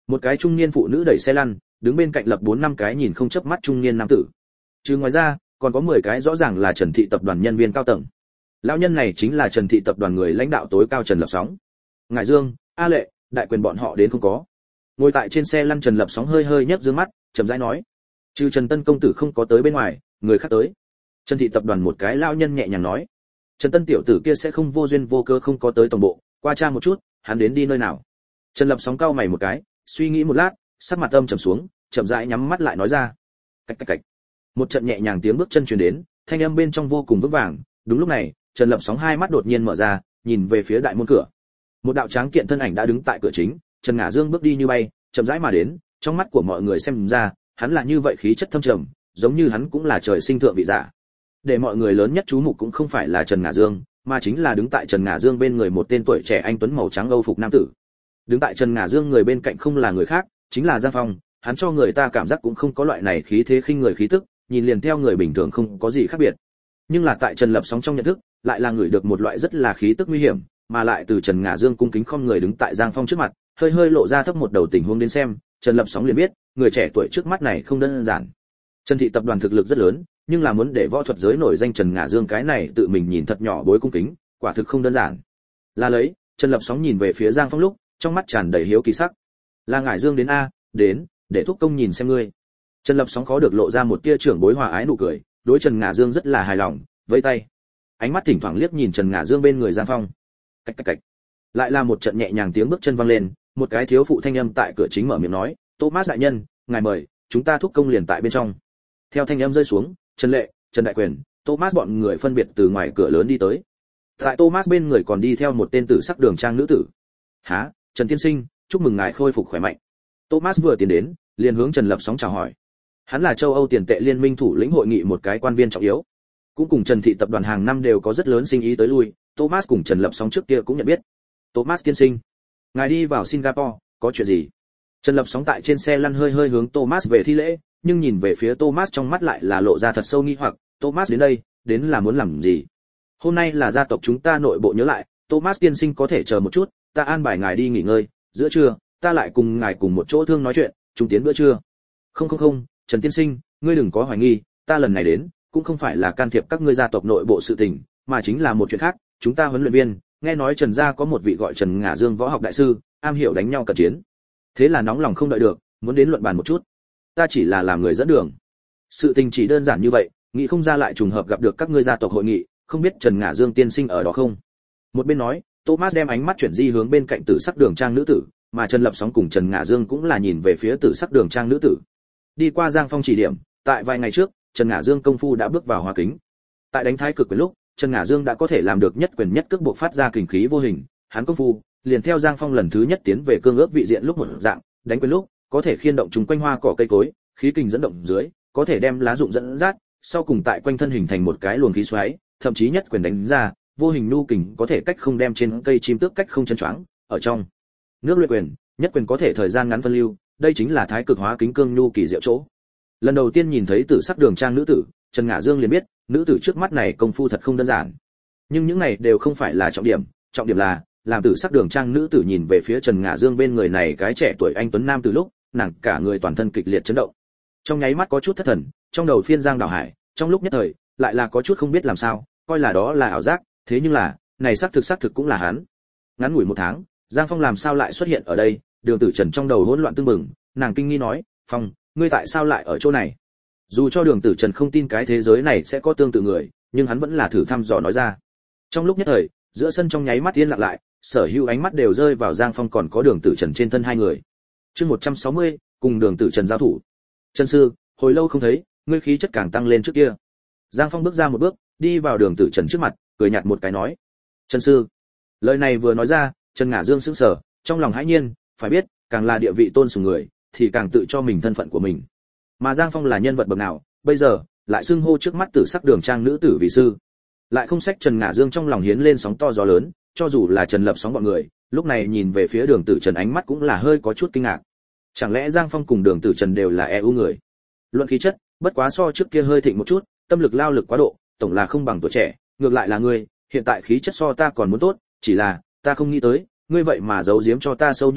Một cái trung niên phụ nữ đẩy xe lăn, đứng bên cạnh lập 4-5 cái nhìn không chớp mắt trung niên nam tử. Chứ ngoài ra, còn có 10 cái rõ ràng là Trần Thị tập đoàn nhân viên cao tầng. Lão nhân này chính là Trần Thị tập đoàn người lãnh đạo tối cao Trần Lập Sóng. Ngải Dương, A Lệ, đại quyền bọn họ đến không có. Ngồi tại trên xe lăn Trần Lập Sóng hơi hơi nhếch dương mắt, chậm rãi nói: "Trừ Trần Tân công tử không có tới bên ngoài, người khác tới." Trần Thị tập đoàn một cái lão nhân nhẹ nhàng nói: "Trần Tân tiểu tử kia sẽ không vô duyên vô cớ không có tới tổng bộ, qua tra một chút, hắn đến đi nơi nào?" Trần Lập Sóng cau mày một cái, suy nghĩ một lát, sắc mặt âm trầm xuống, chậm rãi nhắm mắt lại nói ra: "Cạch cạch cạch." Một trận nhẹ nhàng tiếng bước chân truyền đến, thanh âm bên trong vô cùng vững vàng. Đúng lúc này, Trần Lập Sóng hai mắt đột nhiên mở ra, nhìn về phía đại môn cửa. Một đạo tráng kiện thân ảnh đã đứng tại cửa chính, Trần Ngả Dương bước đi như bay, chậm rãi mà đến, trong mắt của mọi người xem ra, hắn là như vậy khí chất thâm trầm, giống như hắn cũng là trời sinh thượng vị giả. Để mọi người lớn nhất chú mục cũng không phải là Trần Ngả Dương, mà chính là đứng tại Trần Ngả Dương bên người một tên tuổi trẻ anh tuấn màu trắng âu phục nam tử. Đứng tại Trần Ngả Dương người bên cạnh không là người khác, chính là Giang Phong, hắn cho người ta cảm giác cũng không có loại này khí thế khinh người khí tức, nhìn liền theo người bình thường không có gì khác biệt. Nhưng là tại Trần Lập Sóng trong nhận thức, lại là người được một loại rất là khí tức nguy hiểm, mà lại từ Trần Ngả Dương cung kính không người đứng tại Giang Phong trước mặt, hơi hơi lộ ra thấp một đầu tình huống đến xem, Trần Lập Sóng liền biết, người trẻ tuổi trước mắt này không đơn giản. Trần Thị tập đoàn thực lực rất lớn, nhưng là muốn để võ thuật giới nổi danh Trần Ngả Dương cái này tự mình nhìn thật nhỏ bối cung kính, quả thực không đơn giản. Là lấy, Trần Lập Sóng nhìn về phía Giang Phong lúc, trong mắt tràn đầy hiếu kỳ sắc. "Là Ngải Dương đến a, đến, để thúc công nhìn xem ngươi." Trần Lập Sóng khó được lộ ra một tia trưởng bối hòa ái nụ cười, đối Trần Ngả Dương rất là hài lòng, vẫy tay. Ánh mắt thỉnh thoảng liếc nhìn Trần Ngả Dương bên người Giang Phong. Cạch cạch cạch. Lại là một trận nhẹ nhàng tiếng bước chân vang lên, một cái thiếu phụ thanh âm tại cửa chính mở miệng nói: "Thomas đại nhân, ngài mời, chúng ta thúc công liền tại bên trong." Theo thanh âm rơi xuống, Trần Lệ, Trần Đại Quyền, Thomas bọn người phân biệt từ ngoài cửa lớn đi tới. Tại Thomas bên người còn đi theo một tên tử sắc đường trang nữ tử. "Hả, Trần tiên sinh, chúc mừng ngài khôi phục khỏe mạnh." Thomas vừa tiến đến, liền hướng Trần Lập Sóng chào hỏi. Hắn là châu Âu tiền tệ liên minh thủ lĩnh hội nghị một cái quan viên trọng yếu, cũng cùng Trần Thị tập đoàn hàng năm đều có rất lớn sinh ý tới lui. Thomas cùng Trần Lập Sóng trước kia cũng nhận biết. "Thomas tiên sinh, ngài đi vào Singapore, có chuyện gì?" Trần Lập Sóng tại trên xe lăn hơi hơi hướng Thomas về thi lễ, nhưng nhìn về phía Thomas trong mắt lại là lộ ra thật sâu nghi hoặc. "Thomas đến đây, đến là muốn làm gì?" "Hôm nay là gia tộc chúng ta nội bộ nhớ lại, Thomas tiên sinh có thể chờ một chút, ta an bài ngài đi nghỉ ngơi, giữa trưa ta lại cùng ngài cùng một chỗ thương nói chuyện, chúng tiến bữa trưa." Không, Trần tiên sinh, ngươi đừng có hoài nghi, ta lần này đến cũng không phải là can thiệp các ngươi gia tộc nội bộ sự tình, mà chính là một chuyện khác. Chúng ta huấn luyện viên, nghe nói Trần gia có một vị gọi Trần Ngả Dương võ học đại sư, am hiểu đánh nhau cận chiến. Thế là nóng lòng không đợi được, muốn đến luận bàn một chút. Ta chỉ là làm người dẫn đường. Sự tình chỉ đơn giản như vậy, nghĩ không ra lại trùng hợp gặp được các ngươi gia tộc hội nghị, không biết Trần Ngả Dương tiên sinh ở đó không? Một bên nói, Thomas đem ánh mắt chuyển di hướng bên cạnh tử sắc đường trang nữ tử, mà Trần Lập Sóng cùng Trần Ngả Dương cũng là nhìn về phía tử sắc đường trang nữ tử. Đi qua Giang Phong chỉ điểm, tại vài ngày trước, Trần Ngả Dương công phu đã bước vào hóa kính. Tại đánh thái cực quyền lúc, Trần Ngả Dương đã có thể làm được nhất quyền nhất cước buộc phát ra kình khí vô hình, hắn công phu liền theo Giang Phong lần thứ nhất tiến về cương ước vị diện lúc một dạng, đánh quyền lúc có thể khiên động chúng quanh hoa cỏ cây cối, khí kình dẫn động dưới, có thể đem lá rụng dẫn dắt, sau cùng tại quanh thân hình thành một cái luồng khí xoáy, thậm chí nhất quyền đánh ra, vô hình nu kình có thể cách không đem trên cây chim tước cách không chân choáng, ở trong nước luyện quyền, nhất quyền có thể thời gian ngắn phân lưu, đây chính là thái cực hóa kính cương nhu kỳ diệu chỗ. Lần đầu tiên nhìn thấy tử sắc đường trang nữ tử, Trần Ngả Dương liền biết, nữ tử trước mắt này công phu thật không đơn giản. Nhưng những này đều không phải là trọng điểm là, làm tử sắc đường trang nữ tử nhìn về phía Trần Ngả Dương bên người này cái trẻ tuổi anh tuấn nam từ lúc, nàng cả người toàn thân kịch liệt chấn động. Trong nháy mắt có chút thất thần, trong đầu phiên giang đảo hải, trong lúc nhất thời, lại là có chút không biết làm sao, coi là đó là ảo giác, thế nhưng là, này xác thực cũng là hắn. Ngắn ngủi một tháng, Giang Phong làm sao lại xuất hiện ở đây? Đường Tử Trần trong đầu hỗn loạn tương mừng, nàng kinh nghi nói, "Phong, ngươi tại sao lại ở chỗ này?" Dù cho Đường Tử Trần không tin cái thế giới này sẽ có tương tự người, nhưng hắn vẫn là thử thăm dò nói ra. Trong lúc nhất thời, giữa sân trong nháy mắt yên lặng lại, sở hữu ánh mắt đều rơi vào Giang Phong còn có Đường Tử Trần trên thân hai người. Chương 160, cùng Đường Tử Trần giao thủ. "Trần sư, hồi lâu không thấy, ngươi khí chất càng tăng lên trước kia." Giang Phong bước ra một bước, đi vào Đường Tử Trần trước mặt, cười nhạt một cái nói, "Trần sư." Lời này vừa nói ra, Trần Ngả Dương sững sờ, trong lòng hãi nhiên, phải biết, càng là địa vị tôn sùng người, thì càng tự cho mình thân phận của mình. Mà Giang Phong là nhân vật bậc nào, bây giờ lại xưng hô trước mắt tử sắc đường trang nữ tử vì sư. Lại không sách Trần Ngả Dương trong lòng hiến lên sóng to gió lớn, cho dù là Trần Lập Sóng bọn người, lúc này nhìn về phía Đường Tử Trần ánh mắt cũng là hơi có chút kinh ngạc. Chẳng lẽ Giang Phong cùng Đường Tử Trần đều là ưu người? Luận khí chất, bất quá so trước kia hơi thịnh một chút, tâm lực lao lực quá độ, tổng là không bằng tuổi trẻ, ngược lại là ngươi, hiện tại khí chất so ta còn muốn tốt, chỉ là ta không nghĩ tới, ngươi vậy mà giấu giếm cho ta sâu như vậy,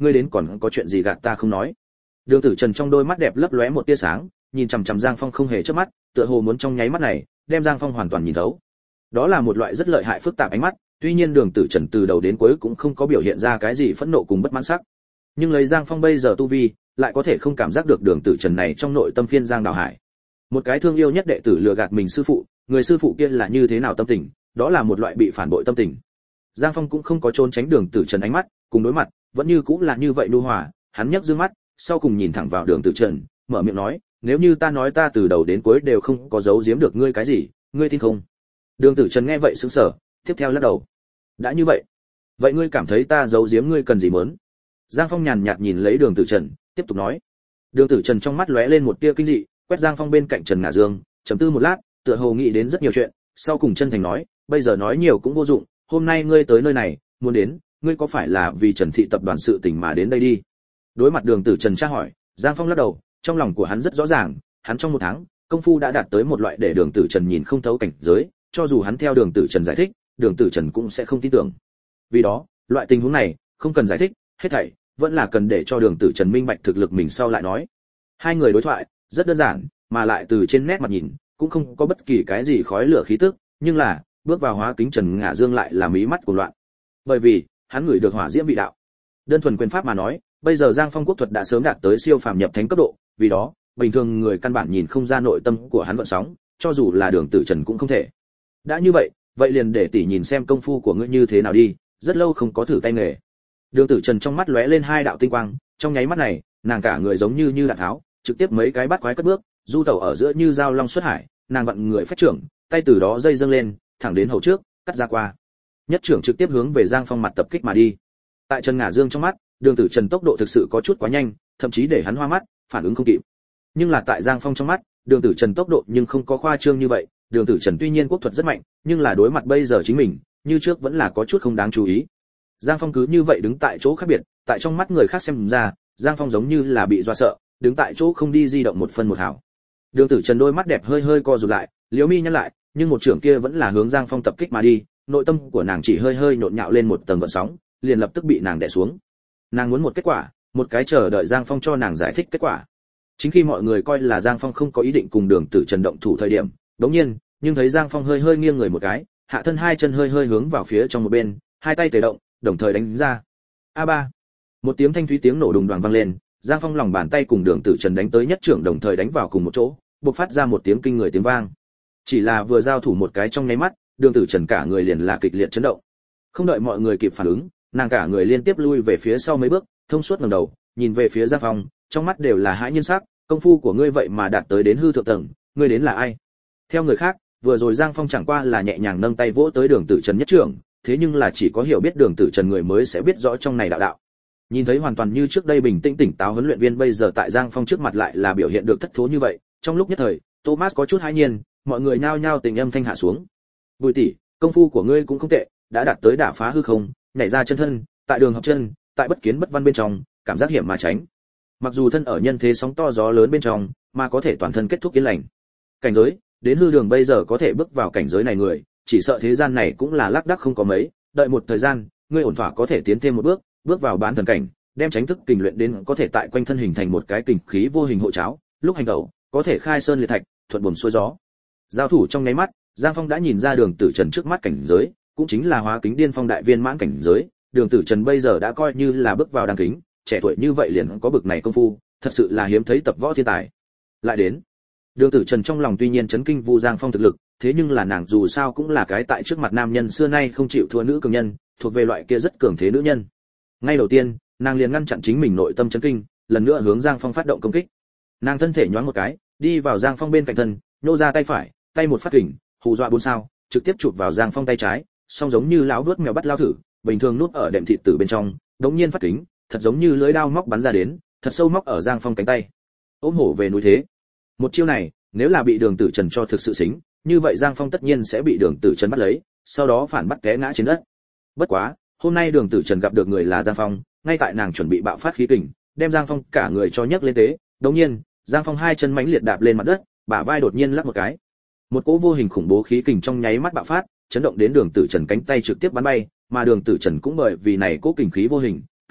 ngươi đến còn có chuyện gì gạt ta không nói. Đường Tử Trần trong đôi mắt đẹp lấp lóe một tia sáng, nhìn chằm chằm Giang Phong không hề chớp mắt, tựa hồ muốn trong nháy mắt này đem Giang Phong hoàn toàn nhìn thấu. Đó là một loại rất lợi hại phức tạp ánh mắt, tuy nhiên Đường Tử Trần từ đầu đến cuối cũng không có biểu hiện ra cái gì phẫn nộ cùng bất mãn sắc. Nhưng lấy Giang Phong bây giờ tu vi, lại có thể không cảm giác được Đường Tử Trần này trong nội tâm phiên giang đào hải. Một cái thương yêu nhất đệ tử lừa gạt mình sư phụ, người sư phụ kia là như thế nào tâm tình, đó là một loại bị phản bội tâm tình. Giang Phong cũng không có trốn tránh Đường Tử Trần ánh mắt, cùng đối mặt, vẫn như cũng là như vậy nhu hòa, hắn nhấc dương mắt, sau cùng nhìn thẳng vào Đường Tử Trần, mở miệng nói, nếu như ta nói ta từ đầu đến cuối đều không có giấu giếm được ngươi cái gì, ngươi tin không? Đường Tử Trần nghe vậy sững sờ, tiếp theo lắc đầu. Đã như vậy, vậy ngươi cảm thấy ta giấu giếm ngươi cần gì mớn? Giang Phong nhàn nhạt nhìn lấy Đường Tử Trần, tiếp tục nói. Đường Tử Trần trong mắt lóe lên một tia kinh dị, quét Giang Phong bên cạnh Trần Ngả Dương, trầm tư một lát, tựa hồ nghĩ đến rất nhiều chuyện, sau cùng chân thành nói, bây giờ nói nhiều cũng vô dụng, hôm nay ngươi tới nơi này, muốn đến, ngươi có phải là vì Trần thị tập đoàn sự tình mà đến đây đi? Đối mặt Đường Tử Trần tra hỏi, Giang Phong lắc đầu, trong lòng của hắn rất rõ ràng, hắn trong một tháng, công phu đã đạt tới một loại để Đường Tử Trần nhìn không thấu cảnh giới, cho dù hắn theo Đường Tử Trần giải thích, Đường Tử Trần cũng sẽ không tin tưởng. Vì đó, loại tình huống này, không cần giải thích, hết thảy vẫn là cần để cho Đường Tử Trần minh bạch thực lực mình sau lại nói. Hai người đối thoại rất đơn giản, mà lại từ trên nét mặt nhìn, cũng không có bất kỳ cái gì khói lửa khí tức, nhưng là, bước vào hóa kính Trần Ngả Dương lại là mí mắt của loạn. Bởi vì, hắn ngửi được hỏa diễm vị đạo. Đơn thuần quyền pháp mà nói, bây giờ Giang Phong quốc thuật đã sớm đạt tới siêu phàm nhập thánh cấp độ, vì đó, bình thường người căn bản nhìn không ra nội tâm của hắn gợn sóng, cho dù là Đường Tử Trần cũng không thể. Đã như vậy, vậy liền để tỷ nhìn xem công phu của ngươi như thế nào đi, rất lâu không có thử tay nghề. Đường Tử Trần trong mắt lóe lên hai đạo tinh quang, trong nháy mắt này, nàng cả người giống như đạn tháo, trực tiếp mấy cái bắt quái cất bước, du tẩu ở giữa như dao long xuất hải, nàng vặn người phách trưởng, tay từ đó dây dâng lên, thẳng đến hầu trước, cắt ra qua. Nhất trưởng trực tiếp hướng về Giang Phong mặt tập kích mà đi. Tại Trần Ngả Dương trong mắt, Đường Tử Trần tốc độ thực sự có chút quá nhanh, thậm chí để hắn hoa mắt, phản ứng không kịp. Nhưng là tại Giang Phong trong mắt, Đường Tử Trần tốc độ nhưng không có khoa trương như vậy, Đường Tử Trần tuy nhiên quốc thuật rất mạnh, nhưng là đối mặt bây giờ chính mình, như trước vẫn là có chút không đáng chú ý. Giang Phong cứ như vậy đứng tại chỗ khác biệt, tại trong mắt người khác xem ra, Giang Phong giống như là bị dọa sợ, đứng tại chỗ không đi di động một phân một hào. Đường Tử Trần đôi mắt đẹp hơi hơi co rụt lại, liễu mi nhăn lại, nhưng một trưởng kia vẫn là hướng Giang Phong tập kích mà đi, nội tâm của nàng chỉ hơi hơi nhộn nhạo lên một tầng gợn sóng, liền lập tức bị nàng đè xuống. Nàng muốn một kết quả, một cái chờ đợi Giang Phong cho nàng giải thích kết quả. Chính khi mọi người coi là Giang Phong không có ý định cùng Đường Tử Trần động thủ thời điểm, đống nhiên, nhưng thấy Giang Phong hơi hơi nghiêng người một cái, hạ thân hai chân hơi hơi hướng vào phía trong một bên, hai tay tề động, đồng thời đánh ra. A3. Một tiếng thanh thúy tiếng nổ đùng đoàng vang lên, Giang Phong lòng bàn tay cùng Đường Tử Trần đánh tới nhất trưởng đồng thời đánh vào cùng một chỗ, bộc phát ra một tiếng kinh người tiếng vang. Chỉ là vừa giao thủ một cái trong nháy mắt, Đường Tử Trần cả người liền là kịch liệt chấn động. Không đợi mọi người kịp phản ứng, nàng cả người liên tiếp lui về phía sau mấy bước, thông suốt ngẩng đầu, nhìn về phía Giang Phong, trong mắt đều là hãi nhiên sắc, công phu của ngươi vậy mà đạt tới đến hư thượng tầng, ngươi đến là ai? Theo người khác, vừa rồi Giang Phong chẳng qua là nhẹ nhàng nâng tay vỗ tới Đường Tử Trần nhất trưởng, thế nhưng là chỉ có hiểu biết Đường Tử Trần người mới sẽ biết rõ trong này đạo đạo. Nhìn thấy hoàn toàn như trước đây bình tĩnh tỉnh táo huấn luyện viên bây giờ tại Giang Phong trước mặt lại là biểu hiện được thất thố như vậy, trong lúc nhất thời, Thomas có chút hãi nhiên, mọi người nhao nhao tình âm thanh hạ xuống. Bùi tỷ, công phu của ngươi cũng không tệ, đã đạt tới đả phá hư không, nhảy ra chân thân, tại đường hợp chân, tại bất kiến bất văn bên trong, cảm giác hiểm mà tránh. Mặc dù thân ở nhân thế sóng to gió lớn bên trong, mà có thể toàn thân kết thúc yên lành. Cảnh giới, đến hư đường bây giờ có thể bước vào cảnh giới này người, chỉ sợ thế gian này cũng là lác đác không có mấy, đợi một thời gian, ngươi ổn thỏa có thể tiến thêm một bước, bước vào bán thần cảnh, đem tránh thức kình luyện đến có thể tại quanh thân hình thành một cái kình khí vô hình hộ cháo, lúc hành động, có thể khai sơn liệt thạch, thuận buồm xuôi gió. Giao thủ trong nháy mắt, Giang Phong đã nhìn ra Đường Tử Trần trước mắt cảnh giới, cũng chính là hóa kính điên phong đại viên mãn cảnh giới, Đường Tử Trần bây giờ đã coi như là bước vào đăng kính, trẻ tuổi như vậy liền có bực này công phu, thật sự là hiếm thấy tập võ thiên tài. Lại đến, Đường Tử Trần trong lòng tuy nhiên chấn kinh Vu Giang Phong thực lực, thế nhưng là nàng dù sao cũng là cái tại trước mặt nam nhân xưa nay không chịu thua nữ cường nhân, thuộc về loại kia rất cường thế nữ nhân. Ngay đầu tiên, nàng liền ngăn chặn chính mình nội tâm chấn kinh, lần nữa hướng Giang Phong phát động công kích. Nàng thân thể nhoáng một cái, đi vào Giang Phong bên cạnh thân, nhô ra tay phải, tay một phát kình, hù dọa bốn sao, trực tiếp chụp vào Giang Phong tay trái, song giống như lão vớt mèo bắt lao thử, bình thường núp ở đệm thịt tử bên trong, đống nhiên phát kính, thật giống như lưỡi dao móc bắn ra đến, thật sâu móc ở Giang Phong cánh tay. Ôm hổ về núi thế. Một chiêu này, nếu là bị Đường Tử Trần cho thực sự xính, như vậy Giang Phong tất nhiên sẽ bị Đường Tử Trần bắt lấy, sau đó phản bắt té ngã trên đất. Bất quá, hôm nay Đường Tử Trần gặp được người là Giang Phong, ngay tại nàng chuẩn bị bạo phát khí kình, đem Giang Phong cả người cho nhấc lên tế, đột nhiên, Giang Phong hai chân mãnh liệt đạp lên mặt đất, bả vai đột nhiên lắc một cái. Một cỗ vô hình khủng bố khí kình trong nháy mắt bạo phát, chấn động đến Đường Tử Trần cánh tay trực tiếp bắn bay, mà Đường Tử Trần cũng bởi vì này cỗ kình khí vô hình,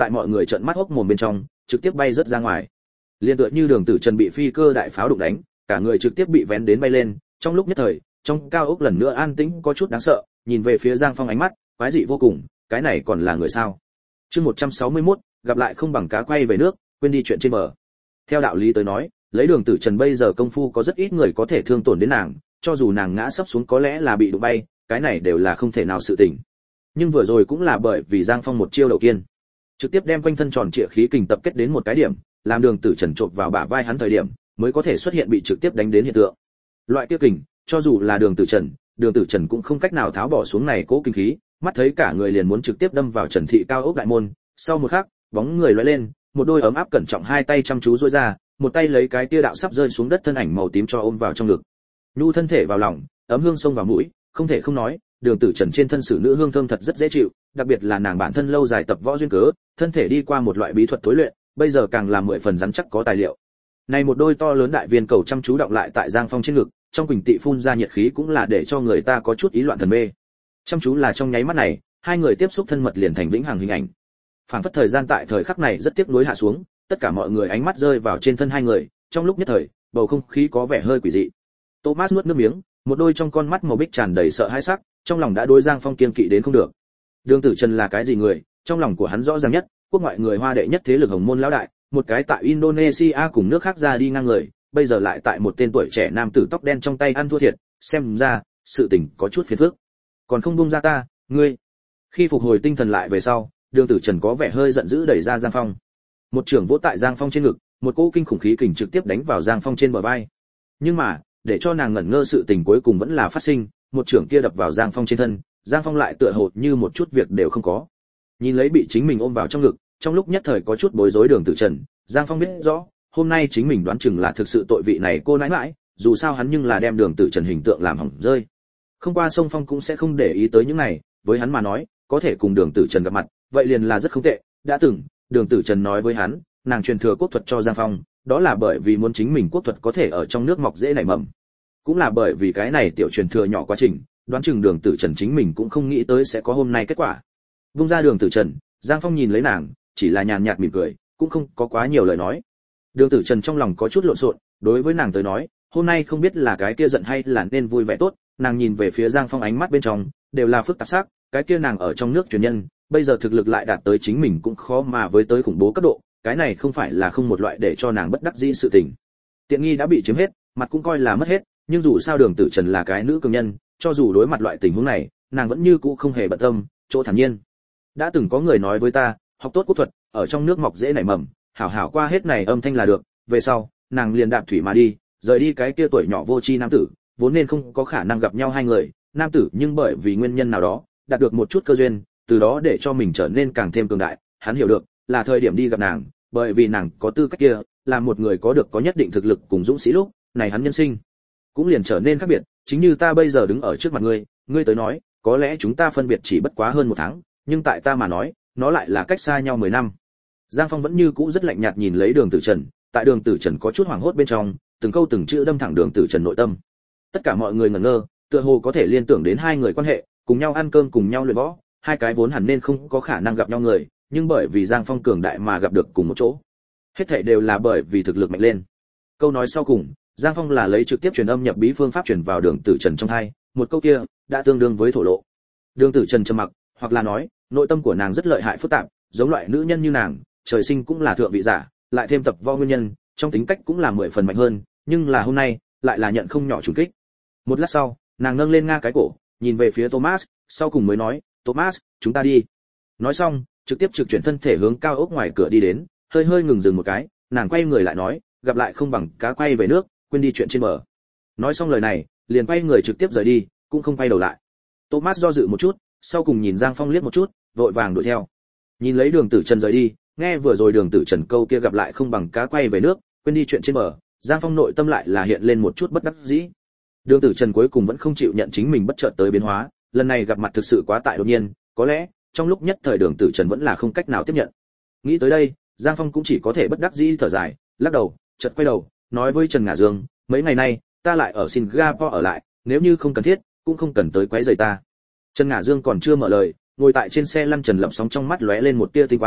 tại mọi người trợn mắt hốc mồm bên trong trực tiếp bay rớt ra ngoài. Liên tựa như Đường Tử Trần bị phi cơ đại pháo đụng đánh, cả người trực tiếp bị vén đến bay lên. Trong lúc nhất thời, trong cao ốc lần nữa an tĩnh có chút đáng sợ, nhìn về phía Giang Phong ánh mắt quái dị vô cùng, cái này còn là người sao? Chương 161, gặp lại không bằng cá quay về nước, quên đi chuyện trên bờ. Theo đạo lý tới nói, lấy Đường Tử Trần bây giờ công phu có rất ít người có thể thương tổn đến nàng, cho dù nàng ngã sấp xuống có lẽ là bị đụng bay, cái này đều là không thể nào sự tình. Nhưng vừa rồi cũng là bởi vì Giang Phong một chiêu đầu tiên, trực tiếp đem quanh thân tròn trịa khí kình tập kết đến một cái điểm, làm Đường Tử Trần chộp vào bả vai hắn thời điểm, mới có thể xuất hiện bị trực tiếp đánh đến hiện tượng. Loại kia kình, cho dù là Đường Tử Trần cũng không cách nào tháo bỏ xuống này cố kinh khí, mắt thấy cả người liền muốn trực tiếp đâm vào Trần thị cao ốc đại môn. Sau một khắc, bóng người lóe lên, một đôi ấm áp cẩn trọng hai tay chăm chú duỗi ra, một tay lấy cái tia đạo sắp rơi xuống đất thân ảnh màu tím cho ôm vào trong ngực. Nhu thân thể vào lòng, ấm hương xông vào mũi, không thể không nói, Đường Tử Trần trên thân xử nữ hương thơm thật rất dễ chịu, đặc biệt là nàng bản thân lâu dài tập võ duyên cớ, thân thể đi qua một loại bí thuật tối luyện, bây giờ càng là 10 phần rắn chắc có tài liệu. Này một đôi to lớn đại viên cầu chăm chú động lại tại Giang Phong trên ngực, trong quỳnh tị phun ra nhiệt khí cũng là để cho người ta có chút ý loạn thần mê. Chăm chú là trong nháy mắt này, hai người tiếp xúc thân mật liền thành vĩnh hằng hình ảnh. Phảng phất thời gian tại thời khắc này rất tiếc nuối hạ xuống, tất cả mọi người ánh mắt rơi vào trên thân hai người, trong lúc nhất thời, bầu không khí có vẻ hơi quỷ dị. Thomas nuốt nước miếng, một đôi trong con mắt màu bích tràn đầy sợ hãi sắc, trong lòng đã đối Giang Phong kiên kỵ đến không được. Đường Tử Trần là cái gì người, trong lòng của hắn rõ ràng nhất, quốc ngoại người Hoa đệ nhất thế lực Hồng Môn lão đại, một cái tại Indonesia cùng nước khác ra đi ngang người, bây giờ lại tại một tên tuổi trẻ nam tử tóc đen trong tay ăn thua thiệt, xem ra sự tình có chút phiền phức. Còn không buông ra ta, ngươi. Khi phục hồi tinh thần lại về sau, Đường Tử Trần có vẻ hơi giận dữ đẩy ra Giang Phong. Một trường vỗ tại Giang Phong trên ngực, một cỗ kinh khủng khí kình trực tiếp đánh vào Giang Phong trên bờ vai. Nhưng mà, để cho nàng ngẩn ngơ sự tình cuối cùng vẫn là phát sinh, một trường kia đập vào Giang Phong trên thân, Giang Phong lại tựa hồ như một chút việc đều không có. Nhìn lấy bị chính mình ôm vào trong ngực, trong lúc nhất thời có chút bối rối Đường Tử Trần, Giang Phong biết rõ, hôm nay chính mình đoán chừng là thực sự tội vị này cô nãi nãi, dù sao hắn nhưng là đem Đường Tử Trần hình tượng làm hỏng rơi. Không qua sông Phong cũng sẽ không để ý tới những này, với hắn mà nói, có thể cùng Đường Tử Trần gặp mặt, vậy liền là rất không tệ. Đã từng, Đường Tử Trần nói với hắn, nàng truyền thừa quốc thuật cho Giang Phong, đó là bởi vì muốn chính mình quốc thuật có thể ở trong nước mọc dễ nảy mầm. Cũng là bởi vì cái này tiểu truyền thừa nhỏ quá trình, đoán chừng Đường Tử Trần chính mình cũng không nghĩ tới sẽ có hôm nay kết quả. Vung ra Đường Tử Trần, Giang Phong nhìn lấy nàng, chỉ là nhàn nhạt mỉm cười, cũng không có quá nhiều lời nói. Đường Tử Trần trong lòng có chút lộn xộn, đối với nàng tới nói, hôm nay không biết là cái kia giận hay là nên vui vẻ tốt, nàng nhìn về phía Giang Phong ánh mắt bên trong đều là phức tạp sắc, cái kia nàng ở trong nước truyền nhân, bây giờ thực lực lại đạt tới chính mình cũng khó mà với tới khủng bố cấp độ, cái này không phải là không một loại để cho nàng bất đắc dĩ sự tình. Tiện nghi đã bị chiếm hết, mặt cũng coi là mất hết, nhưng dù sao Đường Tử Trần là cái nữ cường nhân, cho dù đối mặt loại tình huống này, nàng vẫn như cũ không hề bận tâm, chỗ thản nhiên. Đã từng có người nói với ta, học tốt quốc thuật, ở trong nước mọc dễ nảy mầm, hảo hảo qua hết này âm thanh là được, về sau, nàng liền đạp thủy mà đi, rời đi cái kia tuổi nhỏ vô tri nam tử, vốn nên không có khả năng gặp nhau hai người, nam tử nhưng bởi vì nguyên nhân nào đó, đạt được một chút cơ duyên, từ đó để cho mình trở nên càng thêm cường đại, hắn hiểu được, là thời điểm đi gặp nàng, bởi vì nàng có tư cách kia, là một người có được có nhất định thực lực cùng dũng sĩ lúc, này hắn nhân sinh cũng liền trở nên khác biệt, chính như ta bây giờ đứng ở trước mặt ngươi, ngươi tới nói, có lẽ chúng ta phân biệt chỉ bất quá hơn một tháng, nhưng tại ta mà nói, nó lại là cách xa nhau 10 năm. Giang Phong vẫn như cũ rất lạnh nhạt nhìn lấy Đường Tử Trần, tại Đường Tử Trần có chút hoảng hốt bên trong, từng câu từng chữ đâm thẳng Đường Tử Trần nội tâm. Tất cả mọi người ngẩn ngơ, tựa hồ có thể liên tưởng đến hai người quan hệ, cùng nhau ăn cơm cùng nhau luyện võ, hai cái vốn hẳn nên không có khả năng gặp nhau người, nhưng bởi vì Giang Phong cường đại mà gặp được cùng một chỗ. Hết thảy đều là bởi vì thực lực mạnh lên. Câu nói sau cùng, Giang Phong là lấy trực tiếp truyền âm nhập bí phương pháp truyền vào Đường Tử Trần trong tai, một câu kia đã tương đương với thổ lộ. Đường Tử Trần trầm mặc, hoặc là nói, nội tâm của nàng rất lợi hại phức tạp, giống loại nữ nhân như nàng, trời sinh cũng là thượng vị giả, lại thêm tập võ nguyên nhân, trong tính cách cũng là 10 phần mạnh hơn, nhưng là hôm nay, lại là nhận không nhỏ trùng kích. Một lát sau, nàng nâng lên nga cái cổ, nhìn về phía Thomas, sau cùng mới nói, "Thomas, chúng ta đi." Nói xong, trực tiếp trực chuyển thân thể hướng cao ốc ngoài cửa đi đến, hơi hơi ngừng dừng một cái, nàng quay người lại nói, "Gặp lại không bằng cá quay về nước, quên đi chuyện trên bờ." Nói xong lời này, liền quay người trực tiếp rời đi, cũng không quay đầu lại. Thomas do dự một chút, sau cùng nhìn Giang Phong liếc một chút, vội vàng đuổi theo. Nhìn lấy Đường Tử Trần rời đi, nghe vừa rồi Đường Tử Trần câu kia gặp lại không bằng cá quay về nước, quên đi chuyện trên bờ, Giang Phong nội tâm lại là hiện lên một chút bất đắc dĩ. Đường Tử Trần cuối cùng vẫn không chịu nhận chính mình bất chợt tới biến hóa, lần này gặp mặt thực sự quá tại đột nhiên, có lẽ trong lúc nhất thời Đường Tử Trần vẫn là không cách nào tiếp nhận. Nghĩ tới đây, Giang Phong cũng chỉ có thể bất đắc dĩ thở dài, lắc đầu, chợt quay đầu, nói với Trần Ngả Dương, mấy ngày nay ta lại ở Singapore ở lại, nếu như không cần thiết, cũng không cần tới quấy rầy ta. Trần Ngả Dương còn chưa mở lời, ngồi tại trên xe lăn Trần Lập Sóng trong mắt lóe lên một tia tinh quang,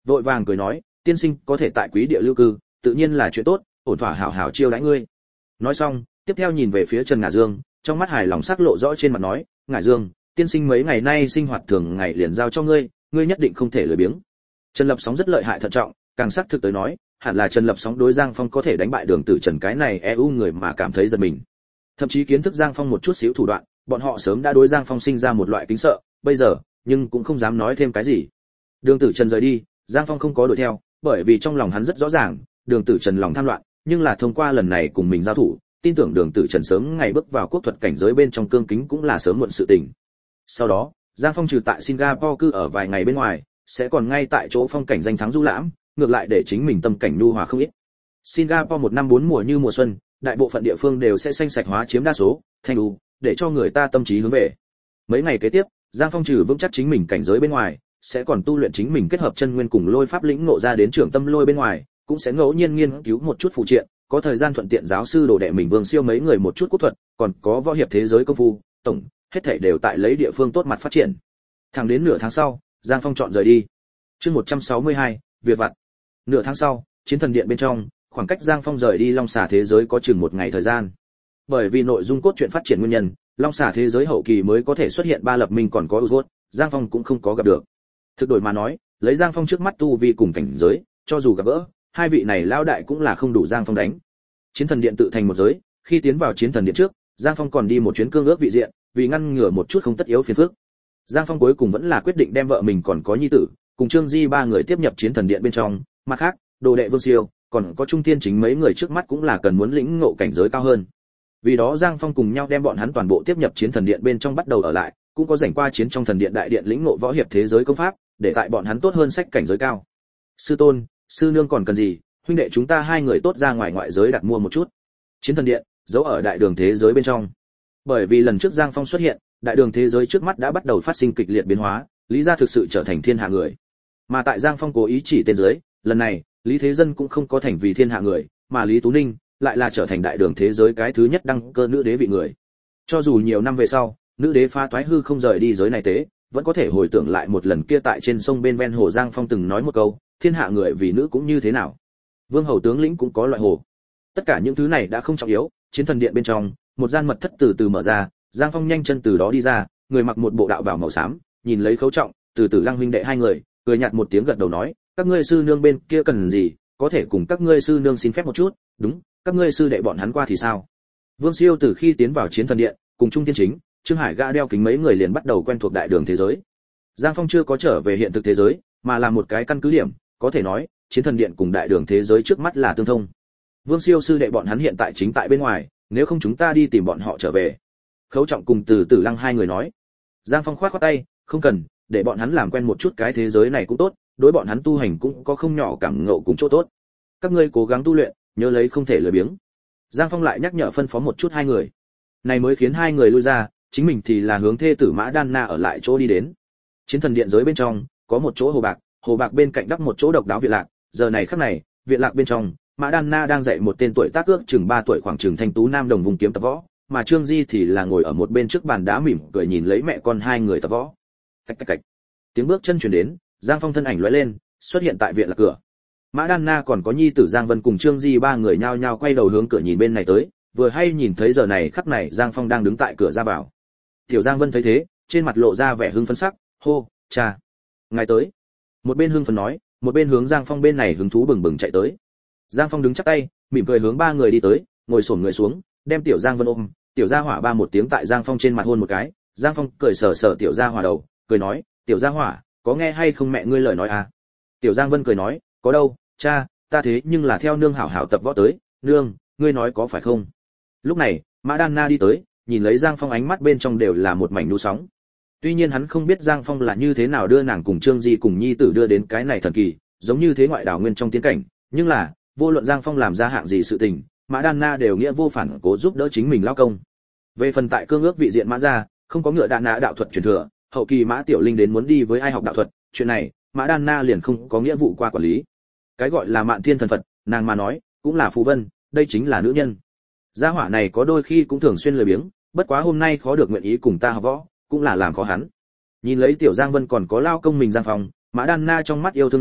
vội vàng cười nói, tiên sinh có thể tại quý địa lưu cư, tự nhiên là chuyện tốt, ổn thỏa hảo hảo chiêu đãi ngươi. Nói xong, tiếp theo nhìn về phía Trần Ngả Dương, trong mắt hài lòng sắc lộ rõ trên mặt nói, Ngả Dương, tiên sinh mấy ngày nay sinh hoạt thường ngày liền giao cho ngươi, ngươi nhất định không thể lười biếng. Trần Lập Sóng rất lợi hại thận trọng, càng xác thực tới nói, hẳn là Trần Lập Sóng đối Giang Phong có thể đánh bại Đường Tử Trần cái này người mà cảm thấy giật mình. Thậm chí kiến thức Giang Phong một chút xíu thủ đoạn, bọn họ sớm đã đối Giang Phong sinh ra một loại kính sợ, bây giờ, nhưng cũng không dám nói thêm cái gì. Đường Tử Trần rời đi, Giang Phong không có đuổi theo, bởi vì trong lòng hắn rất rõ ràng, Đường Tử Trần lòng tham loạn, nhưng là thông qua lần này cùng mình giao thủ, tin tưởng Đường Tử Trần sớm ngày bước vào quốc thuật cảnh giới bên trong cương kính cũng là sớm muộn sự tình. Sau đó, Giang Phong trừ tại Singapore cư ở vài ngày bên ngoài, sẽ còn ngay tại chỗ phong cảnh danh thắng du lãm, ngược lại để chính mình tâm cảnh nhu hòa không ít. Singapore một năm 4 mùa như mùa xuân, đại bộ phận địa phương đều sẽ xanh sạch hóa chiếm đa số, thanh u, để cho người ta tâm trí hướng về. Mấy ngày kế tiếp, Giang Phong trừ vững chắc chính mình cảnh giới bên ngoài, sẽ còn tu luyện chính mình kết hợp chân nguyên cùng lôi pháp lĩnh ngộ ra đến trưởng tâm lôi bên ngoài, cũng sẽ ngẫu nhiên nghiên cứu một chút phụ triện, có thời gian thuận tiện giáo sư đồ đệ mình Vương Siêu mấy người một chút quốc thuật, còn có võ hiệp thế giới công phu, tổng, hết thảy đều tại lấy địa phương tốt mặt phát triển. Thẳng đến nửa tháng sau, Giang Phong chọn rời đi. Chương 162, việc vặt. Nửa tháng sau, chiến thần điện bên trong, khoảng cách Giang Phong rời đi Long Xà thế giới có chừng một ngày thời gian. Bởi vì nội dung cốt truyện phát triển nguyên nhân, Long Xà thế giới hậu kỳ mới có thể xuất hiện ba lập minh còn có Uzot, Giang Phong cũng không có gặp được. Thực đổi mà nói, lấy Giang Phong trước mắt tu vi cùng cảnh giới, cho dù gặp gỡ, hai vị này lão đại cũng là không đủ Giang Phong đánh. Chiến thần điện tự thành một giới, khi tiến vào chiến thần điện trước, Giang Phong còn đi một chuyến cương ước vị diện, vì ngăn ngừa một chút không tất yếu phiền phức. Giang Phong cuối cùng vẫn là quyết định đem vợ mình còn có nhi tử, cùng Trương Di ba người tiếp nhập chiến thần điện bên trong, mặt khác, đồ đệ Vương Siêu, còn có Trung Thiên chính mấy người trước mắt cũng là cần muốn lĩnh ngộ cảnh giới cao hơn. Vì đó Giang Phong cùng nhau đem bọn hắn toàn bộ tiếp nhập chiến thần điện bên trong bắt đầu ở lại, cũng có rảnh qua chiến trong thần điện đại điện lĩnh ngộ võ hiệp thế giới công pháp, để tại bọn hắn tốt hơn sách cảnh giới cao. Sư tôn, sư nương còn cần gì, huynh đệ chúng ta hai người tốt ra ngoài ngoại giới đặt mua một chút. Chiến thần điện, giấu ở đại đường thế giới bên trong. Bởi vì lần trước Giang Phong xuất hiện, đại đường thế giới trước mắt đã bắt đầu phát sinh kịch liệt biến hóa, Lý gia thực sự trở thành thiên hạ người. Mà tại Giang Phong cố ý chỉ tên dưới, lần này, Lý Thế Dân cũng không có thành vì thiên hạ người, mà Lý Tú Ninh lại là trở thành đại đường thế giới cái thứ nhất đăng cơ nữ đế vị người. Cho dù nhiều năm về sau, nữ đế phá toái hư không rời đi giới này tế, vẫn có thể hồi tưởng lại một lần kia tại trên sông bên ven hồ Giang Phong từng nói một câu, thiên hạ người vì nữ cũng như thế nào. Vương hầu tướng lĩnh cũng có loại hồ. Tất cả những thứ này đã không trọng yếu, chiến thần điện bên trong, một gian mật thất từ từ mở ra, Giang Phong nhanh chân từ đó đi ra, người mặc một bộ đạo bào màu xám, nhìn lấy Khấu Trọng, từ từ Lăng huynh đệ hai người, cười nhạt một tiếng gật đầu nói, các ngươi sư nương bên kia cần gì, có thể cùng các ngươi sư nương xin phép một chút, đúng, các ngươi sư đệ bọn hắn qua thì sao? Vương Siêu từ khi tiến vào chiến thần điện, cùng Trung Thiên Chính, Trương Hải gã đeo kính mấy người liền bắt đầu quen thuộc đại đường thế giới. Giang Phong chưa có trở về hiện thực thế giới, mà là một cái căn cứ điểm, có thể nói, chiến thần điện cùng đại đường thế giới trước mắt là tương thông. Vương Siêu sư đệ bọn hắn hiện tại chính tại bên ngoài, nếu không chúng ta đi tìm bọn họ trở về. Khấu Trọng cùng từ từ Lăng hai người nói. Giang Phong khoát khoát tay, không cần, để bọn hắn làm quen một chút cái thế giới này cũng tốt, đối bọn hắn tu hành cũng có không nhỏ cảm ngộ cùng chỗ tốt. Các ngươi cố gắng tu luyện, nhớ lấy không thể lười biếng. Giang Phong lại nhắc nhở phân phó một chút hai người. Này mới khiến hai người lui ra, chính mình thì là hướng thê tử Mã Đan Na ở lại chỗ đi đến. Chiến thần điện giới bên trong, có một chỗ hồ bạc bên cạnh đắp một chỗ độc đáo viện lạc, giờ này khắc này, viện lạc bên trong, Mã Đan Na đang dạy một tên tuổi tác ước chừng 3 tuổi khoảng chừng thanh tú nam đồng vùng kiếm tập võ, mà Trương Di thì là ngồi ở một bên trước bàn đá mỉm cười nhìn lấy mẹ con hai người tập võ. Cách cách cách. Tiếng bước chân truyền đến, Giang Phong thân ảnh lóe lên, xuất hiện tại viện lạc cửa. Mã Đan Na còn có nhi tử Giang Vân cùng Trương Di ba người nhao nhao quay đầu hướng cửa nhìn bên này tới, vừa hay nhìn thấy giờ này khắc này Giang Phong đang đứng tại cửa ra vào. Tiểu Giang Vân thấy thế, trên mặt lộ ra vẻ hưng phấn sắc, hô, cha, ngài tới. Một bên hưng phấn nói, một bên hướng Giang Phong bên này hứng thú bừng bừng chạy tới. Giang Phong đứng chắp tay, mỉm cười hướng ba người đi tới, ngồi xổm người xuống, đem Tiểu Giang Vân ôm, Tiểu Gia Hỏa ba một tiếng tại Giang Phong trên mặt hôn một cái, Giang Phong cười sờ sờ Tiểu Gia Hỏa đầu, cười nói, Tiểu Gia Hỏa, có nghe hay không mẹ ngươi lời nói à? Tiểu Giang Vân cười nói, có đâu, cha, ta thế nhưng là theo nương hảo hảo tập võ tới, nương, ngươi nói có phải không? Lúc này, Mã Đan Na đi tới, nhìn lấy Giang Phong ánh mắt bên trong đều là một mảnh nu sóng. Tuy nhiên hắn không biết Giang Phong là như thế nào đưa nàng cùng Trương Di cùng nhi tử đưa đến cái này thần kỳ, giống như thế ngoại đảo nguyên trong tiến cảnh, nhưng là, vô luận Giang Phong làm ra hạng gì sự tình, Mã Đan Na đều nghĩa vô phản cố giúp đỡ chính mình lao công. Về phần tại cương ước vị diện Mã gia, không có ngựa đạn nã đạo thuật truyền thừa, hậu kỳ Mã Tiểu Linh đến muốn đi với ai học đạo thuật, chuyện này, Mã Đan Na liền không có nghĩa vụ qua quản lý. Cái gọi là Mạn Thiên thần Phật, nàng mà nói, cũng là phù vân, đây chính là nữ nhân. Gia hỏa này có đôi khi cũng thường xuyên lười biếng, bất quá hôm nay khó được nguyện ý cùng ta học võ, cũng là làm khó hắn. Nhìn lấy Tiểu Giang Vân còn có lao công mình Giang Phong, Mã Đan Na trong mắt yêu thương nồng,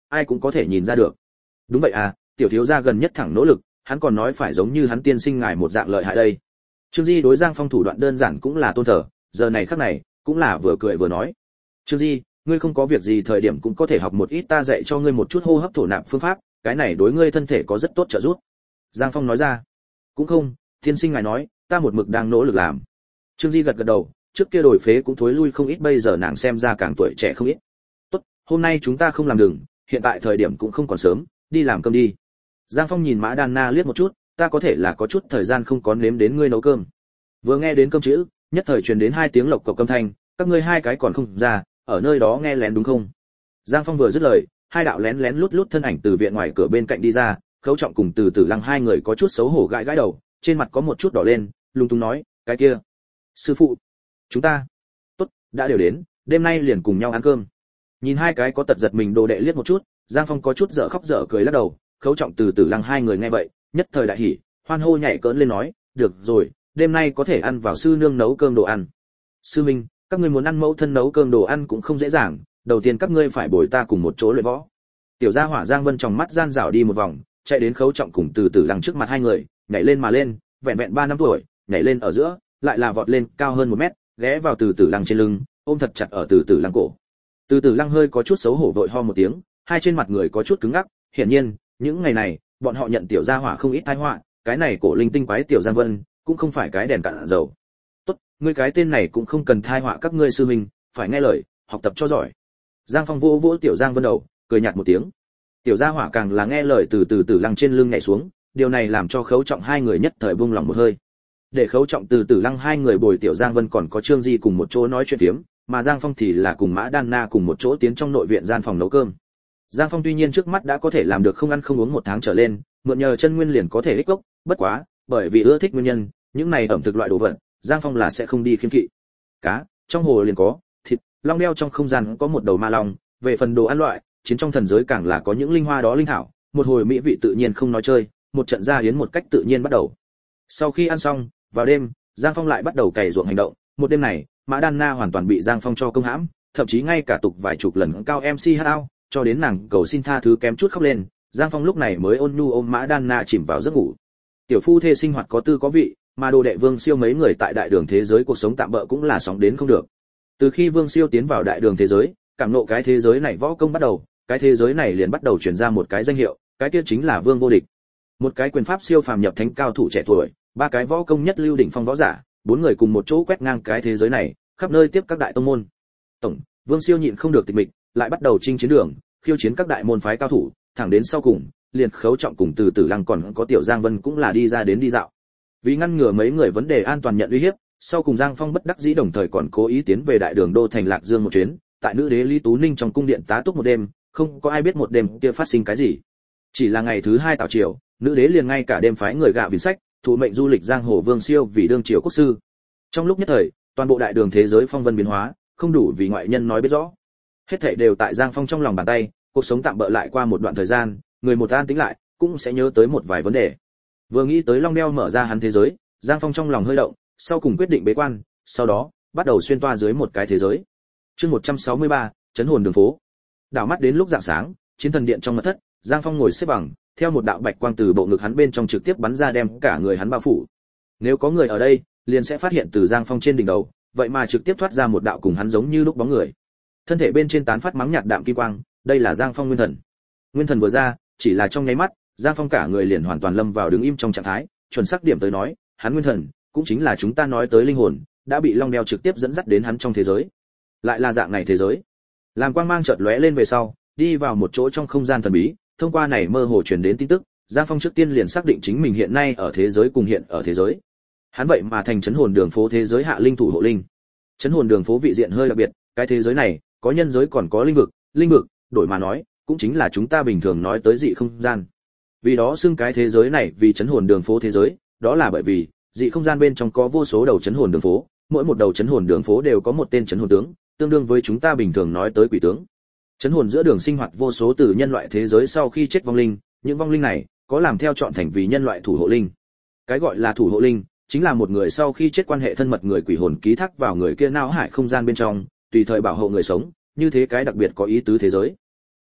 ai cũng có thể nhìn ra được. Đúng vậy à, tiểu thiếu gia gần nhất thẳng nỗ lực, hắn còn nói phải giống như hắn tiên sinh ngài một dạng lợi hại đây. Trương Di đối Giang Phong thủ đoạn đơn giản cũng là tôn thờ, giờ này khắc này cũng là vừa cười vừa nói. Trương Di, ngươi không có việc gì thời điểm cũng có thể học một ít ta dạy cho ngươi một chút hô hấp thổ nạp phương pháp, cái này đối ngươi thân thể có rất tốt trợ giúp. Giang Phong nói ra. Cũng không, tiên sinh ngài nói, ta một mực đang nỗ lực làm. Trương Di gật gật đầu, trước kia đổi phế cũng thối lui không ít, bây giờ nàng xem ra càng tuổi trẻ không ít. Tốt, hôm nay chúng ta không làm đường, hiện tại thời điểm cũng không còn sớm, đi làm cơm đi. Giang Phong nhìn Mã Đan Na liếc một chút, ta có thể là có chút thời gian không có nếm đến ngươi nấu cơm. Vừa nghe đến cơm chữ, nhất thời truyền đến hai tiếng lộc cộc âm thanh, các ngươi hai cái còn không ra, ở nơi đó nghe lén đúng không? Giang Phong vừa dứt lời, hai đạo lén lén lút lút thân ảnh từ viện ngoài cửa bên cạnh đi ra, Khấu Trọng cùng Từ Tử Lăng hai người có chút xấu hổ gãi gãi đầu, trên mặt có một chút đỏ lên, lung tung nói, cái kia, sư phụ, chúng ta, tốt, đã đều đến, đêm nay liền cùng nhau ăn cơm. Nhìn hai cái có tật giật mình đồ đệ liếc một chút, Giang Phong có chút dở khóc dở cười lắc đầu, Khấu Trọng Từ Tử Lăng hai người nghe vậy, nhất thời đại hỉ, hoan hô nhảy cỡn lên nói, được rồi, đêm nay có thể ăn vào sư nương nấu cơm đồ ăn. Sư minh, các ngươi muốn ăn mẫu thân nấu cơm đồ ăn cũng không dễ dàng, đầu tiên các ngươi phải bồi ta cùng một chỗ luyện võ. Tiểu gia hỏa Giang Vân trong mắt gian rảo đi một vòng, chạy đến Khấu Trọng cùng Từ Tử Lăng trước mặt hai người, nhảy lên mà lên, vẹn vẹn 3 năm tuổi, nhảy lên ở giữa, lại là vọt lên cao hơn 1 mét, ghé vào Từ Tử Lăng trên lưng, ôm thật chặt ở Từ Tử Lăng cổ. Từ Tử Lăng hơi có chút xấu hổ vội ho một tiếng, hai trên mặt người có chút cứng ngắc, hiển nhiên, những ngày này, bọn họ nhận tiểu gia hỏa không ít tai họa, cái này cổ linh tinh quái tiểu Giang Vân, cũng không phải cái đèn cạn dầu. Tốt, ngươi cái tên này cũng không cần tai họa các ngươi sư huynh, phải nghe lời, học tập cho giỏi. Giang Phong vỗ vỗ tiểu Giang Vân đầu, cười nhạt một tiếng. Tiểu gia hỏa càng là nghe lời từ Tử Lăng trên lưng nhảy xuống, điều này làm cho Khấu Trọng hai người nhất thời buông lòng một hơi. Để Khấu Trọng Từ Tử Lăng hai người bồi tiểu Giang Vân còn có Trương Di cùng một chỗ nói chuyện phiếm, mà Giang Phong thì là cùng Mã Đan Na cùng một chỗ tiến trong nội viện gian phòng nấu cơm. Giang Phong tuy nhiên trước mắt đã có thể làm được không ăn không uống 1 tháng trở lên, mượn nhờ chân nguyên liền có thể ích gốc, bất quá, bởi vì ưa thích nguyên nhân, những này ẩm thực loại đồ vật, Giang Phong là sẽ không đi khiêng kỵ. Cá, trong hồ liền có, thịt, long đeo trong không gian có một đầu ma long, về phần đồ ăn loại, chiến trong thần giới càng là có những linh hoa đó linh thảo, một hồi mỹ vị tự nhiên không nói chơi, một trận gia hiến một cách tự nhiên bắt đầu. Sau khi ăn xong, vào đêm, Giang Phong lại bắt đầu cày ruộng hành động, một đêm này, Mã Đan Na hoàn toàn bị Giang Phong cho công hãm, thậm chí ngay cả tục vài chục lần cao MC hao, cho đến nàng cầu xin tha thứ kém chút khóc lên, Giang Phong lúc này mới ôn nhu ôm Mã Đan Na chìm vào giấc ngủ. Tiểu phu thê sinh hoạt có tư có vị, mà đồ đệ Vương Siêu mấy người tại đại đường thế giới cuộc sống tạm bỡ cũng là sóng đến không được. Từ khi Vương Siêu tiến vào đại đường thế giới, cảm ngộ cái thế giới này võ công bắt đầu, cái thế giới này liền bắt đầu truyền ra một cái danh hiệu, cái kia chính là Vương vô địch. Một cái quyền pháp siêu phàm nhập thánh cao thủ trẻ tuổi, 3 cái võ công nhất lưu đỉnh phong võ giả, 4 người cùng một chỗ quét ngang cái thế giới này, khắp nơi tiếp các đại tông môn. Tổng, Vương Siêu nhịn không được tịch mịch, lại bắt đầu chinh chiến đường, khiêu chiến các đại môn phái cao thủ, thẳng đến sau cùng, liền Khấu Trọng cùng Từ Tử Lăng còn có tiểu Giang Vân cũng là đi ra đến đi dạo. Vì ngăn ngừa mấy người vấn đề an toàn nhận uy hiếp, sau cùng Giang Phong bất đắc dĩ đồng thời còn cố ý tiến về đại đường đô thành Lạc Dương một chuyến, tại nữ đế Lý Tú Ninh trong cung điện tá túc một đêm, không có ai biết một đêm kia phát sinh cái gì. Chỉ là ngày thứ 2 tảo triều, nữ đế liền ngay cả đêm phái người gạ viền sách, thụ mệnh du lịch giang hồ Vương Siêu vì đương triều quốc sư. Trong lúc nhất thời, toàn bộ đại đường thế giới phong vân biến hóa, không đủ vì ngoại nhân nói biết rõ. Hết thảy đều tại Giang Phong trong lòng bàn tay, cuộc sống tạm bỡ lại qua một đoạn thời gian, người một an tĩnh lại, cũng sẽ nhớ tới một vài vấn đề. Vừa nghĩ tới Long Đeo mở ra hắn thế giới, Giang Phong trong lòng hơi động, sau cùng quyết định bế quan, sau đó bắt đầu xuyên toa dưới một cái thế giới. Chương 163, Chấn hồn đường phố. Đảo mắt đến lúc rạng sáng, chiến thần điện trong mật thất, Giang Phong ngồi xếp bằng, theo một đạo bạch quang từ bộ ngực hắn bên trong trực tiếp bắn ra đem cả người hắn bao phủ. Nếu có người ở đây, liền sẽ phát hiện từ Giang Phong trên đỉnh đầu, vậy mà trực tiếp thoát ra một đạo cùng hắn giống như lúc bóng người. Thân thể bên trên tán phát mắng nhạt đạm kim quang, đây là Giang Phong nguyên thần. Nguyên thần vừa ra, chỉ là trong nháy mắt, Giang Phong cả người liền hoàn toàn lâm vào đứng im trong trạng thái, chuẩn xác điểm tới nói, hắn nguyên thần cũng chính là chúng ta nói tới linh hồn, đã bị Long Đeo trực tiếp dẫn dắt đến hắn trong thế giới. Lại là dạng này thế giới. Làm quang mang chợt lóe lên về sau, đi vào một chỗ trong không gian thần bí, thông qua này mơ hồ truyền đến tin tức, Giang Phong trước tiên liền xác định chính mình hiện nay ở thế giới cùng hiện ở thế giới. Hắn vậy mà thành Chấn hồn đường phố thế giới hạ linh thủ hộ linh. Chấn hồn đường phố vị diện hơi đặc biệt, cái thế giới này có nhân giới còn có linh vực, đổi mà nói, cũng chính là chúng ta bình thường nói tới dị không gian. Vì đó xưng cái thế giới này vì Chấn hồn đường phố thế giới, đó là bởi vì dị không gian bên trong có vô số đầu chấn hồn đường phố, mỗi một đầu chấn hồn đường phố đều có một tên chấn hồn tướng, tương đương với chúng ta bình thường nói tới quỷ tướng. Chấn hồn giữa đường sinh hoạt vô số từ nhân loại thế giới sau khi chết vong linh, những vong linh này có làm theo chọn thành vì nhân loại thủ hộ linh. Cái gọi là thủ hộ linh, chính là một người sau khi chết quan hệ thân mật người quỷ hồn ký thác vào người kia não hải không gian bên trong, tùy thời bảo hộ người sống, như thế cái đặc biệt có ý tứ thế giới.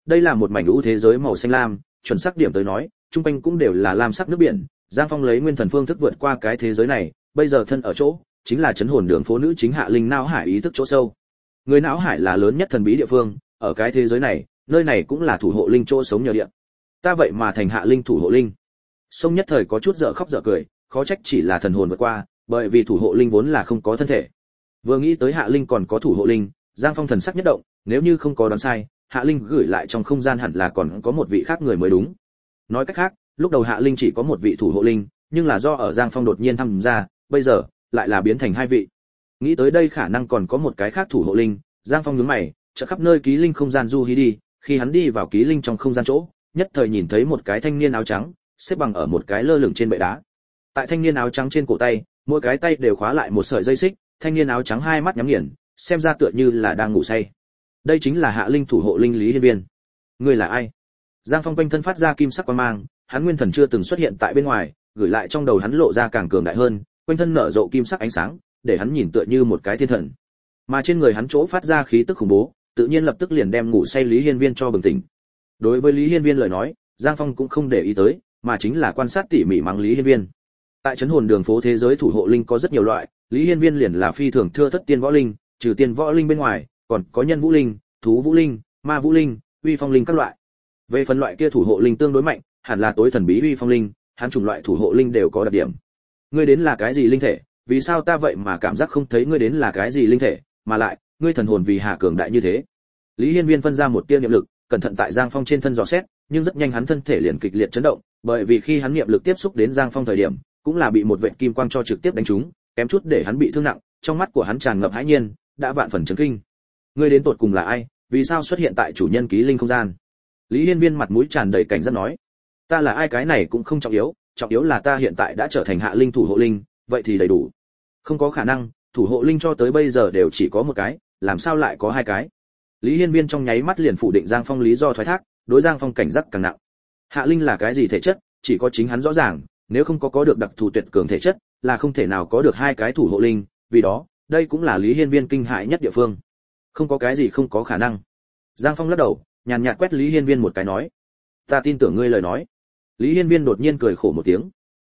đây là một mảnh ưu thế giới màu xanh lam, chuẩn xác điểm tới nói, trung quanh cũng đều là lam sắc nước biển. Giang Phong lấy nguyên thần phương thức vượt qua cái thế giới này, bây giờ thân ở chỗ chính là chấn hồn đường phố nữ chính Hạ Linh não hải ý thức chỗ sâu. Người não hải là lớn nhất thần bí địa phương, ở cái thế giới này, nơi này cũng là thủ hộ linh chỗ sống nhờ địa. Ta vậy mà thành Hạ Linh thủ hộ linh. Sông nhất thời có chút dở khóc dở cười, khó trách chỉ là thần hồn vượt qua, bởi vì thủ hộ linh vốn là không có thân thể. Vừa nghĩ tới Hạ Linh còn có thủ hộ linh, Giang Phong thần sắc nhất động, nếu như không có đoán sai, Hạ Linh gửi lại trong không gian hẳn là còn có một vị khác người mới đúng. Nói cách khác, lúc đầu Hạ Linh chỉ có một vị thủ hộ linh, nhưng là do ở Giang Phong đột nhiên tham gia, bây giờ lại là biến thành hai vị. Nghĩ tới đây khả năng còn có một cái khác thủ hộ linh, Giang Phong nhướng mày, chợt khắp nơi ký linh không gian du hí đi, khi hắn đi vào ký linh trong không gian chỗ, nhất thời nhìn thấy một cái thanh niên áo trắng, xếp bằng ở một cái lơ lửng trên bệ đá. Tại thanh niên áo trắng trên cổ tay, mỗi cái tay đều khóa lại một sợi dây xích, thanh niên áo trắng hai mắt nhắm nghiền, xem ra tựa như là đang ngủ say. Đây chính là Hạ Linh thủ hộ linh Lý Hiên Viên. Ngươi là ai? Giang Phong quanh thân phát ra kim sắc quang mang, hắn nguyên thần chưa từng xuất hiện tại bên ngoài, gửi lại trong đầu hắn lộ ra càng cường đại hơn, quanh thân nở rộ kim sắc ánh sáng, để hắn nhìn tựa như một cái thiên thần. Mà trên người hắn chỗ phát ra khí tức khủng bố, tự nhiên lập tức liền đem ngủ say Lý Hiên Viên cho bừng tỉnh. Đối với Lý Hiên Viên lời nói, Giang Phong cũng không để ý tới, mà chính là quan sát tỉ mỉ mắng Lý Hiên Viên. Tại trấn hồn đường phố thế giới thủ hộ linh có rất nhiều loại, Lý Hiên Viên liền là phi thường thưa thất tiên võ linh, trừ tiên võ linh bên ngoài, còn có nhân vũ linh, thú vũ linh, ma vũ linh, uy phong linh các loại. Về phần loại kia thủ hộ linh tương đối mạnh, hẳn là tối thần bí uy phong linh, hắn chủng loại thủ hộ linh đều có đặc điểm. Ngươi đến là cái gì linh thể? Vì sao ta vậy mà cảm giác không thấy ngươi đến là cái gì linh thể, mà lại, ngươi thần hồn vì hà cường đại như thế? Lý Hiên Viên phân ra một tia niệm lực, cẩn thận tại Giang Phong trên thân dò xét, nhưng rất nhanh hắn thân thể liền kịch liệt chấn động, bởi vì khi hắn niệm lực tiếp xúc đến Giang Phong thời điểm, cũng là bị một vệt kim quang cho trực tiếp đánh trúng, kém chút để hắn bị thương nặng, trong mắt của hắn tràn ngập hãi nhiên, đã vạn phần chấn kinh. Ngươi đến tột cùng là ai, vì sao xuất hiện tại chủ nhân ký linh không gian? Lý Hiên Viên mặt mũi tràn đầy cảnh giác nói, ta là ai cái này cũng không trọng yếu là ta hiện tại đã trở thành Hạ Linh thủ hộ linh, vậy thì đầy đủ. Không có khả năng, thủ hộ linh cho tới bây giờ đều chỉ có một cái, làm sao lại có hai cái? Lý Hiên Viên trong nháy mắt liền phủ định Giang Phong lý do thoái thác, đối Giang Phong cảnh giác càng nặng. Hạ Linh là cái gì thể chất, chỉ có chính hắn rõ ràng, nếu không có được đặc thù tuyệt cường thể chất, là không thể nào có được hai cái thủ hộ linh, vì đó, đây cũng là Lý Hiên Viên kinh hãi nhất địa phương. Không có cái gì không có khả năng. Giang Phong lắc đầu, nhàn nhạt quét Lý Hiên Viên một cái nói, ta tin tưởng ngươi lời nói. Lý Hiên Viên đột nhiên cười khổ một tiếng.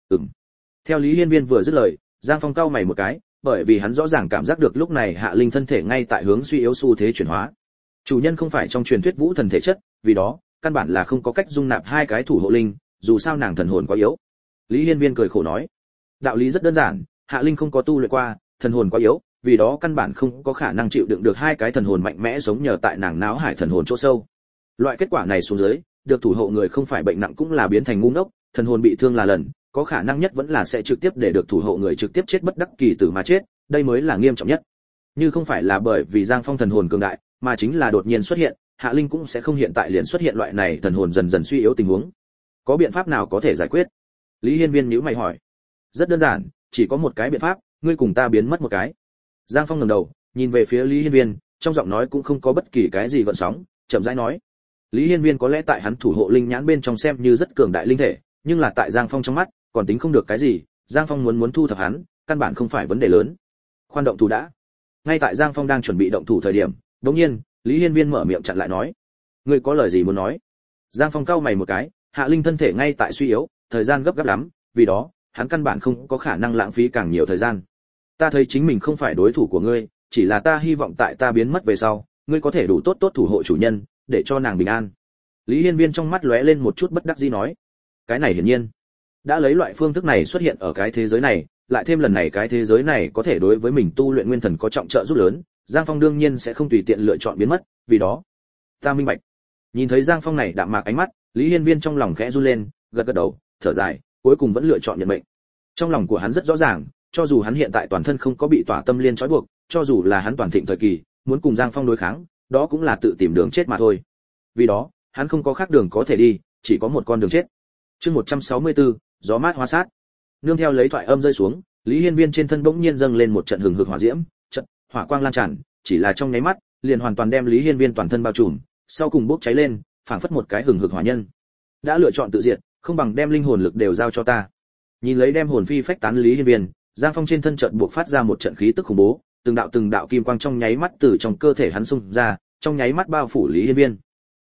Theo Lý Hiên Viên vừa dứt lời, Giang Phong cau mày một cái, bởi vì hắn rõ ràng cảm giác được lúc này Hạ Linh thân thể ngay tại hướng suy yếu xu thế chuyển hóa. Chủ nhân không phải trong truyền thuyết vũ thần thể chất, vì đó, căn bản là không có cách dung nạp hai cái thủ hộ linh, dù sao nàng thần hồn quá yếu. Lý Hiên Viên cười khổ nói, đạo lý rất đơn giản, Hạ Linh không có tu luyện qua, thần hồn quá yếu, vì đó căn bản không có khả năng chịu đựng được hai cái thần hồn mạnh mẽ giống nhờ tại nàng náo hải thần hồn chỗ sâu. Loại kết quả này xuống dưới, được thủ hộ người không phải bệnh nặng cũng là biến thành ngu ngốc, thần hồn bị thương là lần, có khả năng nhất vẫn là sẽ trực tiếp để được thủ hộ người trực tiếp chết bất đắc kỳ tử mà chết, đây mới là nghiêm trọng nhất. Như không phải là bởi vì Giang Phong thần hồn cường đại, mà chính là đột nhiên xuất hiện, Hạ Linh cũng sẽ không hiện tại liền xuất hiện loại này thần hồn dần dần suy yếu tình huống. Có biện pháp nào có thể giải quyết? Lý Hiên Viên nhíu mày hỏi. Rất đơn giản, chỉ có một cái biện pháp, ngươi cùng ta biến mất một cái. Giang Phong ngẩng đầu, nhìn về phía Lý Hiên Viên, trong giọng nói cũng không có bất kỳ cái gì gợn sóng, chậm rãi nói. Lý Hiên Viên có lẽ tại hắn thủ hộ linh nhãn bên trong xem như rất cường đại linh thể, nhưng là tại Giang Phong trong mắt, còn tính không được cái gì, Giang Phong muốn thu thập hắn, căn bản không phải vấn đề lớn. Khoan động thủ đã. Ngay tại Giang Phong đang chuẩn bị động thủ thời điểm, đột nhiên, Lý Hiên Viên mở miệng chặn lại nói, ngươi có lời gì muốn nói? Giang Phong cau mày một cái, Hạ Linh thân thể ngay tại suy yếu, thời gian gấp gáp lắm, vì đó, hắn căn bản không có khả năng lãng phí càng nhiều thời gian. Ta thấy chính mình không phải đối thủ của ngươi, chỉ là ta hy vọng tại ta biến mất về sau, ngươi có thể đủ tốt thủ hộ chủ nhân, để cho nàng bình an. Lý Hiên Viên trong mắt lóe lên một chút bất đắc dĩ nói, cái này hiển nhiên, đã lấy loại phương thức này xuất hiện ở cái thế giới này, lại thêm lần này cái thế giới này có thể đối với mình tu luyện nguyên thần có trọng trợ giúp lớn, Giang Phong đương nhiên sẽ không tùy tiện lựa chọn biến mất, vì đó, ta minh bạch. Nhìn thấy Giang Phong này đạm mạc ánh mắt, Lý Hiên Viên trong lòng khẽ run lên, gật đầu, thở dài, cuối cùng vẫn lựa chọn nhận mệnh. Trong lòng của hắn rất rõ ràng, cho dù hắn hiện tại toàn thân không có bị tỏa tâm liên trói buộc, cho dù là hắn toàn thịnh thời kỳ, muốn cùng Giang Phong đối kháng, đó cũng là tự tìm đường chết mà thôi. Vì đó, hắn không có khác đường có thể đi, chỉ có một con đường chết. Chương 164, gió mát hóa sát. Nương theo lấy thoại âm rơi xuống, Lý Hiên Viên trên thân bỗng nhiên dâng lên một trận hừng hực hỏa diễm, trận hỏa quang lan tràn, chỉ là trong nháy mắt, liền hoàn toàn đem Lý Hiên Viên toàn thân bao trùm, sau cùng bốc cháy lên, phảng phất một cái hừng hực hỏa nhân. Đã lựa chọn tự diệt, không bằng đem linh hồn lực đều giao cho ta. Nhìn lấy đem hồn phi phách tán Lý Hiên Viên, Giang Phong trên thân chợt buộc phát ra một trận khí tức khủng bố, từng đạo kim quang trong nháy mắt từ trong cơ thể hắn xung ra, trong nháy mắt bao phủ Lý Hiên Viên.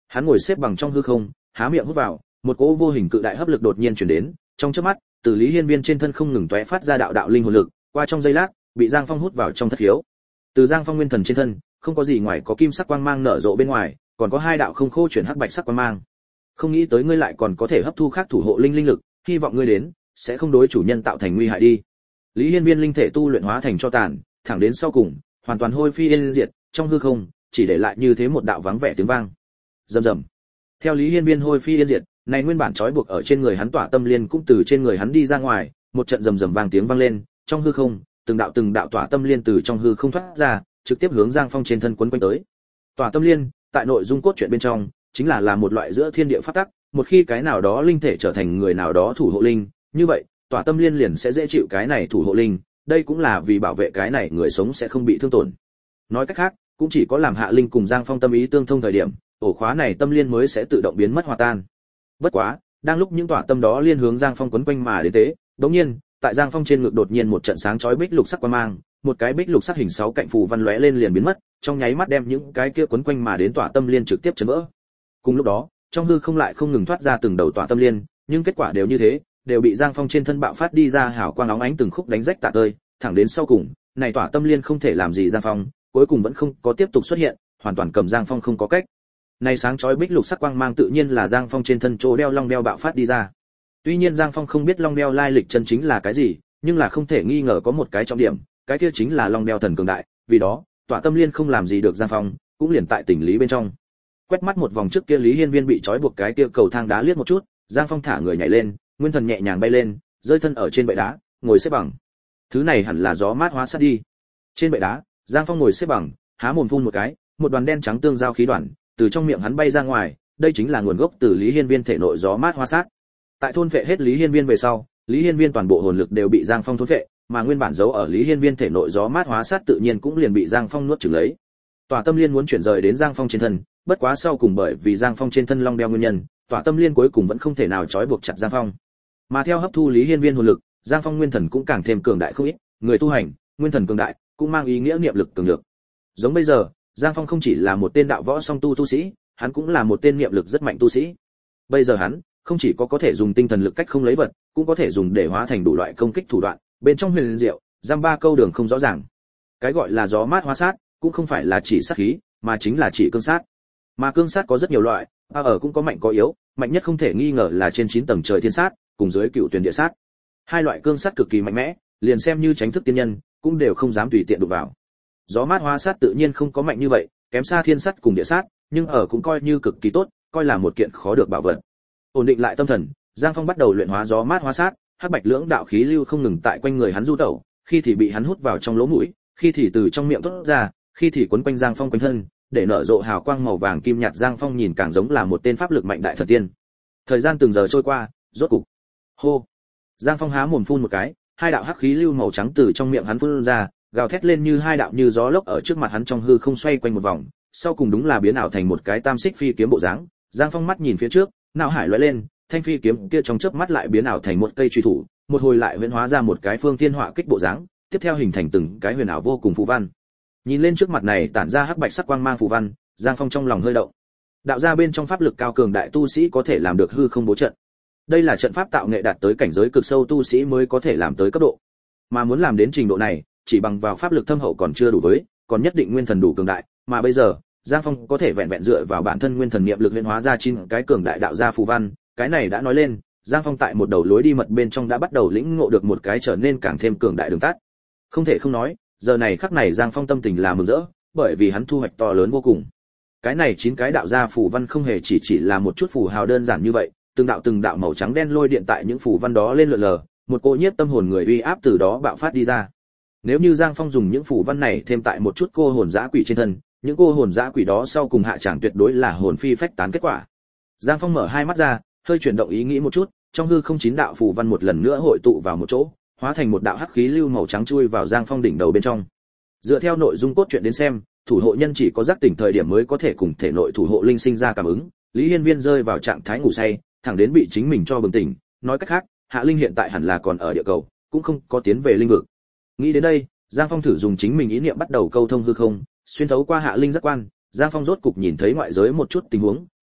Hắn ngồi xếp bằng trong hư không, há miệng hút vào, một cỗ vô hình cự đại hấp lực đột nhiên truyền đến, trong chớp mắt, từ Lý Hiên Viên trên thân không ngừng tóe phát ra đạo đạo linh hồn lực, qua trong giây lát, bị Giang Phong hút vào trong thất khiếu. Từ Giang Phong nguyên thần trên thân, không có gì ngoài có kim sắc quang mang nở rộ bên ngoài, còn có hai đạo không khô chuyển hắc bạch sắc quang mang. Không nghĩ tới ngươi lại còn có thể hấp thu khác thủ hộ linh linh lực, hy vọng ngươi đến sẽ không đối chủ nhân tạo thành nguy hại đi. Lý Hiên Viên linh thể tu luyện hóa thành cho tàn, thẳng đến sau cùng, hoàn toàn hôi phi yên diệt, trong hư không chỉ để lại như thế một đạo vắng vẻ tiếng vang. Rầm rầm. Theo Lý Hiên Viên hôi phi yên diệt, này nguyên bản trói buộc ở trên người hắn tỏa tâm liên cũng từ trên người hắn đi ra ngoài, một trận rầm rầm vang tiếng vang lên, trong hư không, từng đạo tỏa tâm liên từ trong hư không thoát ra, trực tiếp hướng Giang Phong trên thân quấn quanh tới. Tỏa tâm liên, tại nội dung cốt truyện bên trong, chính là một loại giữa thiên địa pháp tắc, một khi cái nào đó linh thể trở thành người nào đó thủ hộ linh, như vậy, tỏa tâm liên liền sẽ dễ chịu cái này thủ hộ linh, đây cũng là vì bảo vệ cái này người sống sẽ không bị thương tổn. Nói cách khác, cũng chỉ có làm Hạ Linh cùng Giang Phong tâm ý tương thông thời điểm, ổ khóa này tâm liên mới sẽ tự động biến mất hòa tan. Bất quá, đang lúc những tỏa tâm đó liên hướng Giang Phong quấn quanh mà đến thế, đột nhiên, tại Giang Phong trên ngực đột nhiên một trận sáng chói bích lục sắc quang mang, một cái bích lục sắc hình 6 cạnh phù văn lóe lên liền biến mất, trong nháy mắt đem những cái kia quấn quanh mà đến tỏa tâm liên trực tiếp chấn vỡ. Cùng lúc đó, trong hư không lại không ngừng thoát ra từng đầu tỏa tâm liên, nhưng kết quả đều như thế, đều bị Giang Phong trên thân bạo phát đi ra hào quang óng ánh từng khúc đánh rách tả tơi, thẳng đến sau cùng, này tỏa tâm liên không thể làm gì Giang Phong, cuối cùng vẫn không có tiếp tục xuất hiện, hoàn toàn cầm Giang Phong không có cách. Này sáng chói bích lục sắc quang mang tự nhiên là Giang Phong trên thân chỗ đeo long đeo bạo phát đi ra. Tuy nhiên Giang Phong không biết long đeo lai lịch chân chính là cái gì, nhưng là không thể nghi ngờ có một cái trọng điểm, cái kia chính là long đeo thần cường đại, vì đó, tỏa tâm liên không làm gì được Giang Phong, cũng liền tại tình lý bên trong. Quét mắt một vòng trước kia Lý Hiên Viên bị trói buộc cái kia cầu thang đá liếc một chút, Giang Phong thả người nhảy lên, nguyên thần nhẹ nhàng bay lên, rơi thân ở trên bệ đá, ngồi xếp bằng. Thứ này hẳn là gió mát hóa sát đi. Trên bệ đá, Giang Phong ngồi xếp bằng, há mồm phun một cái, một đoàn đen trắng tương giao khí đoàn từ trong miệng hắn bay ra ngoài, đây chính là nguồn gốc từ Lý Hiên Viên thể nội gió mát hóa sát. Tại thôn phệ hết Lý Hiên Viên về sau, Lý Hiên Viên toàn bộ hồn lực đều bị Giang Phong thôn phệ, mà nguyên bản giấu ở Lý Hiên Viên thể nội gió mát hóa sát tự nhiên cũng liền bị Giang Phong nuốt chửng lấy. Tỏa tâm liên muốn chuyển rời đến Giang Phong trên thân, bất quá sau cùng bởi vì Giang Phong trên thân long đeo nguyên nhân, tỏa tâm liên cuối cùng vẫn không thể nào trói buộc chặt Giang Phong. Mà theo hấp thu Lý Hiên Viên hồn lực, Giang Phong nguyên thần cũng càng thêm cường đại không ít, người tu hành, nguyên thần cường đại, cũng mang ý nghĩa niệm lực cường lực. Giống bây giờ, Giang Phong không chỉ là một tên đạo võ song tu sĩ, hắn cũng là một tên niệm lực rất mạnh tu sĩ. Bây giờ hắn, không chỉ có thể dùng tinh thần lực cách không lấy vật, cũng có thể dùng để hóa thành đủ loại công kích thủ đoạn, bên trong huyền diệu, giam ba câu đường không rõ ràng. Cái gọi là gió mát hóa sát, cũng không phải là chỉ sát khí, mà chính là chỉ cương sát. Mà cương sát có rất nhiều loại, ở cũng có mạnh có yếu, mạnh nhất không thể nghi ngờ là trên 9 tầng trời thiên sát, cùng dưới cựu tuyển địa sát. Hai loại cương sát cực kỳ mạnh mẽ, liền xem như tránh thức tiên nhân, cũng đều không dám tùy tiện đụng vào. Gió mát hóa sát tự nhiên không có mạnh như vậy, kém xa thiên sát cùng địa sát, nhưng cũng coi như cực kỳ tốt, coi là một kiện khó được bảo vật. Ổn định lại tâm thần, Giang Phong bắt đầu luyện hóa gió mát hóa sát, hắc bạch lưỡng đạo khí lưu không ngừng tại quanh người hắn du tẩu, khi thì bị hắn hút vào trong lỗ mũi, khi thì từ trong miệng thoát ra, khi thì quấn quanh Giang Phong quanh thân, để nở rộ hào quang màu vàng kim nhạt. Giang Phong nhìn càng giống là một tên pháp lực mạnh đại thần tiên. Thời gian từng giờ trôi qua, rốt cục, hô, Giang Phong há mồm phun một cái, hai đạo hắc khí lưu màu trắng từ trong miệng hắn phun ra, gào thét lên như hai đạo như gió lốc ở trước mặt hắn trong hư không xoay quanh một vòng, sau cùng đúng là biến ảo thành một cái tam xích phi kiếm bộ dáng. Giang Phong mắt nhìn phía trước, não hải lóe lên, thanh phi kiếm kia trong chớp mắt lại biến ảo thành một cây truy thủ, một hồi lại huyễn hóa ra một cái phương thiên họa kích bộ dáng, tiếp theo hình thành từng cái huyền ảo vô cùng phù văn. Nhìn lên trước mặt này tản ra hắc bạch sắc quang mang phù văn, Giang Phong trong lòng hơi động. Đạo gia bên trong pháp lực cao cường đại tu sĩ có thể làm được hư không bố trận. Đây là trận pháp tạo nghệ đạt tới cảnh giới cực sâu tu sĩ mới có thể làm tới cấp độ. Mà muốn làm đến trình độ này, chỉ bằng vào pháp lực thâm hậu còn chưa đủ với, còn nhất định nguyên thần đủ cường đại, mà bây giờ, Giang Phong có thể vẹn vẹn dựa vào bản thân nguyên thần niệm lực huyễn hóa ra 9 cái cường đại đạo gia phù văn, cái này đã nói lên, Giang Phong tại một đầu lối đi mật bên trong đã bắt đầu lĩnh ngộ được một cái trở nên càng thêm cường đại đường tắt. Không thể không nói, giờ này khắc này Giang Phong tâm tình là mừng rỡ, bởi vì hắn thu hoạch to lớn vô cùng. Cái này 9 cái đạo gia phù văn không hề chỉ là một chút phù hào đơn giản như vậy, từng đạo màu trắng đen lôi điện tại những phù văn đó lên lượn lờ, một cỗ nhiếp tâm hồn người uy áp từ đó bạo phát đi ra. Nếu như Giang Phong dùng những phù văn này thêm tại một chút cô hồn dã quỷ trên thân, những cô hồn dã quỷ đó sau cùng hạ tràng tuyệt đối là hồn phi phách tán kết quả. Giang Phong mở hai mắt ra, hơi chuyển động ý nghĩ một chút, trong hư không 9 đạo phù văn một lần nữa hội tụ vào một chỗ, hóa thành một đạo hắc khí lưu màu trắng chui vào Giang Phong đỉnh đầu bên trong. Dựa theo nội dung cốt truyện đến xem, thủ hộ nhân chỉ có giác tỉnh thời điểm mới có thể cùng thể nội thủ hộ linh sinh ra cảm ứng. Lý Hiên Viên rơi vào trạng thái ngủ say, thẳng đến bị chính mình cho bừng tỉnh, nói cách khác, Hạ Linh hiện tại hẳn là còn ở địa cầu, cũng không có tiến về linh vực. Nghĩ đến đây, Giang Phong thử dùng chính mình ý niệm bắt đầu câu thông hư không, xuyên thấu qua Hạ Linh giác quan, Giang Phong rốt cục nhìn thấy ngoại giới một chút tình huống,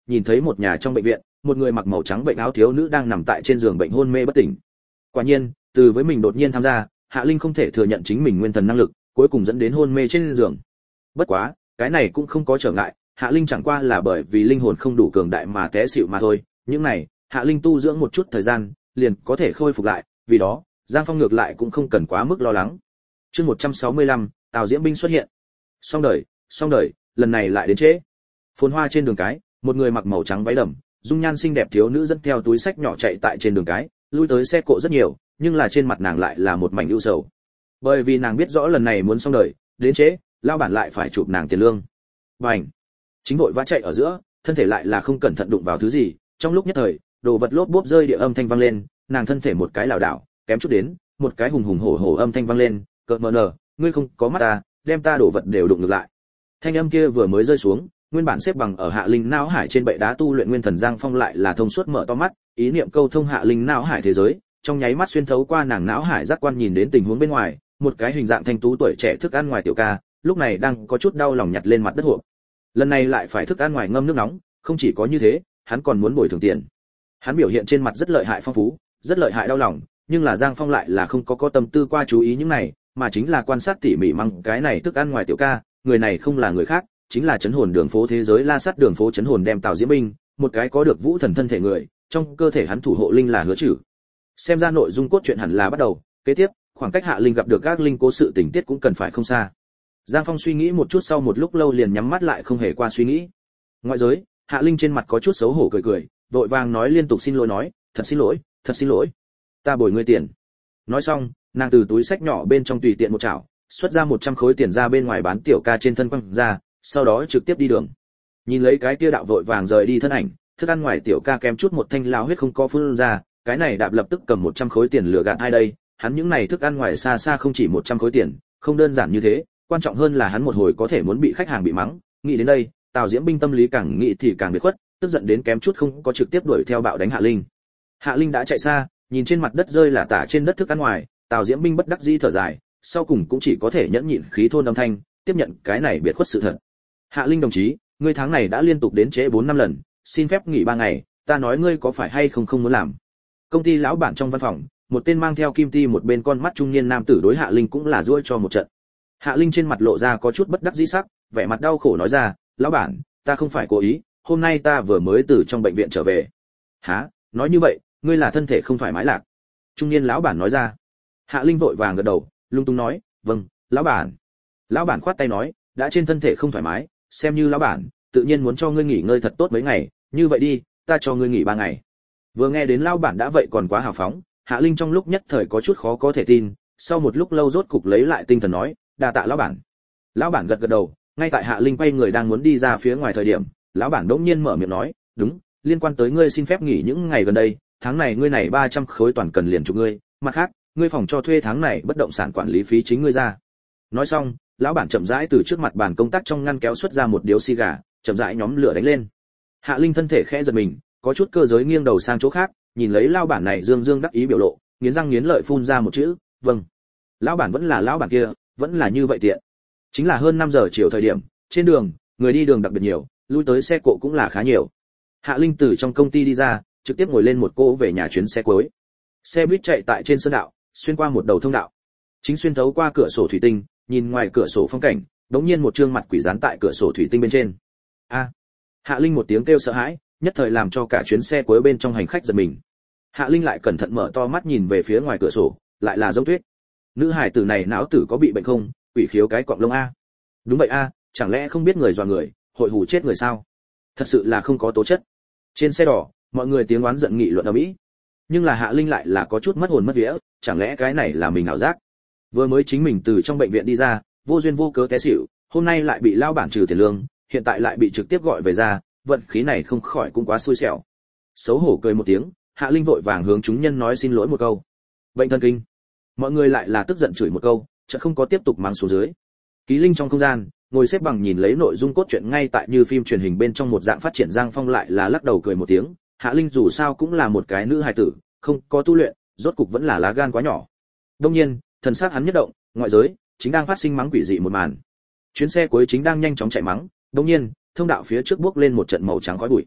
nhìn thấy một nhà trong bệnh viện, một người mặc màu trắng bệnh áo thiếu nữ đang nằm tại trên giường bệnh hôn mê bất tỉnh. Quả nhiên, từ với mình đột nhiên tham gia, Hạ Linh không thể thừa nhận chính mình nguyên thần năng lực, cuối cùng dẫn đến hôn mê trên giường. Bất quá, cái này cũng không có trở ngại, Hạ Linh chẳng qua là bởi vì linh hồn không đủ cường đại mà té xỉu mà thôi, những này, Hạ Linh tu dưỡng một chút thời gian, liền có thể khôi phục lại, vì đó, Giang Phong ngược lại cũng không cần quá mức lo lắng. Chương 165, Tào Diễm binh xuất hiện. Xong đời, lần này lại đến trễ. Phồn hoa trên đường cái, một người mặc màu trắng váy đầm, dung nhan xinh đẹp thiếu nữ dẫn theo túi sách nhỏ chạy tại trên đường cái, lui tới xe cộ rất nhiều, nhưng là trên mặt nàng lại là một mảnh ưu sầu. Bởi vì nàng biết rõ lần này muốn xong đời, đến trễ, lao bản lại phải chụp nàng tiền lương. Bành! Chính vội vã chạy ở giữa, thân thể lại là không cẩn thận đụng vào thứ gì, trong lúc nhất thời, đồ vật lốp bốp rơi địa âm thanh vang lên, nàng thân thể một cái lảo đảo, kém chút đến, một cái hùng hùng hổ hổ âm thanh vang lên, cợt mờ nở, ngươi không có mắt ta, đem ta đổ vật đều đụng ngược lại. Thanh âm kia vừa mới rơi xuống, nguyên bản xếp bằng ở Hạ Linh não hải trên bệ đá tu luyện nguyên thần Giang Phong lại là thông suốt mở to mắt, ý niệm câu thông Hạ Linh não hải thế giới, trong nháy mắt xuyên thấu qua nàng não hải giác quan nhìn đến tình huống bên ngoài, một cái hình dạng thanh tú tuổi trẻ thức ăn ngoài tiểu ca, lúc này đang có chút đau lòng nhặt lên mặt đất hộp. Lần này lại phải thức ăn ngoài ngâm nước nóng, không chỉ có như thế, hắn còn muốn bồi thường tiền. Hắn biểu hiện trên mặt rất lợi hại phong phú, rất lợi hại đau lòng, nhưng là Giang Phong lại là không có tâm tư qua chú ý những này, mà chính là quan sát tỉ mỉ măng cái này thức ăn ngoài tiểu ca, người này không là người khác, chính là chấn hồn đường phố thế giới La Sát đường phố chấn hồn đem Tào Diễm binh, một cái có được vũ thần thân thể người, trong cơ thể hắn thủ hộ linh là Hứa Trử. Xem ra nội dung cốt truyện hẳn là bắt đầu, kế tiếp, khoảng cách Hạ Linh gặp được các linh cố sự tình tiết cũng cần phải không xa. Giang Phong suy nghĩ một chút sau một lúc lâu liền nhắm mắt lại không hề qua suy nghĩ. Ngoại giới, Hạ Linh trên mặt có chút xấu hổ cười cười, vội vàng nói liên tục xin lỗi nói, thật xin lỗi, ta bồi ngươi tiền. Nói xong, nàng từ túi sách nhỏ bên trong tùy tiện một chảo, xuất ra 100 khối tiền ra bên ngoài bán tiểu ca trên thân quăng ra, sau đó trực tiếp đi đường. Nhìn lấy cái kia đạo vội vàng rời đi thân ảnh, thức ăn ngoài tiểu ca kém chút một thanh lao huyết không có phun ra, cái này đạp lập tức cầm 100 khối tiền lừa gạt ai đây, hắn những này thức ăn ngoài xa xa không chỉ 100 khối tiền, không đơn giản như thế, quan trọng hơn là hắn một hồi có thể muốn bị khách hàng bị mắng, nghĩ đến đây, Tào Diễm binh tâm lý càng nghĩ thì càng biệt khuất, tức giận đến kém chút không có trực tiếp đuổi theo bạo đánh Hạ Linh. Hạ Linh đã chạy xa, nhìn trên mặt đất rơi là tả trên đất thức ăn ngoài, Tào Diễm binh bất đắc dĩ thở dài, sau cùng cũng chỉ có thể nhẫn nhịn khí thôn âm thanh, tiếp nhận cái này biệt khuất sự thật. Hạ Linh đồng chí, ngươi tháng này đã liên tục đến trễ 4-5 lần, xin phép nghỉ 3 ngày, ta nói ngươi có phải hay không muốn làm. Công ty lão bản trong văn phòng, một tên mang theo kim ti một bên con mắt trung niên nam tử đối Hạ Linh cũng là giũa cho một trận. Hạ Linh trên mặt lộ ra có chút bất đắc dĩ sắc, vẻ mặt đau khổ nói ra, lão bản, ta không phải cố ý, hôm nay ta vừa mới từ trong bệnh viện trở về. Hả? Nói như vậy, ngươi là thân thể không thoải mái lạc? Trung niên lão bản nói ra. Hạ Linh vội vàng gật đầu, lung tung nói, vâng, lão bản. Lão bản khoát tay nói, đã trên thân thể không thoải mái, xem như lão bản, tự nhiên muốn cho ngươi nghỉ ngơi thật tốt mấy ngày, như vậy đi, ta cho ngươi nghỉ 3 ngày. Vừa nghe đến lão bản đã vậy còn quá hào phóng, Hạ Linh trong lúc nhất thời có chút khó có thể tin, sau một lúc lâu rốt cục lấy lại tinh thần nói, đa tạ lão bản. Lão bản gật gật đầu, ngay tại Hạ Linh quay người đang muốn đi ra phía ngoài thời điểm, lão bản đỗng nhiên mở miệng nói, đúng, liên quan tới ngươi xin phép nghỉ những ngày gần đây, tháng này ngươi này 300 khối toàn cần liền chụp ngươi, mặt khác, ngươi phòng cho thuê tháng này bất động sản quản lý phí chính ngươi ra. Nói xong, lão bản chậm rãi từ trước mặt bàn công tác trong ngăn kéo xuất ra một điếu xì gà, chậm rãi nhóm lửa đánh lên. Hạ Linh thân thể khẽ giật mình, có chút cơ giới nghiêng đầu sang chỗ khác, nhìn lấy lão bản này dương dương đắc ý biểu lộ, nghiến răng nghiến lợi phun ra một chữ, vâng. Lão bản vẫn là lão bản kia, vẫn là như vậy tiện. Chính là hơn 5 giờ chiều thời điểm, trên đường, người đi đường đặc biệt nhiều, lui tới xe cộ cũng là khá nhiều. Hạ Linh từ trong công ty đi ra, trực tiếp ngồi lên một cô về nhà chuyến xe cuối. Xe buýt chạy tại trên sơn đạo, xuyên qua một đầu thông đạo. Chính xuyên thấu qua cửa sổ thủy tinh, nhìn ngoài cửa sổ phong cảnh, đống nhiên một trương mặt quỷ dán tại cửa sổ thủy tinh bên trên. A! Hạ Linh một tiếng kêu sợ hãi, nhất thời làm cho cả chuyến xe cuối bên trong hành khách giật mình. Hạ Linh lại cẩn thận mở to mắt nhìn về phía ngoài cửa sổ, lại là Dông Tuyết. Nữ hải tử này não tử có bị bệnh không? Quỷ khiếu cái cọng lông a. Đúng vậy a, chẳng lẽ không biết người dọa người, hội hù chết người sao? Thật sự là không có tố chất. Trên xe đỏ, mọi người tiếng oán giận nghị luận ầm ĩ. Nhưng là Hạ Linh lại là có chút mất hồn mất vía, chẳng lẽ cái này là mình ảo giác? Vừa mới chính mình từ trong bệnh viện đi ra, vô duyên vô cớ té xỉu, hôm nay lại bị lao bản trừ tiền lương, hiện tại lại bị trực tiếp gọi về ra, vận khí này không khỏi cũng quá xui xẻo. Xấu hổ cười một tiếng, Hạ Linh vội vàng hướng chúng nhân nói xin lỗi một câu. Bệnh thần kinh. Mọi người lại là tức giận chửi một câu, chợt không có tiếp tục mang xuống dưới. Ký Linh trong không gian, ngồi xếp bằng nhìn lấy nội dung cốt truyện ngay tại như phim truyền hình bên trong một dạng phát triển, Giang Phong lại là lắc đầu cười một tiếng, Hạ Linh dù sao cũng là một cái nữ hài tử, không có tu luyện, rốt cục vẫn là lá gan quá nhỏ. Đương nhiên, thần sắc hắn nhất động, ngoại giới chính đang phát sinh mắng quỷ dị một màn. Chuyến xe cuối chính đang nhanh chóng chạy mắng, đương nhiên, thông đạo phía trước bước lên một trận màu trắng khói bụi.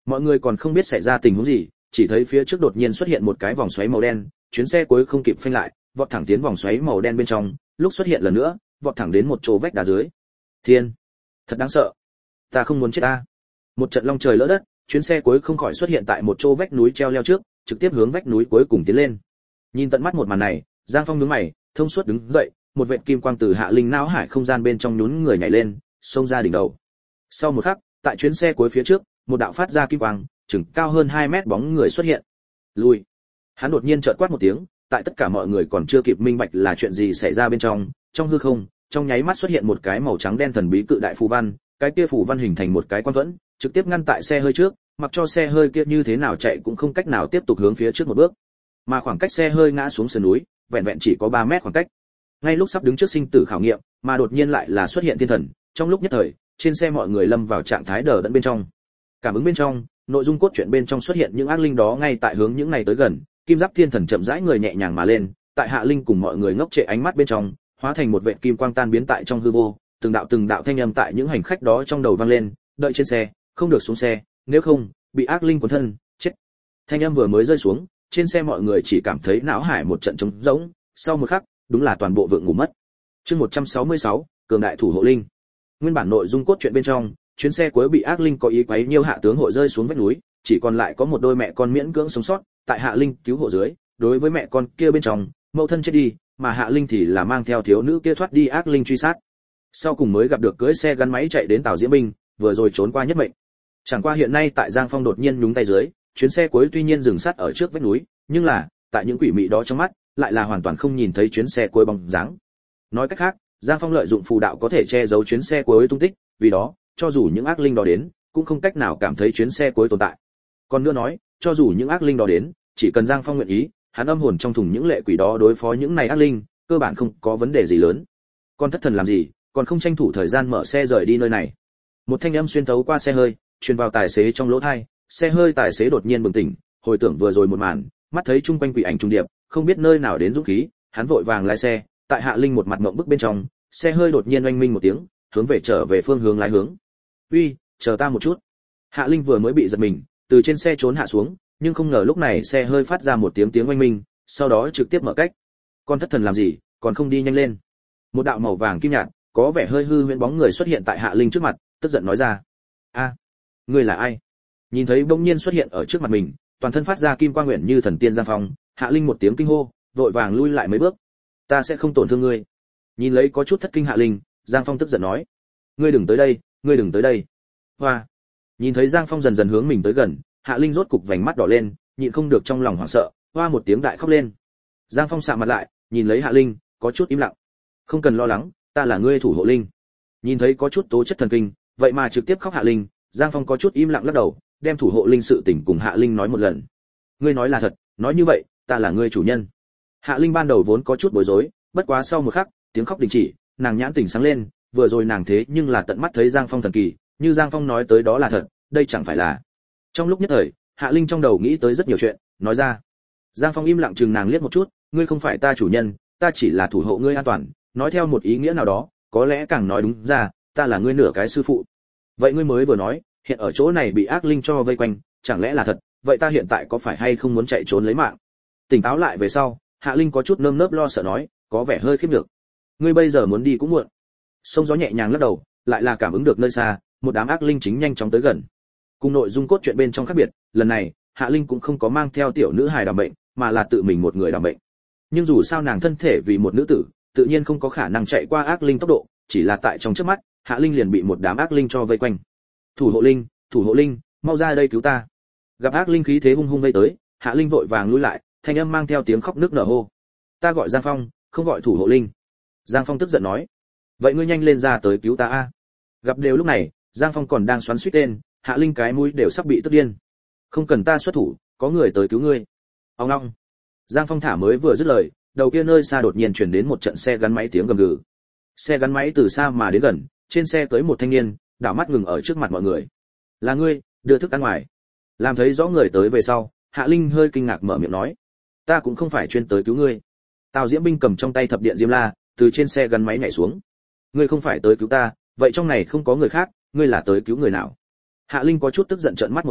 Mọi người còn không biết xảy ra tình huống gì, chỉ thấy phía trước đột nhiên xuất hiện một cái vòng xoáy màu đen, chuyến xe cuối không kịp phanh lại, vọt thẳng tiến vòng xoáy màu đen bên trong, lúc xuất hiện lần nữa, vọt thẳng đến một chỗ vách đá dưới. Thiên, thật đáng sợ. Ta không muốn chết ta. Một trận long trời lỡ đất, chuyến xe cuối không khỏi xuất hiện tại một chỗ vách núi treo leo trước, trực tiếp hướng vách núi cuối cùng tiến lên. Nhìn tận mắt một màn này, Giang Phong nhướng mày, thông suốt đứng dậy, một vệt kim quang từ Hạ Linh não hải không gian bên trong nhún người nhảy lên, xông ra đỉnh đầu. Sau một khắc, tại chuyến xe cuối phía trước, một đạo phát ra kim quang, chừng cao hơn 2 mét bóng người xuất hiện. Lùi. Hắn đột nhiên chợt quát một tiếng, tại tất cả mọi người còn chưa kịp minh bạch là chuyện gì xảy ra bên trong hư không, trong nháy mắt xuất hiện một cái màu trắng đen thần bí cự đại phù văn, cái kia phù văn hình thành một cái quan thuẫn, trực tiếp ngăn tại xe hơi trước, mặc cho xe hơi kia như thế nào chạy cũng không cách nào tiếp tục hướng phía trước một bước. Mà khoảng cách xe hơi ngã xuống sườn núi, vẹn vẹn chỉ có 3 mét khoảng cách. Ngay lúc sắp đứng trước sinh tử khảo nghiệm, mà đột nhiên lại là xuất hiện thiên thần, trong lúc nhất thời, trên xe mọi người lâm vào trạng thái đờ đẫn bên trong. Cảm ứng bên trong, nội dung cốt truyện bên trong xuất hiện những ác linh đó ngay tại hướng những này tới gần, kim giáp thiên thần chậm rãi người nhẹ nhàng mà lên, tại Hạ Linh cùng mọi người ngốc trệ ánh mắt bên trong, hóa thành một vệt kim quang tan biến tại trong hư vô, từng đạo thanh âm tại những hành khách đó trong đầu vang lên, đợi trên xe, không được xuống xe, nếu không, bị ác linh cuốn thân, chết. Thanh âm vừa mới rơi xuống, trên xe mọi người chỉ cảm thấy não hải một trận trống rỗng, sau một khắc, đúng là toàn bộ vượng ngủ mất. Chương 166, cường đại thủ hộ linh. Nguyên bản nội dung cốt truyện bên trong, chuyến xe cuối bị ác linh có ý quấy nhiêu hạ tướng hội rơi xuống vách núi, chỉ còn lại có một đôi mẹ con miễn cưỡng sống sót, tại Hạ Linh cứu hộ dưới, đối với mẹ con kia bên trong, mẫu thân chết đi, mà Hạ Linh thì là mang theo thiếu nữ kia thoát đi ác linh truy sát. Sau cùng mới gặp được cưỡi xe gắn máy chạy đến Tào Diễm Binh, vừa rồi trốn qua nhất mệnh. Chẳng qua hiện nay tại Giang Phong đột nhiên nhúng tay dưới, chuyến xe cuối tuy nhiên dừng sát ở trước vách núi, nhưng là, tại những quỷ mị đó trong mắt, lại là hoàn toàn không nhìn thấy chuyến xe cuối bóng dáng. Nói cách khác, Giang Phong lợi dụng phù đạo có thể che giấu chuyến xe cuối tung tích, vì đó, cho dù những ác linh đó đến, cũng không cách nào cảm thấy chuyến xe cuối tồn tại. Còn nữa nói, cho dù những ác linh đó đến, chỉ cần Giang Phong nguyện ý, hắn âm hồn trong thùng những lệ quỷ đó đối phó những này ác linh, cơ bản không có vấn đề gì lớn. Con thất thần làm gì, còn không tranh thủ thời gian mở xe rời đi nơi này. Một thanh âm xuyên thấu qua xe hơi, truyền vào tài xế trong lỗ tai, xe hơi tài xế đột nhiên bừng tỉnh, hồi tưởng vừa rồi một màn, mắt thấy chung quanh quỷ ảnh trùng điệp, không biết nơi nào đến dũng khí, hắn vội vàng lái xe, tại Hạ Linh một mặt ngậm bức bên trong, xe hơi đột nhiên oanh minh một tiếng, hướng về trở về phương hướng lái hướng. "Uy, chờ ta một chút." Hạ Linh vừa mới bị giật mình, từ trên xe trốn hạ xuống, nhưng không ngờ lúc này xe hơi phát ra một tiếng oanh minh, sau đó trực tiếp mở cách. "Con thất thần làm gì, còn không đi nhanh lên." Một đạo màu vàng kim nhạt, có vẻ hơi hư huyễn bóng người xuất hiện tại Hạ Linh trước mặt, tức giận nói ra: "A, ngươi là ai?" Nhìn thấy bỗng nhiên xuất hiện ở trước mặt mình, toàn thân phát ra kim quang nguyện như thần tiên Giang Phong, Hạ Linh một tiếng kinh hô, vội vàng lui lại mấy bước. "Ta sẽ không tổn thương ngươi." Nhìn lấy có chút thất kinh Hạ Linh, Giang Phong tức giận nói: "Ngươi đừng tới đây, ngươi đừng tới đây." Hoa. Nhìn thấy Giang Phong dần dần hướng mình tới gần, Hạ Linh rốt cục vành mắt đỏ lên, nhịn không được trong lòng hoảng sợ, hoa một tiếng đại khóc lên. Giang Phong sạm mặt lại, nhìn lấy Hạ Linh, có chút im lặng. "Không cần lo lắng, ta là ngươi thủ hộ linh." Nhìn thấy có chút tố chất thần kinh, vậy mà trực tiếp khóc Hạ Linh, Giang Phong có chút im lặng lắc đầu, đem thủ hộ linh sự tình cùng Hạ Linh nói một lần. "Ngươi nói là thật, nói như vậy, ta là ngươi chủ nhân." Hạ Linh ban đầu vốn có chút bối rối, bất quá sau một khắc, tiếng khóc đình chỉ, nàng nhãn tỉnh sáng lên, vừa rồi nàng thế nhưng là tận mắt thấy Giang Phong thần kỳ, như Giang Phong nói tới đó là thật, đây chẳng phải là. Trong lúc nhất thời, Hạ Linh trong đầu nghĩ tới rất nhiều chuyện, nói ra. Giang Phong im lặng chừng nàng liếc một chút, "Ngươi không phải ta chủ nhân, ta chỉ là thủ hộ ngươi an toàn, nói theo một ý nghĩa nào đó, có lẽ càng nói đúng ra, ta là ngươi nửa cái sư phụ." "Vậy ngươi mới vừa nói, hiện ở chỗ này bị ác linh cho vây quanh, chẳng lẽ là thật, vậy ta hiện tại có phải hay không muốn chạy trốn lấy mạng?" Tỉnh táo lại về sau, Hạ Linh có chút nơm nớp lo sợ nói, có vẻ hơi khiếp nhược. "Ngươi bây giờ muốn đi cũng muộn." Sông gió nhẹ nhàng lắc đầu, lại là cảm ứng được nơi xa, một đám ác linh chính nhanh chóng tới gần. Cùng nội dung cốt truyện bên trong khác biệt, lần này, Hạ Linh cũng không có mang theo tiểu nữ hài đảm bệnh, mà là tự mình một người đảm bệnh. Nhưng dù sao nàng thân thể vì một nữ tử, tự nhiên không có khả năng chạy qua ác linh tốc độ, chỉ là tại trong chớp mắt, Hạ Linh liền bị một đám ác linh cho vây quanh. Thủ hộ linh, mau ra đây cứu ta." Gặp ác linh khí thế hung hung vây tới, Hạ Linh vội vàng lui lại, thanh âm mang theo tiếng khóc nức nở hô: "Ta gọi Giang Phong, không gọi thủ hộ linh." Giang Phong tức giận nói: "Vậy ngươi nhanh lên ra tới cứu ta a." Gặp đều lúc này, Giang Phong còn đang xoắn xuýt tên, Hạ Linh cái mũi đều sắp bị tức điên. "Không cần ta xuất thủ, có người tới cứu ngươi." Ông long. Giang Phong thả mới vừa dứt lời, đầu kia nơi xa đột nhiên truyền đến một trận xe gắn máy tiếng gầm gừ. Xe gắn máy từ xa mà đến gần, trên xe tới một thanh niên, đảo mắt ngừng ở trước mặt mọi người. "Là ngươi, đưa thức ăn ngoài." Làm thấy rõ người tới về sau, Hạ Linh hơi kinh ngạc mở miệng nói: "Ta cũng không phải chuyên tới cứu ngươi." Tào Diễm Binh cầm trong tay thập điện diêm la, từ trên xe gắn máy nhảy xuống. "Ngươi không phải tới cứu ta, vậy trong này không có người khác, ngươi là tới cứu người nào?" Hạ Linh có chút tức giận trợn mắt một cái,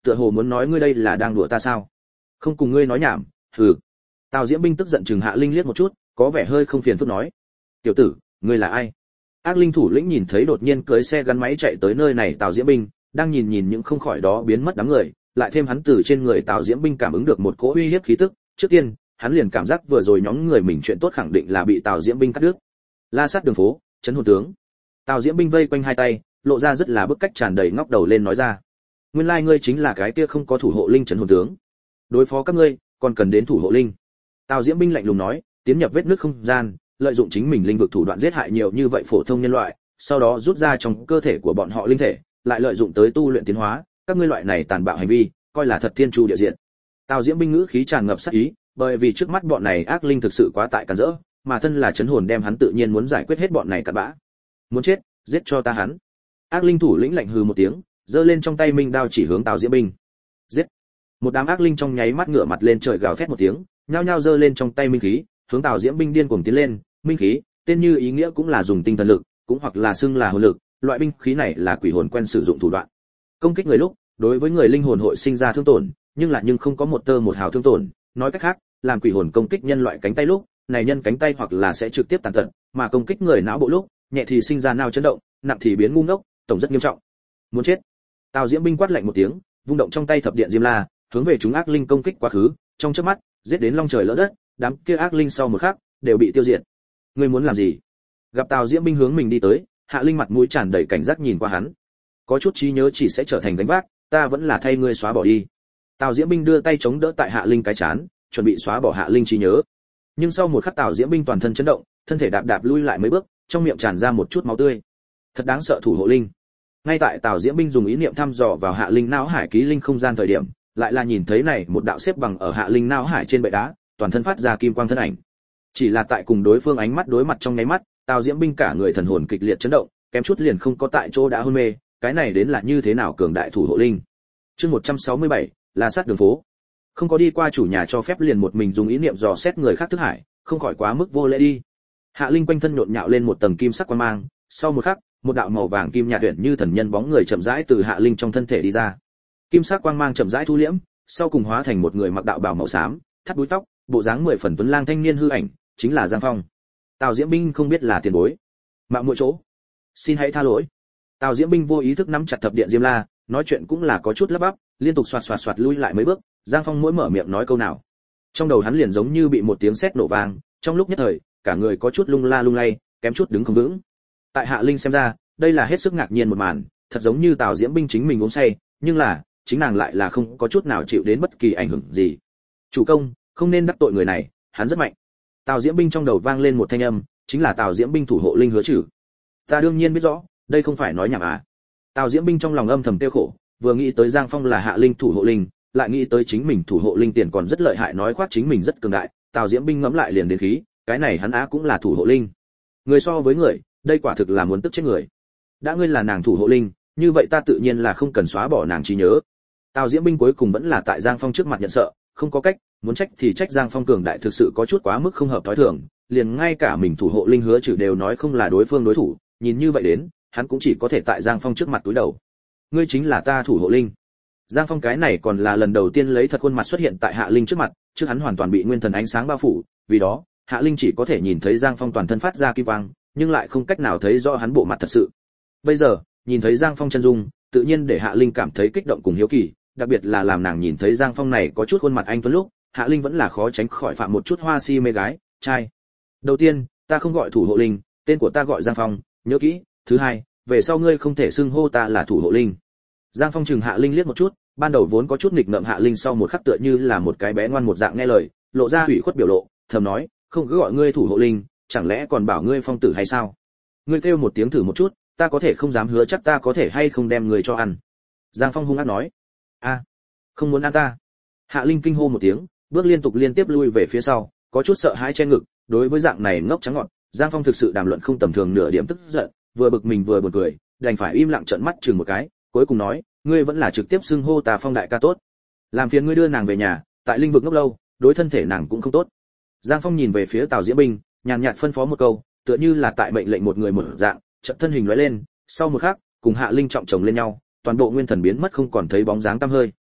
tựa hồ muốn nói ngươi đây là đang đùa ta sao? Không cùng ngươi nói nhảm, hừ. Tào Diễm Binh tức giận chừng Hạ Linh liếc một chút, có vẻ hơi không phiền phức nói: "Tiểu tử, ngươi là ai?" Ác linh thủ lĩnh nhìn thấy đột nhiên cưỡi xe gắn máy chạy tới nơi này Tào Diễm Binh, đang nhìn những không khỏi đó biến mất đám người, lại thêm hắn từ trên người Tào Diễm Binh cảm ứng được một cỗ uy hiếp khí tức, trước tiên, hắn liền cảm giác vừa rồi nhóm người mình chuyện tốt khẳng định là bị Tào Diễm Binh cắt đứt. La sát đường phố, trấn hồn tướng. Tào Diễm Binh vây quanh hai tay, lộ ra rất là bức cách tràn đầy ngóc đầu lên nói ra: "Nguyên lai ngươi chính là cái kia không có thủ hộ linh trấn hồn tướng. Đối phó các ngươi, còn cần đến thủ hộ linh." Tào Diễm Binh lạnh lùng nói, tiến nhập vết nứt không gian, lợi dụng chính mình linh vực thủ đoạn giết hại nhiều như vậy phổ thông nhân loại, sau đó rút ra trong cơ thể của bọn họ linh thể, lại lợi dụng tới tu luyện tiến hóa, các ngươi loại này tàn bạo hành vi, coi là thật thiên chu địa diện. Tào Diễm Binh ngữ khí tràn ngập sát ý, bởi vì trước mắt bọn này ác linh thực sự quá tại cản rỡ, mà thân là chấn hồn đem hắn tự nhiên muốn giải quyết hết bọn này cặn bã. Muốn chết, giết cho ta hắn. Ác linh thủ lĩnh lạnh hừ một tiếng, giơ lên trong tay minh đao chỉ hướng Tào Diễm Binh. Giết. Một đám ác linh trong nháy mắt ngửa mặt lên trời gào thét một tiếng, nhao nhao giơ lên trong tay minh khí, hướng Tào Diễm Binh điên cuồng tiến lên. Minh khí, tên như ý nghĩa cũng là dùng tinh thần lực, cũng hoặc là xưng là hồn lực, loại binh khí này là quỷ hồn quen sử dụng thủ đoạn. Công kích người lúc, đối với người linh hồn hội sinh ra thương tổn, nhưng không có một tơ một hào thương tổn, nói cách khác, làm quỷ hồn công kích nhân loại cánh tay lúc, này nhân cánh tay hoặc là sẽ trực tiếp tàn tật, mà công kích người não bộ lúc, nhẹ thì sinh ra não chấn động, nặng thì biến ngu ngốc, tổng rất nghiêm trọng. Muốn chết. Tào Diễm Binh quát lạnh một tiếng, vung động trong tay thập điện diêm la, hướng về chúng ác linh công kích quá khứ, trong chớp mắt, giết đến long trời lỡ đất, đám kia ác linh sau một khắc đều bị tiêu diệt. Ngươi muốn làm gì? Gặp Tào Diễm Binh hướng mình đi tới, Hạ Linh mặt mũi tràn đầy cảnh giác nhìn qua hắn. Có chút trí nhớ chỉ sẽ trở thành gánh vác, ta vẫn là thay ngươi xóa bỏ đi. Tào Diễm Binh đưa tay chống đỡ tại Hạ Linh cái chán, chuẩn bị xóa bỏ Hạ Linh trí nhớ. Nhưng sau một khắc Tào Diễm Binh toàn thân chấn động, thân thể đạp đạp lui lại mấy bước, trong miệng tràn ra một chút máu tươi. Thật đáng sợ thủ hộ linh. Ngay tại Tào Diễm Binh dùng ý niệm thăm dò vào Hạ Linh não hải ký linh không gian thời điểm, lại là nhìn thấy này một đạo xếp bằng ở Hạ Linh não hải trên bệ đá, toàn thân phát ra kim quang thân ảnh. Chỉ là tại cùng đối phương ánh mắt đối mặt trong nháy mắt, Tào Diễm Binh cả người thần hồn kịch liệt chấn động, kém chút liền không có tại chỗ đã hôn mê, cái này đến là như thế nào cường đại thủ hộ linh. Chương 167, là sát đường phố. Không có đi qua chủ nhà cho phép liền một mình dùng ý niệm dò xét người khác thức hải, không khỏi quá mức vô lễ đi. Hạ Linh quanh thân nhộn nhạo lên một tầng kim sắc quang mang, sau một khắc, một đạo màu vàng kim nhạt tuyển như thần nhân bóng người chậm rãi từ Hạ Linh trong thân thể đi ra. Kim sắc quang mang chậm rãi thu liễm, sau cùng hóa thành một người mặc đạo bào màu xám, thắt búi tóc, bộ dáng 10 phần tuấn lang thanh niên hư ảnh, chính là Giang Phong. Tào Diễm Binh không biết là tiền bối, mạo muội chỗ, xin hãy tha lỗi. Tào Diễm Binh vô ý thức nắm chặt thập điện diêm la, nói chuyện cũng là có chút lắp bắp, liên tục xoạt xoạt xoạt lui lại mấy bước. Giang Phong mỗi mở miệng nói câu nào, trong đầu hắn liền giống như bị một tiếng sét nổ vang, trong lúc nhất thời, cả người có chút lung la lung lay, kém chút đứng không vững. Tại Hạ Linh xem ra, đây là hết sức ngạc nhiên một màn, thật giống như Tào Diễm Binh chính mình uống say, nhưng là, chính nàng lại là không có chút nào chịu đến bất kỳ ảnh hưởng gì. Chủ công, không nên đắc tội người này, hắn rất mạnh. Tào Diễm Binh trong đầu vang lên một thanh âm, chính là Tào Diễm Binh thủ hộ linh Hứa Trử. Ta đương nhiên biết rõ, đây không phải nói nhảm à. Tào Diễm Binh trong lòng âm thầm tiêu khổ, vừa nghĩ tới Giang Phong là Hạ Linh thủ hộ linh, lại nghĩ tới chính mình thủ hộ linh tiền còn rất lợi hại nói khoác chính mình rất cường đại, Tào Diễm Binh ngẫm lại liền đến khí, cái này hắn á cũng là thủ hộ linh. Người so với người, đây quả thực là muốn tức chết người. Đã ngươi là nàng thủ hộ linh, như vậy ta tự nhiên là không cần xóa bỏ nàng trí nhớ. Tào Diễm Binh cuối cùng vẫn là tại Giang Phong trước mặt nhận sợ, không có cách, muốn trách thì trách Giang Phong cường đại thực sự có chút quá mức không hợp thói thường, liền ngay cả mình thủ hộ linh Hứa Trử đều nói không là đối phương đối thủ, nhìn như vậy đến, hắn cũng chỉ có thể tại Giang Phong trước mặt cúi đầu. Ngươi chính là ta thủ hộ linh. Giang Phong cái này còn là lần đầu tiên lấy thật khuôn mặt xuất hiện tại Hạ Linh trước mặt, trước hắn hoàn toàn bị nguyên thần ánh sáng bao phủ, vì đó, Hạ Linh chỉ có thể nhìn thấy Giang Phong toàn thân phát ra kim quang, nhưng lại không cách nào thấy rõ hắn bộ mặt thật sự. Bây giờ, nhìn thấy Giang Phong chân dung, tự nhiên để Hạ Linh cảm thấy kích động cùng hiếu kỳ, đặc biệt là làm nàng nhìn thấy Giang Phong này có chút khuôn mặt anh tuấn lúc, Hạ Linh vẫn là khó tránh khỏi phạm một chút hoa si mê gái, trai. Đầu tiên, ta không gọi thủ hộ linh, tên của ta gọi Giang Phong, nhớ kỹ. Thứ hai, về sau ngươi không thể xưng hô ta là thủ hộ linh. Giang Phong chừng Hạ Linh liếc một chút, ban đầu vốn có chút nghịch ngợm Hạ Linh sau một khắc tựa như là một cái bé ngoan một dạng nghe lời, lộ ra ủy khuất biểu lộ, thầm nói, không cứ gọi ngươi thủ hộ linh, chẳng lẽ còn bảo ngươi Phong tử hay sao? Ngươi kêu một tiếng thử một chút, ta có thể không dám hứa chắc ta có thể hay không đem người cho ăn. Giang Phong hung ác nói, a, không muốn ăn ta. Hạ Linh kinh hô một tiếng, bước liên tiếp lui về phía sau, có chút sợ hãi che ngực, đối với dạng này ngốc trắng ngọt, Giang Phong thực sự đàm luận không tầm thường nửa điểm tức giận, vừa bực mình vừa buồn cười, đành phải im lặng trợn mắt chừng một cái, cuối cùng nói, ngươi vẫn là trực tiếp xưng hô ta Phong đại ca tốt. Làm phiền ngươi đưa nàng về nhà, tại linh vực ngốc lâu, đối thân thể nàng cũng không tốt. Giang Phong nhìn về phía Tào Diễm Binh, nhàn nhạt phân phó một câu, tựa như là tại mệnh lệnh một người một dạng, chợt thân hình lóe lên, sau một khắc, cùng Hạ Linh trọng chồng lên nhau, toàn bộ nguyên thần biến mất không còn thấy bóng dáng tăm hơi.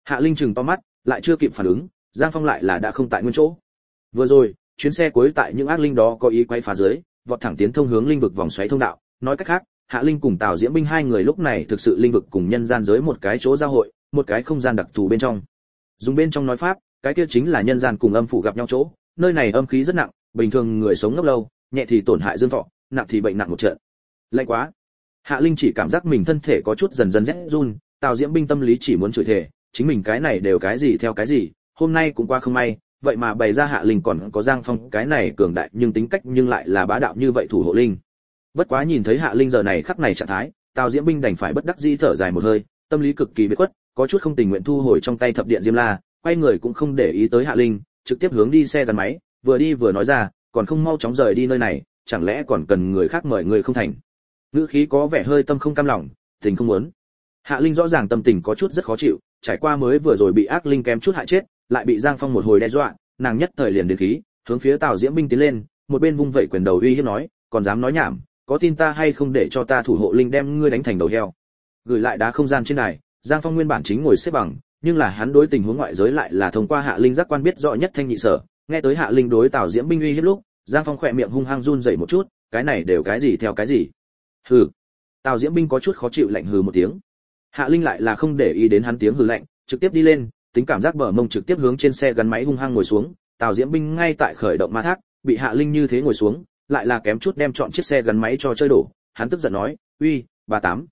Hạ Linh chừng to mắt, lại chưa kịp phản ứng, Giang Phong lại là đã không tại nguyên chỗ. Vừa rồi, chuyến xe cuối tại những ác linh đó có ý quay phá dưới, vọt thẳng tiến thông hướng linh vực vòng xoáy thông đạo, nói cách khác, Hạ Linh cùng Tào Diễm Binh hai người lúc này thực sự linh vực cùng nhân gian giới một cái chỗ giao hội, một cái không gian đặc thù bên trong. Dùng bên trong nói pháp, cái kia chính là nhân gian cùng âm phủ gặp nhau chỗ, nơi này âm khí rất nặng, bình thường người sống ngốc lâu, nhẹ thì tổn hại dương thọ, nặng thì bệnh nặng một trận. Lạnh quá. Hạ Linh chỉ cảm giác mình thân thể có chút dần dần rét run, Tào Diễm Binh tâm lý chỉ muốn chửi thề, chính mình cái này đều cái gì theo cái gì, hôm nay cũng qua không may, vậy mà bày ra Hạ Linh còn có Giang Phong cái này cường đại nhưng tính cách nhưng lại là bá đạo như vậy thủ hộ linh. Bất quá nhìn thấy Hạ Linh giờ này khắc này trạng thái, Tào Diễm Binh đành phải bất đắc dĩ thở dài một hơi, tâm lý cực kỳ bế khuất, có chút không tình nguyện thu hồi trong tay thập điện diêm la, quay người cũng không để ý tới Hạ Linh, trực tiếp hướng đi xe gắn máy, vừa đi vừa nói ra, còn không mau chóng rời đi nơi này, chẳng lẽ còn cần người khác mời người không thành. Ngữ khí có vẻ hơi tâm không cam lòng, tình không muốn. Hạ Linh rõ ràng tâm tình có chút rất khó chịu, trải qua mới vừa rồi bị ác linh kém chút hại chết, lại bị Giang Phong một hồi đe dọa, nàng nhất thời liền đến khí, hướng phía Tào Diễm Binh tiến lên, một bên vung vẩy quyền đầu uy hiếp nói, còn dám nói nhảm, có tin ta hay không để cho ta thủ hộ linh đem ngươi đánh thành đầu heo. Gửi lại đá không gian trên này, Giang Phong nguyên bản chính ngồi xếp bằng, nhưng là hắn đối tình huống ngoại giới lại là thông qua Hạ Linh giác quan biết rõ nhất thanh nhị sở, nghe tới Hạ Linh đối Tào Diễm Binh uy hiếp lúc, Giang Phong khỏe miệng hung hăng run rẩy một chút, cái này đều cái gì theo cái gì. Hừ. Tào Diễm Binh có chút khó chịu lạnh hừ một tiếng. Hạ Linh lại là không để ý đến hắn tiếng hừ lạnh, trực tiếp đi lên, tính cảm giác bờ mông trực tiếp hướng trên xe gắn máy hung hăng ngồi xuống, Tào Diễm Binh ngay tại khởi động ma thác, bị Hạ Linh như thế ngồi xuống, lại là kém chút đem chọn chiếc xe gắn máy cho chơi đổ, hắn tức giận nói, "Uy, bà Tám,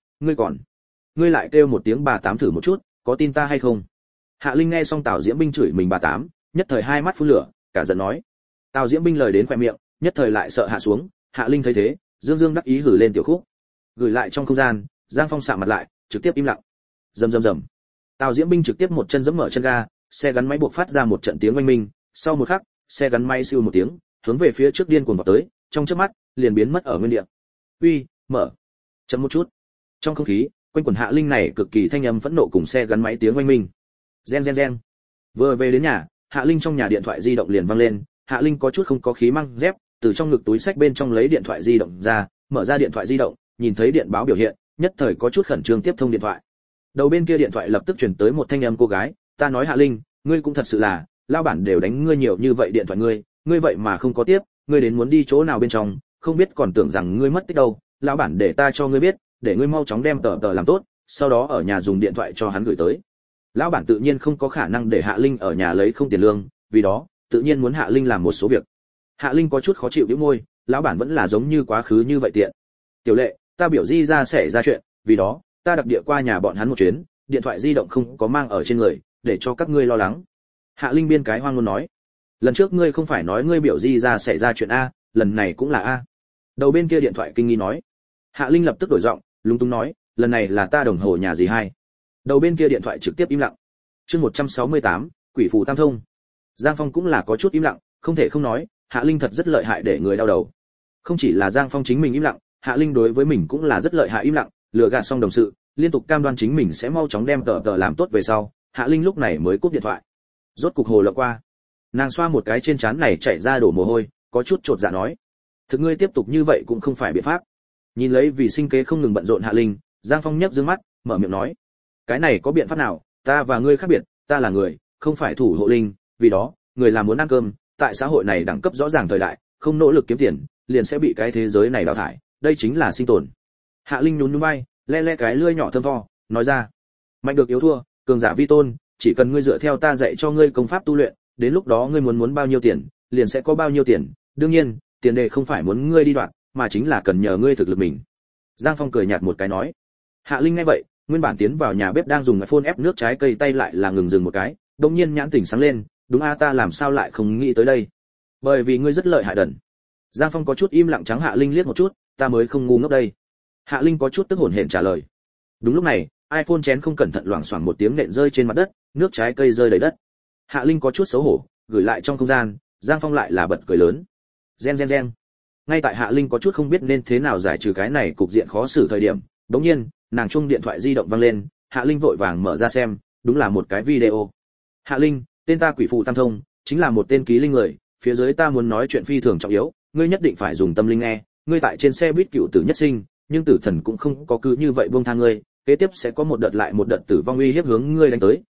ngươi lại kêu một tiếng bà Tám thử một chút, có tin ta hay không?" Hạ Linh nghe xong Tào Diễm Binh chửi mình bà Tám, nhất thời hai mắt phun lửa, cả giận nói. Tào Diễm Binh lời đến khóe miệng, nhất thời lại sợ hạ xuống, Hạ Linh thấy thế, dương dương đắc ý hử lên tiểu khúc. Gửi lại trong không gian, Giang Phong sạm mặt lại, trực tiếp im lặng. Rầm rầm rầm. Tào Diễm Binh trực tiếp một chân giẫm mở chân ga, xe gắn máy buộc phát ra một trận tiếng oanh minh, sau một khắc, xe gắn máy siêu một tiếng, hướng về phía trước điên cuồng vọt tới, trong chớp mắt, liền biến mất ở nguyên địa. Uy, mở. Chậm một chút. Trong không khí, quanh quần Hạ Linh này cực kỳ thanh âm phẫn nộ cùng xe gắn máy tiếng oanh minh. Gen gen gen. Vừa về đến nhà, Hạ Linh trong nhà điện thoại di động liền vang lên, Hạ Linh có chút không có khí mang dép, từ trong ngực túi xách bên trong lấy điện thoại di động ra, mở ra điện thoại di động, nhìn thấy điện báo biểu hiện, nhất thời có chút khẩn trương tiếp thông điện thoại. Đầu bên kia điện thoại lập tức truyền tới một thanh âm cô gái, "Ta nói Hạ Linh, ngươi cũng thật sự là, lao bản đều đánh ngươi nhiều như vậy điện thoại ngươi vậy mà không có tiếp, ngươi đến muốn đi chỗ nào bên trong, không biết còn tưởng rằng ngươi mất tích đâu, lão bản để ta cho ngươi biết, để ngươi mau chóng đem tờ làm tốt, sau đó ở nhà dùng điện thoại cho hắn gửi tới." Lão bản tự nhiên không có khả năng để Hạ Linh ở nhà lấy không tiền lương, vì đó, tự nhiên muốn Hạ Linh làm một số việc. Hạ Linh có chút khó chịu bĩu môi, lão bản vẫn là giống như quá khứ như vậy tiện. "Tiểu Lệ, ta biểu di ra xảy ra chuyện, vì đó, ta đặc địa qua nhà bọn hắn một chuyến, điện thoại di động không có mang ở trên người, để cho các ngươi lo lắng." Hạ Linh biên cái hoang luôn nói, "Lần trước ngươi không phải nói ngươi biểu di ra xảy ra chuyện a, lần này cũng là a." Đầu bên kia điện thoại kinh nghi nói. Hạ Linh lập tức đổi giọng, lúng túng nói, "Lần này là ta đồng hồ nhà gì hai?" Đầu bên kia điện thoại trực tiếp im lặng. Chương 168, Quỷ phù tam thông. Giang Phong cũng là có chút im lặng, không thể không nói, Hạ Linh thật rất lợi hại để người đau đầu. Không chỉ là Giang Phong chính mình im lặng, Hạ Linh đối với mình cũng là rất lợi hại im lặng, lừa gạt xong đồng sự, liên tục cam đoan chính mình sẽ mau chóng đem tờ làm tốt về sau, Hạ Linh lúc này mới cúp điện thoại. Rốt cục hồ lộng qua. Nàng xoa một cái trên trán này chảy ra đổ mồ hôi, có chút chột dạ nói, "Thực ngươi tiếp tục như vậy cũng không phải biện pháp." Nhìn lấy vì sinh kế không ngừng bận rộn Hạ Linh, Giang Phong nhếch dương mắt, mở miệng nói, "Cái này có biện pháp nào, ta và ngươi khác biệt, ta là người, không phải thủ hộ linh, vì đó, người làm muốn ăn cơm, tại xã hội này đẳng cấp rõ ràng thời đại, không nỗ lực kiếm tiền, liền sẽ bị cái thế giới này đào thải, đây chính là sinh tồn." Hạ Linh nhún nhún vai, le le cái lưỡi nhỏ thơm tho, nói ra, "Mạnh được yếu thua, cường giả vi tôn, chỉ cần ngươi dựa theo ta dạy cho ngươi công pháp tu luyện, đến lúc đó ngươi muốn bao nhiêu tiền, liền sẽ có bao nhiêu tiền, đương nhiên, tiền đề không phải muốn ngươi đi đoạt, mà chính là cần nhờ ngươi thực lực mình." Giang Phong cười nhạt một cái nói. Hạ Linh nghe vậy, nguyên bản tiến vào nhà bếp đang dùng phone ép nước trái cây tay lại là ngừng dừng một cái, đột nhiên nhãn tỉnh sáng lên, "Đúng a, ta làm sao lại không nghĩ tới đây? Bởi vì ngươi rất lợi hại đần." Giang Phong có chút im lặng trắng Hạ Linh liếc một chút, "Ta mới không ngu ngốc đây." Hạ Linh có chút tức hổn hển trả lời. Đúng lúc này, iPhone chén không cẩn thận loảng xoảng một tiếng nện rơi trên mặt đất, nước trái cây rơi đầy đất. Hạ Linh có chút xấu hổ, gửi lại trong không gian, Giang Phong lại là bật cười lớn. Gen gen gen. Ngay tại Hạ Linh có chút không biết nên thế nào giải trừ cái này cục diện khó xử thời điểm, đột nhiên, nàng chuông điện thoại di động vang lên, Hạ Linh vội vàng mở ra xem, đúng là một cái video. "Hạ Linh, tên ta Quỷ phù tam thông, chính là một tên ký linh người, phía dưới ta muốn nói chuyện phi thường trọng yếu, ngươi nhất định phải dùng tâm linh nghe, ngươi tại trên xe buýt cựu tử nhất sinh, nhưng tử thần cũng không có cứ như vậy buông tha ngươi, kế tiếp sẽ có một đợt lại một đợt tử vong uy hiếp hướng ngươi đánh tới,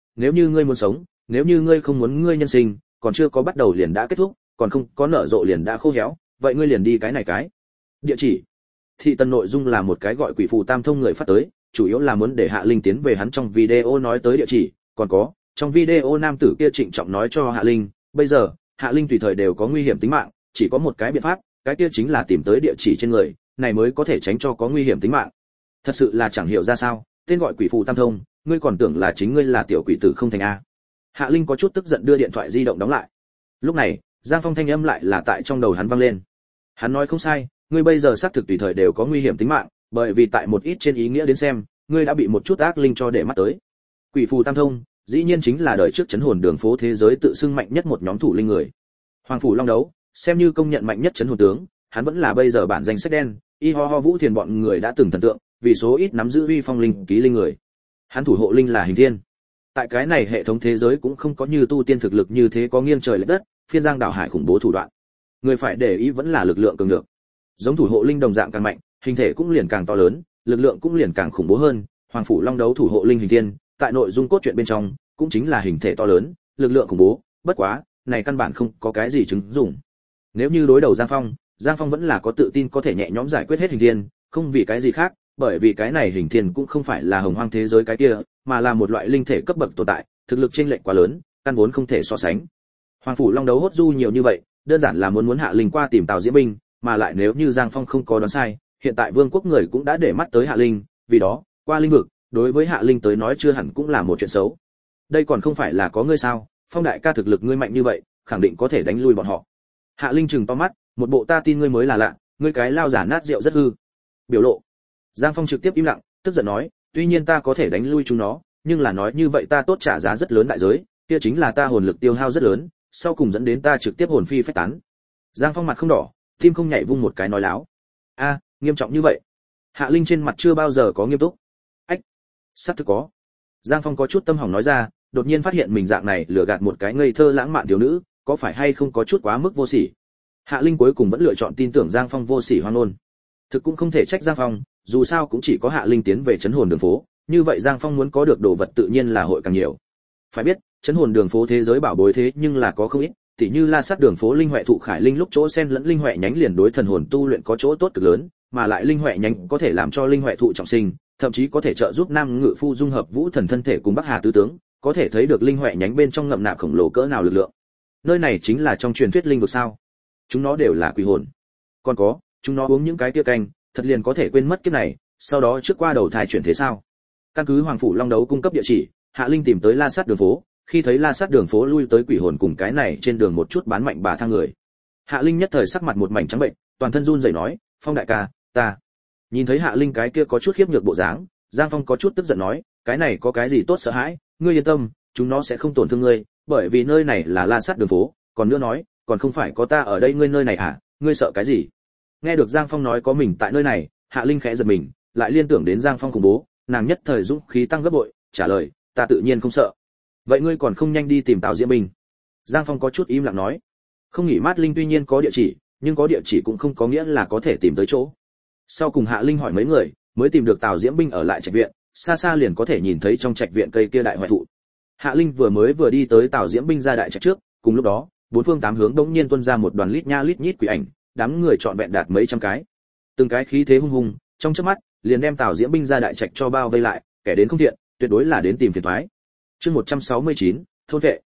nếu như ngươi muốn sống, nếu như ngươi không muốn ngươi nhân sinh còn chưa có bắt đầu liền đã kết thúc, còn không có nở rộ liền đã khô héo, vậy ngươi liền đi cái này cái. Địa chỉ. Thị tần nội dung là một cái gọi Quỷ Phù Tam Thông người phát tới, chủ yếu là muốn để Hạ Linh tiến về hắn trong video nói tới địa chỉ, còn có, trong video nam tử kia trịnh trọng nói cho Hạ Linh, bây giờ, Hạ Linh tùy thời đều có nguy hiểm tính mạng, chỉ có một cái biện pháp, cái kia chính là tìm tới địa chỉ trên người, này mới có thể tránh cho có nguy hiểm tính mạng. Thật sự là chẳng hiểu ra sao, tên gọi Quỷ Phù Tam Thông, ngươi còn tưởng là chính ngươi là tiểu quỷ tử không thành a. Hạ Linh có chút tức giận đưa điện thoại di động đóng lại. Lúc này, Giang Phong thanh âm lại là tại trong đầu hắn vang lên. Hắn nói không sai, ngươi bây giờ xác thực tùy thời đều có nguy hiểm tính mạng, bởi vì tại một ít trên ý nghĩa đến xem, ngươi đã bị một chút ác linh cho để mắt tới. Quỷ Phù Tam Thông, dĩ nhiên chính là đời trước chấn hồn đường phố thế giới tự xưng mạnh nhất một nhóm thủ linh người. Hoàng phủ Long Đấu, xem như công nhận mạnh nhất chấn hồn tướng, hắn vẫn là bây giờ bản danh sách đen, y ho ho Vũ Thiền bọn người đã từng thần tượng, vì số ít nắm giữ uy phong linh ký linh người. Hắn thủ hộ linh là Hình Thiên. Tại cái này hệ thống thế giới cũng không có như tu tiên thực lực như thế có nghiêng trời lệch đất, phiên giang đảo hải khủng bố thủ đoạn. Người phải để ý vẫn là lực lượng cường được. Giống thủ hộ linh đồng dạng càng mạnh, hình thể cũng liền càng to lớn, lực lượng cũng liền càng khủng bố hơn. Hoàng phủ Long Đấu thủ hộ linh Hình Thiên, tại nội dung cốt truyện bên trong, cũng chính là hình thể to lớn, lực lượng khủng bố, bất quá, này căn bản không có cái gì chứng dụng. Nếu như đối đầu Giang Phong vẫn là có tự tin có thể nhẹ nhõm giải quyết hết Hình Thiên, không vì cái gì khác, bởi vì cái này Hình Thiên cũng không phải là hồng hoang thế giới cái kia, mà là một loại linh thể cấp bậc tồn tại, thực lực chênh lệch quá lớn, căn vốn không thể so sánh. Hoàng phủ Long Đấu hốt du nhiều như vậy, đơn giản là muốn Hạ Linh qua tìm Tào Diễm Binh, mà lại nếu như Giang Phong không có đoán sai, hiện tại vương quốc người cũng đã để mắt tới Hạ Linh, vì đó, qua linh vực, đối với Hạ Linh tới nói chưa hẳn cũng là một chuyện xấu. Đây còn không phải là có ngươi sao? Phong đại ca thực lực ngươi mạnh như vậy, khẳng định có thể đánh lui bọn họ. Hạ Linh trừng to mắt, một bộ ta tin ngươi mới là lạ, ngươi cái lao giả nát rượu rất hư. Biểu lộ. Giang Phong trực tiếp im lặng, tức giận nói, tuy nhiên ta có thể đánh lui chúng nó, nhưng là nói như vậy ta tốt trả giá rất lớn đại giới, kia chính là ta hồn lực tiêu hao rất lớn, sau cùng dẫn đến ta trực tiếp hồn phi phách tán. Giang Phong mặt không đỏ, tim không nhảy vung một cái nói láo. A, nghiêm trọng như vậy? Hạ Linh trên mặt chưa bao giờ có nghiêm túc. Ách, sắp thực có. Giang Phong có chút tâm hỏng nói ra, đột nhiên phát hiện mình dạng này lừa gạt một cái ngây thơ lãng mạn thiếu nữ, có phải hay không có chút quá mức vô sỉ. Hạ Linh cuối cùng vẫn lựa chọn tin tưởng Giang Phong vô sỉ hoang ngôn. Thực cũng không thể trách Giang Phong, dù sao cũng chỉ có Hạ Linh tiến về trấn hồn đường phố, như vậy Giang Phong muốn có được đồ vật tự nhiên là hội càng nhiều. Phải biết, trấn hồn đường phố thế giới bảo bối thế nhưng là có không ít, tỉ như La Sát đường phố linh huệ thụ khải linh lúc chỗ xen lẫn linh huệ nhánh liền đối thần hồn tu luyện có chỗ tốt cực lớn, mà lại linh huệ nhánh có thể làm cho linh huệ thụ trọng sinh, thậm chí có thể trợ giúp nam ngự phu dung hợp vũ thần thân thể cùng Bắc Hà tứ tướng, có thể thấy được linh huệ nhánh bên trong ngậm nạp khổng lồ cỡ nào lực lượng. Nơi này chính là trong truyền thuyết linh vực sao? Chúng nó đều là quỷ hồn. Còn có, chúng nó uống những cái tia canh, thật liền có thể quên mất kiếp này, sau đó trước qua đầu thai chuyển thế sao? Căn cứ Hoàng phủ Long Đấu cung cấp địa chỉ, Hạ Linh tìm tới La Sát đường phố, khi thấy La Sát đường phố lui tới quỷ hồn cùng cái này trên đường một chút bán mạnh bà thang người. Hạ Linh nhất thời sắc mặt một mảnh trắng bệnh, toàn thân run rẩy nói, Phong đại ca, ta. Nhìn thấy Hạ Linh cái kia có chút khiếp nhược bộ dáng, Giang Phong có chút tức giận nói, cái này có cái gì tốt sợ hãi, ngươi yên tâm, chúng nó sẽ không tổn thương ngươi, bởi vì nơi này là La Sát đường phố, còn nữa nói, còn không phải có ta ở đây ngươi nơi này à, ngươi sợ cái gì? Nghe được Giang Phong nói có mình tại nơi này, Hạ Linh khẽ giật mình, lại liên tưởng đến Giang Phong khủng bố, nàng nhất thời dũng khí tăng gấp bội, trả lời, ta tự nhiên không sợ. Vậy ngươi còn không nhanh đi tìm Tào Diễm Binh? Giang Phong có chút im lặng nói. Không nghỉ mát linh tuy nhiên có địa chỉ, nhưng có địa chỉ cũng không có nghĩa là có thể tìm tới chỗ. Sau cùng Hạ Linh hỏi mấy người, mới tìm được Tào Diễm Binh ở lại trạch viện, xa xa liền có thể nhìn thấy trong trạch viện cây kia đại hoại thụ. Hạ Linh vừa đi tới Tào Diễm Binh ra đại trạch trước, cùng lúc đó, bốn phương tám hướng đống nhiên tuôn ra một đoàn lít nha lít nhít quỷ ảnh, đám người trọn vẹn đạt mấy trăm cái. Từng cái khí thế hung hùng, trong chớp mắt, liền đem Tào Diễm Binh ra đại trạch cho bao vây lại, kẻ đến không thiện, tuyệt đối là đến tìm phiền toái. Chương 169, thôn vệ.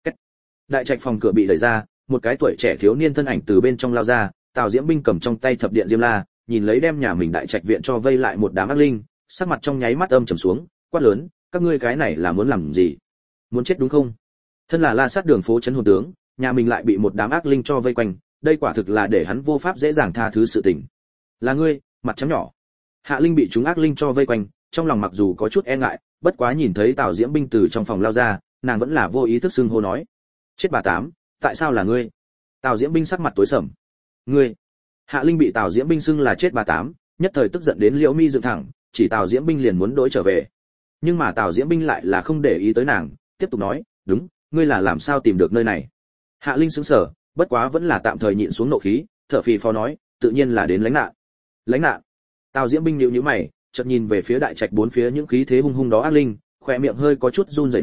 Đại trạch phòng cửa bị đẩy ra, một cái tuổi trẻ thiếu niên thân ảnh từ bên trong lao ra, Tào Diễm Binh cầm trong tay thập điện diêm la, nhìn lấy đem nhà mình đại trạch viện cho vây lại một đám ác linh, sắc mặt trong nháy mắt âm trầm xuống, quát lớn, các ngươi cái này là muốn làm gì? Muốn chết đúng không? Thân là La Sát đường phố trấn hồn tướng, nhà mình lại bị một đám ác linh cho vây quanh, đây quả thực là để hắn vô pháp dễ dàng tha thứ sự tình. Là ngươi, mặt trắng nhỏ. Hạ Linh bị chúng ác linh cho vây quanh, trong lòng mặc dù có chút e ngại, bất quá nhìn thấy Tào Diễm Binh từ trong phòng lao ra, nàng vẫn là vô ý thức xưng hô nói, chết bà tám, tại sao là ngươi? Tào Diễm Binh sắc mặt tối sầm. Ngươi? Hạ Linh bị Tào Diễm Binh xưng là chết bà tám, nhất thời tức giận đến liễu mi dựng thẳng, chỉ Tào Diễm Binh liền muốn đối trở về. Nhưng mà Tào Diễm Binh lại là không để ý tới nàng, tiếp tục nói, đúng, ngươi là làm sao tìm được nơi này? Hạ Linh sững sờ, bất quá vẫn là tạm thời nhịn xuống nộ khí, thở phì phò nói, tự nhiên là đến lánh nạn. Lánh nạn? Tào Diễm Binh nhíu nhíu mày, chợt nhìn về phía đại trạch bốn phía những khí thế hung hung đó ác linh, khóe miệng hơi có chút run rẩy nói,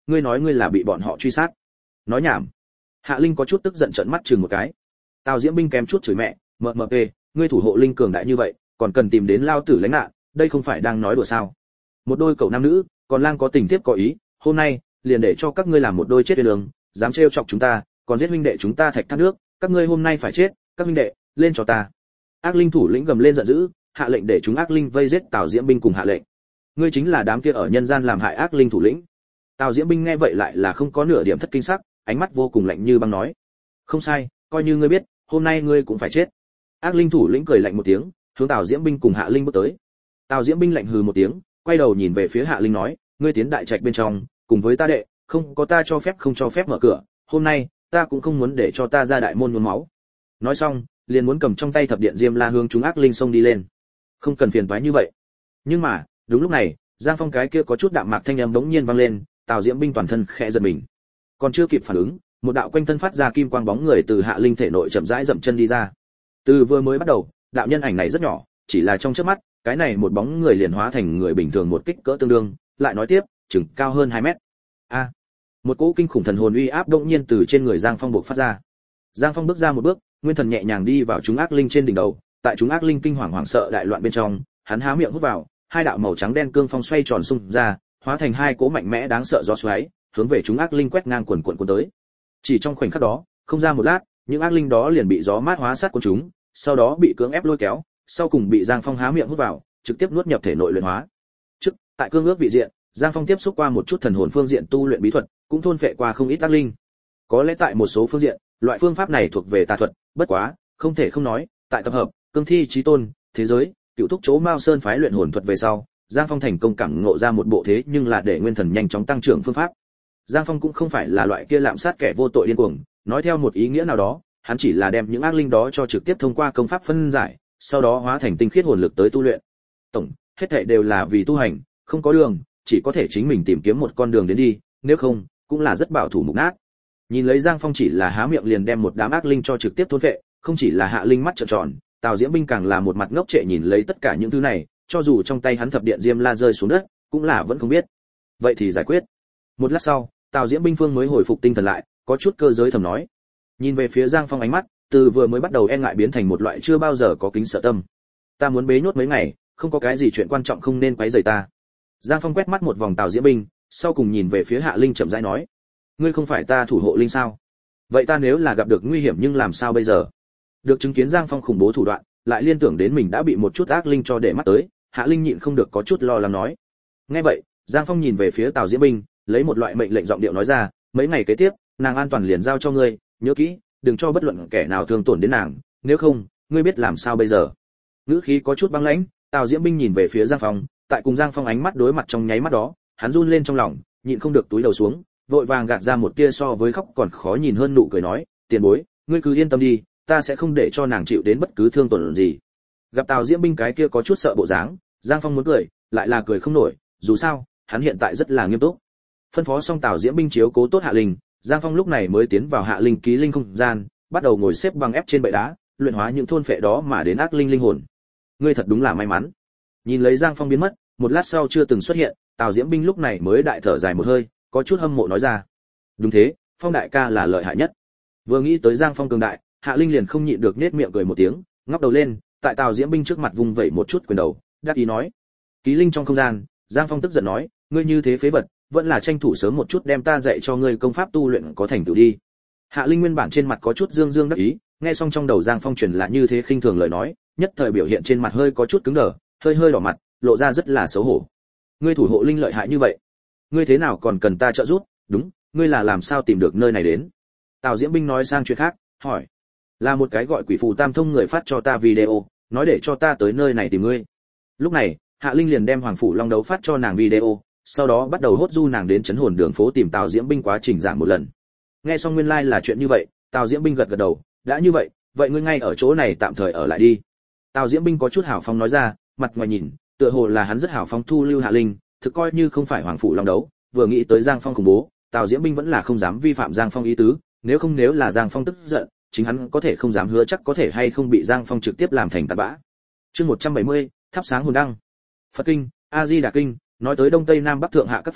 ngươi nói ngươi là bị bọn họ truy sát. Nói nhảm. Hạ Linh có chút tức giận trợn mắt chừng một cái. Tào Diễm Binh kém chút chửi mẹ, mp, ngươi thủ hộ linh cường đại như vậy, còn cần tìm đến lao tử lãnh nạn, đây không phải đang nói đùa sao? Một đôi cậu nam nữ, còn lang có tình tiếp có ý, hôm nay liền để cho các ngươi làm một đôi chết đường, dám trêu chọc chúng ta, còn giết huynh đệ chúng ta thạch thác nước, các ngươi hôm nay phải chết, các huynh đệ, lên cho ta. Ác linh thủ lĩnh gầm lên giận dữ, hạ lệnh để chúng ác linh vây giết Tào Diễm Binh cùng hạ lệnh. Ngươi chính là đám kia ở nhân gian làm hại ác linh thủ lĩnh. Tào Diễm Binh nghe vậy lại là không có nửa điểm thất kinh sắc, ánh mắt vô cùng lạnh như băng nói: "Không sai, coi như ngươi biết, hôm nay ngươi cũng phải chết." Ác linh thủ lĩnh cười lạnh một tiếng, hướng Tào Diễm Binh cùng Hạ Linh bước tới. Tào Diễm Binh lạnh hừ một tiếng, quay đầu nhìn về phía Hạ Linh nói: "Ngươi tiến đại trạch bên trong, cùng với ta đệ, không có ta cho phép không cho phép mở cửa, hôm nay ta cũng không muốn để cho ta ra đại môn nhuốm máu." Nói xong, liền muốn cầm trong tay thập điện diêm la hướng chúng ác linh xông đi lên. Không cần phiền toái như vậy. Nhưng mà, đúng lúc này, Giang Phong cái kia có chút đạm mạc thanh âm bỗng nhiên vang lên, Tào Diễm Binh toàn thân khẽ giật mình. Còn chưa kịp phản ứng, một đạo quanh thân phát ra kim quang bóng người từ Hạ Linh thể nội chậm rãi dậm chân đi ra. Từ vừa mới bắt đầu, đạo nhân ảnh này rất nhỏ, chỉ là trong chớp mắt, cái này một bóng người liền hóa thành người bình thường một kích cỡ tương đương, lại nói tiếp, chừng cao hơn 2 mét. A! Một cỗ kinh khủng thần hồn uy áp đột nhiên từ trên người Giang Phong bộc phát ra. Giang Phong bước ra một bước, nguyên thần nhẹ nhàng đi vào chúng ác linh trên đỉnh đầu, tại chúng ác linh kinh hoàng hoảng sợ đại loạn bên trong, hắn há miệng hút vào, hai đạo màu trắng đen cương phong xoay tròn xung ra, hóa thành hai cỗ mạnh mẽ đáng sợ gió xoáy, hướng về chúng ác linh quét ngang cuồn cuộn tới. Chỉ trong khoảnh khắc đó, không ra một lát, những ác linh đó liền bị gió mát hóa sát của chúng, sau đó bị cưỡng ép lôi kéo, sau cùng bị Giang Phong há miệng hút vào, trực tiếp nuốt nhập thể nội luyện hóa. Trước, tại cương ước vị diện, Giang Phong tiếp xúc qua một chút thần hồn phương diện tu luyện bí thuật, cũng thôn phệ qua không ít ác linh. Có lẽ tại một số phương diện, loại phương pháp này thuộc về tà thuật, bất quá, không thể không nói, tại tập hợp, cương thi chí tôn, thế giới, cựu thúc chỗ Mao Sơn phái luyện hồn thuật về sau, Giang Phong thành công cảm ngộ ra một bộ thế nhưng là để nguyên thần nhanh chóng tăng trưởng phương pháp. Giang Phong cũng không phải là loại kia lạm sát kẻ vô tội điên cuồng, nói theo một ý nghĩa nào đó, hắn chỉ là đem những ác linh đó cho trực tiếp thông qua công pháp phân giải, sau đó hóa thành tinh khiết hồn lực tới tu luyện. Tổng, hết thảy đều là vì tu hành, không có đường, chỉ có thể chính mình tìm kiếm một con đường đến đi, nếu không, cũng là rất bảo thủ mục nát. Nhìn lấy Giang Phong chỉ là há miệng liền đem một đám ác linh cho trực tiếp thôn phệ, không chỉ là Hạ Linh mắt trợn tròn, Tào Diễm Binh càng là một mặt ngốc trệ nhìn lấy tất cả những thứ này, cho dù trong tay hắn thập điện diêm la rơi xuống đất, cũng là vẫn không biết. Vậy thì giải quyết. Một lát sau, Tào Diễm Binh Phương mới hồi phục tinh thần lại, có chút cơ giới thầm nói. Nhìn về phía Giang Phong ánh mắt, từ vừa mới bắt đầu e ngại biến thành một loại chưa bao giờ có kính sợ tâm. Ta muốn bế nhốt mấy ngày, không có cái gì chuyện quan trọng không nên quấy rầy ta. Giang Phong quét mắt một vòng Tào Diễm Binh, sau cùng nhìn về phía Hạ Linh chậm rãi nói: Ngươi không phải ta thủ hộ linh sao? Vậy ta nếu là gặp được nguy hiểm nhưng làm sao bây giờ? Được chứng kiến Giang Phong khủng bố thủ đoạn, lại liên tưởng đến mình đã bị một chút ác linh cho để mắt tới, Hạ Linh nhịn không được có chút lo lắng nói. Nghe vậy, Giang Phong nhìn về phía Tào Diễm Binh, lấy một loại mệnh lệnh giọng điệu nói ra, mấy ngày kế tiếp, nàng an toàn liền giao cho ngươi, nhớ kỹ, đừng cho bất luận kẻ nào thương tổn đến nàng, nếu không, ngươi biết làm sao bây giờ. Ngữ khí có chút băng lãnh, Tào Diễm Binh nhìn về phía Giang Phong, tại cùng Giang Phong ánh mắt đối mặt trong nháy mắt đó, hắn run lên trong lòng, nhịn không được túi đầu xuống, vội vàng gạt ra một tia so với khóc còn khó nhìn hơn nụ cười nói, tiền bối, ngươi cứ yên tâm đi, ta sẽ không để cho nàng chịu đến bất cứ thương tổn gì. Gặp Tào Diễm Binh cái kia có chút sợ bộ dáng, Giang Phong muốn cười, lại là cười không nổi, dù sao, hắn hiện tại rất là nghiêm túc. Phân phó xong Tào Diễm Binh chiếu cố tốt Hạ Linh, Giang Phong lúc này mới tiến vào Hạ Linh ký linh không gian, bắt đầu ngồi xếp bằng ép trên bệ đá, luyện hóa những thôn phệ đó mà đến ác linh linh hồn. Ngươi thật đúng là may mắn. Nhìn lấy Giang Phong biến mất, một lát sau chưa từng xuất hiện, Tào Diễm Binh lúc này mới đại thở dài một hơi, có chút hâm mộ nói ra. Đúng thế, Phong đại ca là lợi hại nhất. Vừa nghĩ tới Giang Phong cường đại, Hạ Linh liền không nhịn được nết miệng cười một tiếng, ngóc đầu lên, tại Tào Diễm Binh trước mặt vung vẩy một chút quyền đầu, đáp ý nói. Ký linh trong không gian, Giang Phong tức giận nói, ngươi như thế phế vật, vẫn là tranh thủ sớm một chút đem ta dạy cho ngươi công pháp tu luyện có thành tựu đi. Hạ Linh nguyên bản trên mặt có chút dương dương đắc ý, nghe xong trong đầu Giang Phong truyền lại như thế khinh thường lời nói, nhất thời biểu hiện trên mặt hơi có chút cứng đờ, hơi hơi đỏ mặt, lộ ra rất là xấu hổ. Ngươi thủ hộ linh lợi hại như vậy, ngươi thế nào còn cần ta trợ giúp? Đúng, ngươi là làm sao tìm được nơi này đến? Tào Diễm Binh nói sang chuyện khác, hỏi. Là một cái gọi Quỷ Phù Tam Thông người phát cho ta video, nói để cho ta tới nơi này tìm ngươi. Lúc này, Hạ Linh liền đem Hoàng phủ Long Đấu phát cho nàng video, sau đó bắt đầu hốt du nàng đến trấn hồn đường phố tìm Tào Diễm Binh quá trình giảng một lần. Nghe xong nguyên lai like là chuyện như vậy, Tào Diễm Binh gật gật đầu, đã như vậy, vậy ngươi ngay ở chỗ này tạm thời ở lại đi. Tào Diễm Binh có chút hào phóng nói ra, mặt ngoài nhìn, tựa hồ là hắn rất hào phóng thu lưu Hạ Linh, thực coi như không phải Hoàng phủ Long Đấu, vừa nghĩ tới Giang Phong khủng bố, Tào Diễm Binh vẫn là không dám vi phạm Giang Phong ý tứ, nếu là Giang Phong tức giận, chính hắn có thể không dám hứa chắc có thể hay không bị Giang Phong trực tiếp làm thành tạt bã. Chương 170, thắp sáng hồn đăng. Phật kinh, A Di Đà kinh, nói tới Đông Tây Nam Bắc Thượng Hạ các phương,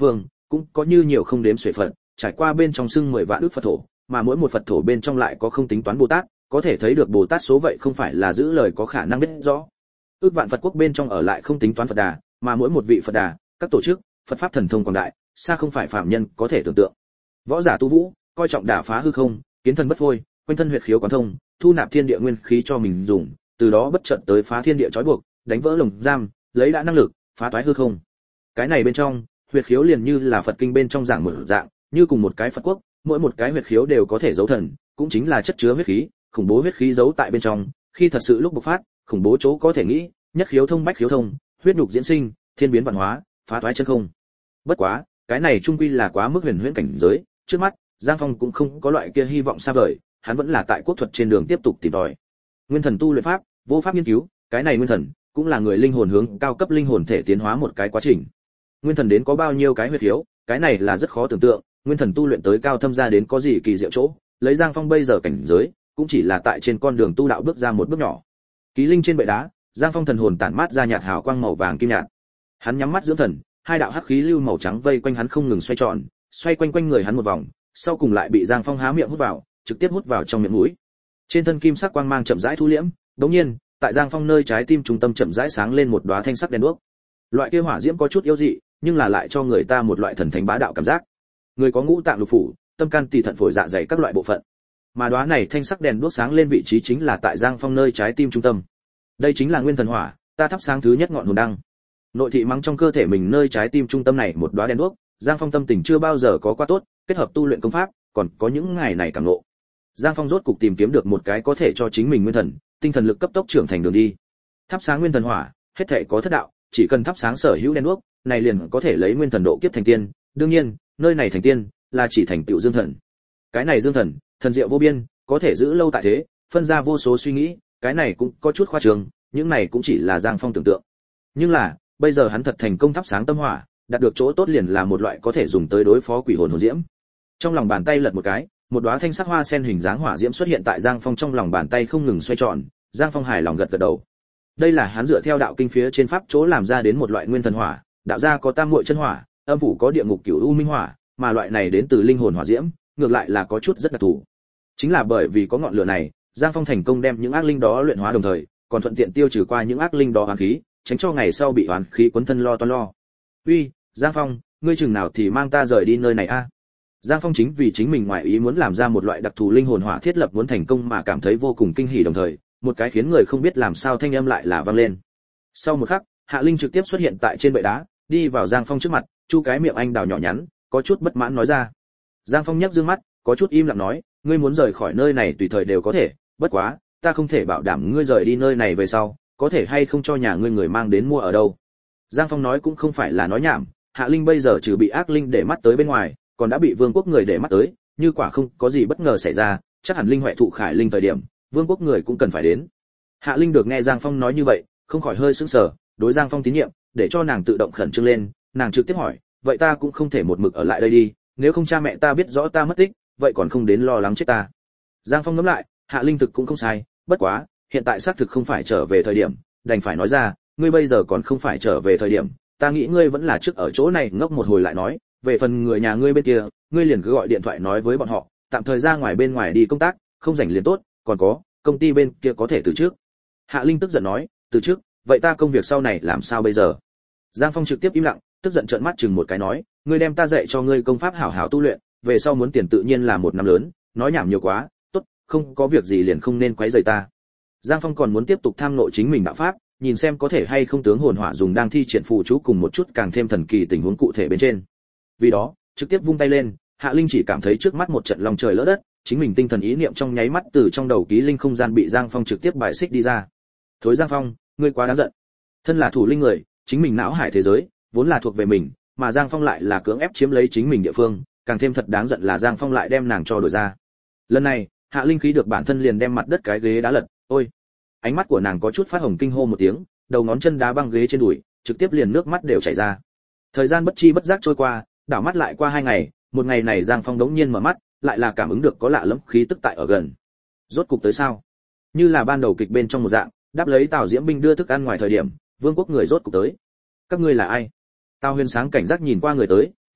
cũng có như nhiều không đếm xuể Phật, trải qua bên trong xưng 10 vạn ức Phật thổ, mà mỗi một Phật thổ bên trong lại có không tính toán Bồ Tát, có thể thấy được Bồ Tát số vậy không phải là giữ lời có khả năng biết rõ. Ước vạn Phật quốc bên trong ở lại không tính toán Phật Đà, mà mỗi một vị Phật Đà, các tổ chức, Phật pháp thần thông quảng đại, xa không phải phàm nhân có thể tưởng tượng. Võ giả tu vũ, coi trọng đả phá hư không, kiến thân bất phôi, quanh thân huyệt khiếu quán thông, thu nạp thiên địa nguyên khí cho mình dùng, từ đó bất chợt tới phá thiên địa trói buộc, đánh vỡ lồng giam, lấy đã năng lực, phá toái hư không. Cái này bên trong, huyệt khiếu liền như là Phật kinh bên trong giảng một dạng, như cùng một cái Phật quốc, mỗi một cái huyệt khiếu đều có thể giấu thần, cũng chính là chất chứa huyết khí, khủng bố huyết khí giấu tại bên trong, khi thật sự lúc bộc phát, khủng bố chỗ có thể nghĩ, nhất khiếu thông bách khiếu thông, huyết nhục diễn sinh, thiên biến vạn hóa, phá toái chân không. Bất quá, cái này trung quy là quá mức huyền huyễn cảnh giới, trước mắt, Giang Phong cũng không có loại kia hy vọng xa vời, hắn vẫn là tại quốc thuật trên đường tiếp tục tìm tòi. Nguyên thần tu luyện pháp, vô pháp nghiên cứu, cái này nguyên thần cũng là người linh hồn hướng cao cấp linh hồn thể tiến hóa một cái quá trình. Nguyên thần đến có bao nhiêu cái huyết khiếu, cái này là rất khó tưởng tượng, nguyên thần tu luyện tới cao thâm ra đến có gì kỳ diệu chỗ, lấy Giang Phong bây giờ cảnh giới, cũng chỉ là tại trên con đường tu đạo bước ra một bước nhỏ. Ký linh trên bệ đá, Giang Phong thần hồn tản mát ra nhạt hào quang màu vàng kim nhạt. Hắn nhắm mắt dưỡng thần, hai đạo hắc khí lưu màu trắng vây quanh hắn không ngừng xoay tròn, xoay quanh quanh người hắn một vòng, sau cùng lại bị Giang Phong há miệng hút vào, trực tiếp hút vào trong miệng mũi. Trên thân kim sắc quang mang chậm rãi thu liễm, đống nhiên, tại Giang Phong nơi trái tim trung tâm chậm rãi sáng lên một đóa thanh sắc đèn đuốc. Loại kia hỏa diễm có chút yếu dị, nhưng là lại cho người ta một loại thần thánh bá đạo cảm giác. Người có ngũ tạng lục phủ, tâm can tỳ thận phổi dạ dày các loại bộ phận. Mà đóa này thanh sắc đèn đuốc sáng lên vị trí chính là tại Giang Phong nơi trái tim trung tâm. Đây chính là nguyên thần hỏa, ta thắp sáng thứ nhất ngọn hồn đăng. Nội thị mắng trong cơ thể mình nơi trái tim trung tâm này một đóa đèn đuốc, Giang Phong tâm tình chưa bao giờ có quá tốt, kết hợp tu luyện công pháp, còn có những ngày này cảm ngộ. Giang Phong rốt cục tìm kiếm được một cái có thể cho chính mình nguyên thần, tinh thần lực cấp tốc trưởng thành đường đi. Thắp sáng nguyên thần hỏa, hết thảy có thất đạo, chỉ cần thắp sáng sở hữu đèn đuốc, này liền có thể lấy nguyên thần độ kiếp thành tiên, đương nhiên, nơi này thành tiên là chỉ thành tựu dương thần. Cái này dương thần, thần diệu vô biên, có thể giữ lâu tại thế, phân ra vô số suy nghĩ, cái này cũng có chút khoa trương, những này cũng chỉ là Giang Phong tưởng tượng. Nhưng là, bây giờ hắn thật thành công thắp sáng tâm hỏa, đạt được chỗ tốt liền là một loại có thể dùng tới đối phó quỷ hồn hồn diễm. Trong lòng bàn tay lật một cái, một đóa thanh sắc hoa sen hình dáng hỏa diễm xuất hiện tại Giang Phong trong lòng bàn tay không ngừng xoay tròn, Giang Phong hài lòng gật gật đầu. Đây là hắn dựa theo đạo kinh phía trên pháp chỗ làm ra đến một loại nguyên thần hỏa, đạo gia có tam muội chân hỏa, âm phủ có địa ngục cửu u minh hỏa, mà loại này đến từ linh hồn hỏa diễm, ngược lại là có chút rất đặc thù. Chính là bởi vì có ngọn lửa này, Giang Phong thành công đem những ác linh đó luyện hóa đồng thời, còn thuận tiện tiêu trừ qua những ác linh đó oán khí, tránh cho ngày sau bị oán khí cuốn thân lo toan lo. Uy, Giang Phong, ngươi chừng nào thì mang ta rời đi nơi này a? Giang Phong chính vì chính mình ngoại ý muốn làm ra một loại đặc thù linh hồn hỏa thiết lập muốn thành công mà cảm thấy vô cùng kinh hỉ đồng thời, một cái khiến người không biết làm sao thanh âm lại là vang lên. Sau một khắc, Hạ Linh trực tiếp xuất hiện tại trên bệ đá, đi vào Giang Phong trước mặt, chu cái miệng anh đào nhỏ nhắn, có chút bất mãn nói ra. Giang Phong nhếch dương mắt, có chút im lặng nói, ngươi muốn rời khỏi nơi này tùy thời đều có thể, bất quá, ta không thể bảo đảm ngươi rời đi nơi này về sau, có thể hay không cho nhà ngươi người mang đến mua ở đâu. Giang Phong nói cũng không phải là nói nhảm, Hạ Linh bây giờ trừ bị ác linh để mắt tới bên ngoài, còn đã bị vương quốc người để mắt tới, như quả không có gì bất ngờ xảy ra, chắc hẳn linh huệ thụ khải linh thời điểm, vương quốc người cũng cần phải đến. Hạ Linh được nghe Giang Phong nói như vậy, không khỏi hơi sững sờ, đối Giang Phong tín nhiệm, để cho nàng tự động khẩn trương lên, nàng trực tiếp hỏi, vậy ta cũng không thể một mực ở lại đây đi, nếu không cha mẹ ta biết rõ ta mất tích, vậy còn không đến lo lắng chết ta. Giang Phong ngẫm lại, Hạ Linh thực cũng không sai, bất quá, hiện tại xác thực không phải trở về thời điểm, đành phải nói ra, ngươi bây giờ còn không phải trở về thời điểm, ta nghĩ ngươi vẫn là trước ở chỗ này ngốc một hồi lại nói, về phần người nhà ngươi bên kia, ngươi liền cứ gọi điện thoại nói với bọn họ, tạm thời ra ngoài bên ngoài đi công tác, không rảnh liền tốt, còn có, công ty bên kia có thể từ trước. Hạ Linh tức giận nói, từ trước, vậy ta công việc sau này làm sao bây giờ? Giang Phong trực tiếp im lặng, tức giận trợn mắt chừng một cái nói, ngươi đem ta dạy cho ngươi công pháp hảo hảo tu luyện, về sau muốn tiền tự nhiên là một năm lớn, nói nhảm nhiều quá, tốt, không có việc gì liền không nên quấy rầy ta. Giang Phong còn muốn tiếp tục tham ngộ chính mình đạo pháp, nhìn xem có thể hay không tướng hồn hỏa dùng đang thi triển phù chú cùng một chút càng thêm thần kỳ tình huống cụ thể bên trên. Vì đó, trực tiếp vung tay lên, Hạ Linh chỉ cảm thấy trước mắt một trận lòng trời lỡ đất, chính mình tinh thần ý niệm trong nháy mắt từ trong đầu ký linh không gian bị Giang Phong trực tiếp bài xích đi ra. Thối Giang Phong, ngươi quá đáng giận. Thân là thủ linh người, chính mình não hải thế giới vốn là thuộc về mình, mà Giang Phong lại là cưỡng ép chiếm lấy chính mình địa phương, càng thêm thật đáng giận là Giang Phong lại đem nàng cho đổi ra. Lần này, Hạ Linh khí được bản thân liền đem mặt đất cái ghế đá lật, ôi. Ánh mắt của nàng có chút phát hồng kinh hô một tiếng, đầu ngón chân đá băng ghế trên đùi, trực tiếp liền nước mắt đều chảy ra. Thời gian bất chi bất giác trôi qua, đảo mắt lại qua 2 ngày, một ngày này Giang Phong đống nhiên mở mắt, lại là cảm ứng được có lạ lẫm khí tức tại ở gần. Rốt cục tới sao? Như là ban đầu kịch bên trong một dạng, đáp lấy Tào Diễm binh đưa thức ăn ngoài thời điểm, vương quốc người rốt cục tới. Các ngươi là ai? Tào Huyền Sáng cảnh giác nhìn qua người tới,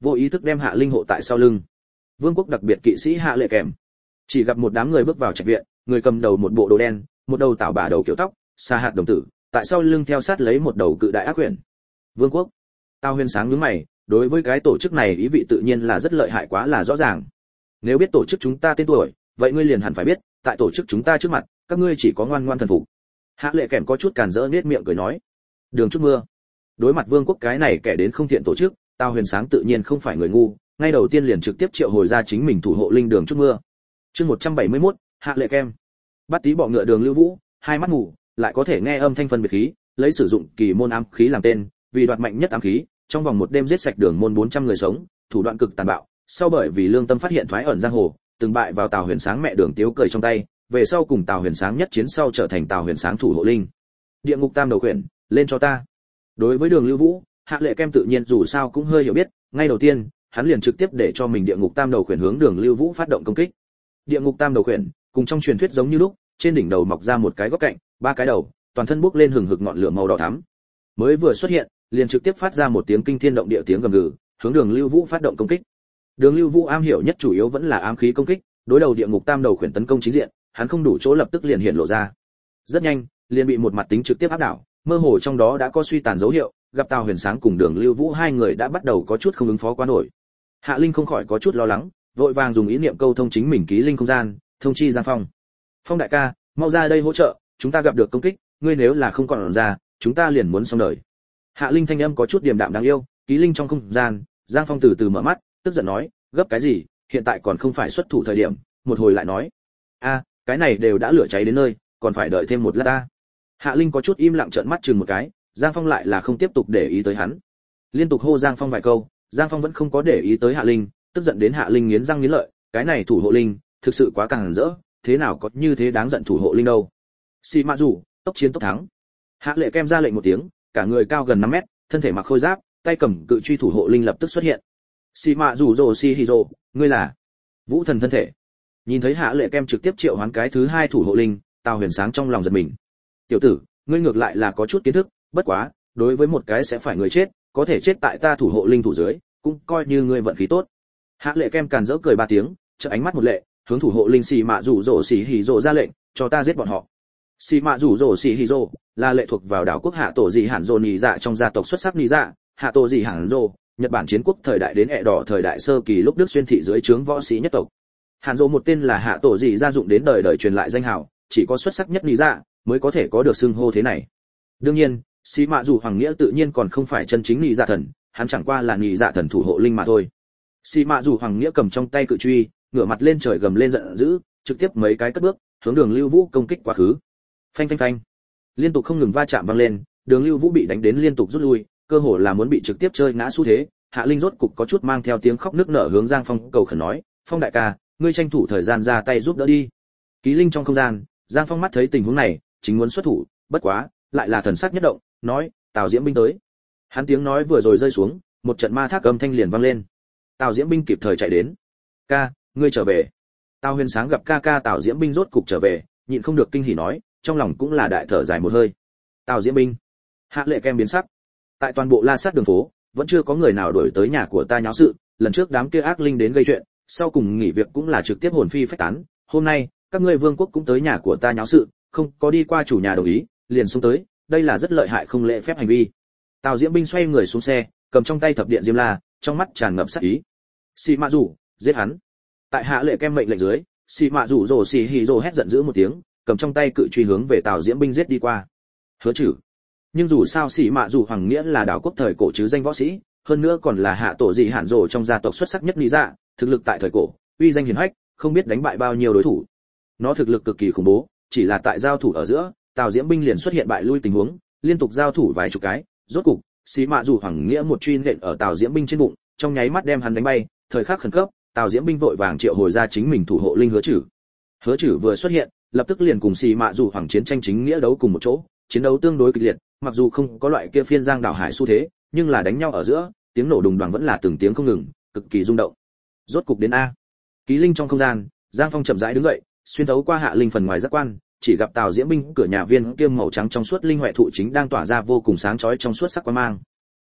vô ý thức đem Hạ Linh hộ tại sau lưng. Vương quốc đặc biệt kỵ sĩ Hạ Lệ Kèm. Chỉ gặp một đám người bước vào trạch viện, người cầm đầu một bộ đồ đen, một đầu tảo bả đầu kiểu tóc, xa hạt đồng tử, tại sau lưng theo sát lấy một đầu cự đại ác quyển. Vương quốc. Tào Huyền sáng nhướng mày, đối với cái tổ chức này ý vị tự nhiên là rất lợi hại quá là rõ ràng. Nếu biết tổ chức chúng ta tên tuổi, vậy ngươi liền hẳn phải biết, tại tổ chức chúng ta trước mặt, các ngươi chỉ có ngoan ngoan thần phục. Hạ Lệ Kèm có chút cản rỡ nhếch miệng cười nói. Đường chút mưa. Đối mặt Vương quốc cái này kẻ đến không thiện tổ chức, Tào Huyền sáng tự nhiên không phải người ngu, ngay đầu tiên liền trực tiếp triệu hồi ra chính mình thủ hộ linh Đường chút mưa. Chương 171, Hạ Lệ Kèm. Bắt tí bọ ngựa Đường Lưu Vũ, hai mắt mù, lại có thể nghe âm thanh phân biệt khí, lấy sử dụng kỳ môn ám khí làm tên, vì đoạt mạnh nhất ám khí, trong vòng một đêm giết sạch Đường môn 400 người sống, thủ đoạn cực tàn bạo, sau bởi vì lương tâm phát hiện thoái ẩn giang hồ, từng bại vào Tào Huyền sáng mẹ Đường Tiếu cười trong tay, về sau cùng Tào Huyền sáng nhất chiến sau trở thành Tào Huyền sáng thủ hộ linh. Địa ngục tam đầu quyển, lên cho ta. Đối với Đường Lưu Vũ, Hạ Lệ Kèm tự nhiên dù sao cũng hơi hiểu biết, ngay đầu tiên, hắn liền trực tiếp để cho mình địa ngục tam đầu quyển hướng Đường Lưu Vũ phát động công kích. Địa ngục tam đầu quyển, cùng trong truyền thuyết giống như lúc, trên đỉnh đầu mọc ra một cái góc cạnh, ba cái đầu, toàn thân bốc lên hừng hực ngọn lửa màu đỏ thắm. Mới vừa xuất hiện, liền trực tiếp phát ra một tiếng kinh thiên động địa tiếng gầm gừ, hướng Đường Lưu Vũ phát động công kích. Đường Lưu Vũ am hiểu nhất chủ yếu vẫn là ám khí công kích, đối đầu địa ngục tam đầu quyển tấn công chính diện, hắn không đủ chỗ lập tức liền hiện lộ ra. Rất nhanh, liền bị một mặt tính trực tiếp áp đảo, mơ hồ trong đó đã có suy tàn dấu hiệu, gặp Tào Huyền sáng cùng Đường Lưu Vũ hai người đã bắt đầu có chút không ứng phó quá nổi. Hạ Linh không khỏi có chút lo lắng, vội vàng dùng ý niệm câu thông chính mình ký linh không gian, thông chi Giang Phong. Phong đại ca, mau ra đây hỗ trợ, chúng ta gặp được công kích, ngươi nếu là không còn ra, chúng ta liền muốn xong đời. Hạ Linh thanh âm có chút điềm đạm đáng yêu, ký linh trong không gian, Giang Phong từ từ mở mắt, tức giận nói, gấp cái gì, hiện tại còn không phải xuất thủ thời điểm, một hồi lại nói. A, cái này đều đã lửa cháy đến nơi, còn phải đợi thêm một lát ta. Hạ Linh có chút im lặng trợn mắt chừng một cái, Giang Phong lại là không tiếp tục để ý tới hắn. Liên tục hô Giang Phong vài câu, Giang Phong vẫn không có để ý tới Hạ Linh, tức giận đến Hạ Linh nghiến răng nghiến lợi, cái này thủ hộ linh, thực sự quá càng rỡ, thế nào có như thế đáng giận thủ hộ linh đâu. Xì Mạ Dụ, tốc chiến tốc thắng. Hạ Lệ Kèm ra lệnh một tiếng, cả người cao gần 5 mét, thân thể mặc khôi giáp, tay cầm cự truy thủ hộ linh lập tức xuất hiện. Xì Mạ Dụ Dồ Xi Hiro, ngươi là Vũ Thần thân thể. Nhìn thấy Hạ Lệ Kèm trực tiếp triệu hoán cái thứ hai thủ hộ linh, Tào Huyền sáng trong lòng giật mình. Tiểu tử, ngươi ngược lại là có chút kiến thức, bất quá, đối với một cái sẽ phải người chết, có thể chết tại ta thủ hộ linh thủ dưới, cũng coi như ngươi vận khí tốt. Hạ Lệ Kèm càn rỡ cười 3 tiếng, chớp ánh mắt một lệ, hướng thủ hộ linh Xì Mạ Dụ Dồ Xi Hiro ra lệnh, cho ta giết bọn họ. Xì Mạ Dụ Dồ Xi Hiro là lệ thuộc vào đảo quốc Hạ Tổ Dị Hàn Dô Nị Dạ trong gia tộc xuất sắc Nị Dạ, Hạ Tổ Dị Hàn Dô, Nhật Bản chiến quốc thời đại đến ẹ đỏ thời đại sơ kỳ lúc Đức xuyên thị dưới trướng võ sĩ nhất tộc. Hàn Dô một tên là Hạ Tổ Dị gia dụng đến đời đời truyền lại danh hào, chỉ có xuất sắc nhất Nị Dạ mới có thể có được xưng hô thế này. Đương nhiên, Xì Mạ Dụ Hoàng Nghĩa tự nhiên còn không phải chân chính Nị Dạ thần, hắn chẳng qua là Nị Dạ thần thủ hộ linh mà thôi. Xì Mạ Dụ Hoàng Nghĩa cầm trong tay cự truy, ngửa mặt lên trời gầm lên giận dữ, trực tiếp mấy cái cất bước, hướng Đường Lưu Vũ công kích quá khứ. Phanh phanh phanh. Liên tục không ngừng va chạm vang lên, Đường Lưu Vũ bị đánh đến liên tục rút lui, cơ hồ là muốn bị trực tiếp chơi ngã xu thế. Hạ Linh rốt cục có chút mang theo tiếng khóc nức nở hướng Giang Phong cầu khẩn nói, "Phong đại ca, ngươi tranh thủ thời gian ra tay giúp đỡ đi." Ký linh trong không gian, Giang Phong mắt thấy tình huống này, chính muốn xuất thủ, bất quá, lại là thần sắc nhất động, nói, "Tào Diễm binh tới." Hắn tiếng nói vừa rồi rơi xuống, một trận ma thác âm thanh liền vang lên. Tào Diễm binh kịp thời chạy đến. "Ca, ngươi trở về." Tào Huyền sáng gặp ca ca Tào Diễm binh rốt cục trở về, nhịn không được kinh hỉ nói, trong lòng cũng là đại thở dài một hơi. Tào Diễm binh. Hạ Lệ Kèm biến sắc. Tại toàn bộ La Sát đường phố, vẫn chưa có người nào đuổi tới nhà của ta nháo sự, lần trước đám kia ác linh đến gây chuyện, sau cùng nghỉ việc cũng là trực tiếp hồn phi phách tán, hôm nay, các ngươi vương quốc cũng tới nhà của ta nháo sự, không có đi qua chủ nhà đồng ý, liền xông tới, đây là rất lợi hại không lễ phép hành vi. Tào Diễm binh xoay người xuống xe, cầm trong tay thập điện diêm la, trong mắt tràn ngập sát ý. Xì Mạ Dụ, giết hắn. Tại Hạ Lệ Kèm mệnh lệnh dưới, Xì Mạ Dụ Dồ Xì Hiro hét giận dữ một tiếng, cầm trong tay cự truy hướng về Tào Diễm binh giết đi qua. Hứa Trử. Nhưng dù sao Xì Mạ Dụ Hoàng Nghĩa là đảo quốc thời cổ chứ danh võ sĩ, hơn nữa còn là Hạ Tổ Dị Hàn Dô trong gia tộc xuất sắc nhất Nị Dạ, thực lực tại thời cổ, uy danh hiển hách, không biết đánh bại bao nhiêu đối thủ. Nó thực lực cực kỳ khủng bố, chỉ là tại giao thủ ở giữa, Tào Diễm binh liền xuất hiện bại lui tình huống, liên tục giao thủ vài chục cái, rốt cục, Xì Mạ Dụ Hoàng Nghĩa một truy nện ở Tào Diễm binh trên bụng, trong nháy mắt đem hắn đánh bay, thời khắc khẩn cấp, Tào Diễm binh vội vàng triệu hồi ra chính mình thủ hộ linh Hứa Trử. Hứa Trử vừa xuất hiện, lập tức liền cùng Xì Mạ Dụ Hoàng chiến tranh chính nghĩa đấu cùng một chỗ, chiến đấu tương đối kịch liệt, mặc dù không có loại kia phiên giang đảo hải xu thế, nhưng là đánh nhau ở giữa, tiếng nổ đùng đoàng vẫn là từng tiếng không ngừng, cực kỳ rung động. Rốt cục đến a. Ký linh trong không gian, Giang Phong chậm rãi đứng dậy, xuyên thấu qua Hạ Linh phần ngoài giác quan, chỉ gặp Tào Diễm binh cửa nhà viên kiêm màu trắng trong suốt linh huệ thụ chính đang tỏa ra vô cùng sáng chói trong suốt sắc quang mang.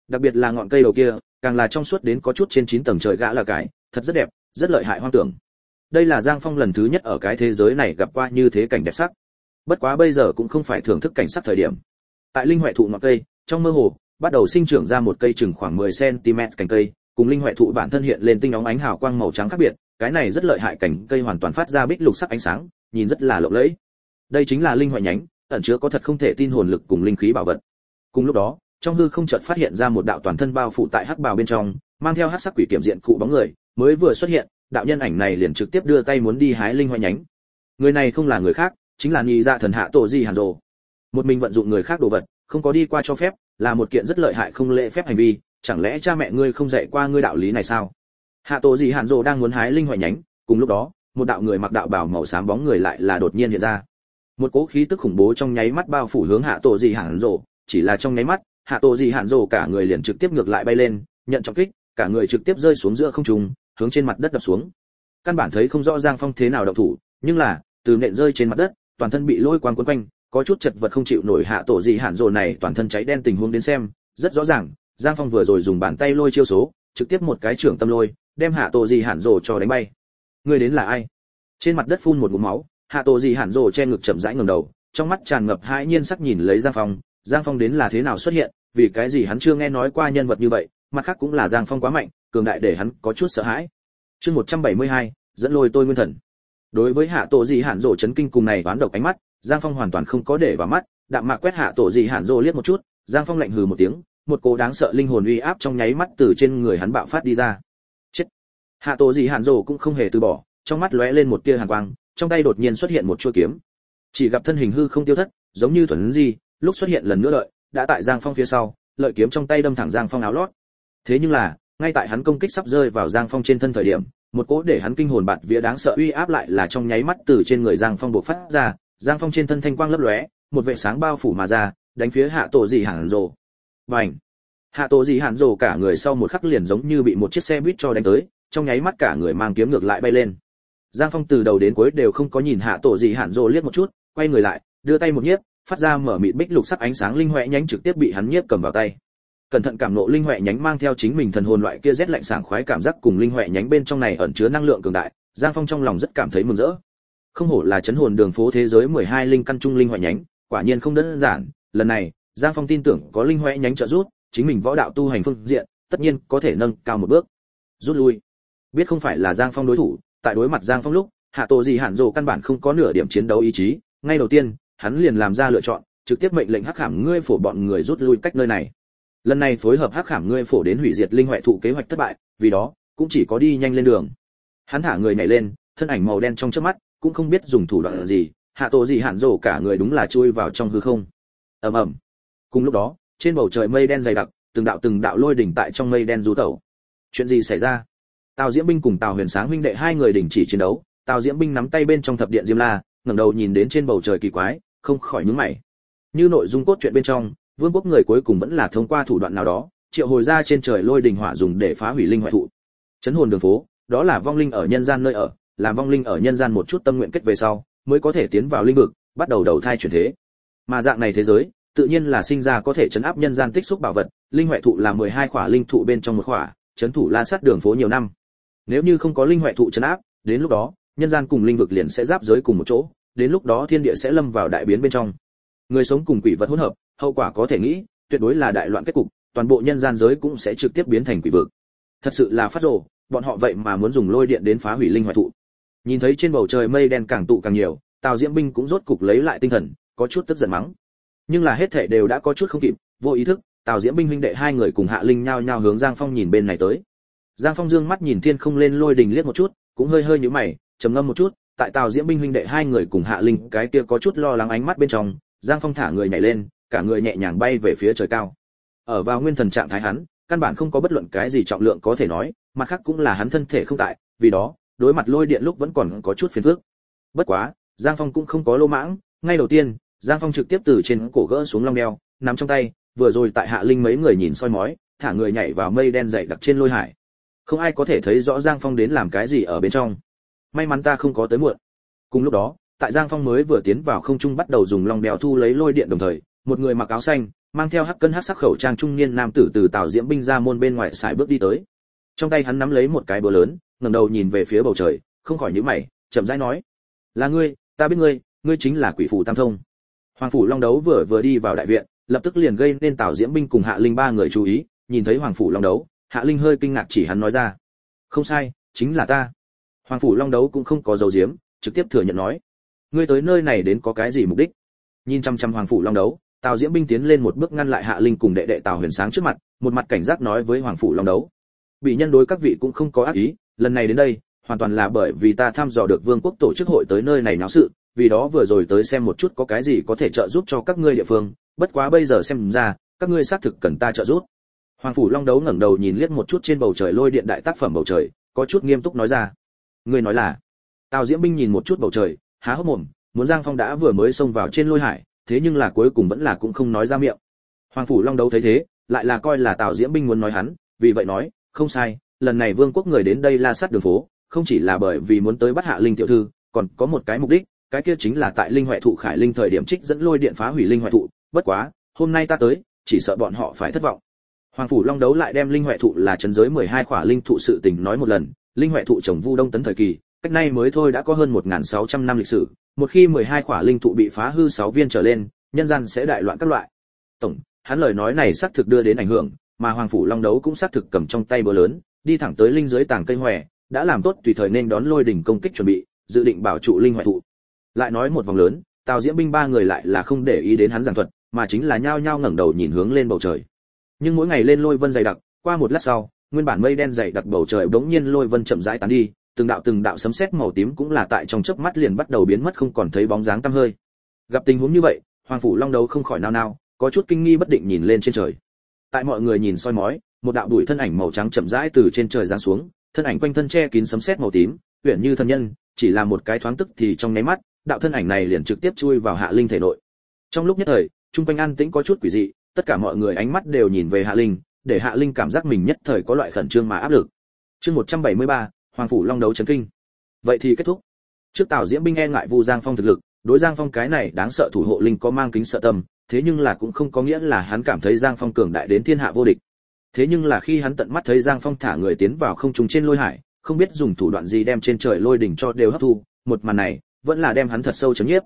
Đặc biệt là ngọn cây đầu kia, càng là trong suốt đến có chút trên 9 tầng trời gã là cái, thật rất đẹp, rất lợi hại hoang tưởng. Đây là Giang Phong lần thứ nhất ở cái thế giới này gặp qua như thế cảnh đẹp sắc. Bất quá bây giờ cũng không phải thưởng thức cảnh sắc thời điểm. Tại linh huệ thụ ngọn cây, trong mơ hồ, bắt đầu sinh trưởng ra một cây chừng khoảng 10 cm cành cây, cùng linh huệ thụ bản thân hiện lên tinh óng ánh hào quang màu trắng khác biệt, cái này rất lợi hại, cành cây hoàn toàn phát ra bích lục sắc ánh sáng, nhìn rất là lộng lẫy. Đây chính là linh huệ nhánh, ẩn chứa có thật không thể tin hồn lực cùng linh khí bảo vật. Cùng lúc đó, trong hư không chợt phát hiện ra một đạo toàn thân bao phủ tại hắc bào bên trong, mang theo hắc sắc quỷ kiểm diện cụ bóng người, mới vừa xuất hiện, đạo nhân ảnh này liền trực tiếp đưa tay muốn đi hái linh huệ nhánh. Người này không là người khác, chính là Nhị Dạ thần hạ Tổ Di Hàn Dồ. Một mình vận dụng người khác đồ vật, không có đi qua cho phép, là một kiện rất lợi hại không lễ phép hành vi, chẳng lẽ cha mẹ ngươi không dạy qua ngươi đạo lý này sao? Hạ Tổ Di Hàn Dồ đang muốn hái linh huệ nhánh, cùng lúc đó, một đạo người mặc đạo bào màu xám bóng người lại là đột nhiên hiện ra. Một cỗ khí tức khủng bố trong nháy mắt bao phủ hướng Hạ Tổ Di Hàn Dồ, chỉ là trong nháy mắt, Hạ Tổ Di Hàn Dồ cả người liền trực tiếp ngược lại bay lên, nhận trọng kích, cả người trực tiếp rơi xuống giữa không trung, hướng trên mặt đất đập xuống. Căn bản thấy không rõ Giang Phong thế nào động thủ, nhưng là, từ nện rơi trên mặt đất, toàn thân bị lôi quang quấn quanh, có chút chật vật không chịu nổi. Hạ Tổ Di Hàn Dồ này toàn thân cháy đen tình huống đến xem, rất rõ ràng, Giang Phong vừa rồi dùng bàn tay lôi chiêu số, trực tiếp một cái trưởng tâm lôi, đem Hạ Tổ Di Hàn Dồ cho đánh bay. Ngươi đến là ai? Trên mặt đất phun một ngụm máu, Hạ Tổ Di Hàn Dồ che ngực chậm rãi ngẩng đầu, trong mắt tràn ngập hãi nhiên sắc nhìn lấy Giang Phong. Giang Phong đến là thế nào xuất hiện, vì cái gì hắn chưa nghe nói qua nhân vật như vậy, mặt khác cũng là Giang Phong quá mạnh, cường đại để hắn có chút sợ hãi. Chương 172, dẫn lôi tôi nguyên thần. Đối với Hạ Tổ Di Hàn Dồ chấn kinh cùng này đoán độc ánh mắt, Giang Phong hoàn toàn không có để vào mắt, đạm mạc quét Hạ Tổ Di Hàn Dồ liếc một chút, Giang Phong lạnh hừ một tiếng, một cỗ đáng sợ linh hồn uy áp trong nháy mắt từ trên người hắn bạo phát đi ra. Chết. Hạ Tổ Di Hàn Dồ cũng không hề từ bỏ, trong mắt lóe lên một tia hàn quang, trong tay đột nhiên xuất hiện một chuôi kiếm. Chỉ gặp thân hình hư không tiêu thất, giống như thuần di, lúc xuất hiện lần nữa lợi, đã tại Giang Phong phía sau, lợi kiếm trong tay đâm thẳng Giang Phong áo lót. Thế nhưng là, ngay tại hắn công kích sắp rơi vào Giang Phong trên thân thời điểm, một cỗ để hắn kinh hồn bạt vía đáng sợ uy áp lại là trong nháy mắt từ trên người Giang Phong bộc phát ra, Giang Phong trên thân thanh quang lấp lóe, một vệt sáng bao phủ mà ra, đánh phía Hạ Tổ Di Hàn Dồ. Bành! Hạ Tổ Di Hàn Dồ cả người sau một khắc liền giống như bị một chiếc xe buýt cho đánh tới, trong nháy mắt cả người mang kiếm ngược lại bay lên. Giang Phong từ đầu đến cuối đều không có nhìn Hạ Tổ Di Hàn Dồ liếc một chút, quay người lại, đưa tay một nhiếp, phát ra mở mịt bích lục sắc ánh sáng linh huệ nhánh trực tiếp bị hắn nhiếp cầm vào tay. Cẩn thận cảm ngộ linh huệ nhánh mang theo chính mình thần hồn loại kia rét lạnh sảng khoái cảm giác cùng linh huệ nhánh bên trong này ẩn chứa năng lượng cường đại, Giang Phong trong lòng rất cảm thấy mừng rỡ. Không hổ là chấn hồn đường phố thế giới 12 linh căn trung linh huệ nhánh, quả nhiên không đơn giản, lần này, Giang Phong tin tưởng có linh huệ nhánh trợ giúp, chính mình võ đạo tu hành phương diện, tất nhiên có thể nâng cao một bước. Rút lui. Biết không phải là Giang Phong đối thủ, tại đối mặt Giang Phong lúc, Hạ Tổ Di Hàn Dồ căn bản không có nửa điểm chiến đấu ý chí, ngay đầu tiên, hắn liền làm ra lựa chọn, trực tiếp mệnh lệnh Hắc Khảm ngươi phổ bọn người rút lui cách nơi này. Lần này phối hợp Hắc Khảm ngươi phổ đến hủy diệt linh huệ thụ kế hoạch thất bại, vì đó, cũng chỉ có đi nhanh lên đường. Hắn thả người nhảy lên, thân ảnh màu đen trong chớp mắt, cũng không biết dùng thủ đoạn gì, Hạ Tổ Di Hàn Dồ cả người đúng là chui vào trong hư không. Ầm ầm. Cùng lúc đó, trên bầu trời mây đen dày đặc, từng đạo lôi đỉnh tại trong mây đen du tẩu. Chuyện gì xảy ra? Tào Diễm Binh cùng Tào Huyền Sáng huynh đệ hai người đình chỉ chiến đấu, Tào Diễm Binh nắm tay bên trong thập điện diêm la, ngẩng đầu nhìn đến trên bầu trời kỳ quái, không khỏi nhướng mày. Như nội dung cốt truyện bên trong, vương quốc người cuối cùng vẫn là thông qua thủ đoạn nào đó, triệu hồi ra trên trời lôi đình hỏa dùng để phá hủy linh hoại thụ. Chấn hồn đường phố, đó là vong linh ở nhân gian nơi ở, làm vong linh ở nhân gian một chút tâm nguyện kết về sau, mới có thể tiến vào linh vực, bắt đầu đầu thai chuyển thế. Mà dạng này thế giới, tự nhiên là sinh ra có thể chấn áp nhân gian tích xúc bảo vật, linh hoại thụ là 12 khỏa linh thụ bên trong một khỏa, chấn thủ La Sát đường phố nhiều năm. Nếu như không có linh hoại thụ chấn áp, đến lúc đó, nhân gian cùng linh vực liền sẽ giáp giới cùng một chỗ, đến lúc đó thiên địa sẽ lâm vào đại biến bên trong. Người sống cùng quỷ vật hỗn hợp, hậu quả có thể nghĩ, tuyệt đối là đại loạn kết cục, toàn bộ nhân gian giới cũng sẽ trực tiếp biến thành quỷ vực. Thật sự là phát rồ, bọn họ vậy mà muốn dùng lôi điện đến phá hủy linh hoại thụ. Nhìn thấy trên bầu trời mây đen càng tụ càng nhiều, Tào Diễm Binh cũng rốt cục lấy lại tinh thần, có chút tức giận mắng. Nhưng là hết thảy đều đã có chút không kịp, vô ý thức, Tào Diễm Binh huynh đệ hai người cùng Hạ Linh nhao nhao hướng Giang Phong nhìn bên này tới. Giang Phong dương mắt nhìn thiên không lên lôi đình liếc một chút, cũng hơi hơi nhíu mày, trầm ngâm một chút, tại Tào Diễm Binh huynh đệ hai người cùng Hạ Linh cái kia có chút lo lắng ánh mắt bên trong, Giang Phong thả người nhảy lên, cả người nhẹ nhàng bay về phía trời cao. Ở vào nguyên thần trạng thái hắn, căn bản không có bất luận cái gì trọng lượng có thể nói, mặt khác cũng là hắn thân thể không tại, vì đó, đối mặt lôi điện lúc vẫn còn có chút phiền phức. Bất quá, Giang Phong cũng không có lô mãng, ngay đầu tiên, Giang Phong trực tiếp từ trên cổ gỡ xuống long đeo, nắm trong tay, vừa rồi tại Hạ Linh mấy người nhìn soi mói, thả người nhảy vào mây đen dày đặc trên lôi hải. Không ai có thể thấy rõ Giang Phong đến làm cái gì ở bên trong. May mắn ta không có tới muộn. Cùng lúc đó, tại Giang Phong mới vừa tiến vào không trung bắt đầu dùng long đeo thu lấy lôi điện đồng thời, một người mặc áo xanh, mang theo hắc cân hắc sắc khẩu trang trung niên nam tử từ Tào Diễm binh ra môn bên ngoài sải bước đi tới. Trong tay hắn nắm lấy một cái búa lớn, ngẩng đầu nhìn về phía bầu trời, không khỏi nhíu mày, chậm rãi nói: "Là ngươi, ta biết ngươi, ngươi chính là Quỷ phủ Tam Thông." Hoàng phủ Long Đấu vừa đi vào đại viện, lập tức liền gây nên Tào Diễm binh cùng Hạ Linh ba người chú ý, nhìn thấy Hoàng phủ Long Đấu, Hạ Linh hơi kinh ngạc chỉ hắn nói ra: "Không sai, chính là ta." Hoàng phủ Long Đấu cũng không có giấu giếm, trực tiếp thừa nhận nói: "Ngươi tới nơi này đến có cái gì mục đích?" Nhìn chăm chăm Hoàng phủ Long Đấu, Tào Diễm binh tiến lên một bước ngăn lại Hạ Linh cùng đệ đệ Tào Huyền Sáng trước mặt, một mặt cảnh giác nói với Hoàng phủ Long Đấu: "Bị nhân đối các vị cũng không có ác ý, lần này đến đây, hoàn toàn là bởi vì ta thăm dò được Vương quốc tổ chức hội tới nơi này náo sự, vì đó vừa rồi tới xem một chút có cái gì có thể trợ giúp cho các ngươi địa phương, bất quá bây giờ xem ra, các ngươi xác thực cần ta trợ giúp." Hoàng phủ Long Đấu ngẩng đầu nhìn liếc một chút trên bầu trời lôi điện đại tác phẩm bầu trời, có chút nghiêm túc nói ra: "Ngươi nói là?" Tào Diễm binh nhìn một chút bầu trời, há hốc mồm, muốn Giang Phong đã vừa mới xông vào trên lôi hải, thế nhưng là cuối cùng vẫn là cũng không nói ra miệng. Hoàng phủ Long Đấu thấy thế, lại là coi là Tào Diễm binh muốn nói hắn, vì vậy nói: "Không sai, lần này Vương quốc người đến đây la sát đường phố, không chỉ là bởi vì muốn tới bắt Hạ Linh tiểu thư, còn có một cái mục đích, cái kia chính là tại Linh Hoại thụ Khải Linh thời điểm trích dẫn lôi điện phá hủy Linh Hoại thụ, bất quá, hôm nay ta tới, chỉ sợ bọn họ phải thất vọng." Hoàng phủ Long Đấu lại đem Linh Hoại thụ là trấn giới 12 khỏa linh thụ sự tình nói một lần, Linh Hoại thụ trồng Vu Đông tấn thời kỳ, cách nay mới thôi đã có hơn 1600 năm lịch sử, một khi 12 khỏa linh thụ bị phá hư 6 viên trở lên, nhân gian sẽ đại loạn các loại. Tổng, hắn lời nói này xác thực đưa đến ảnh hưởng, mà Hoàng phủ Long Đấu cũng xác thực cầm trong tay búa lớn, đi thẳng tới linh dưới tàng cây hoè, đã làm tốt tùy thời nên đón lôi đỉnh công kích chuẩn bị, dự định bảo trụ Linh Hoại thụ. Lại nói một vòng lớn, Tào Diễm binh ba người lại là không để ý đến hắn giảng thuật, mà chính là nhao nhao ngẩng đầu nhìn hướng lên bầu trời. Nhưng mỗi ngày lên lôi vân dày đặc, qua một lát sau, nguyên bản mây đen dày đặc bầu trời bỗng nhiên lôi vân chậm rãi tán đi, từng đạo sấm sét màu tím cũng là tại trong chớp mắt liền bắt đầu biến mất không còn thấy bóng dáng tăm hơi. Gặp tình huống như vậy, Hoàng phủ Long Đấu không khỏi nao nao, có chút kinh nghi bất định nhìn lên trên trời. Tại mọi người nhìn soi mói, một đạo đuổi thân ảnh màu trắng chậm rãi từ trên trời giáng xuống, thân ảnh quanh thân che kín sấm sét màu tím, uyển như thần nhân, chỉ là một cái thoáng tức thì trong nháy mắt, đạo thân ảnh này liền trực tiếp chui vào Hạ Linh thể nội. Trong lúc nhất thời, trung quanh an tĩnh có chút quỷ dị, tất cả mọi người ánh mắt đều nhìn về Hạ Linh, để Hạ Linh cảm giác mình nhất thời có loại khẩn trương mà áp lực. Chương 173, Hoàng phủ Long Đấu chấn kinh. Vậy thì kết thúc. Trước Tào Diễm binh e ngại Vu Giang Phong thực lực, đối Giang Phong cái này đáng sợ thủ hộ linh có mang kính sợ tâm, thế nhưng là cũng không có nghĩa là hắn cảm thấy Giang Phong cường đại đến thiên hạ vô địch. Thế nhưng là khi hắn tận mắt thấy Giang Phong thả người tiến vào không trung trên lôi hải, không biết dùng thủ đoạn gì đem trên trời lôi đỉnh cho đều hấp thu, một màn này vẫn là đem hắn thật sâu chấn nhiếp.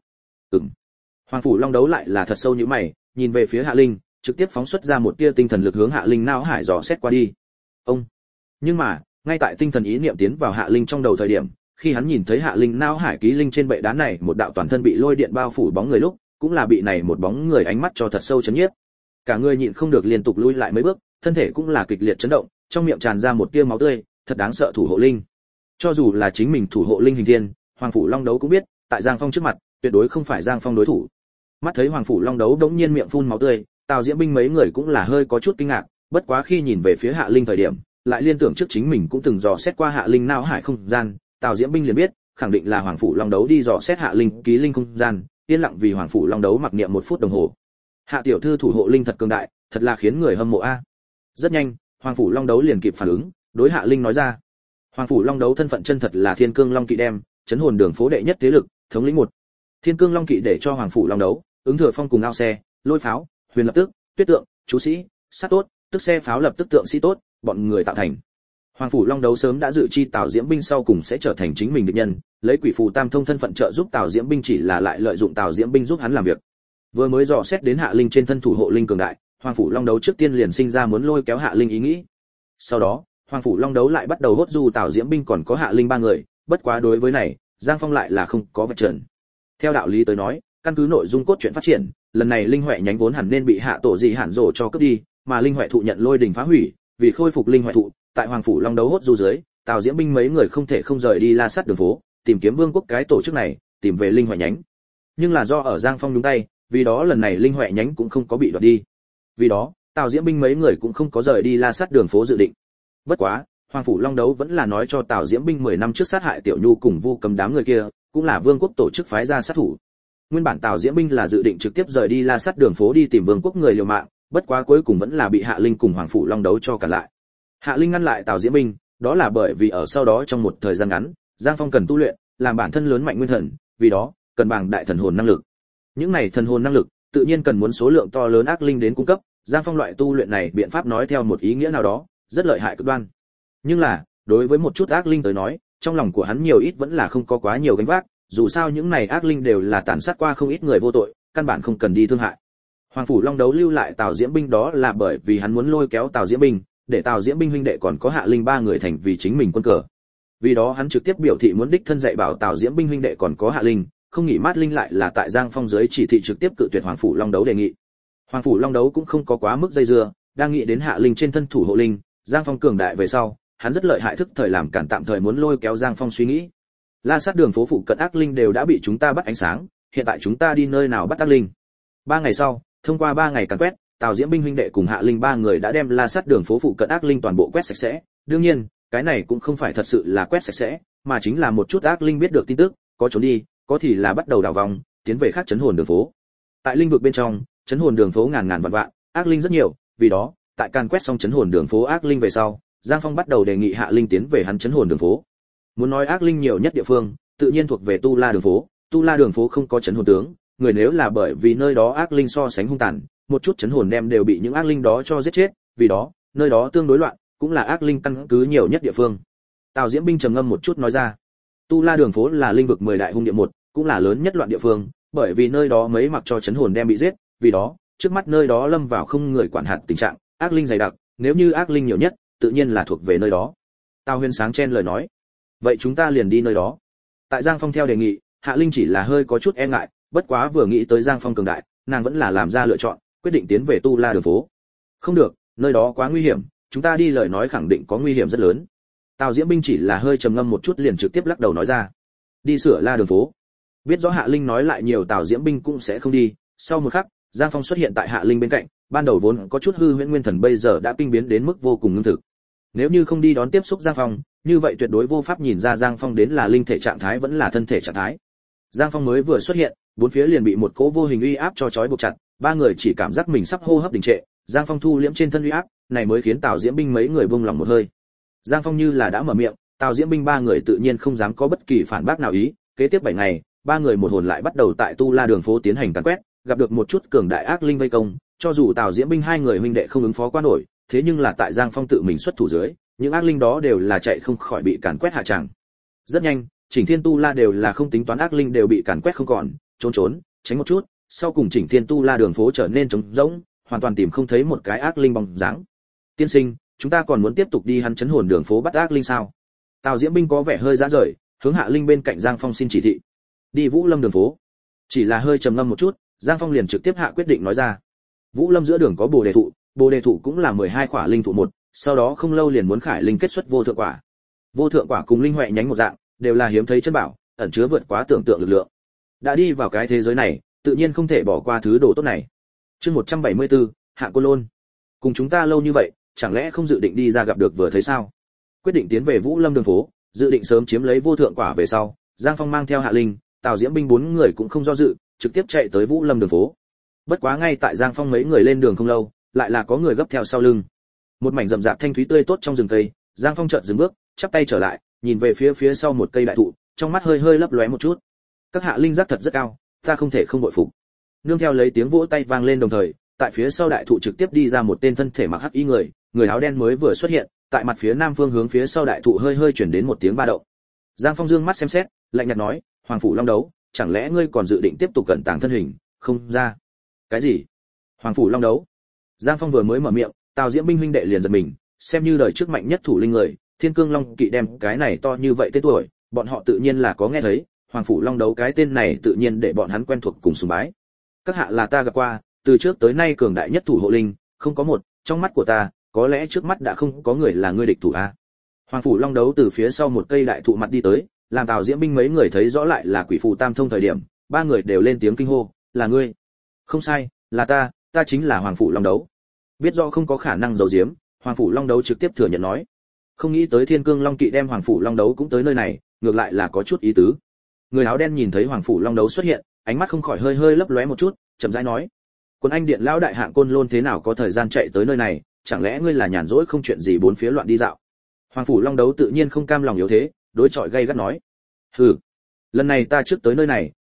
Hoàng phủ Long Đấu lại là thật sâu như mày, nhìn về phía Hạ Linh, trực tiếp phóng xuất ra một tia tinh thần lực hướng Hạ Linh não hải dò xét qua đi. Ông. Nhưng mà, ngay tại tinh thần ý niệm tiến vào Hạ Linh trong đầu thời điểm, khi hắn nhìn thấy Hạ Linh não hải ký linh trên bệ đá này một đạo toàn thân bị lôi điện bao phủ bóng người lúc, cũng là bị này một bóng người ánh mắt cho thật sâu chấn nhiếp. Cả người nhịn không được liên tục lùi lại mấy bước, thân thể cũng là kịch liệt chấn động, trong miệng tràn ra một tia máu tươi, thật đáng sợ thủ hộ linh. Cho dù là chính mình thủ hộ linh hình thiên, Hoàng phủ Long Đấu cũng biết, tại Giang Phong trước mặt, tuyệt đối không phải Giang Phong đối thủ. Mắt thấy Hoàng phủ Long Đấu đống nhiên miệng phun máu tươi, Tào Diễm binh mấy người cũng là hơi có chút kinh ngạc, bất quá khi nhìn về phía Hạ Linh thời điểm, lại liên tưởng trước chính mình cũng từng dò xét qua Hạ Linh não hải không gian, Tào Diễm binh liền biết, khẳng định là Hoàng phủ Long Đấu đi dò xét Hạ Linh ký linh không gian, yên lặng vì Hoàng phủ Long Đấu mặc niệm 1 phút đồng hồ. Hạ tiểu thư thủ hộ linh thật cường đại, thật là khiến người hâm mộ a. Rất nhanh, Hoàng phủ Long Đấu liền kịp phản ứng, đối Hạ Linh nói ra. Hoàng phủ Long Đấu thân phận chân thật là Thiên Cương Long Kỵ đem, trấn hồn đường phố đệ nhất thế lực, thống lĩnh 1. Thiên Cương Long Kỵ để cho Hoàng phủ Long Đấu, ứng thừa phong cùng ao xe, lôi pháo, huyền lập tức, tuyết tượng, chú sĩ, sát tốt, tức xe pháo lập tức tượng sĩ tốt, bọn người tạo thành. Hoàng phủ Long Đấu sớm đã dự chi Tào Diễm binh sau cùng sẽ trở thành chính mình địch nhân, lấy Quỷ phù Tam Thông thân phận trợ giúp Tào Diễm binh chỉ là lại lợi dụng Tào Diễm binh giúp hắn làm việc. Vừa mới dò xét đến Hạ Linh trên thân thủ hộ linh cường đại, Hoàng phủ Long Đấu trước tiên liền sinh ra muốn lôi kéo Hạ Linh ý nghĩ. Sau đó, Hoàng phủ Long Đấu lại bắt đầu hốt du Tào Diễm binh còn có Hạ Linh 3 người, bất quá đối với này, Giang Phong lại là không có vật trần. Theo đạo lý tới nói, căn cứ nội dung cốt truyện phát triển, lần này Linh Huệ nhánh vốn hẳn nên bị Hạ Tổ Dị Hàn Dỗ cho cướp đi, mà Linh Huệ thụ nhận lôi đình phá hủy, vì khôi phục Linh Huệ thụ, tại Hoàng phủ Long Đấu hốt du dưới, Tào Diễm binh mấy người không thể không rời đi la sát đường phố, tìm kiếm Vương quốc cái tổ chức này, tìm về Linh Huệ nhánh. Nhưng là do ở Giang Phong nhúng tay, vì đó lần này Linh Huệ nhánh cũng không có bị đoạt đi. Vì đó, Tào Diễm binh mấy người cũng không có rời đi la sát đường phố dự định. Bất quá, Hoàng phủ Long Đấu vẫn là nói cho Tào Diễm binh 10 năm trước sát hại Tiểu Nhu cùng Vu Cầm đám người kia, cũng là Vương quốc tổ chức phái ra sát thủ. Nguyên bản Tào Diễm binh là dự định trực tiếp rời đi la sát đường phố đi tìm Vương quốc người liều mạng, bất quá cuối cùng vẫn là bị Hạ Linh cùng Hoàng phủ Long Đấu cho cản lại. Hạ Linh ngăn lại Tào Diễm binh, đó là bởi vì ở sau đó trong một thời gian ngắn, Giang Phong cần tu luyện, làm bản thân lớn mạnh nguyên thần, vì đó cần bằng đại thần hồn năng lực. Những này thần hồn năng lực tự nhiên cần muốn số lượng to lớn ác linh đến cung cấp. Giang Phong loại tu luyện này biện pháp nói theo một ý nghĩa nào đó rất lợi hại cực đoan, nhưng là đối với một chút ác linh tới nói, trong lòng của hắn nhiều ít vẫn là không có quá nhiều gánh vác, dù sao những này ác linh đều là tàn sát qua không ít người vô tội, căn bản không cần đi thương hại. Hoàng phủ Long Đấu lưu lại Tào Diễm binh đó là bởi vì hắn muốn lôi kéo Tào Diễm binh, để Tào Diễm binh huynh đệ còn có Hạ Linh ba người thành vì chính mình quân cờ. Vì đó hắn trực tiếp biểu thị muốn đích thân dạy bảo Tào Diễm binh huynh đệ còn có Hạ Linh, không nghĩ Mát Linh lại là tại Giang Phong dưới chỉ thị trực tiếp cự tuyệt Hoàng phủ Long Đấu đề nghị. Hoàng phủ Long Đấu cũng không có quá mức dây dưa, đang nghĩ đến Hạ Linh trên thân thủ hộ linh, Giang Phong cường đại về sau, hắn rất lợi hại thức thời làm cản tạm thời muốn lôi kéo Giang Phong suy nghĩ. La sát đường phố phụ cận ác linh đều đã bị chúng ta bắt ánh sáng, hiện tại chúng ta đi nơi nào bắt ác linh? 3 ngày sau, thông qua 3 ngày càn quét, Tào Diễm binh huynh đệ cùng Hạ Linh ba người đã đem La sát đường phố phụ cận ác linh toàn bộ quét sạch sẽ. Đương nhiên, cái này cũng không phải thật sự là quét sạch sẽ, mà chính là một chút ác linh biết được tin tức, có trốn đi, có thì là bắt đầu đảo vòng, tiến về khác trấn hồn đường phố. Tại linh vực bên trong, trấn hồn đường phố ngàn ngàn vạn vạn, ác linh rất nhiều, vì đó, tại càn quét xong trấn hồn đường phố ác linh về sau, Giang Phong bắt đầu đề nghị Hạ Linh tiến về hắn trấn hồn đường phố. Muốn nói ác linh nhiều nhất địa phương, tự nhiên thuộc về Tu La đường phố. Tu La đường phố không có trấn hồn tướng, người nếu là bởi vì nơi đó ác linh so sánh hung tàn, một chút trấn hồn đem đều bị những ác linh đó cho giết chết, vì đó, nơi đó tương đối loạn, cũng là ác linh căn cứ nhiều nhất địa phương. Tào Diễm binh trầm ngâm một chút nói ra, Tu La đường phố là linh vực 10 đại hung địa một, cũng là lớn nhất loạn địa phương, bởi vì nơi đó mấy mặc cho trấn hồn đem bị giết, vì đó, trước mắt nơi đó lâm vào không người quản hạt tình trạng, ác linh dày đặc, nếu như ác linh nhiều nhất, tự nhiên là thuộc về nơi đó. Tào Huyên sáng chen lời nói, vậy chúng ta liền đi nơi đó. Tại Giang Phong theo đề nghị, Hạ Linh chỉ là hơi có chút e ngại, bất quá vừa nghĩ tới Giang Phong cường đại, nàng vẫn là làm ra lựa chọn, quyết định tiến về Tu La đường phố. Không được, nơi đó quá nguy hiểm, chúng ta đi lời nói khẳng định có nguy hiểm rất lớn. Tào Diễm binh chỉ là hơi trầm ngâm một chút liền trực tiếp lắc đầu nói ra, đi sửa La đường phố. Biết rõ Hạ Linh nói lại nhiều Tào Diễm binh cũng sẽ không đi. Sau một khắc, Giang Phong xuất hiện tại Hạ Linh bên cạnh, ban đầu vốn có chút hư huyễn nguyên thần bây giờ đã kinh biến đến mức vô cùng ngưng thực. Nếu như không đi đón tiếp xúc Giang Phong, như vậy tuyệt đối vô pháp nhìn ra Giang Phong đến là linh thể trạng thái vẫn là thân thể trạng thái. Giang Phong mới vừa xuất hiện, bốn phía liền bị một cỗ vô hình uy áp cho trói buộc chặt, ba người chỉ cảm giác mình sắp hô hấp đình trệ. Giang Phong thu liễm trên thân uy áp, này mới khiến Tào Diễm binh mấy người buông lòng một hơi. Giang Phong như là đã mở miệng, Tào Diễm binh ba người tự nhiên không dám có bất kỳ phản bác nào ý. Kế tiếp 7 ngày, ba người một hồn lại bắt đầu tại Tu La đường phố tiến hành càn quét, gặp được một chút cường đại ác linh vây công, cho dù Tào Diễm binh hai người huynh đệ không ứng phó qua nổi, thế nhưng là tại Giang Phong tự mình xuất thủ dưới, những ác linh đó đều là chạy không khỏi bị càn quét hạ tràng. Rất nhanh, Chỉnh Thiên Tu La đều là không tính toán ác linh đều bị càn quét không còn, trốn, tránh một chút, sau cùng Chỉnh Thiên Tu La đường phố trở nên trống rỗng, hoàn toàn tìm không thấy một cái ác linh bóng dáng. Tiên sinh, chúng ta còn muốn tiếp tục đi hắn trấn hồn đường phố bắt ác linh sao? Tào Diễm binh có vẻ hơi dã rời, hướng Hạ Linh bên cạnh Giang Phong xin chỉ thị. Đi Vũ Lâm đường phố. Chỉ là hơi trầm ngâm một chút, Giang Phong liền trực tiếp hạ quyết định nói ra. Vũ Lâm giữa đường có Bồ đề thụ cũng là 12 quả linh thụ một, sau đó không lâu liền muốn khải linh kết xuất vô thượng quả. Vô thượng quả cùng linh huệ nhánh một dạng, đều là hiếm thấy chân bảo, ẩn chứa vượt quá tưởng tượng lực lượng. Đã đi vào cái thế giới này, tự nhiên không thể bỏ qua thứ đồ tốt này. Chương 174, Hạ Côn Lôn. Cùng chúng ta lâu như vậy, chẳng lẽ không dự định đi ra gặp được vừa thấy sao? Quyết định tiến về Vũ Lâm đường phố, dự định sớm chiếm lấy vô thượng quả về sau, Giang Phong mang theo Hạ Linh, Tào Diễm binh 4 người cũng không do dự, trực tiếp chạy tới Vũ Lâm đường phố. Bất quá ngay tại Giang Phong mấy người lên đường không lâu, lại là có người gấp theo sau lưng. Một mảnh rậm rạp thanh thúy tươi tốt trong rừng cây, Giang Phong chợt dừng bước, chắp tay trở lại, nhìn về phía sau một cây đại thụ, trong mắt hơi lấp lóe một chút. Các hạ linh giác thật rất cao, ta không thể không bội phục. Nương theo lấy tiếng vỗ tay vang lên đồng thời, tại phía sau đại thụ trực tiếp đi ra một tên thân thể mặc hắc y người áo đen mới vừa xuất hiện, tại mặt phía nam phương hướng phía sau đại thụ hơi chuyển đến một tiếng ba động. Giang Phong dương mắt xem xét, lạnh nhạt nói, Hoàng phủ Long Đấu, chẳng lẽ ngươi còn dự định tiếp tục cẩn tàng thân hình, không ra? Cái gì? Hoàng phủ Long Đấu? Giang Phong vừa mới mở miệng, Tào Diễm binh huynh đệ liền giật mình, xem như đời trước mạnh nhất thủ linh người, Thiên Cương Long Kỵ đem cái này to như vậy tên tuổi, bọn họ tự nhiên là có nghe thấy, Hoàng phủ Long Đấu cái tên này tự nhiên để bọn hắn quen thuộc cùng sùng bái. Các hạ là ta gặp qua, từ trước tới nay cường đại nhất thủ hộ linh, không có một, trong mắt của ta, có lẽ trước mắt đã không có người là ngươi địch thủ a. Hoàng phủ Long Đấu từ phía sau một cây đại thụ mặt đi tới, làm Tào Diễm binh mấy người thấy rõ lại là Quỷ Phù Tam Thông thời điểm, ba người đều lên tiếng kinh hô, là ngươi? Không sai, là ta chính là Hoàng phủ Long Đấu. Biết rõ không có khả năng giấu giếm, Hoàng phủ Long Đấu trực tiếp thừa nhận nói. Không nghĩ tới Thiên Cương Long Kỵ đem Hoàng phủ Long Đấu cũng tới nơi này, ngược lại là có chút ý tứ. Người áo đen nhìn thấy Hoàng phủ Long Đấu xuất hiện, ánh mắt không khỏi hơi lấp lóe một chút, chậm rãi nói: "Quân anh điện lão đại Hạng Côn Lôn thế nào có thời gian chạy tới nơi này, chẳng lẽ ngươi là nhàn rỗi không chuyện gì bốn phía loạn đi dạo?" Hoàng phủ Long Đấu tự nhiên không cam lòng yếu thế, đối chọi gay gắt nói: "Hừ, lần này ta trước tới nơi này,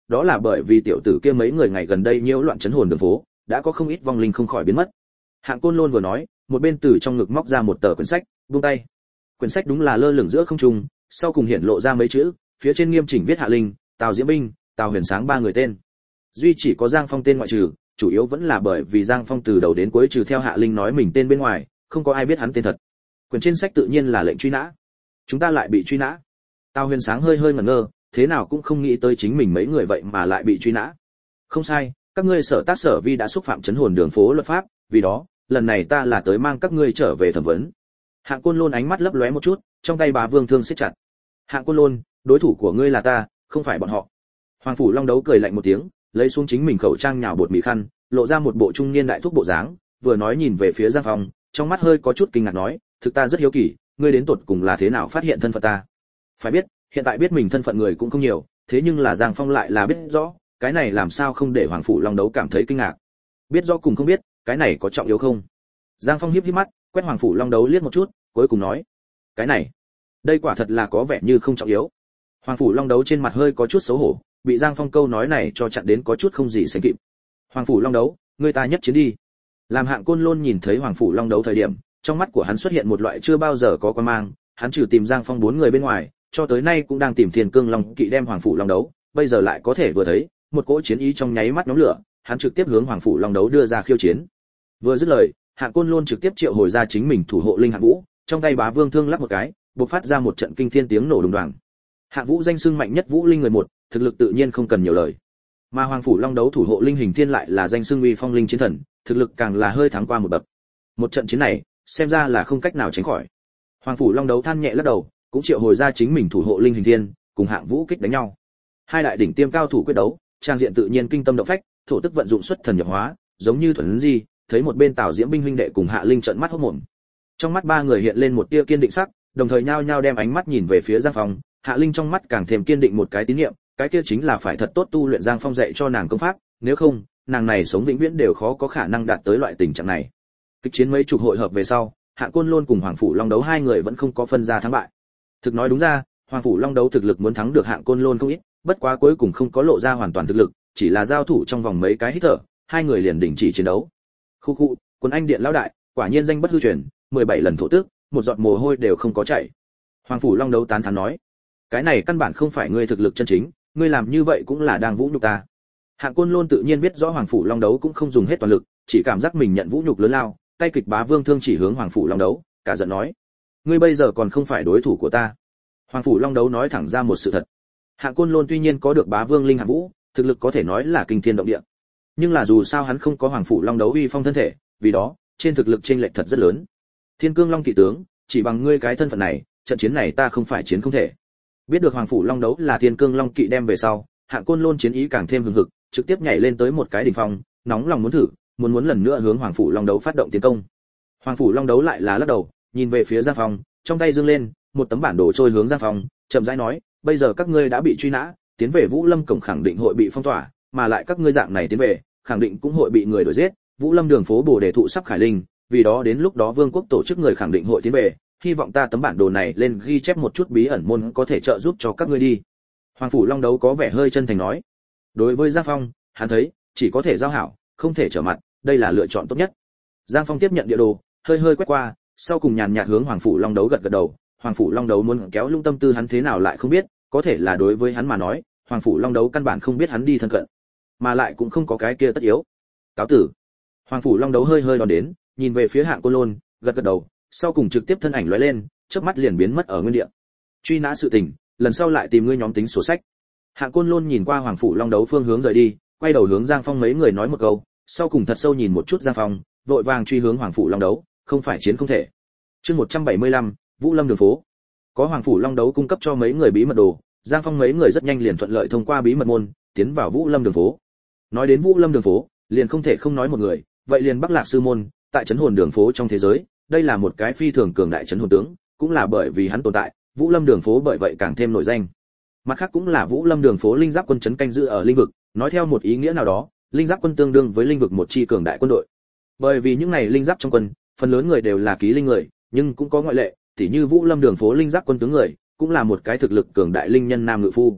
đó là bởi vì tiểu tử kia mấy người ngày gần đây nhiễu loạn chấn hồn đường phố, đã có không ít vong linh không khỏi biến mất. Hạng Côn Lôn vừa nói, một bên từ trong ngực móc ra một tờ quyển sách, buông tay. Quyển sách đúng là lơ lửng giữa không trung, sau cùng hiện lộ ra mấy chữ, phía trên nghiêm chỉnh viết Hạ Linh, Tào Diễm Binh, Tào Huyền Sáng ba người tên. Duy chỉ có Giang Phong tên ngoại trừ, chủ yếu vẫn là bởi vì Giang Phong từ đầu đến cuối trừ theo Hạ Linh nói mình tên bên ngoài, không có ai biết hắn tên thật. Quyển trên sách tự nhiên là lệnh truy nã. Chúng ta lại bị truy nã. Tào Huyền Sáng hơi hơi ngẩn ngơ, thế nào cũng không nghĩ tới chính mình mấy người vậy mà lại bị truy nã. Không sai, các ngươi sở tác sở vi đã xúc phạm chấn hồn đường phố luật pháp, vì đó, lần này ta là tới mang các ngươi trở về thẩm vấn. Hạng Côn Lôn ánh mắt lấp lóe một chút, trong tay Bá Vương thương siết chặt. Hạng Côn Lôn, đối thủ của ngươi là ta, không phải bọn họ. Hoàng phủ Long Đấu cười lạnh một tiếng, lấy xuống chính mình khẩu trang nhào bột mì khăn, lộ ra một bộ trung niên đại thúc bộ dáng, vừa nói nhìn về phía Giang Phong, trong mắt hơi có chút kinh ngạc nói, thực ta rất hiếu kỳ, ngươi đến tột cùng là thế nào phát hiện thân phận ta? Phải biết, hiện tại biết mình thân phận người cũng không nhiều, thế nhưng là Giang Phong lại là biết rõ, cái này làm sao không để Hoàng phủ Long Đấu cảm thấy kinh ngạc. Biết rõ cùng không biết, cái này có trọng yếu không? Giang Phong híp híp mắt, quét Hoàng phủ Long Đấu liếc một chút, cuối cùng nói, cái này, đây quả thật là có vẻ như không trọng yếu. Hoàng phủ Long Đấu trên mặt hơi có chút xấu hổ, bị Giang Phong câu nói này cho chặn đến có chút không gì sánh kịp. Hoàng phủ Long Đấu, người ta nhất chiến đi. Làm Hạng Côn Lôn nhìn thấy Hoàng phủ Long Đấu thời điểm, trong mắt của hắn xuất hiện một loại chưa bao giờ có quan mang, hắn trừ tìm Giang Phong bốn người bên ngoài, cho tới nay cũng đang tìm Thiên Cương Long Kỵ đem Hoàng phủ Long Đấu, bây giờ lại có thể vừa thấy, một cỗ chiến ý trong nháy mắt nhóm lửa, hắn trực tiếp hướng Hoàng phủ Long Đấu đưa ra khiêu chiến. Vừa dứt lời, Hạng Côn Lôn trực tiếp triệu hồi ra chính mình thủ hộ linh Hạng Vũ, trong tay Bá Vương thương lắc một cái, bộc phát ra một trận kinh thiên tiếng nổ đùng đoàng. Hạng Vũ danh xưng mạnh nhất vũ linh người một, thực lực tự nhiên không cần nhiều lời. Mà Hoàng phủ Long Đấu thủ hộ linh Hình Thiên lại là danh xưng uy phong linh chiến thần, thực lực càng là hơi thắng qua một bậc. Một trận chiến này, xem ra là không cách nào tránh khỏi. Hoàng phủ Long Đấu than nhẹ lắc đầu, cũng triệu hồi ra chính mình thủ hộ linh Hình Thiên, cùng Hạng Vũ kích đánh nhau. Hai đại đỉnh tiêm cao thủ quyết đấu, trang diện tự nhiên kinh tâm động phách, thổ tức vận dụng xuất thần nhập hóa, giống như thuần di, thấy một bên Tào Diễm Binh huynh đệ cùng Hạ Linh trợn mắt hốt mồm. Trong mắt ba người hiện lên một tia kiên định sắc, đồng thời nhao nhao đem ánh mắt nhìn về phía Giang Phong, Hạ Linh trong mắt càng thêm kiên định một cái tín niệm, cái kia chính là phải thật tốt tu luyện Giang Phong dạy cho nàng công pháp, nếu không, nàng này sống vĩnh viễn đều khó có khả năng đạt tới loại tình trạng này. Kịch chiến mấy chục hội hợp về sau, Hạng Côn Lôn cùng Hoàng phủ Long Đấu hai người vẫn không có phân ra thắng bại. Thực nói đúng ra, Hoàng phủ Long Đấu thực lực muốn thắng được Hạng Côn Lôn không ít, bất quá cuối cùng không có lộ ra hoàn toàn thực lực, chỉ là giao thủ trong vòng mấy cái hít thở, hai người liền đình chỉ chiến đấu. Khu khu, Quân Anh Điện lão đại, quả nhiên danh bất hư truyền, 17 lần thổ tước, một giọt mồ hôi đều không có chảy. Hoàng phủ Long Đấu tán thán nói, cái này căn bản không phải ngươi thực lực chân chính, ngươi làm như vậy cũng là đang vũ nhục ta. Hạng Côn Lôn tự nhiên biết rõ Hoàng phủ Long Đấu cũng không dùng hết toàn lực, chỉ cảm giác mình nhận vũ nhục lớn lao, tay kịch Bá Vương thương chỉ hướng Hoàng phủ Long Đấu, cả giận nói, ngươi bây giờ còn không phải đối thủ của ta. Hoàng phủ Long Đấu nói thẳng ra một sự thật. Hạng Côn Lôn tuy nhiên có được Bá Vương linh Hạng Vũ, thực lực có thể nói là kinh thiên động địa, nhưng là dù sao hắn không có Hoàng phủ Long Đấu uy phong thân thể, vì đó, trên thực lực chênh lệch thật rất lớn. Thiên Cương Long Kỵ tướng, chỉ bằng ngươi cái thân phận này, trận chiến này ta không phải chiến không thể. Biết được Hoàng phủ Long Đấu là Thiên Cương Long Kỵ đem về sau, Hạng Côn Lôn chiến ý càng thêm hừng hực, trực tiếp nhảy lên tới một cái đỉnh phong, nóng lòng muốn thử, muốn lần nữa hướng Hoàng phủ Long Đấu phát động tiến công. Hoàng phủ Long Đấu lại là lắc đầu, nhìn về phía Giang Phong, trong tay giương lên, một tấm bản đồ trôi hướng Giang Phong, chậm rãi nói, bây giờ các ngươi đã bị truy nã, tiến về Vũ Lâm cổng khẳng định hội bị phong tỏa, mà lại các ngươi dạng này tiến về, khẳng định cũng hội bị người đuổi giết. Vũ Lâm đường phố Bồ Đề thụ sắp khải linh, vì đó đến lúc đó Vương quốc tổ chức người khẳng định hội tiến về, hy vọng ta tấm bản đồ này lên ghi chép một chút bí ẩn môn có thể trợ giúp cho các ngươi đi. Hoàng phủ Long Đấu có vẻ hơi chân thành nói. Đối với Giang Phong, hắn thấy chỉ có thể giao hảo, không thể trở mặt, đây là lựa chọn tốt nhất. Giang Phong tiếp nhận địa đồ, hơi hơi quét qua, sau cùng nhàn nhạt hướng Hoàng phủ Long Đấu gật gật đầu. Hoàng phủ Long Đấu muốn kéo lung tâm tư hắn thế nào lại không biết, có thể là đối với hắn mà nói, Hoàng phủ Long Đấu căn bản không biết hắn đi thân cận, mà lại cũng không có cái kia tất yếu. Cáo tử. Hoàng phủ Long Đấu hơi hơi đón đến, nhìn về phía Hạng Côn Lôn, gật gật đầu, sau cùng trực tiếp thân ảnh lóe lên, chớp mắt liền biến mất ở nguyên địa. Truy nã sự tình, lần sau lại tìm ngươi nhóm tính sổ sách. Hạng Côn Lôn nhìn qua Hoàng phủ Long Đấu phương hướng rời đi, quay đầu hướng Giang Phong mấy người nói một câu, sau cùng thật sâu nhìn một chút Giang Phong, vội vàng truy hướng Hoàng phủ Long Đấu, không phải chiến không thể. Chương 175, Vũ Lâm đường phố. Có Hoàng phủ Long Đấu cung cấp cho mấy người bí mật đồ, Giang Phong mấy người rất nhanh liền thuận lợi thông qua bí mật môn, tiến vào Vũ Lâm đường phố. Nói đến Vũ Lâm đường phố, liền không thể không nói một người, vậy liền Bắc Lạc sư môn, tại trấn hồn đường phố trong thế giới, đây là một cái phi thường cường đại trấn hồn tướng, cũng là bởi vì hắn tồn tại, Vũ Lâm đường phố bởi vậy càng thêm nổi danh. Mặt khác cũng là Vũ Lâm đường phố linh giáp quân trấn canh giữ ở linh vực, nói theo một ý nghĩa nào đó, linh giáp quân tương đương với linh vực một chi cường đại quân đội. Bởi vì những này linh giáp trong quân, phần lớn người đều là ký linh người, nhưng cũng có ngoại lệ, tỉ như Vũ Lâm đường phố linh giáp quân tướng người, cũng là một cái thực lực cường đại linh nhân nam ngự phu.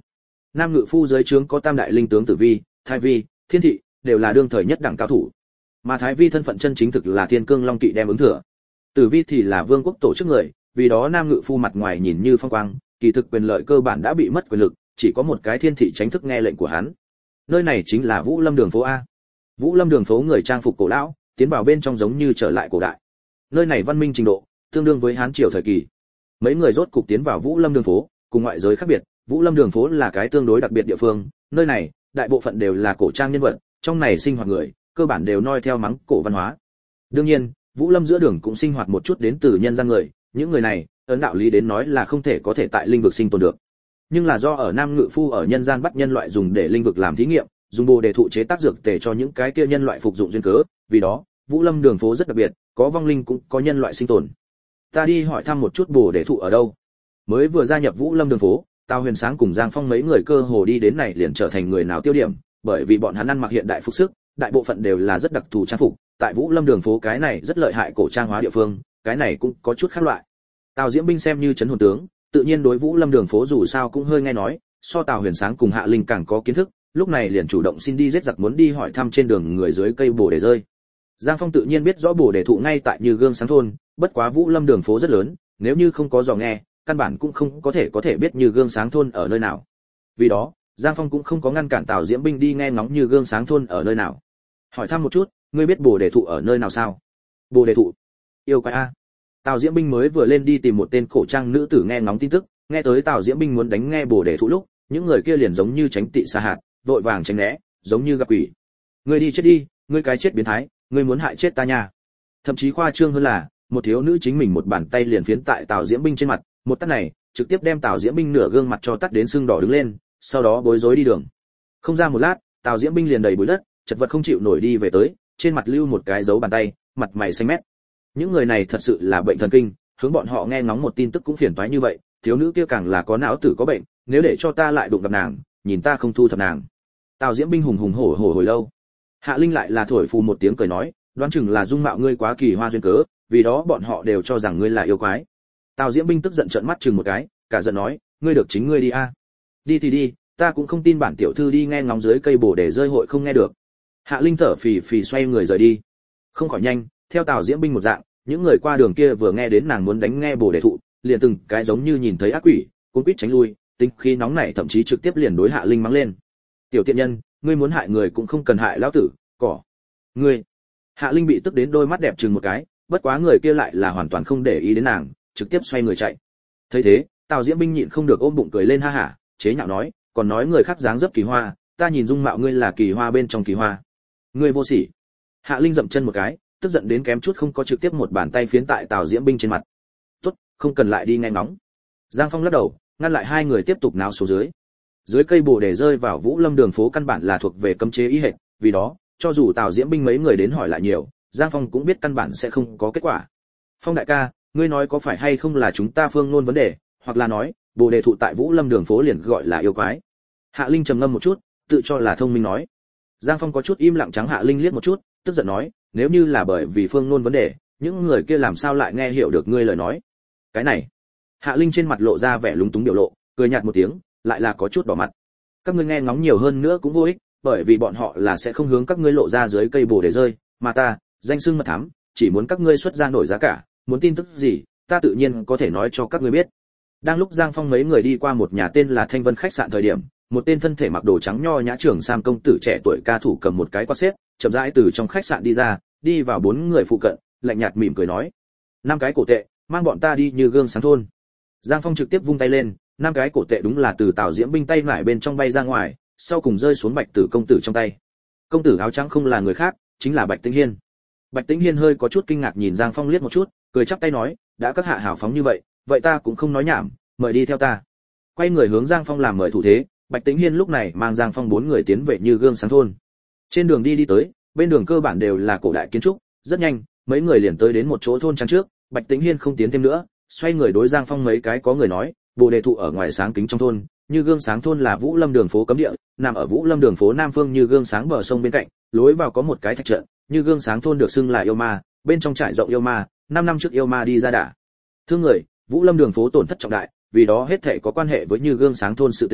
Nam Ngự Phu dưới trướng có tam đại linh tướng Tử Vi, Thái Vi, Thiên Thị, đều là đương thời nhất đẳng cao thủ. Mà Thái Vi thân phận chân chính thực là Thiên Cương Long Kỵ đem ứng thừa. Tử Vi thì là vương quốc tổ chức người, vì đó Nam Ngự Phu mặt ngoài nhìn như phong quang, kỳ thực quyền lợi cơ bản đã bị mất quyền lực, chỉ có một cái Thiên Thị tránh thức nghe lệnh của hắn. Nơi này chính là Vũ Lâm đường phố a. Vũ Lâm đường phố người trang phục cổ lão, tiến vào bên trong giống như trở lại cổ đại. Nơi này văn minh trình độ tương đương với Hán triều thời kỳ. Mấy người rốt cục tiến vào Vũ Lâm đường phố, cùng ngoại giới khác biệt, Vũ Lâm đường phố là cái tương đối đặc biệt địa phương, nơi này, đại bộ phận đều là cổ trang nhân vật, trong này sinh hoạt người, cơ bản đều noi theo mắng cổ văn hóa. Đương nhiên, Vũ Lâm giữa đường cũng sinh hoạt một chút đến từ nhân gian người, những người này, ấn đạo lý đến nói là không thể có thể tại linh vực sinh tồn được. Nhưng là do ở Nam Ngự Phu ở nhân gian bắt nhân loại dùng để linh vực làm thí nghiệm, dùng bồ đề thụ chế tác dược tề cho những cái kia nhân loại phục dụng duyên cớ, vì đó, Vũ Lâm đường phố rất đặc biệt, có vong linh cũng có nhân loại sinh tồn. Ta đi hỏi thăm một chút bồ đề thụ ở đâu. Mới vừa gia nhập Vũ Lâm đường phố, Tào Huyền Sáng cùng Giang Phong mấy người cơ hồ đi đến này liền trở thành người nào tiêu điểm, bởi vì bọn hắn ăn mặc hiện đại phục sức, đại bộ phận đều là rất đặc thù trang phục, tại Vũ Lâm đường phố cái này rất lợi hại cổ trang hóa địa phương, cái này cũng có chút khác loại. Tào Diễm Binh xem như trấn hồn tướng, tự nhiên đối Vũ Lâm đường phố dù sao cũng hơi nghe nói, so Tào Huyền Sáng cùng Hạ Linh càng có kiến thức, lúc này liền chủ động xin đi giết giặc muốn đi hỏi thăm trên đường người dưới cây bồ đề rơi. Giang Phong tự nhiên biết rõ bồ đề thụ ngay tại Như Gương Sáng thôn, bất quá Vũ Lâm đường phố rất lớn, nếu như không có dò nghe, căn bản cũng không có thể biết Như Gương Sáng thôn ở nơi nào. Vì đó, Giang Phong cũng không có ngăn cản Tào Diễm Binh đi nghe ngóng Như Gương Sáng thôn ở nơi nào. Hỏi thăm một chút, ngươi biết bồ đề thụ ở nơi nào sao? Bồ đề thụ? Yêu quái a. Tào Diễm Binh mới vừa lên đi tìm một tên cổ trang nữ tử nghe ngóng tin tức, nghe tới Tào Diễm Binh muốn đánh nghe bồ đề thụ lúc, những người kia liền giống như tránh tị xa hạt, vội vàng tránh né, giống như gặp quỷ. Ngươi đi chết đi, ngươi cái chết biến thái, ngươi muốn hại chết ta nha. Thậm chí khoa trương hơn là, một thiếu nữ chính mình một bàn tay liền phiến tại Tào Diễm Binh trên mặt, một tát này, trực tiếp đem Tào Diễm Binh nửa gương mặt cho tát đến sưng đỏ đứng lên, sau đó bối rối đi đường. Không ra một lát, Tào Diễm Binh liền đầy bụi đất, chật vật không chịu nổi đi về tới, trên mặt lưu một cái dấu bàn tay, mặt mày xanh mét. Những người này thật sự là bệnh thần kinh, hướng bọn họ nghe ngóng một tin tức cũng phiền toái như vậy, thiếu nữ kia càng là có não tử có bệnh, nếu để cho ta lại đụng gặp nàng, nhìn ta không thu thập nàng. Tào Diễm Binh hùng hùng hổ hổ hồi lâu. Hạ Linh lại là thổi phù một tiếng cười nói, đoán chừng là dung mạo ngươi quá kỳ hoa duyên cớ, vì đó bọn họ đều cho rằng ngươi là yêu quái. Tào Diễm Binh tức giận trợn mắt chừng một cái, cả giận nói, ngươi được chính ngươi đi a. Đi thì đi, ta cũng không tin bản tiểu thư đi nghe ngóng dưới cây bồ để rơi hội không nghe được. Hạ Linh thở phì phì xoay người rời đi. Không khỏi nhanh, theo Tào Diễm Binh một dạng, những người qua đường kia vừa nghe đến nàng muốn đánh nghe bồ đề thụ, liền từng cái giống như nhìn thấy ác quỷ, cuống quýt tránh lui, tính khí nóng nảy thậm chí trực tiếp liền đối Hạ Linh mắng lên. Tiểu tiện nhân, ngươi muốn hại người cũng không cần hại lão tử, cỏ. Ngươi. Hạ Linh bị tức đến đôi mắt đẹp chừng một cái, bất quá người kia lại là hoàn toàn không để ý đến nàng, trực tiếp xoay người chạy. Thấy thế, Tào Diễm Binh nhịn không được ôm bụng cười lên ha hả, chế nhạo nói, còn nói người khác dáng dấp kỳ hoa, ta nhìn dung mạo ngươi là kỳ hoa bên trong kỳ hoa. Ngươi vô sỉ. Hạ Linh dậm chân một cái, tức giận đến kém chút không có trực tiếp một bàn tay phiến tại Tào Diễm Binh trên mặt. Tốt, không cần lại đi nghe ngóng. Giang Phong lắc đầu, ngăn lại hai người tiếp tục náo xuống dưới. Dưới cây bồ đề rơi vào Vũ Lâm đường phố căn bản là thuộc về cấm chế ý hệt, vì đó, cho dù Tào Diễm Binh mấy người đến hỏi lại nhiều, Giang Phong cũng biết căn bản sẽ không có kết quả. Phong đại ca, ngươi nói có phải hay không là chúng ta phương ngôn vấn đề, hoặc là nói, bồ đề thụ tại Vũ Lâm đường phố liền gọi là yêu quái. Hạ Linh trầm ngâm một chút, tự cho là thông minh nói. Giang Phong có chút im lặng trắng Hạ Linh liếc một chút, tức giận nói, nếu như là bởi vì phương ngôn vấn đề, những người kia làm sao lại nghe hiểu được ngươi lời nói? Cái này. Hạ Linh trên mặt lộ ra vẻ lúng túng biểu lộ, cười nhạt một tiếng, lại là có chút đỏ mặt. Các ngươi nghe ngóng nhiều hơn nữa cũng vô ích, bởi vì bọn họ là sẽ không hướng các ngươi lộ ra dưới cây bồ để rơi, mà ta, danh xưng mật thám, chỉ muốn các ngươi xuất ra nổi giá cả, muốn tin tức gì, ta tự nhiên có thể nói cho các ngươi biết. Đang lúc Giang Phong mấy người đi qua một nhà tên là Thanh Vân khách sạn thời điểm, một tên thân thể mặc đồ trắng nho nhã trưởng sam công tử trẻ tuổi ca thủ cầm một cái quạt xếp, chậm rãi từ trong khách sạn đi ra, đi vào bốn người phụ cận, lạnh nhạt mỉm cười nói: "5 cái cổ tệ, mang bọn ta đi Như Gương Sáng thôn." Giang Phong trực tiếp vung tay lên, 5 cái cổ tệ đúng là từ Tào Diễm Binh tay nải bên trong bay ra ngoài, sau cùng rơi xuống Bạch Tử công tử trong tay. Công tử áo trắng không là người khác, chính là Bạch Tĩnh Hiên. Bạch Tĩnh Hiên hơi có chút kinh ngạc nhìn Giang Phong liếc một chút, cười chắp tay nói: "đã các hạ hào phóng như vậy, vậy ta cũng không nói nhảm, mời đi theo ta." Quay người hướng Giang Phong làm mời thủ thế, Bạch Tĩnh Hiên lúc này mang Giang Phong 4 người tiến về Như Gương Sáng thôn. Trên đường đi tới, bên đường cơ bản đều là cổ đại kiến trúc, rất nhanh, mấy người liền tới đến một chỗ thôn trang trước, Bạch Tĩnh Hiên không tiến thêm nữa, xoay người đối Giang Phong mấy cái có người nói: "Bồ đề thụ ở ngoài sáng kính trong thôn, Như Gương Sáng thôn là Vũ Lâm đường phố cấm địa, nằm ở Vũ Lâm đường phố nam phương Như Gương Sáng bờ sông bên cạnh, lối vào có một cái thạch trận, Như Gương Sáng thôn được xưng là yêu ma, bên trong trải rộng yêu ma, 5 năm trước yêu ma đi ra đả thương người, Vũ Lâm đường phố tổn thất trọng đại, vì đó hết thảy có quan hệ với Như Gương Sáng thôn sự tình,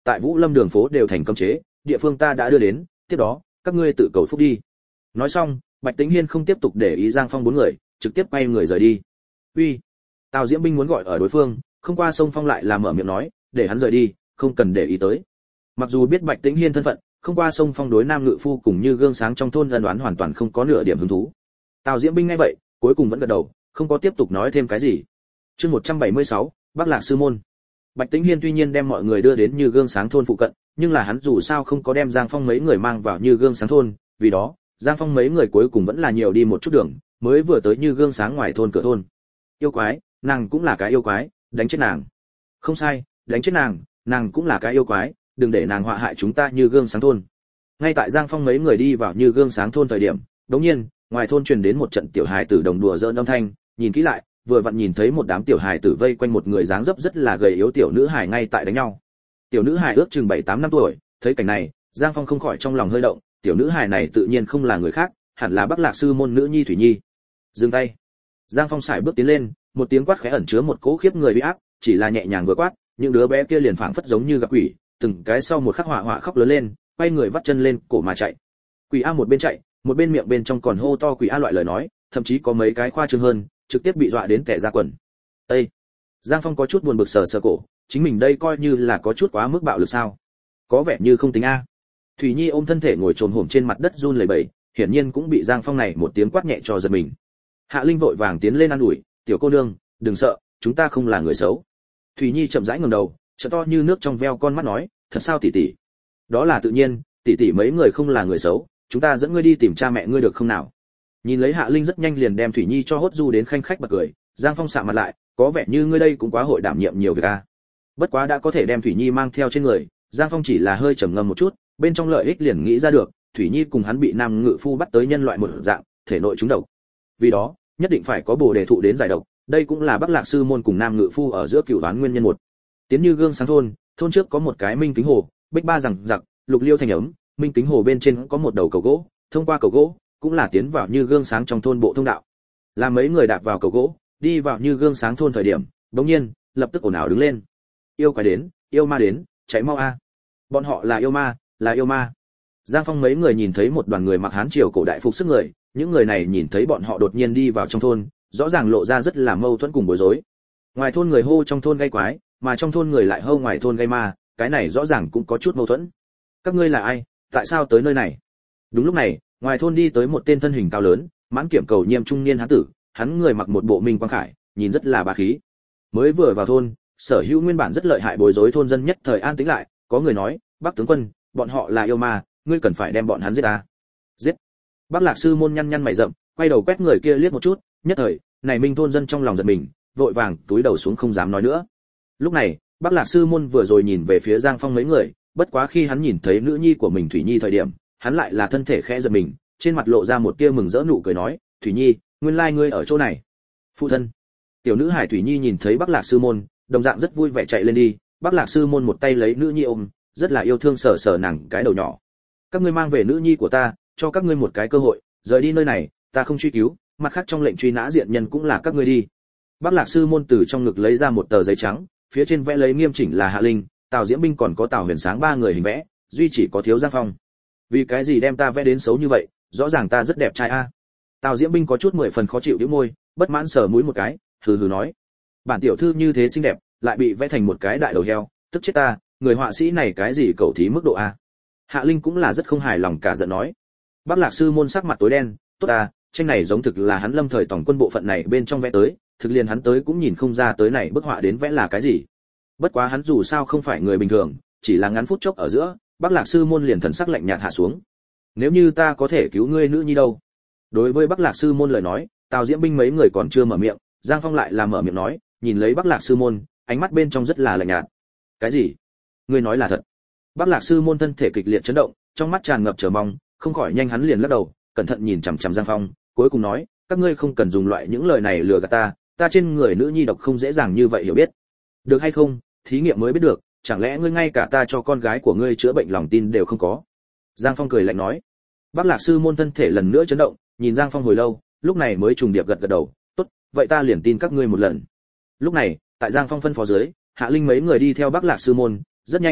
tại Vũ Lâm đường phố đều thành cấm chế, địa phương ta đã đưa đến, tiếp đó các ngươi tự cầu phúc đi. Nói xong, Bạch Tĩnh Hiên không tiếp tục để ý Giang Phong bốn người, trực tiếp quay người rời đi. Uy, Tào Diễm Binh muốn gọi ở đối phương, không qua sông Phong lại là mở miệng nói, để hắn rời đi, không cần để ý tới. Mặc dù biết Bạch Tĩnh Hiên thân phận, không qua sông Phong đối Nam Ngự Phu cùng Như Gương Sáng trong thôn ân oán hoàn toàn không có nửa điểm hứng thú. Tào Diễm Binh nghe vậy, cuối cùng vẫn gật đầu, không có tiếp tục nói thêm cái gì. Chương 176, Bắc Lạc Sư môn. Bạch Tĩnh Hiên tuy nhiên đem mọi người đưa đến Như Gương Sáng thôn phụ cận, nhưng là hắn dù sao không có đem Giang Phong mấy người mang vào Như Gương Sáng thôn, vì đó, Giang Phong mấy người cuối cùng vẫn là nhiều đi một chút đường, mới vừa tới Như Gương Sáng ngoài thôn cửa thôn. Yêu quái, nàng cũng là cái yêu quái, đánh chết nàng. Không sai, đánh chết nàng, nàng cũng là cái yêu quái, đừng để nàng họa hại chúng ta Như Gương Sáng thôn. Ngay tại Giang Phong mấy người đi vào Như Gương Sáng thôn thời điểm, đột nhiên, ngoài thôn truyền đến một trận tiểu hài tử đồng đùa giỡn âm thanh, nhìn kỹ lại, vừa vặn nhìn thấy một đám tiểu hài tử vây quanh một người dáng dấp rất là gầy yếu tiểu nữ hài ngay tại đánh nhau. Tiểu nữ hài ước chừng 7-8 năm tuổi, thấy cảnh này, Giang Phong không khỏi trong lòng hơi động, tiểu nữ hài này tự nhiên không là người khác, hẳn là Bắc Lạc Sư môn nữ nhi Thủy Nhi. Dừng tay. Giang Phong sải bước tiến lên, một tiếng quát khẽ ẩn chứa một cỗ khiếp người uy áp, chỉ là nhẹ nhàng vừa quát, những đứa bé kia liền phảng phất giống như gặp quỷ, từng cái sau một khắc hỏa khóc lớn lên, quay người vắt chân lên, cổ mà chạy. Quỷ A một bên chạy, một bên miệng bên trong còn hô to quỷ A loại lời nói, thậm chí có mấy cái khoa trương hơn, trực tiếp bị dọa đến tè ra quần. Ê! Giang Phong có chút buồn bực sờ cổ, chính mình đây coi như là có chút quá mức bạo lực sao? Có vẻ như không tính a. Thủy Nhi ôm thân thể ngồi trồm hổm trên mặt đất run lẩy bẩy, hiển nhiên cũng bị Giang Phong này một tiếng quát nhẹ cho giật mình. Hạ Linh vội vàng tiến lên an ủi, "Tiểu cô nương, đừng sợ, chúng ta không là người xấu." Thủy Nhi chậm rãi ngẩng đầu, trợ to như nước trong veo con mắt nói, "Thật sao tỷ tỷ?" "Đó là tự nhiên, tỷ tỷ mấy người không là người xấu, chúng ta dẫn ngươi đi tìm cha mẹ ngươi được không nào?" Nhìn lấy Hạ Linh rất nhanh liền đem Thủy Nhi cho hốt du đến khanh khách bật cười, Giang Phong sạm mặt lại, "Có vẻ như ngươi đây cũng quá hội đảm nhiệm nhiều việc a." Bất quá đã có thể đem Thủy Nhi mang theo trên người, Giang Phong chỉ là hơi trầm ngâm một chút, bên trong lợi ích liền nghĩ ra được, Thủy Nhi cùng hắn bị Nam Ngự Phu bắt tới nhân loại một dạng, thể nội trúng độc. Vì đó, nhất định phải có Bồ Đề thụ đến giải độc, đây cũng là Bắc Lạc Sư môn cùng Nam Ngự Phu ở giữa cửu đoán nguyên nhân một. Tiến Như Gương Sáng thôn, thôn trước có một cái minh kính hồ, bích ba rằng giặc, lục liêu thành ấm, minh kính hồ bên trên có một đầu cầu gỗ, thông qua cầu gỗ, cũng là tiến vào Như Gương Sáng trong thôn bộ thông đạo. Làm mấy người đạp vào cầu gỗ, đi vào Như Gương Sáng thôn thời điểm, bỗng nhiên, lập tức ồn ào đứng lên. Yêu quái đến, yêu ma đến, chạy mau a. Bọn họ là yêu ma, là yêu ma. Giang Phong mấy người nhìn thấy một đoàn người mặc hán triều cổ đại phục sức người, những người này nhìn thấy bọn họ đột nhiên đi vào trong thôn, rõ ràng lộ ra rất là mâu thuẫn cùng bối rối. Ngoài thôn người hô trong thôn gây quái, mà trong thôn người lại hô ngoài thôn gây ma, cái này rõ ràng cũng có chút mâu thuẫn. Các ngươi là ai, tại sao tới nơi này? Đúng lúc này, ngoài thôn đi tới một tên thân hình cao lớn, mãn kiểm cầu nhiêm trung niên hán tử, hắn người mặc một bộ minh quang khải, nhìn rất là bá khí. Mới vừa vào thôn, sở hữu nguyên bản rất lợi hại bối rối thôn dân nhất thời an tĩnh lại, có người nói, Bắc tướng quân, bọn họ là yêu ma, ngươi cần phải đem bọn hắn giết ta. Giết. Bắc Lạc Sư môn nhăn nhăn mày rậm, quay đầu quét người kia liếc một chút, nhất thời, này minh thôn dân trong lòng giật mình, vội vàng túi đầu xuống không dám nói nữa. Lúc này, Bắc Lạc Sư môn vừa rồi nhìn về phía Giang Phong mấy người, bất quá khi hắn nhìn thấy nữ nhi của mình Thủy Nhi thời điểm, hắn lại là thân thể khẽ giật mình, trên mặt lộ ra một tia mừng rỡ nụ cười nói, "Thủy Nhi, nguyên lai ngươi ở chỗ này." Phụ thân. Tiểu nữ hải Thủy Nhi nhìn thấy Bắc Lạc Sư môn, đồng dạng rất vui vẻ chạy lên đi, Bắc Lạc Sư môn một tay lấy nữ nhi ôm, rất là yêu thương sờ sờ nàng cái đầu nhỏ. "Các ngươi mang về nữ nhi của ta, cho các ngươi một cái cơ hội, rời đi nơi này, ta không truy cứu, mặt khác trong lệnh truy nã diện nhân cũng là các ngươi đi." Bắc Lạc Sư môn từ trong ngực lấy ra một tờ giấy trắng, phía trên vẽ lấy nghiêm chỉnh là Hạ Linh, Tào Diễm Binh còn có Tào Huyền Sáng ba người hình vẽ, duy chỉ có thiếu Giang Phong. "Vì cái gì đem ta vẽ đến xấu như vậy, rõ ràng ta rất đẹp trai a." Tào Diễm Binh có chút 10 phần khó chịu nhíu môi, bất mãn sờ mũi một cái, hừ hừ nói, "Bản tiểu thư như thế xinh đẹp, lại bị vẽ thành một cái đại đầu heo, tức chết ta, người họa sĩ này cái gì cẩu thí mức độ a." Hạ Linh cũng là rất không hài lòng cả giận nói. Bắc Lạc Sư môn sắc mặt tối đen, "Tốt à, tranh này giống thực là hắn Lâm thời tổng quân bộ phận này bên trong vẽ tới, thực liền hắn tới cũng nhìn không ra tới này bức họa đến vẽ là cái gì. Bất quá hắn dù sao không phải người bình thường, chỉ là ngắn phút chốc ở giữa, Bắc Lạc Sư môn liền thần sắc lạnh nhạt hạ xuống. Nếu như ta có thể cứu ngươi nữ nhi đâu?" Đối với Bắc Lạc Sư môn lời nói, Tào Diễm Binh mấy người còn chưa mở miệng, Giang Phong lại là mở miệng nói, nhìn lấy Bắc Lạc Sư môn, ánh mắt bên trong rất là lạnh nhạt. "Cái gì? Ngươi nói là thật?" Bắc Lạc Sư môn thân thể kịch liệt chấn động, trong mắt tràn ngập chờ mong, không khỏi nhanh hắn liền lắc đầu, cẩn thận nhìn chằm chằm Giang Phong, cuối cùng nói, "Các ngươi không cần dùng loại những lời này lừa gạt ta, ta trên người nữ nhi độc không dễ dàng như vậy hiểu biết. Được hay không, thí nghiệm mới biết được, chẳng lẽ ngươi ngay cả ta cho con gái của ngươi chữa bệnh lòng tin đều không có?" Giang Phong cười lạnh nói. Bắc Lạc Sư môn thân thể lần nữa chấn động, nhìn Giang Phong hồi lâu, lúc này mới trùng điệp gật gật đầu, "Tốt, vậy ta liền tin các ngươi một lần." Lúc này, tại Giang Phong phân phó dưới, Hạ Linh mấy người đi theo Bắc Lạc Sư môn, rất nhanh,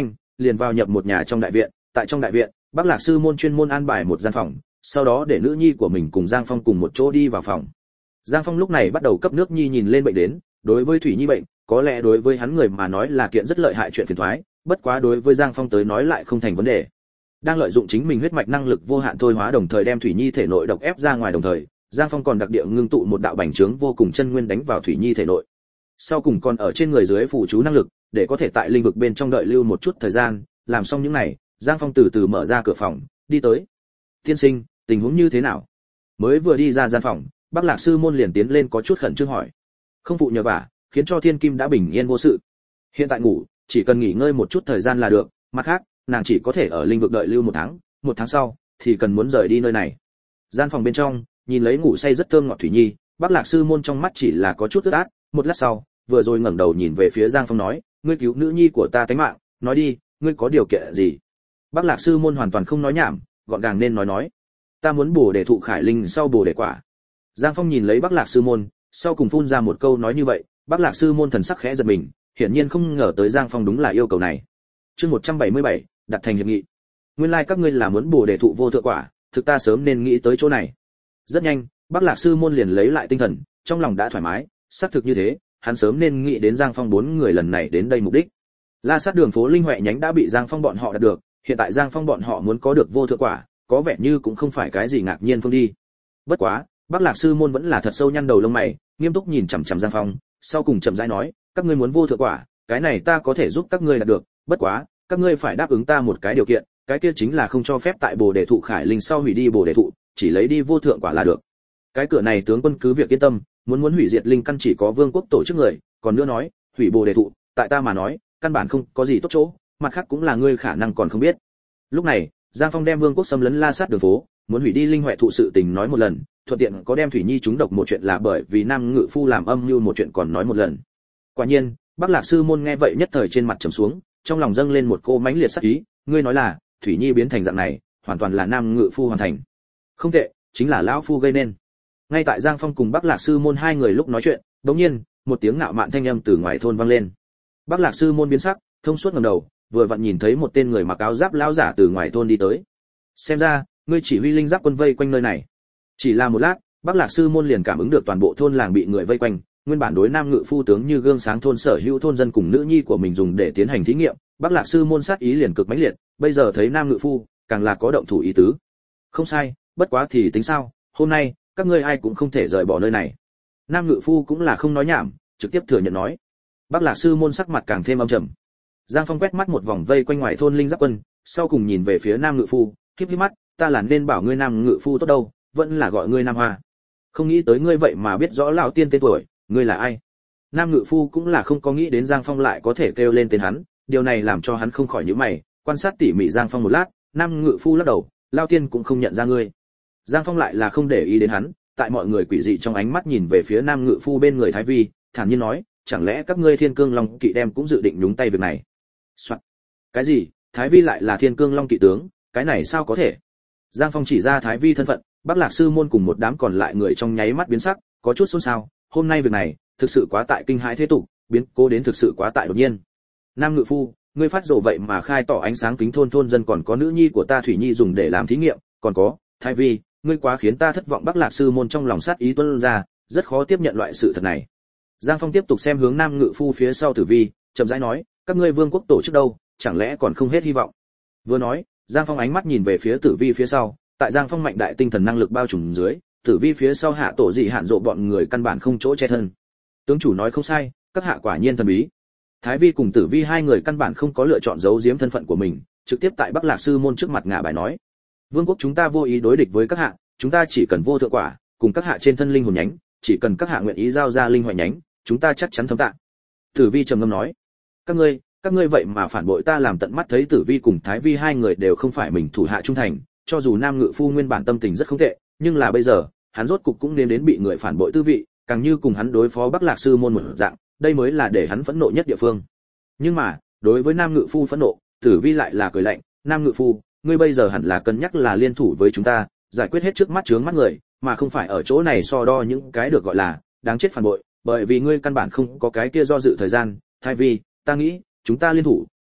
liền vào nhập một nhà trong đại viện. Tại trong đại viện, Bắc Lạc sư môn chuyên môn an bài một gian phòng, sau đó để nữ nhi của mình cùng Giang Phong cùng một chỗ đi vào phòng. Giang Phong lúc này bắt đầu cấp nước nhi nhìn lên bệnh đến, đối với Thủy Nhi bệnh, có lẽ đối với hắn người mà nói là kiện rất lợi hại chuyện phiền toái, bất quá đối với Giang Phong tới nói lại không thành vấn đề. Đang lợi dụng chính mình huyết mạch năng lực vô hạn thôi hóa đồng thời đem Thủy Nhi thể nội độc ép ra ngoài đồng thời, Giang Phong còn đặc địa ngưng tụ một đạo bành trướng vô cùng chân nguyên đánh vào Thủy Nhi thể nội. Sau cùng còn ở trên người dưới phù chú năng lực, để có thể tại linh vực bên trong đợi lưu một chút thời gian, làm xong những này, Giang Phong từ từ mở ra cửa phòng, đi tới. "Tiên sinh, tình huống như thế nào?" Mới vừa đi ra gian phòng, Bắc Lạc sư môn liền tiến lên có chút khẩn trương hỏi. "Không phụ nhờ vả, khiến cho Thiên Kim đã bình yên vô sự. Hiện tại ngủ, chỉ cần nghỉ ngơi một chút thời gian là được, mặt khác, nàng chỉ có thể ở linh vực đợi lưu một tháng sau thì cần muốn rời đi nơi này." Gian phòng bên trong, nhìn lấy ngủ say rất thơm ngọt Thủy Nhi, Bắc Lạc sư môn trong mắt chỉ là có chút ướt át, một lát sau, vừa rồi ngẩng đầu nhìn về phía Giang Phong nói, "Ngươi cứu nữ nhi của ta tánh mạng, nói đi, ngươi có điều kiện gì?" Bắc Lạc sư môn hoàn toàn không nói nhảm, gọn gàng nên nói, "Ta muốn bổ để thụ khải linh sau bổ để quả." Giang Phong nhìn lấy Bắc Lạc sư môn, sau cùng phun ra một câu nói như vậy, Bắc Lạc sư môn thần sắc khẽ giật mình, hiển nhiên không ngờ tới Giang Phong đúng là yêu cầu này. Chương 177, đặt thành hiệp nghị. Nguyên lai các ngươi là muốn bổ để thụ vô thượng quả, thực ta sớm nên nghĩ tới chỗ này. Rất nhanh, Bắc Lạc sư môn liền lấy lại tinh thần, trong lòng đã thoải mái, xác thực như thế, hắn sớm nên nghĩ đến Giang Phong 4 người lần này đến đây mục đích. La Sát đường phố linh huệ nhánh đã bị Giang Phong bọn họ đạt được, hiện tại Giang Phong bọn họ muốn có được vô thượng quả, có vẻ như cũng không phải cái gì ngạc nhiên phương đi. Bất quá, Bắc Lạc sư môn vẫn là thật sâu nhăn đầu lông mày, nghiêm túc nhìn chằm chằm Giang Phong, sau cùng chậm rãi nói, "Các ngươi muốn vô thượng quả, cái này ta có thể giúp các ngươi đạt được, bất quá, các ngươi phải đáp ứng ta một cái điều kiện, cái kia chính là không cho phép tại Bồ Đề thụ khải linh sau hủy đi Bồ Đề thụ, chỉ lấy đi vô thượng quả là được." Cái cửa này tướng quân cứ việc yên tâm, muốn hủy diệt linh căn chỉ có vương quốc tổ chức người, còn nữa nói, hủy Bồ Đề thụ, tại ta mà nói, căn bản không có gì tốt chỗ, mặt khác cũng là ngươi khả năng còn không biết. Lúc này, Giang Phong đem vương quốc xâm lấn La Sát đường phố, muốn hủy đi linh huệ thụ sự tình nói một lần, thuận tiện có đem Thủy Nhi trúng độc một chuyện là bởi vì Nam Ngự Phu làm âm mưu một chuyện còn nói một lần. Quả nhiên, Bắc Lạc sư môn nghe vậy nhất thời trên mặt trầm xuống, trong lòng dâng lên một cô mãnh liệt sắc ý, ngươi nói là, Thủy Nhi biến thành dạng này, hoàn toàn là Nam Ngự Phu hoàn thành. Không tệ, chính là lão phu gây nên. Ngay tại Giang Phong cùng Bắc Lạc sư môn hai người lúc nói chuyện, đột nhiên, một tiếng ngạo mạn thanh âm từ ngoài thôn vang lên. Bắc Lạc sư môn biến sắc, thông suốt ngẩng đầu, vừa vặn nhìn thấy một tên người mặc áo giáp lão giả từ ngoài thôn đi tới. Xem ra, ngươi chỉ huy linh giáp quân vây quanh nơi này. Chỉ là một lát, Bắc Lạc sư môn liền cảm ứng được toàn bộ thôn làng bị người vây quanh, nguyên bản đối Nam Ngự Phu tướng như gương sáng thôn sở hữu thôn dân cùng nữ nhi của mình dùng để tiến hành thí nghiệm, Bắc Lạc sư môn sát ý liền cực mãnh liệt, bây giờ thấy Nam Ngự Phu, càng là có động thủ ý tứ. Không sai, bất quá thì tính sao, hôm nay, các ngươi ai cũng không thể rời bỏ nơi này. Nam Ngự Phu cũng là không nói nhảm, trực tiếp thừa nhận nói. Bắc Lạc sư môn sắc mặt càng thêm âm trầm. Giang Phong quét mắt một vòng vây quanh ngoài thôn linh giáp quân, sau cùng nhìn về phía Nam Ngự Phu, híp híp mắt, ta là nên bảo ngươi Nam Ngự Phu tốt đâu, vẫn là gọi ngươi Nam Hoa. Không nghĩ tới ngươi vậy mà biết rõ lão tiên tên tuổi, ngươi là ai? Nam Ngự Phu cũng là không có nghĩ đến Giang Phong lại có thể kêu lên tên hắn, điều này làm cho hắn không khỏi nhíu mày, quan sát tỉ mỉ Giang Phong một lát, Nam Ngự Phu lắc đầu, lão tiên cũng không nhận ra ngươi. Giang Phong lại là không để ý đến hắn, tại mọi người quỷ dị trong ánh mắt nhìn về phía Nam Ngự Phu bên người Thái Vi, thản nhiên nói, chẳng lẽ các ngươi Thiên Cương Long Kỵ đem cũng dự định nhúng tay việc này? Soạn. Cái gì? Thái Vi lại là Thiên Cương Long Kỵ tướng, cái này sao có thể? Giang Phong chỉ ra Thái Vi thân phận, Bắc Lạc sư môn cùng một đám còn lại người trong nháy mắt biến sắc, có chút xôn xao, hôm nay việc này, thực sự quá tại kinh hãi thế tục, biến cố đến thực sự quá tại đột nhiên. Nam Ngự Phu, ngươi phát rồ vậy mà khai tỏ ánh sáng kính thôn dân còn có nữ nhi của ta Thủy Nhi dùng để làm thí nghiệm, còn có, Thái Vi, ngươi quá khiến ta thất vọng. Bắc Lạc sư môn trong lòng sát ý tuôn ra, rất khó tiếp nhận loại sự thật này. Giang Phong tiếp tục xem hướng Nam Ngự Phu phía sau Tử Vi, chậm rãi nói, các ngươi vương quốc tổ chức đâu, chẳng lẽ còn không hết hy vọng? Vừa nói, Giang Phong ánh mắt nhìn về phía Tử Vi phía sau, tại Giang Phong mạnh đại tinh thần năng lực bao trùm dưới, Tử Vi phía sau hạ tổ dị hạn rộ bọn người căn bản không chỗ che thân. Tướng chủ nói không sai, các hạ quả nhiên thần bí. Thái Vi cùng Tử Vi hai người căn bản không có lựa chọn giấu giếm thân phận của mình, trực tiếp tại Bắc Lạc sư môn trước mặt ngả bài nói: vương quốc chúng ta vô ý đối địch với các hạ, chúng ta chỉ cần vô thượng quả, cùng các hạ trên thân linh hồn nhánh, chỉ cần các hạ nguyện ý giao ra linh hoại nhánh, chúng ta chắc chắn thấm tạ. Tử Vi trầm ngâm nói: các ngươi vậy mà phản bội ta. Làm tận mắt thấy Tử Vi cùng Thái Vi hai người đều không phải mình thủ hạ trung thành, cho dù Nam Ngự Phu nguyên bản tâm tình rất không tệ, nhưng là bây giờ, hắn rốt cục cũng nên đến bị người phản bội tư vị, càng như cùng hắn đối phó Bắc Lạc sư môn một dạng, đây mới là để hắn phẫn nộ nhất địa phương. Nhưng mà, đối với Nam Ngự Phu phẫn nộ, Tử Vi lại là cười lạnh: Nam Ngự Phu, ngươi bây giờ hẳn là cân nhắc là liên thủ với chúng ta, giải quyết hết trước mắt chướng mắt người, mà không phải ở chỗ này so đo những cái được gọi là đáng chết phản bội, bởi vì ngươi căn bản không có cái kia do dự thời gian. Thái Vi, ta nghĩ, chúng ta liên thủ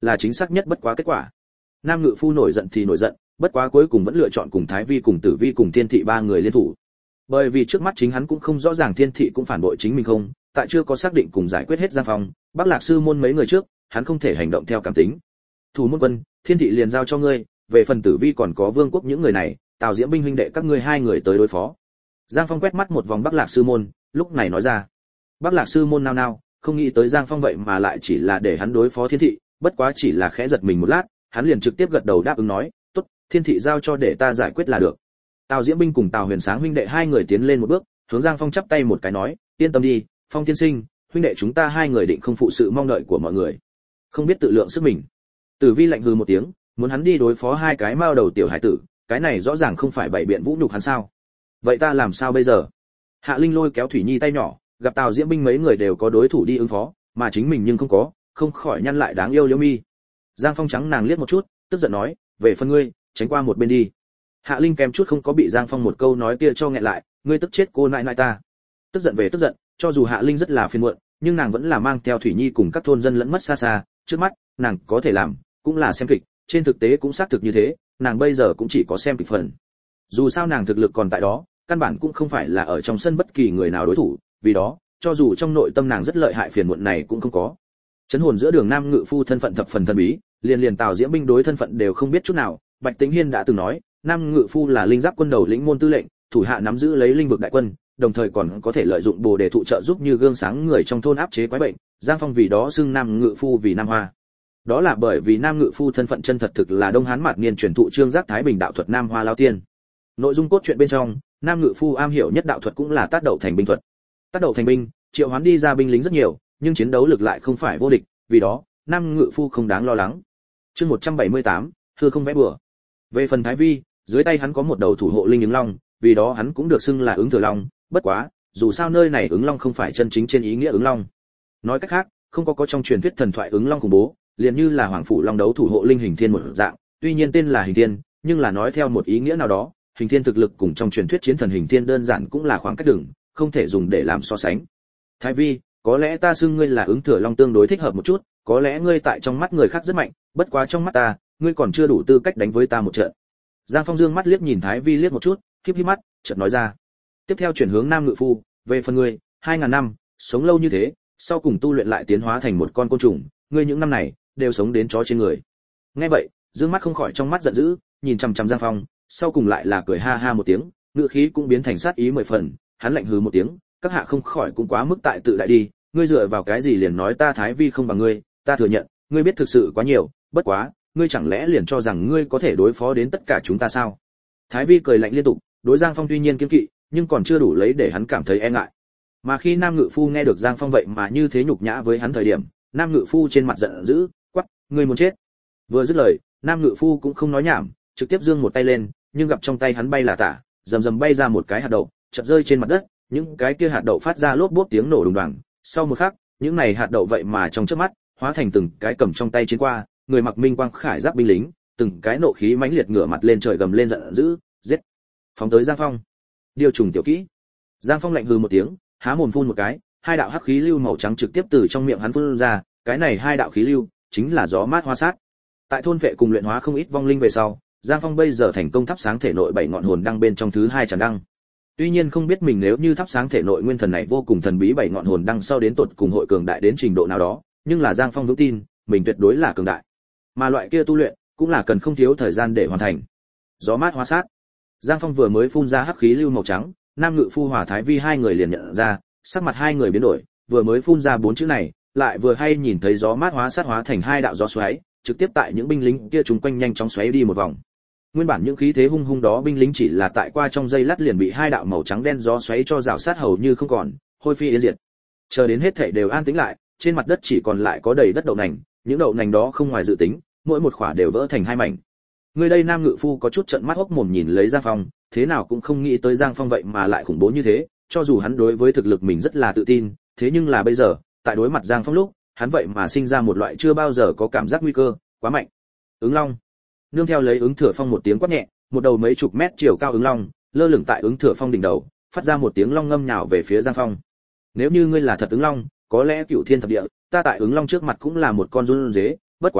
là chính xác nhất bất quá kết quả. Nam Ngự Phu nổi giận thì nổi giận, bất quá cuối cùng vẫn lựa chọn cùng Thái Vi cùng Tử Vi cùng Thiên Thị ba người liên thủ. Bởi vì trước mắt chính hắn cũng không rõ ràng Thiên Thị cũng phản bội chính mình không, tại chưa có xác định cùng giải quyết hết Giang Phong, Bắc Lạc Sư môn mấy người trước, hắn không thể hành động theo cảm tính. Thủ môn quân, Thiên Thị liền giao cho ngươi, về phần Tử Vi còn có Vương Quốc những người này, Tào Diễm binh huynh đệ các ngươi hai người tới đối phó. Giang Phong quét mắt một vòng Bắc Lạc Sư môn, lúc này nói ra. Bắc Lạc Sư môn nao nao, không nghĩ tới Giang Phong vậy mà lại chỉ là để hắn đối phó Thiên Thị, bất quá chỉ là khẽ giật mình một lát, hắn liền trực tiếp gật đầu đáp ứng nói, "Tốt, Thiên Thị giao cho để ta giải quyết là được." Tào Diễm binh cùng Tào Huyền Sáng huynh đệ hai người tiến lên một bước, hướng Giang Phong chắp tay một cái nói, "Yên tâm đi, Phong tiên sinh, huynh đệ chúng ta hai người định không phụ sự mong đợi của mọi người." Không biết tự lượng sức mình. Tử Vi lạnh hừ một tiếng, muốn hắn đi đối phó hai cái mao đầu tiểu hải tử, cái này rõ ràng không phải bày biện vũ nhục hắn sao? Vậy ta làm sao bây giờ? Hạ Linh lôi kéo Thủy Nhi tay nhỏ, gặp Tào Diễm binh mấy người đều có đối thủ đi ứng phó, mà chính mình nhưng không có, không khỏi nhăn lại đáng yêu Liễu Mi. Giang Phong trắng nàng liếc một chút, tức giận nói, "Về phần ngươi, tránh qua một bên đi." Hạ Linh kèm chút không có bị Giang Phong một câu nói kia cho nghẹn lại, "Ngươi tức chết cô nại nại ta." Tức giận về tức giận, cho dù Hạ Linh rất là phiền muộn, nhưng nàng vẫn là mang theo Thủy Nhi cùng các thôn dân lẫn mất xa xa, trước mắt, nàng có thể làm, cũng là xem kịch, trên thực tế cũng xác thực như thế, nàng bây giờ cũng chỉ có xem kịch phần. Dù sao nàng thực lực còn tại đó, căn bản cũng không phải là ở trong sân bất kỳ người nào đối thủ, vì đó, cho dù trong nội tâm nàng rất lợi hại phiền muộn này cũng không có. Chấn hồn giữa đường Nam Ngự Phu thân phận thập phần thần bí, liền Tào Diễm binh đối thân phận đều không biết chút nào. Bạch Tĩnh Hiên đã từng nói, Nam Ngự Phu là linh giáp quân đầu lĩnh môn tư lệnh, thủ hạ nắm giữ lấy linh vực đại quân, đồng thời còn có thể lợi dụng Bồ Đề thụ trợ giúp như gương sáng người trong thôn áp chế quái bệnh. Giang Phong vì đó xưng Nam Ngự Phu vì Nam Hoa. Đó là bởi vì Nam Ngự Phu thân phận chân thật thực là Đông Hán mạt niên truyền thụ Trương Giác Thái Bình đạo thuật Nam Hoa Lao Tiên. Nội dung cốt truyện bên trong, Nam Ngự Phu am hiểu nhất đạo thuật cũng là tác đậu thành binh thuật. Tác đậu thành binh, triệu hoán đi ra binh lính rất nhiều, nhưng chiến đấu lực lại không phải vô địch, vì đó, Nam Ngự Phu không đáng lo lắng. Chương 178, hư không vẽ bừa. Về phần Thái Vi, dưới tay hắn có một đầu thủ hộ linh ứng long, vì đó hắn cũng được xưng là ứng thừa long, bất quá, dù sao nơi này ứng long không phải chân chính trên ý nghĩa ứng long. Nói cách khác, không có trong truyền thuyết thần thoại ứng long khủng bố, liền như là hoàng phủ long đấu thủ hộ linh hình thiên một dạng, tuy nhiên tên là hình thiên, nhưng là nói theo một ý nghĩa nào đó, hình thiên thực lực cùng trong truyền thuyết chiến thần hình thiên đơn giản cũng là khoảng cách đường, không thể dùng để làm so sánh. Thái Vi, có lẽ ta xưng ngươi là ứng thừa long tương đối thích hợp một chút, có lẽ ngươi tại trong mắt người khác rất mạnh, bất quá trong mắt ta, ngươi còn chưa đủ tư cách đánh với ta một trận. Giang Phong dương mắt liếc nhìn Thái Vi liếc một chút, híp híp mắt, chợt nói ra. Tiếp theo chuyển hướng Nam Ngự Phu, về phần ngươi, 2000 năm, sống lâu như thế, sau cùng tu luyện lại tiến hóa thành một con côn trùng, ngươi những năm này đều sống đến chó trên người. Nghe vậy, dương mắt không khỏi trong mắt giận dữ, nhìn chằm chằm Giang Phong, sau cùng lại là cười ha ha một tiếng, ngữ khí cũng biến thành sát ý 10 phần, hắn lạnh hừ một tiếng, các hạ không khỏi cũng quá mức tại tự đại đi, ngươi dựa vào cái gì liền nói ta Thái Vi không bằng ngươi, ta thừa nhận, ngươi biết thực sự quá nhiều, bất quá, ngươi chẳng lẽ liền cho rằng ngươi có thể đối phó đến tất cả chúng ta sao? Thái Vi cười lạnh liên tục, đối Giang Phong tuy nhiên kiêng kỵ, nhưng còn chưa đủ lấy để hắn cảm thấy e ngại. Mà khi Nam Ngự Phu nghe được Giang Phong vậy mà như thế nhục nhã với hắn thời điểm, Nam Ngự Phu trên mặt giận dữ, quắc, ngươi muốn chết. Vừa dứt lời, Nam Ngự Phu cũng không nói nhảm, trực tiếp giương một tay lên, nhưng gặp trong tay hắn bay là tả, rầm bay ra một cái hạt đậu, chợt rơi trên mặt đất, những cái kia hạt đậu phát ra lốp bốp tiếng nổ đùng đoàng. Sau một khắc, những này hạt đậu vậy mà trong chớp mắt, hóa thành từng cái cầm trong tay chiến qua, người mặc minh quang khải giáp binh lính, từng cái nộ khí mãnh liệt ngửa mặt lên trời gầm lên giận dữ, giết, phóng tới Giang Phong. Điều trùng tiểu kỹ. Giang Phong lạnh hừ một tiếng, há mồm phun một cái, hai đạo hắc khí lưu màu trắng trực tiếp từ trong miệng hắn phun ra, cái này hai đạo khí lưu chính là gió mát hoa sát. Tại thôn vệ cùng luyện hóa không ít vong linh về sau, Giang Phong bây giờ thành công thắp sáng thể nội 7 ngọn hồn đăng bên trong thứ 2 tràn đăng. Tuy nhiên không biết mình nếu như thắp sáng thể nội nguyên thần này vô cùng thần bí 7 ngọn hồn đăng sau đến tột cùng hội cường đại đến trình độ nào đó, nhưng là Giang Phong vững tin, mình tuyệt đối là cường đại. Mà loại kia tu luyện cũng là cần không thiếu thời gian để hoàn thành. Gió mát hóa sát. Giang Phong vừa mới phun ra hắc khí lưu màu trắng, Nam Ngự Phu Hòa Thái Vi hai người liền nhận ra, sắc mặt hai người biến đổi, vừa mới phun ra 4 chữ này, lại vừa hay nhìn thấy gió mát hóa sát hóa thành hai đạo gió xoáy, trực tiếp tại những binh lính kia chúng quanh nhanh chóng xoáy đi một vòng. Nguyên bản những khí thế hung hung đó binh lính chỉ là tại qua trong giây lát liền bị hai đạo màu trắng đen gió xoáy cho rào sát hầu như không còn, hôi phi yên diệt. Chờ đến hết thảy đều an tĩnh lại, trên mặt đất chỉ còn lại có đầy đất đậu nành, những đậu nành đó không ngoài dự tính, mỗi một quả đều vỡ thành hai mảnh. Người đây Nam Ngự Phu có chút trợn mắt hốc mồm nhìn lấy Giang Phong, thế nào cũng không nghĩ tới Giang Phong vậy mà lại khủng bố như thế, cho dù hắn đối với thực lực mình rất là tự tin, thế nhưng là bây giờ, tại đối mặt Giang Phong lúc, hắn vậy mà sinh ra một loại chưa bao giờ có cảm giác nguy cơ, quá mạnh. Ứng Long. Nương theo lấy Ứng Thừa Phong một tiếng quát nhẹ, một đầu mấy chục mét chiều cao ứng long, lơ lửng tại Ứng Thừa Phong đỉnh đầu, phát ra một tiếng long ngâm nhào về phía Giang Phong. Nếu như ngươi là thật ứng long, có lẽ cửu thiên thập địa, ta tại ứng long trước mặt cũng là một con run rế, bất quá,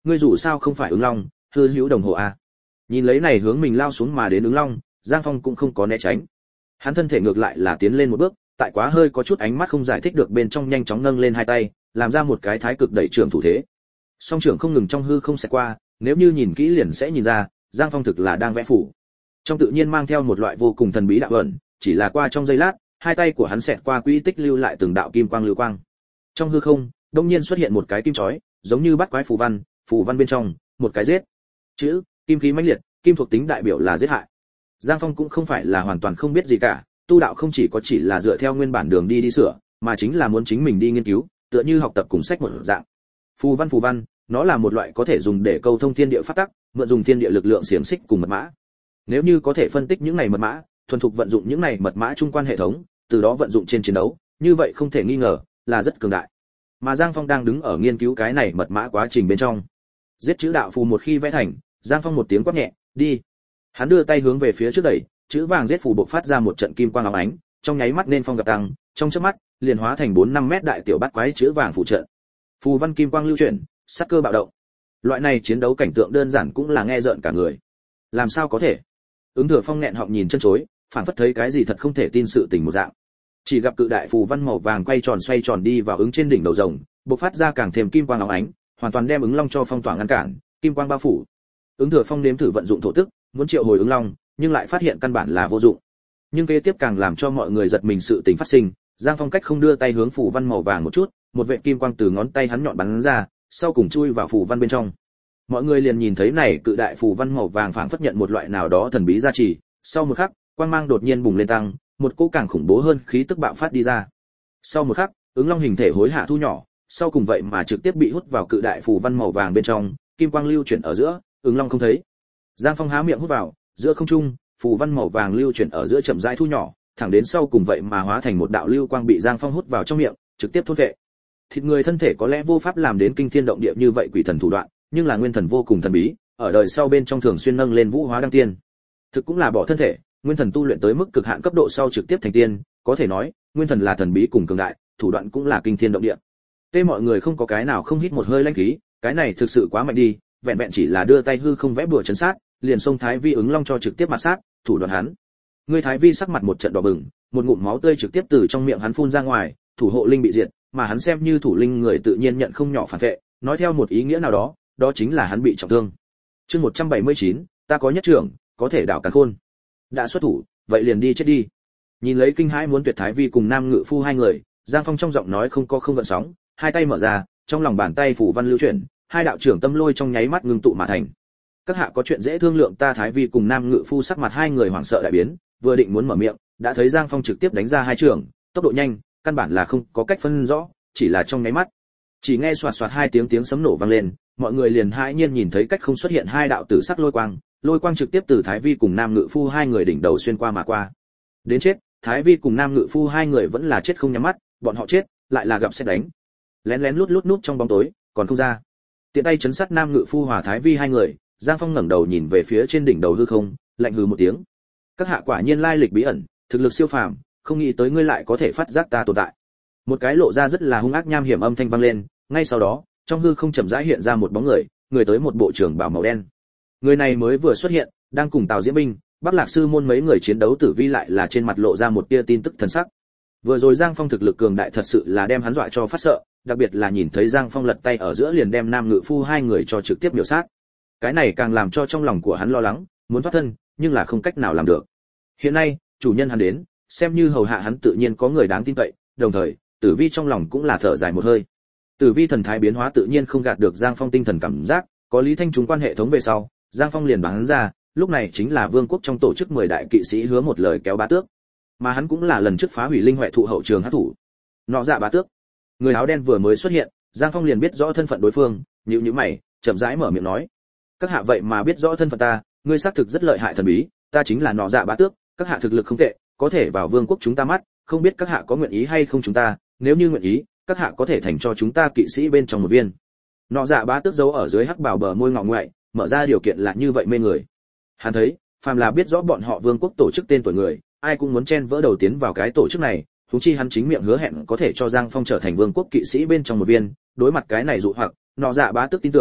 ngươi dù sao không phải ứng long, hư hữu đồng hồ à. Nhìn lấy này hướng mình lao xuống mà đến ứng long, Giang Phong cũng không có né tránh. Hắn thân thể ngược lại là tiến lên một bước, tại quá hơi có chút ánh mắt không giải thích được bên trong nhanh chóng nâng lên hai tay, làm ra một cái thái cực đẩy trưởng thủ thế. Song trưởng không ngừng trong hư không xẹt qua, nếu như nhìn kỹ liền sẽ nhìn ra, Giang Phong thực là đang vẽ phủ. Trong tự nhiên mang theo một loại vô cùng thần bí đạo ẩn, chỉ là qua trong giây lát, hai tay của hắn xẹt qua quỹ tích lưu lại từng đạo kim quang lưu quang. Trong hư không, đột nhiên xuất hiện một cái kim chói, giống như bắt quái phù văn bên trong, một cái giết. Chữ, kim khí mãnh liệt, kim thuộc tính đại biểu là giết hại. Giang Phong cũng không phải là hoàn toàn không biết gì cả, tu đạo không chỉ là dựa theo nguyên bản đường đi sửa, mà chính là muốn chính mình đi nghiên cứu, tựa như học tập cùng sách một dạng. Phù văn, nó là một loại có thể dùng để câu thông thiên địa pháp tắc, mượn dùng thiên địa lực lượng xiển xích cùng mật mã. Nếu như có thể phân tích những này mật mã, thuần thục vận dụng những này mật mã chung quan hệ thống, từ đó vận dụng trên chiến đấu, như vậy không thể nghi ngờ là rất cường đại. Mà Giang Phong đang đứng ở nghiên cứu cái này mật mã quá trình bên trong. Giết chữ đạo phù một khi vẽ thành, Giang Phong một tiếng quát nhẹ, đi. Hắn đưa tay hướng về phía trước đẩy, chữ vàng giết phù bộc phát ra một trận kim quang óng ánh, trong nháy mắt nên phong gặp tăng, trong chớp mắt, liền hóa thành 4-5 mét đại tiểu bát quái chữ vàng phụ trận. Phù văn kim quang lưu chuyển, sát cơ bạo động. Loại này chiến đấu cảnh tượng đơn giản cũng là nghe rợn cả người. Làm sao có thể? Ứng Thừa Phong nghẹn họng nhìn chân chối, phảng phất thấy cái gì thật không thể tin sự tình một dạng. Chỉ gặp cự đại phù văn màu vàng quay tròn xoay tròn đi vào ứng trên đỉnh đầu rồng, bộc phát ra càng thêm kim quang óng ánh, hoàn toàn đem ứng long cho phong tỏa ngăn cản, kim quang bao phủ. Ứng Thừa Phong nếm thử vận dụng thổ tức, muốn triệu hồi ứng long, nhưng lại phát hiện căn bản là vô dụng. Nhưng kế tiếp càng làm cho mọi người giật mình sự tình phát sinh, Giang Phong cách không đưa tay hướng phù văn màu vàng một chút, một vệt kim quang từ ngón tay hắn nhọn bắn ra, sau cùng chui vào phù văn bên trong. Mọi người liền nhìn thấy này cự đại phù văn màu vàng phảng phất nhận một loại nào đó thần bí gia trì, sau một khắc, quang mang đột nhiên bùng lên tăng, một cỗ càng khủng bố hơn khí tức bạo phát đi ra. Sau một khắc, ứng long hình thể hối hạ thu nhỏ, sau cùng vậy mà trực tiếp bị hút vào cự đại phù văn màu vàng bên trong, kim quang lưu chuyển ở giữa, ứng long không thấy. Giang Phong há miệng hút vào, giữa không trung, phù văn màu vàng lưu chuyển ở giữa chậm rãi thu nhỏ, thẳng đến sau cùng vậy mà hóa thành một đạo lưu quang bị Giang Phong hút vào trong miệng, trực tiếp thôn vệ. Thịt người thân thể có lẽ vô pháp làm đến kinh thiên động địa như vậy quỷ thần thủ đoạn, nhưng là nguyên thần vô cùng thần bí, ở đời sau bên trong thường xuyên nâng lên vũ hóa đăng tiên. Thực cũng là bỏ thân thể, nguyên thần tu luyện tới mức cực hạn cấp độ sau trực tiếp thành tiên, có thể nói, nguyên thần là thần bí cùng cường đại, thủ đoạn cũng là kinh thiên động địa. Tê mọi người không có cái nào không hít một hơi lãnh khí, cái này thực sự quá mạnh đi, vẹn vẹn chỉ là đưa tay hư không vẽ bùa chấn sát, liền xông Thái Vi ứng long cho trực tiếp mặt sát, thủ đoạn hắn. Người Thái Vi sắc mặt một trận đỏ bừng, một ngụm máu tươi trực tiếp từ trong miệng hắn phun ra ngoài, thủ hộ linh bị diệt, mà hắn xem như thủ linh người tự nhiên nhận không nhỏ phản vệ, nói theo một ý nghĩa nào đó, đó chính là hắn bị trọng thương. Chương 179, ta có nhất trưởng, có thể đảo càn khôn. Đã xuất thủ, vậy liền đi chết đi. Nhìn lấy kinh hãi muốn tuyệt Thái Vi cùng Nam Ngự Phu hai người, Giang Phong trong giọng nói không gợn sóng, hai tay mở ra, trong lòng bàn tay phủ văn lưu chuyển, hai đạo trưởng tâm lôi trong nháy mắt ngưng tụ mà thành. Các hạ có chuyện dễ thương lượng ta. Thái Vi cùng Nam Ngự Phu sắc mặt hai người hoảng sợ đại biến, vừa định muốn mở miệng, đã thấy Giang Phong trực tiếp đánh ra hai trưởng, tốc độ nhanh, căn bản là không có cách phân rõ, chỉ là trong nháy mắt. Chỉ nghe xoạt xoạt hai tiếng sấm nổ vang lên, mọi người liền hãi nhiên nhìn thấy cách không xuất hiện hai đạo tử sắc lôi quang trực tiếp từ Thái Vi cùng Nam Ngự Phu hai người đỉnh đầu xuyên qua mà qua. Đến chết, Thái Vi cùng Nam Ngự Phu hai người vẫn là chết không nhắm mắt, bọn họ chết, lại là gặp xét đánh. Lén lén lút núp trong bóng tối, còn không ra. Tiện tay chấn sát Nam Ngự Phu hòa Thái Vi hai người, Giang Phong ngẩng đầu nhìn về phía trên đỉnh đầu hư không, lạnh hừ một tiếng. Các hạ quả nhiên lai lịch bí ẩn, thực lực siêu phàm, không nghĩ tới ngươi lại có thể phát giác ta tồn tại. Một cái lộ ra rất là hung ác nham hiểm âm thanh vang lên, ngay sau đó, trong hư không chậm rãi hiện ra một bóng người tới một bộ trưởng bào màu đen. Người này mới vừa xuất hiện, đang cùng Tào Diễm Binh, Bắc Lạc Sư môn mấy người chiến đấu. Tử Vi lại là trên mặt lộ ra một tia tin tức thần sắc. Vừa rồi Giang Phong thực lực cường đại thật sự là đem hắn dọa cho phát sợ, đặc biệt là nhìn thấy Giang Phong lật tay ở giữa liền đem Nam Ngự Phu hai người cho trực tiếp miểu sát. Cái này càng làm cho trong lòng của hắn lo lắng, muốn thoát thân, nhưng là không cách nào làm được. Hiện nay, chủ nhân hắn đến, xem như hầu hạ hắn tự nhiên có người đáng tin cậy, đồng thời, Tử Vi trong lòng cũng là thở dài một hơi. Tử Vi thần thái biến hóa tự nhiên không gạt được Giang Phong tinh thần cảm giác, có Lý Thanh chúng quan hệ thống về sau, Giang Phong liền bắn ra, lúc này chính là vương quốc trong tổ chức 10 đại kỵ sĩ hứa một lời kéo bá tước, mà hắn cũng là lần trước phá hủy linh huệ thụ hậu trường hắc thủ. Nọ dạ bá tước. Người áo đen vừa mới xuất hiện, Giang Phong liền biết rõ thân phận đối phương, nhíu mày, chậm rãi mở miệng nói: "Các hạ vậy mà biết rõ thân phận ta, ngươi xác thực rất lợi hại thần bí, ta chính là Nọ dạ bá tước, các hạ thực lực không tệ, có thể vào vương quốc chúng ta mắt, không biết các hạ có nguyện ý hay không chúng ta, nếu như nguyện ý, các hạ có thể thành cho chúng ta kỵ sĩ bên trong một viên." Nọ dạ bá tước giấu ở dưới hắc bào bờ môi ngọ ngoại, mở ra điều kiện là như vậy mê người. Hắn thấy, phàm là biết rõ bọn họ vương quốc tổ chức tên tuổi người, ai cũng muốn chen vỡ đầu tiến vào cái tổ chức này, huống chi hắn chính miệng hứa hẹn có thể cho Giang Phong trở thành vương quốc kỵ sĩ bên trong một viên, đối mặt cái này dụ hoặc, Nọ dạ bá tước tin tưởng,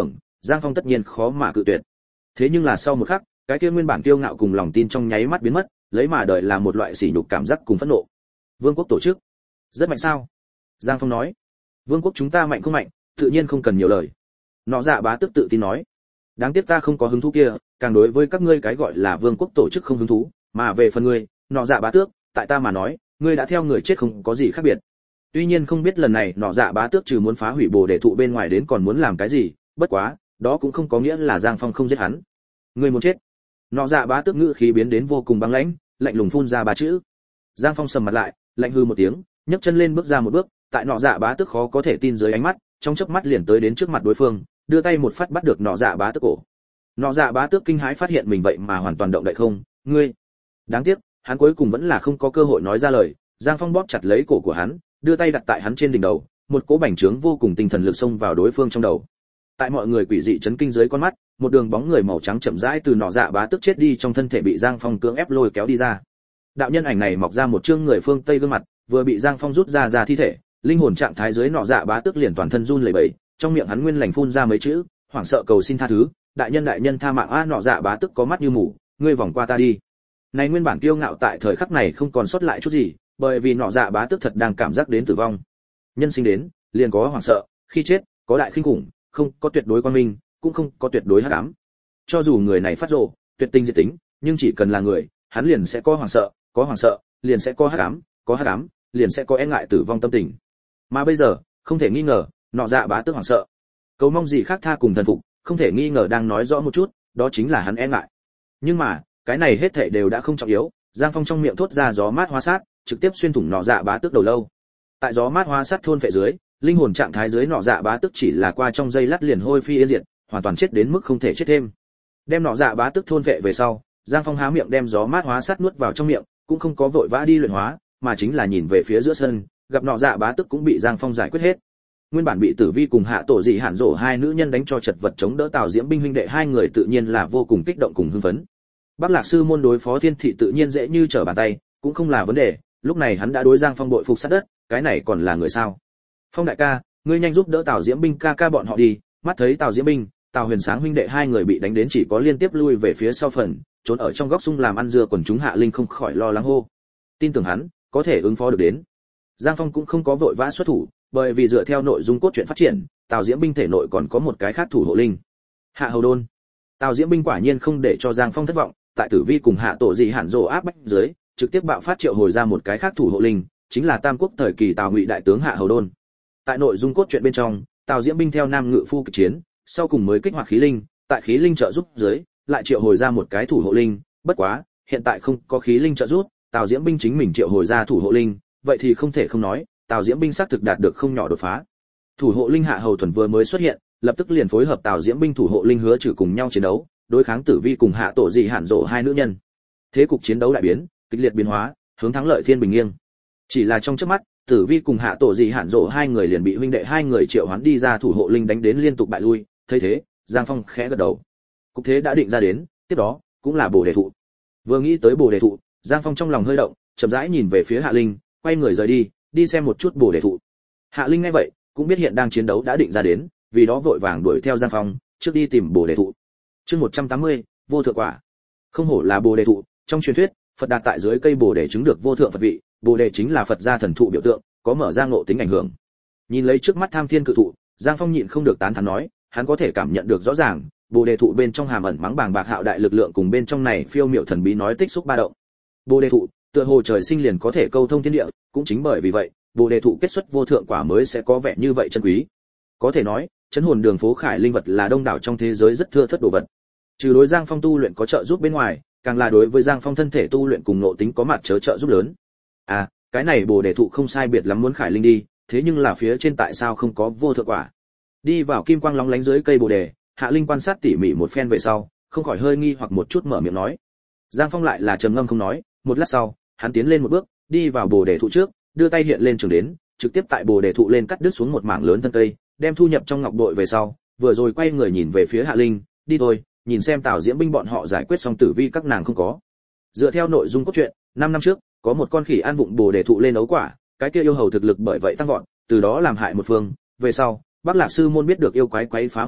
Giang Phong tất nhiên khó mà cự tuyệt. Thế nhưng là sau một khắc, cái kia nguyên bản kiêu ngạo cùng lòng tin trong nháy mắt biến mất, lấy mà đời là một loại sỉ nhục cảm giác cùng phẫn nộ. Vương quốc tổ chức rất mạnh sao? Giang Phong nói. Vương quốc chúng ta mạnh không mạnh, tự nhiên không cần nhiều lời. Nọ Dạ Bá Tước tự tin nói. Đáng tiếc ta không có hứng thú kia, càng đối với các ngươi cái gọi là vương quốc tổ chức không hứng thú, mà về phần ngươi, Nọ Dạ Bá Tước, tại ta mà nói, ngươi đã theo người chết không có gì khác biệt. Tuy nhiên không biết lần này Nọ Dạ Bá Tước trừ muốn phá hủy Bồ Đề thụ bên ngoài đến còn muốn làm cái gì, bất quá, đó cũng không có nghĩa là Giang Phong không giết hắn. Ngươi muốn chết? Nọ Dạ Bá Tước ngữ khí biến đến vô cùng băng lãnh, lạnh lùng phun ra ba chữ. Giang Phong sầm mặt lại, lạnh hư một tiếng, nhấc chân lên bước ra một bước, tại Nọ Dạ Bá Tước khó có thể tin dưới ánh mắt, trong chớp mắt liền tới đến trước mặt đối phương, đưa tay một phát bắt được Nọ Dạ Bá Tước cổ. Nọ Dạ Bá Tước kinh hãi phát hiện mình vậy mà hoàn toàn động đậy không, ngươi. Đáng tiếc, hắn cuối cùng vẫn là không có cơ hội nói ra lời. Giang Phong bóp chặt lấy cổ của hắn, đưa tay đặt tại hắn trên đỉnh đầu, một cỗ bành trướng vô cùng tinh thần lực xông vào đối phương trong đầu. Tại mọi người quỷ dị chấn kinh dưới con mắt, một đường bóng người màu trắng chậm rãi từ Nọ Dạ Bá Tước chết đi trong thân thể bị Giang Phong cưỡng ép lôi kéo đi ra. Đạo nhân ảnh này mọc ra một trương người phương Tây gương mặt, vừa bị Giang Phong rút ra thi thể, linh hồn trạng thái dưới Nọ Dạ Bá Tước liền toàn thân run lẩy bẩy, trong miệng hắn nguyên lành phun ra mấy chữ, hoảng sợ cầu xin tha thứ, đại nhân tha mạng a. Nọ Dạ Bá Tước có mắt như mù, ngươi vòng qua ta đi. Này nguyên bản kiêu ngạo tại thời khắc này không còn sót lại chút gì, bởi vì Nọ Dạ Bá Tước thật đang cảm giác đến tử vong. Nhân sinh đến, liền có hoảng sợ, khi chết, có đại khinh khủng, không có tuyệt đối quang minh, cũng không có tuyệt đối hắc ám. Cho dù người này phát rồ, tuyệt tình diệt tính, nhưng chỉ cần là người, hắn liền sẽ có hoảng sợ, liền sẽ có hắc ám, liền sẽ có e ngại tử vong tâm tình. Mà bây giờ, không thể nghi ngờ, Nọ Dạ Bá Tước hoảng sợ. Cầu mong gì khác tha cùng thần phục, không thể nghi ngờ đang nói rõ một chút, đó chính là hắn e ngại. Nhưng mà, cái này hết thảy đều đã không trọng yếu, Giang Phong trong miệng thốt ra gió mát hóa sát, trực tiếp xuyên thủng Nọ Dạ Bá Tước đầu lâu. Tại gió mát hóa sát thôn phệ dưới, linh hồn trạng thái dưới Nọ Dạ Bá Tước chỉ là qua trong giây lát liền hôi phi yên diệt, hoàn toàn chết đến mức không thể chết thêm. Đem Nọ Dạ Bá Tước thôn phệ về sau, Giang Phong há miệng đem gió mát hóa sát nuốt vào trong miệng, cũng không có vội vã đi luyện hóa, mà chính là nhìn về phía giữa sân, gặp Nọ Dạ Bá Tước cũng bị Giang Phong giải quyết hết. Nguyên bản bị Tử Vi cùng Hạ Tổ Dị Hàn Dỗ hai nữ nhân đánh cho chật vật chống đỡ Tào Diễm binh huynh đệ hai người tự nhiên là vô cùng kích động cùng hưng phấn. Bắc Lạc sư môn đối phó Thiên thị tự nhiên dễ như trở bàn tay, cũng không là vấn đề, lúc này hắn đã đối Giang Phong bội phục sát đất, cái này còn là người sao? Phong đại ca, ngươi nhanh giúp đỡ Tào Diễm binh ca bọn họ đi. Mắt thấy Tào Diễm binh, Tào Huyền Sáng huynh đệ hai người bị đánh đến chỉ có liên tiếp lui về phía sau phần, trốn ở trong góc sung làm ăn dưa quần chúng Hạ Linh không khỏi lo lắng hô. Tin tưởng hắn, có thể ứng phó được đến. Giang Phong cũng không có vội vã xuất thủ, bởi vì dựa theo nội dung cốt truyện phát triển, Tào Diễm binh thể nội còn có một cái khác thủ hộ linh. Hạ Hầu Đôn. Tào Diễm binh quả nhiên không để cho Giang Phong thất vọng, tại Tử Vi cùng Hạ Tổ Dị Hàn Dỗ áp bách dưới, trực tiếp bạo phát triệu hồi ra một cái khác thủ hộ linh, chính là Tam Quốc thời kỳ Tào Ngụy đại tướng Hạ Hầu Đôn. Tại nội dung cốt truyện bên trong, Tào Diễm binh theo Nam Ngự Phu kịch chiến, sau cùng mới kích hoạt khí linh, tại khí linh trợ giúp dưới, lại triệu hồi ra một cái thủ hộ linh, bất quá, hiện tại không có khí linh trợ giúp, Tào Diễm binh chính mình triệu hồi ra thủ hộ linh, vậy thì không thể không nói, Tào Diễm binh xác thực đạt được không nhỏ đột phá. Thủ hộ linh Hạ Hầu Thuần vừa mới xuất hiện, lập tức liền phối hợp Tào Diễm binh thủ hộ linh Hứa Trừ cùng nhau chiến đấu, đối kháng Tử Vi cùng Hạ Tổ Dị Hàn Dỗ hai nữ nhân. Thế cục chiến đấu đại biến, kịch liệt biến hóa, hướng thắng lợi thiên bình nghiêng. Chỉ là trong chớp mắt, Tử Vi cùng Hạ Tổ Dị Hàn Dỗ hai người liền bị huynh đệ hai người triệu hoán đi ra thủ hộ linh đánh đến liên tục bại lui, thấy thế, Giang Phong khẽ gật đầu. Cục thế đã định ra đến, tiếp đó cũng là Bồ Đề thụ. Vừa nghĩ tới Bồ Đề thụ, Giang Phong trong lòng hơi động, chậm rãi nhìn về phía Hạ Linh, quay người rời đi, đi xem một chút Bồ Đề thụ. Hạ Linh nghe vậy, cũng biết hiện đang chiến đấu đã định ra đến, vì đó vội vàng đuổi theo Giang Phong, trước đi tìm Bồ Đề thụ. Chương 180, vô thượng quả. Không hổ là Bồ Đề thụ, trong truyền thuyết, Phật Đạt tại dưới cây Bồ Đề chứng được vô thượng Phật vị, Bồ Đề chính là Phật gia thần thụ biểu tượng, có mở ra ngộ tính ảnh hưởng. Nhìn lấy trước mắt tham thiên cự thụ, Giang Phong nhịn không được tán thán nói, hắn có thể cảm nhận được rõ ràng, Bồ Đề thụ bên trong hàm ẩn mắng bàng bạc hạo đại lực lượng cùng bên trong này phiêu miệu thần bí nói tích xúc ba động. Bồ Đề thụ, tựa hồ trời sinh liền có thể câu thông thiên địa, cũng chính bởi vì vậy, Bồ Đề thụ kết xuất vô thượng quả mới sẽ có vẻ như vậy chân quý. Có thể nói, chấn hồn đường phố khải linh vật là đông đảo trong thế giới rất thưa thớt đồ vật. Trừ đối Giang Phong tu luyện có trợ giúp bên ngoài, càng là đối với Giang Phong thân thể tu luyện cùng nội tính có mặt trợ giúp lớn. À, cái này Bồ Đề thụ không sai biệt lắm muốn khải linh đi, thế nhưng là phía trên tại sao không có vô thượng quả? Đi vào kim quang lóng lánh dưới cây Bồ Đề, Hạ Linh quan sát tỉ mỉ một phen về sau, không khỏi hơi nghi hoặc một chút mở miệng nói. Giang Phong lại là trầm ngâm không nói, một lát sau, hắn tiến lên một bước, đi vào Bồ Đề thụ trước, đưa tay hiện lên trường đến, trực tiếp tại Bồ Đề thụ lên cắt đứt xuống một mảng lớn thân cây, đem thu nhập trong ngọc bội về sau, vừa rồi quay người nhìn về phía Hạ Linh, đi thôi, nhìn xem Tào Diễm binh bọn họ giải quyết xong Tử Vi các nàng không có. Dựa theo nội dung cốt truyện, 5 năm trước, có một con khỉ ăn vụng Bồ Đề thụ lên ấu quả, cái kia yêu hầu thực lực bởi vậy tăng vọt, từ đó làm hại một phương, về sau, Bắc Lạc sư môn biết được yêu quái quấy phá một chuyện,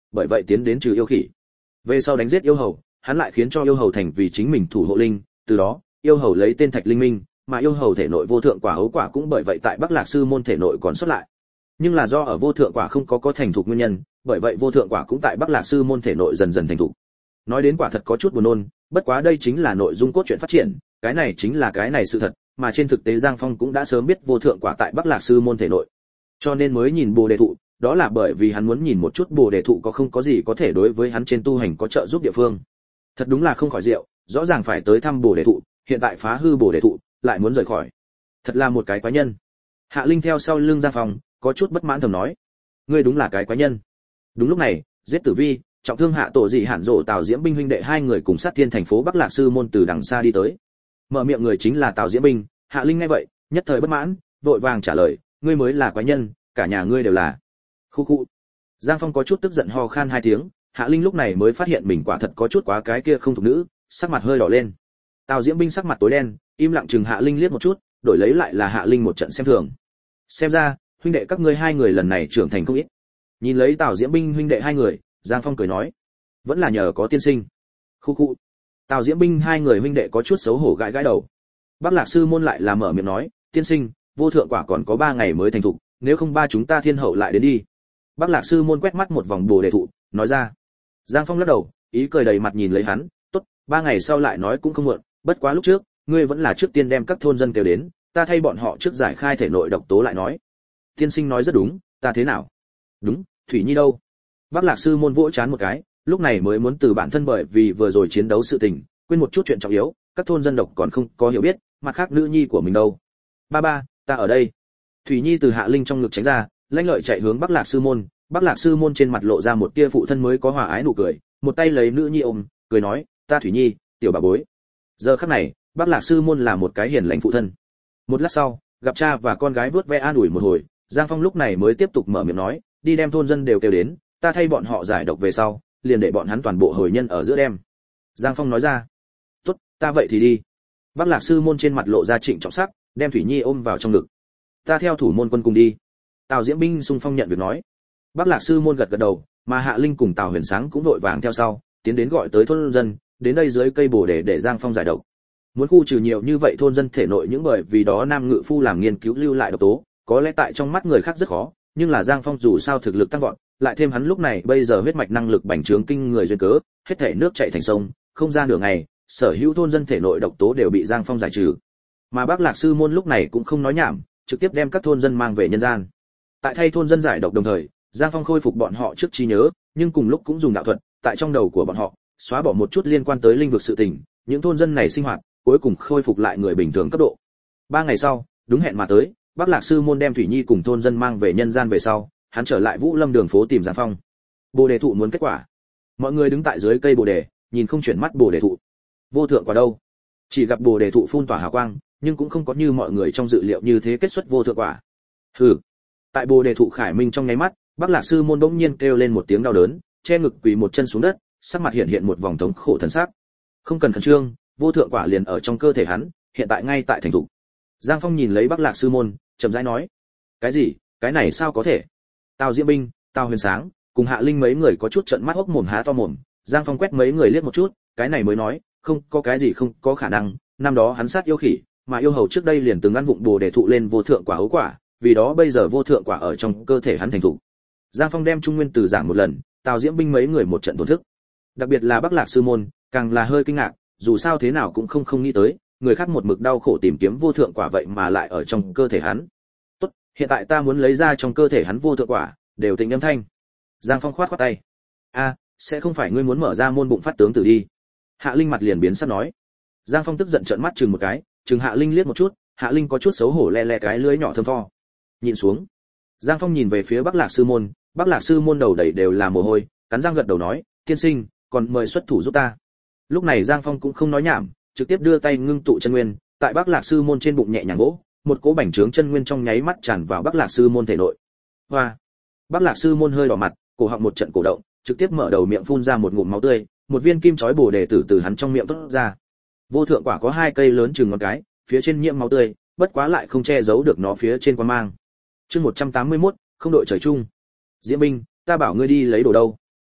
bởi vậy tiến đến trừ yêu khỉ. Về sau đánh giết yêu hầu, hắn lại khiến cho yêu hầu thành vì chính mình thủ hộ linh, từ đó, yêu hầu lấy tên Thạch Linh Minh, mà yêu hầu thể nội vô thượng quả ấu quả cũng bởi vậy tại Bắc Lạc Sư môn thể nội còn xuất lại. Nhưng là do ở vô thượng quả không có thành thục nguyên nhân, bởi vậy vô thượng quả cũng tại Bắc Lạc Sư môn thể nội dần dần thành thục. Nói đến quả thật có chút buồn nôn, bất quá đây chính là nội dung cốt truyện phát triển, cái này chính là cái này sự thật, mà trên thực tế Giang Phong cũng đã sớm biết vô thượng quả tại Bắc Lạc Sư môn thể nội. Cho nên mới nhìn Bồ Đề thụ, đó là bởi vì hắn muốn nhìn một chút Bồ Đề thụ có không có gì có thể đối với hắn trên tu hành có trợ giúp địa phương. Thật đúng là không khỏi rượu, rõ ràng phải tới thăm Bồ Đề thụ, hiện tại phá hư Bồ Đề thụ, lại muốn rời khỏi. Thật là một cái quái nhân. Hạ Linh theo sau lưng Giang Phong, có chút bất mãn thầm nói: "Ngươi đúng là cái quái nhân." Đúng lúc này, giết Tử Vi, trọng thương hạ tổ dị Hàn Dụ Tào Diễm Binh huynh đệ hai người cùng sát thiên thành phố Bắc Lạc Sư môn từ đằng xa đi tới. Mở miệng người chính là Tào Diễm Binh. Hạ Linh nghe vậy, nhất thời bất mãn, vội vàng trả lời: "Ngươi mới là quái nhân, cả nhà ngươi đều là." Khu khu. Giang Phong có chút tức giận ho khan hai tiếng, Hạ Linh lúc này mới phát hiện mình quả thật có chút quá cái kia không thuộc nữ, sắc mặt hơi đỏ lên. Tào Diễm Binh sắc mặt tối đen, im lặng chừng Hạ Linh liếc một chút, đổi lấy lại là Hạ Linh một trận xem thường. Xem ra, huynh đệ các ngươi hai người lần này trưởng thành không ít. Nhìn lấy Tào Diễm Binh huynh đệ hai người, Giang Phong cười nói: "Vẫn là nhờ có tiên sinh." Khu khu. Tào Diễm Binh hai người huynh đệ có chút xấu hổ gãi gãi đầu. Bắc Lạc Sư môn lại là mở miệng nói: "Tiên sinh, vô thượng quả còn có 3 ngày mới thành thục, nếu không ba chúng ta thiên hậu lại đến đi." Bắc Lạc Sư môn quét mắt một vòng Bồ Đề thụ, nói ra. Giang Phong lắc đầu, ý cười đầy mặt nhìn lấy hắn: "Tốt, 3 ngày sau lại nói cũng không muộn, bất quá lúc trước, ngươi vẫn là trước tiên đem các thôn dân kêu đến, ta thay bọn họ trước giải khai thể nội độc tố lại nói." Tiên sinh nói rất đúng, ta thế nào? Đúng, Thủy Nhi đâu? Bắc Lạc Sư môn vỗ chán một cái, lúc này mới muốn từ bản thân bởi vì vừa rồi chiến đấu sự tình, quên một chút chuyện trọng yếu, các thôn dân độc còn không có hiểu biết, mặt khác nữ nhi của mình đâu? Ba ba, ta ở đây. Thủy Nhi từ Hạ Linh trong ngực tránh ra, lanh lợi chạy hướng Bắc Lạc Sư môn. Bắc Lạc Sư môn trên mặt lộ ra một tia phụ thân mới có hòa ái nụ cười, một tay lấy nữ nhi ôm, cười nói: "Ta Thủy Nhi, tiểu bà bối." Giờ khắc này, Bắc Lạc Sư môn là một cái hiền lành phụ thân. Một lát sau, gặp cha và con gái vớt ve an ủi một hồi, Giang Phong lúc này mới tiếp tục mở miệng nói: "Đi đem thôn dân đều kêu đến, ta thay bọn họ giải độc về sau, liền để bọn hắn toàn bộ hồi nhân ở giữa đem." Giang Phong nói ra. "Tốt, ta vậy thì đi." Bắc Lạc Sư môn trên mặt lộ ra trịnh trọng sắc, đem Thủy Nhi ôm vào trong ngực. "Ta theo thủ môn quân cùng đi." Tào Diễm Binh xung phong nhận việc nói. Bắc Lạc Sư môn gật gật đầu, mà Hạ Linh cùng Tào Huyền Sáng cũng vội vàng theo sau, tiến đến gọi tới thôn dân, đến đây dưới cây bồ để Giang Phong giải độc. Muốn khu trừ nhiều như vậy thôn dân thể nội những bởi vì đó nam ngự phu làm nghiên cứu lưu lại độc tố, có lẽ tại trong mắt người khác rất khó, nhưng là Giang Phong dù sao thực lực tăng vọt, lại thêm hắn lúc này bây giờ huyết mạch năng lực bành trướng kinh người duyên cớ, hết thể nước chảy thành sông, không ra nửa ngày, sở hữu thôn dân thể nội độc tố đều bị Giang Phong giải trừ. Mà Bắc Lạc Sư môn lúc này cũng không nói nhảm, trực tiếp đem các thôn dân mang về nhân gian. Tại thay thôn dân giải độc đồng thời, Giang Phong khôi phục bọn họ trước trí nhớ, nhưng cùng lúc cũng dùng đạo thuật, tại trong đầu của bọn họ, xóa bỏ một chút liên quan tới linh vực sự tình, những thôn dân này sinh hoạt, cuối cùng khôi phục lại người bình thường cấp độ. 3 ngày sau, đúng hẹn mà tới, Bắc Lạc Sư môn đem Thủy Nhi cùng thôn dân mang về nhân gian về sau, hắn trở lại Vũ Lâm đường phố tìm Giang Phong. Bồ đề thụ muốn kết quả. Mọi người đứng tại dưới cây bồ đề, nhìn không chuyển mắt bồ đề thụ. Vô thượng quả đâu? Chỉ gặp bồ đề thụ phun tỏa hào quang, nhưng cũng không có như mọi người trong dự liệu như thế kết xuất vô thượng quả. Hừ. Tại bồ đề thụ khải minh trong nháy mắt, Bắc Lạc Sư môn bỗng nhiên kêu lên một tiếng đau đớn, che ngực quỳ một chân xuống đất, sắc mặt hiện một vòng thống khổ thần sắc. Không cần khẩn trương, vô thượng quả liền ở trong cơ thể hắn, hiện tại ngay tại thành thủ. Giang Phong nhìn lấy Bắc Lạc Sư môn, chậm rãi nói: "Cái gì? Cái này sao có thể?" Tào Diễm Binh, Tào Huyền Sáng, cùng Hạ Linh mấy người có chút trợn mắt hốc mồm há to mồm. Giang Phong quét mấy người liếc một chút, cái này mới nói: "Không có cái gì không có khả năng, năm đó hắn sát yêu khỉ, mà yêu hầu trước đây liền từng ăn vụng bồ đề thụ lên vô thượng quả ấu quả, vì đó bây giờ vô thượng quả ở trong cơ thể hắn thành thủ." Giang Phong đem Trung Nguyên Từ giảng một lần, Tào Diễm Binh mấy người một trận tổn thức. Đặc biệt là Bắc Lạc Sư môn, càng là hơi kinh ngạc, dù sao thế nào cũng không nghĩ tới, người khác một mực đau khổ tìm kiếm vô thượng quả vậy mà lại ở trong cơ thể hắn. "Tốt, hiện tại ta muốn lấy ra trong cơ thể hắn vô thượng quả." Đều tình âm thanh. Giang Phong khoát tay. "A, sẽ không phải ngươi muốn mở ra môn bụng phát tướng tử đi?" Hạ Linh mặt liền biến sắc nói. Giang Phong tức giận trợn mắt chừng một cái, chừng Hạ Linh liếc một chút, Hạ Linh có chút xấu hổ le le cái lưỡi nhỏ thơm tho. Nhìn xuống. Giang Phong nhìn về phía Bắc Lạc Sư môn, Bắc Lạc Sư môn đầu đầy đều là mồ hôi, cắn răng gật đầu nói: "Tiên sinh, còn mời xuất thủ giúp ta." Lúc này Giang Phong cũng không nói nhảm, trực tiếp đưa tay ngưng tụ chân nguyên, tại Bắc Lạc Sư môn trên bụng nhẹ nhàng vỗ, một cỗ bành trướng chân nguyên trong nháy mắt tràn vào Bắc Lạc Sư môn thể nội. Hoa! Bắc Lạc Sư môn hơi đỏ mặt, cổ họng một trận cổ động, trực tiếp mở đầu miệng phun ra một ngụm máu tươi, một viên kim chói bổ đề tử từ hắn trong miệng toát ra. Vô thượng quả có 2 cây lớn chừng ngón cái, phía trên nhiễm máu tươi, bất quá lại không che giấu được nó phía trên quang mang. Chương 181, không đội trời chung. Diễm Binh, ta bảo ngươi đi lấy đồ đâu?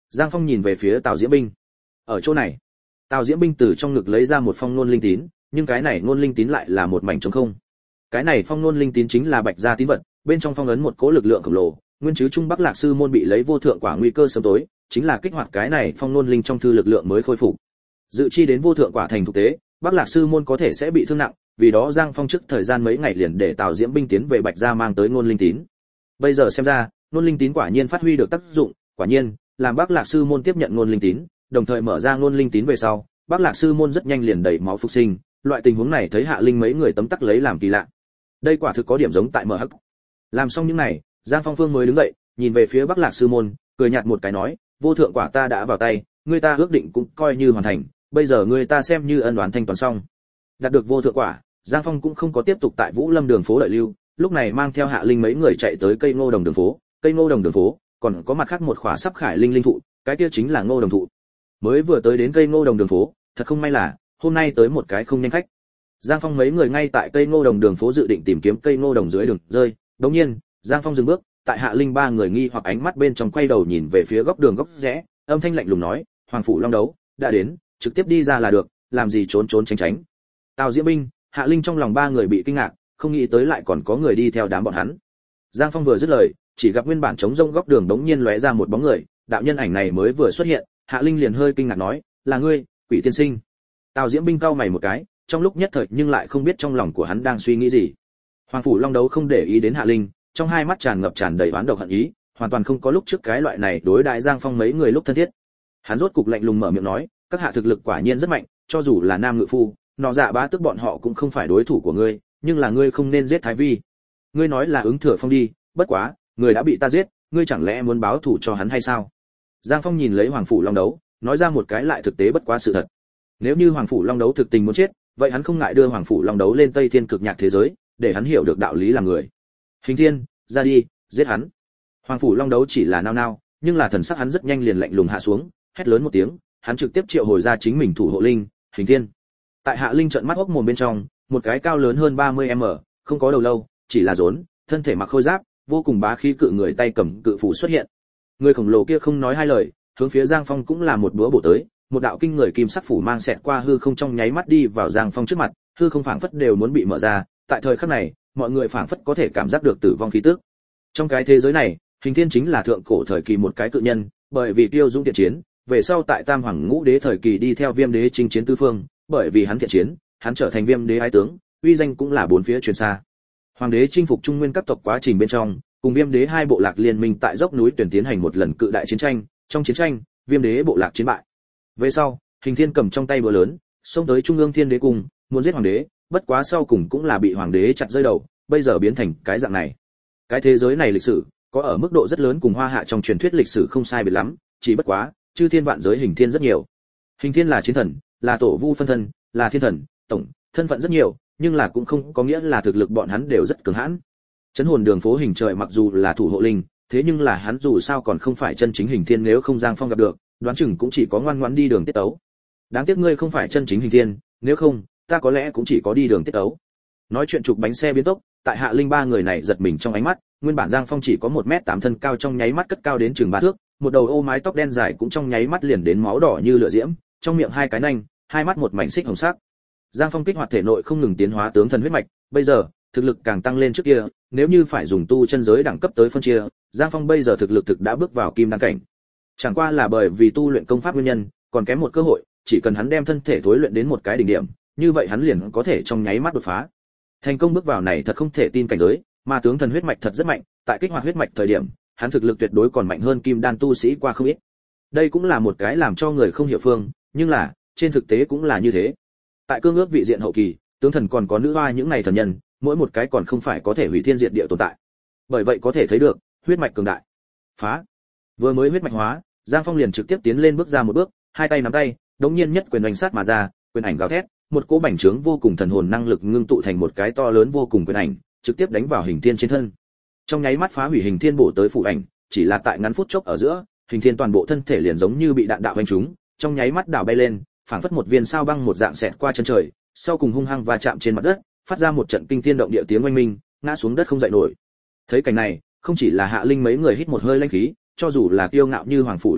Giang Phong nhìn về phía Tào Diễm Binh. Ở chỗ này. Tào Diễm Binh từ trong ngực lấy ra một phong ngôn linh tín, nhưng cái này ngôn linh tín lại là một mảnh trống không. Cái này phong ngôn linh tín chính là Bạch gia tín vật, bên trong phong ấn một cỗ lực lượng khổng lồ, nguyên chứ Trung Bắc Lạc sư môn bị lấy vô thượng quả nguy cơ sớm tối, chính là kích hoạt cái này phong ngôn linh trong thư lực lượng mới khôi phục. Dự chi đến vô thượng quả thành thực tế, Bắc Lạc sư môn có thể sẽ bị thương nặng, vì đó Giang Phong trước thời gian mấy ngày liền để Tào Diễm Binh tiến về Bạch gia mang tới ngôn linh tín. Bây giờ xem ra, ngôn linh tín quả nhiên phát huy được tác dụng, quả nhiên, làm Bắc Lạc sư môn tiếp nhận ngôn linh tín, đồng thời mở ra ngôn linh tín về sau, Bắc Lạc sư môn rất nhanh liền đẩy máu phục sinh, loại tình huống này thấy Hạ Linh mấy người tấm tắc lấy làm kỳ lạ. Đây quả thực có điểm giống tại MH. Làm xong những này, Giang Phong Phương mới đứng dậy, nhìn về phía Bắc Lạc sư môn, cười nhạt một cái nói, vô thượng quả ta đã vào tay, người ta ước định cũng coi như hoàn thành, bây giờ người ta xem như ân oán thanh toán xong. Đạt được vô thượng quả, Giang Phong cũng không có tiếp tục tại Vũ Lâm đường phố đợi lưu, lúc này mang theo Hạ Linh mấy người chạy tới cây Ngô Đồng đường phố, cây Ngô Đồng đường phố, còn có mặt khác một khỏa sắp khải linh linh thụ, cái kia chính là Ngô Đồng thụ. Mới vừa tới đến cây Ngô Đồng đường phố, thật không may là hôm nay tới một cái không nhanh khách. Giang Phong mấy người ngay tại cây Ngô Đồng đường phố dự định tìm kiếm cây Ngô Đồng dưới đường rơi, đột nhiên, Giang Phong dừng bước, tại Hạ Linh ba người nghi hoặc ánh mắt bên trong quay đầu nhìn về phía góc đường góc rẽ, âm thanh lạnh lùng nói, Hoàng phủ Long Đấu đã đến, trực tiếp đi ra là được, làm gì trốn trốn tránh tránh. Tào Diễm Binh, Hạ Linh trong lòng ba người bị kinh ngạc, không nghĩ tới lại còn có người đi theo đám bọn hắn. Giang Phong vừa dứt lời, chỉ gặp nguyên bản trống rông góc đường đống nhiên lóe ra một bóng người, đạo nhân ảnh này mới vừa xuất hiện, Hạ Linh liền hơi kinh ngạc nói, là ngươi, Quỷ tiên sinh. Tào Diễm Binh cau mày một cái, trong lúc nhất thời nhưng lại không biết trong lòng của hắn đang suy nghĩ gì. Hoàng phủ Long Đấu không để ý đến Hạ Linh, trong hai mắt tràn ngập tràn đầy oán độc hận ý, hoàn toàn không có lúc trước cái loại này đối đãi Giang Phong mấy người lúc thân thiết. Hắn rốt cục lạnh lùng mở miệng nói, các hạ thực lực quả nhiên rất mạnh, cho dù là nam ngự phu, nọ dạ bá tức bọn họ cũng không phải đối thủ của ngươi, nhưng là ngươi không nên giết Thái Vi. Ngươi nói là ứng thừa phong đi, bất quá, người đã bị ta giết, ngươi chẳng lẽ muốn báo thù cho hắn hay sao? Giang Phong nhìn lấy Hoàng phủ Long Đấu, nói ra một cái lại thực tế bất quá sự thật. Nếu như Hoàng phủ Long Đấu thực tình muốn chết, vậy hắn không ngại đưa Hoàng phủ Long Đấu lên Tây Thiên cực nhạc thế giới, để hắn hiểu được đạo lý làm người. Hình Thiên, ra đi, giết hắn. Hoàng phủ Long Đấu chỉ là nao nao, nhưng là thần sắc hắn rất nhanh liền lạnh lùng hạ xuống, hét lớn một tiếng, hắn trực tiếp triệu hồi ra chính mình thủ hộ linh, Hình Thiên. Tại Hạ Linh trợn mắt hốc mồm bên trong, một cái cao lớn hơn 30m, không có đầu lâu, chỉ là rốn, thân thể mặc khôi giáp, vô cùng bá khí cự người tay cầm cự phủ xuất hiện. Người khổng lồ kia không nói hai lời, hướng phía Giang Phong cũng là một búa bổ tới, một đạo kinh người kim sắc phủ mang xẹt qua hư không trong nháy mắt đi vào Giang Phong trước mặt, hư không phảng phất đều muốn bị mở ra, tại thời khắc này, mọi người phảng phất có thể cảm giác được tử vong khí tức. Trong cái thế giới này, Hình Thiên chính là thượng cổ thời kỳ một cái cự nhân, bởi vì tiêu dũng thiện chiến, về sau tại Tam Hoàng Ngũ Đế thời kỳ đi theo Viêm Đế chinh chiến tứ phương, bởi vì hắn thiện chiến, hắn trở thành Viêm Đế ái tướng, uy danh cũng là bốn phía truyền xa. Hoàng đế chinh phục Trung Nguyên các tộc quá trình bên trong, cùng Viêm Đế hai bộ lạc liên minh tại dốc núi tuyển tiến hành một lần cự đại chiến tranh, trong chiến tranh, Viêm Đế bộ lạc chiến bại. Về sau, Hình Thiên cầm trong tay búa lớn, xông tới Trung ương Thiên Đế cung, muốn giết hoàng đế, bất quá sau cùng cũng là bị hoàng đế chặt rơi đầu, bây giờ biến thành cái dạng này. Cái thế giới này lịch sử có ở mức độ rất lớn cùng Hoa Hạ trong truyền thuyết lịch sử không sai biệt lắm, chỉ bất quá, chư thiên vạn giới Hình Thiên rất nhiều. Hình Thiên là chiến thần, là tổ vu phân thân, là thiên thần, tổng thân phận rất nhiều, nhưng là cũng không có nghĩa là thực lực bọn hắn đều rất cường hãn. Chấn hồn đường phố Hình Trời mặc dù là thủ hộ linh, thế nhưng là hắn dù sao còn không phải chân chính Hình Thiên, nếu không Giang Phong gặp được, đoán chừng cũng chỉ có ngoan ngoãn đi đường tiết tấu. Đáng tiếc ngươi không phải chân chính Hình Thiên, nếu không, ta có lẽ cũng chỉ có đi đường tiết tấu. Nói chuyện chụp bánh xe biến tốc, tại Hạ Linh ba người này giật mình trong ánh mắt, nguyên bản Giang Phong chỉ có 1m8 thân cao trong nháy mắt cất cao đến chừng 3 thước, một đầu ô mái tóc đen dài cũng trong nháy mắt liền đến máu đỏ như lửa diễm, trong miệng hai cái nanh, hai mắt một mảnh xích hồng sắc. Giang Phong kích hoạt thể nội không ngừng tiến hóa tướng thần huyết mạch, bây giờ, thực lực càng tăng lên trước kia, nếu như phải dùng tu chân giới đẳng cấp tới phân chia, Giang Phong bây giờ thực lực thực đã bước vào kim đan cảnh. Chẳng qua là bởi vì tu luyện công pháp nguyên nhân, còn kém một cơ hội, chỉ cần hắn đem thân thể thối luyện đến một cái đỉnh điểm, như vậy hắn liền có thể trong nháy mắt đột phá. Thành công bước vào này thật không thể tin cảnh giới, mà tướng thần huyết mạch thật rất mạnh, tại kích hoạt huyết mạch thời điểm, hắn thực lực tuyệt đối còn mạnh hơn kim đan tu sĩ qua không ít. Đây cũng là một cái làm cho người không hiểu phương, nhưng là, trên thực tế cũng là như thế. Tại cương ước vị diện hậu kỳ, tướng thần còn có nữ hoa những này thần nhân, mỗi một cái còn không phải có thể hủy thiên diệt địa tồn tại. Bởi vậy có thể thấy được, huyết mạch cường đại. Phá. Vừa mới huyết mạch hóa, Giang Phong liền trực tiếp tiến lên bước ra một bước, hai tay nắm tay, đống nhiên nhất quyền đánh sát mà ra, quyền ảnh gào thét, một cỗ bành trướng vô cùng thần hồn năng lực ngưng tụ thành một cái to lớn vô cùng quyền ảnh, trực tiếp đánh vào Hình Thiên trên thân. Trong nháy mắt phá hủy Hình Thiên bổ tới phụ ảnh, chỉ là tại ngắn phút chốc ở giữa, Hình Thiên toàn bộ thân thể liền giống như bị đạn đạo đánh trúng, trong nháy mắt đảo bay lên, phảng phất một viên sao băng một dạng xẹt qua chân trời, sau cùng hung hăng va chạm trên mặt đất, phát ra một trận kinh thiên động địa tiếng oanh minh, ngã xuống đất không dậy nổi. Thấy cảnh này, không chỉ là Hạ Linh mấy người hít một hơi lãnh khí, cho dù là kiêu ngạo như Hoàng phủ Long Đấu,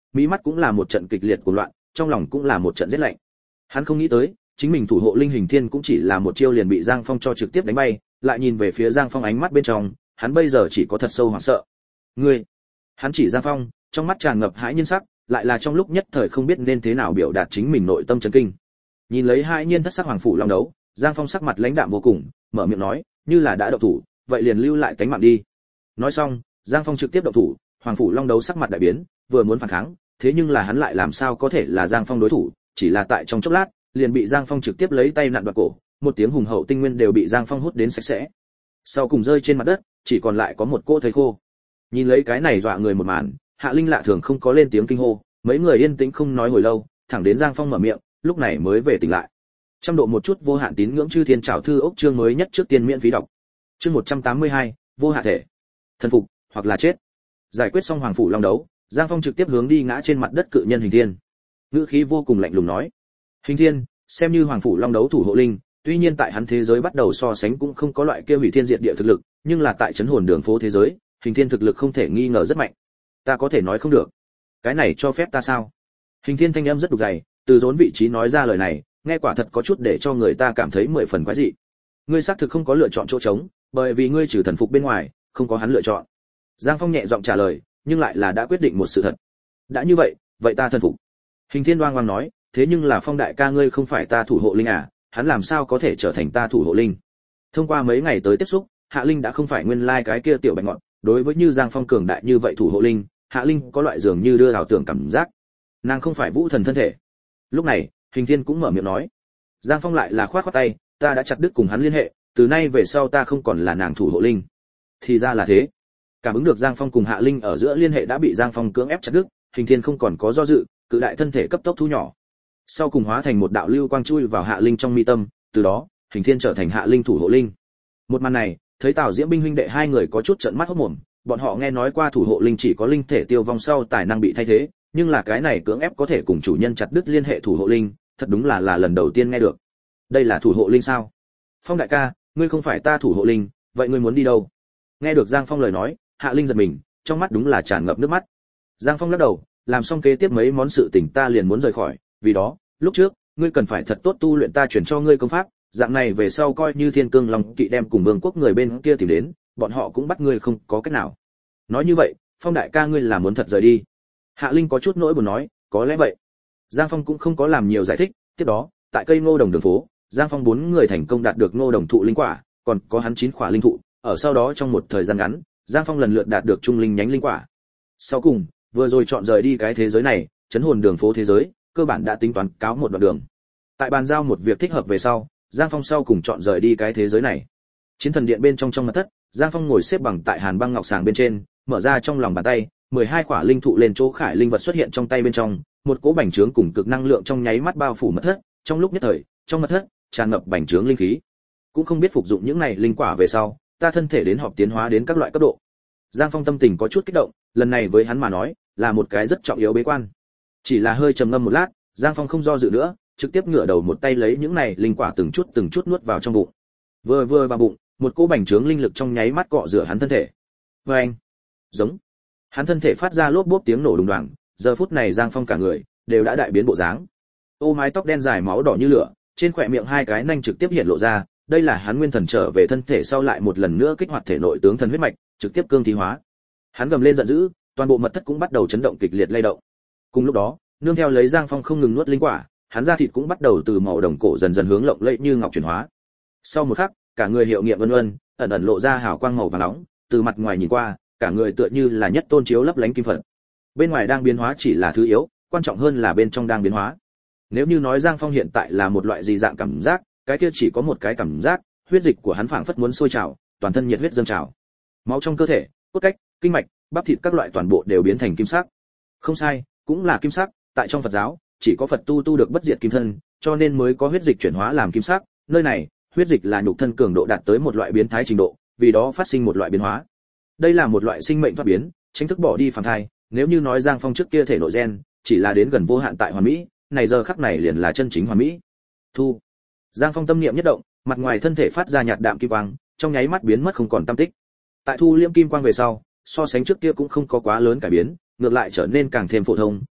mỹ mắt cũng là một trận kịch liệt của loạn, trong lòng cũng là một trận rét lạnh. Hắn không nghĩ tới, chính mình thủ hộ linh Hình Thiên cũng chỉ là một chiêu liền bị Giang Phong cho trực tiếp đánh bay, lại nhìn về phía Giang Phong ánh mắt bên trong, hắn bây giờ chỉ có thật sâu hoảng sợ. Ngươi, hắn chỉ Giang Phong, trong mắt tràn ngập hãi nhiên sắc, lại là trong lúc nhất thời không biết nên thế nào biểu đạt chính mình nội tâm chấn kinh. Nhìn lấy hãi nhiên thất sắc hoàng phủ long đấu, Giang Phong sắc mặt lãnh đạm vô cùng, mở miệng nói, như là đã động thủ, vậy liền lưu lại cánh mạng đi. Nói xong, Giang Phong trực tiếp động thủ, hoàng phủ long đấu sắc mặt đại biến, vừa muốn phản kháng, thế nhưng là hắn lại làm sao có thể là Giang Phong đối thủ, chỉ là tại trong chốc lát, liền bị Giang Phong trực tiếp lấy tay nặn đoạt cổ, một tiếng hùng hậu tinh nguyên đều bị Giang Phong hút đến sạch sẽ. Sau cùng rơi trên mặt đất, chỉ còn lại có một cỗ thây khô. Nhìn lấy cái này dọa người một màn, Hạ Linh lạ thường không có lên tiếng kinh hô, mấy người yên tĩnh không nói hồi lâu, thẳng đến Giang Phong mở miệng, lúc này mới về tỉnh lại. Trăm độ một chút vô hạn tín ngưỡng chư thiên trảo thư ốc chương mới nhất trước tiên miễn phí đọc. Chương 182, vô hạ thể. Thần phục, hoặc là chết. Giải quyết xong hoàng phủ long đấu, Giang Phong trực tiếp hướng đi ngã trên mặt đất cự nhân Hình Thiên. Ngữ khí vô cùng lạnh lùng nói: "Hình Thiên, xem như hoàng phủ long đấu thủ hộ linh, tuy nhiên tại hắn thế giới bắt đầu so sánh cũng không có loại kia hủy thiên diệt địa thực lực, nhưng là tại chấn hồn đường phố thế giới, Hình Thiên thực lực không thể nghi ngờ rất mạnh. Ta có thể nói không được. Cái này cho phép ta sao?" Hình Thiên thanh âm rất đục dày, từ rốn vị trí nói ra lời này, nghe quả thật có chút để cho người ta cảm thấy 10 phần quái dị. Ngươi xác thực không có lựa chọn chỗ trống, bởi vì ngươi trừ thần phục bên ngoài, không có hắn lựa chọn. Giang Phong nhẹ giọng trả lời, nhưng lại là đã quyết định một sự thật. Đã như vậy, vậy ta thần phục. Hình Thiên oang oang nói, thế nhưng là Phong đại ca ngươi không phải ta thủ hộ linh à, hắn làm sao có thể trở thành ta thủ hộ linh? Thông qua mấy ngày tới tiếp xúc, Hạ Linh đã không phải nguyên lai cái kia tiểu bạch ngọn, đối với như Giang Phong cường đại như vậy thủ hộ linh, Hạ Linh có loại dường như đưa ảo tưởng cảm giác. Nàng không phải vũ thần thân thể. Lúc này, Hình Thiên cũng mở miệng nói. Giang Phong lại là khoát khoát tay, ta đã chặt đứt cùng hắn liên hệ, từ nay về sau ta không còn là nàng thủ hộ linh. Thì ra là thế. Cảm ứng được Giang Phong cùng Hạ Linh ở giữa liên hệ đã bị Giang Phong cưỡng ép chặt đứt, Hình Thiên không còn có do dự, cự đại thân thể cấp tốc thu nhỏ. Sau cùng hóa thành một đạo lưu quang chui vào Hạ Linh trong mi tâm, từ đó, Hình Thiên trở thành Hạ Linh thủ hộ linh. Một màn này, thấy Tào Diễm Binh huynh đệ hai người có chút trợn mắt hốt mồm, bọn họ nghe nói qua thủ hộ linh chỉ có linh thể tiêu vong sau tài năng bị thay thế, nhưng là cái này cưỡng ép có thể cùng chủ nhân chặt đứt liên hệ thủ hộ linh, thật đúng là lần đầu tiên nghe được. Đây là thủ hộ linh sao? Phong đại ca, ngươi không phải ta thủ hộ linh, vậy ngươi muốn đi đâu? Nghe được Giang Phong lời nói, Hạ Linh giật mình, trong mắt đúng là tràn ngập nước mắt. Giang Phong lắc đầu, làm xong kế tiếp mấy món sự tình ta liền muốn rời khỏi, vì đó, lúc trước, ngươi cần phải thật tốt tu luyện ta chuyển cho ngươi công pháp, dạng này về sau coi như Thiên Cương Long Kỵ đem cùng vương quốc người bên kia tìm đến, bọn họ cũng bắt ngươi không có cách nào. Nói như vậy, Phong đại ca ngươi là muốn thật rời đi? Hạ Linh có chút nỗi buồn nói, có lẽ vậy. Giang Phong cũng không có làm nhiều giải thích, tiếp đó, tại cây ngô đồng đường phố, Giang Phong 4 người thành công đạt được ngô đồng thụ linh quả, còn có hắn 9 quả linh thụ, ở sau đó trong một thời gian ngắn, Giang Phong lần lượt đạt được trung linh nhánh linh quả. Sau cùng, vừa rồi chọn rời đi cái thế giới này, chấn hồn đường phố thế giới, cơ bản đã tính toán cáo một đoạn đường. Tại bàn giao một việc thích hợp về sau, Giang Phong sau cùng chọn rời đi cái thế giới này. Chiến thần điện bên trong mật thất, Giang Phong ngồi xếp bằng tại hàn băng ngọc sàng bên trên, mở ra trong lòng bàn tay, 12 quả linh thụ lên chỗ khải linh vật xuất hiện trong tay bên trong, một cỗ bành trướng cùng cực năng lượng trong nháy mắt bao phủ mật thất, trong lúc nhất thời, trong mật thất tràn ngập bành trướng linh khí. Cũng không biết phục dụng những này linh quả về sau, ta thân thể đến họp tiến hóa đến các loại cấp độ. Giang Phong tâm tình có chút kích động, lần này với hắn mà nói, là một cái rất trọng yếu bế quan. Chỉ là hơi trầm ngâm một lát, Giang Phong không do dự nữa, trực tiếp ngửa đầu một tay lấy những này linh quả từng chút nuốt vào trong bụng. Vừa vào bụng, một cỗ bành trướng linh lực trong nháy mắt cọ rửa hắn thân thể. Oeng! Giống. Hắn thân thể phát ra lốp bốp tiếng nổ đùng đoàng, giờ phút này Giang Phong cả người đều đã đại biến bộ dáng. Ô mái tóc đen dài máu đỏ như lửa, trên khóe miệng hai cái nanh trực tiếp hiện lộ ra, đây là hắn nguyên thần trở về thân thể sau lại một lần nữa kích hoạt thể nội tướng thần huyết mạch, trực tiếp cương thi hóa. Hắn gầm lên giận dữ, toàn bộ mật thất cũng bắt đầu chấn động kịch liệt lay động. Cùng lúc đó, nương theo lấy Giang Phong không ngừng nuốt linh quả, hắn da thịt cũng bắt đầu từ màu đồng cổ dần dần hướng lộng lẫy như ngọc chuyển hóa. Sau một khắc, cả người hiệu nghiệm ẩn ẩn lộ ra hào quang màu vàng nóng, từ mặt ngoài nhìn qua, cả người tựa như là nhất tôn chiếu lấp lánh kim phật. Bên ngoài đang biến hóa chỉ là thứ yếu, quan trọng hơn là bên trong đang biến hóa. Nếu như nói Giang Phong hiện tại là một loại gì dạng cảm giác, cái kia chỉ có một cái cảm giác, huyết dịch của hắn phảng phất muốn sôi trào, toàn thân nhiệt huyết dâng trào. Máu trong cơ thể, cốt cách, kinh mạch, bắp thịt các loại toàn bộ đều biến thành kim sắc. Không sai, cũng là kim sắc, tại trong Phật giáo, chỉ có Phật tu được bất diệt kim thân, cho nên mới có huyết dịch chuyển hóa làm kim sắc, nơi này, huyết dịch là nhục thân cường độ đạt tới một loại biến thái trình độ, vì đó phát sinh một loại biến hóa. Đây là một loại sinh mệnh thoát biến, chính thức bỏ đi phàm thai, nếu như nói Giang Phong trước kia thể nội gen, chỉ là đến gần vô hạn tại hoàn mỹ, này giờ khắc này liền là chân chính hoàn mỹ. Thu. Giang Phong tâm niệm nhất động, mặt ngoài thân thể phát ra nhạt đạm kim quang, trong nháy mắt biến mất không còn tăm tích. Tại thu liễm kim quang về sau, so sánh trước kia cũng không có quá lớn cải biến, ngược lại trở nên càng thêm phổ thông,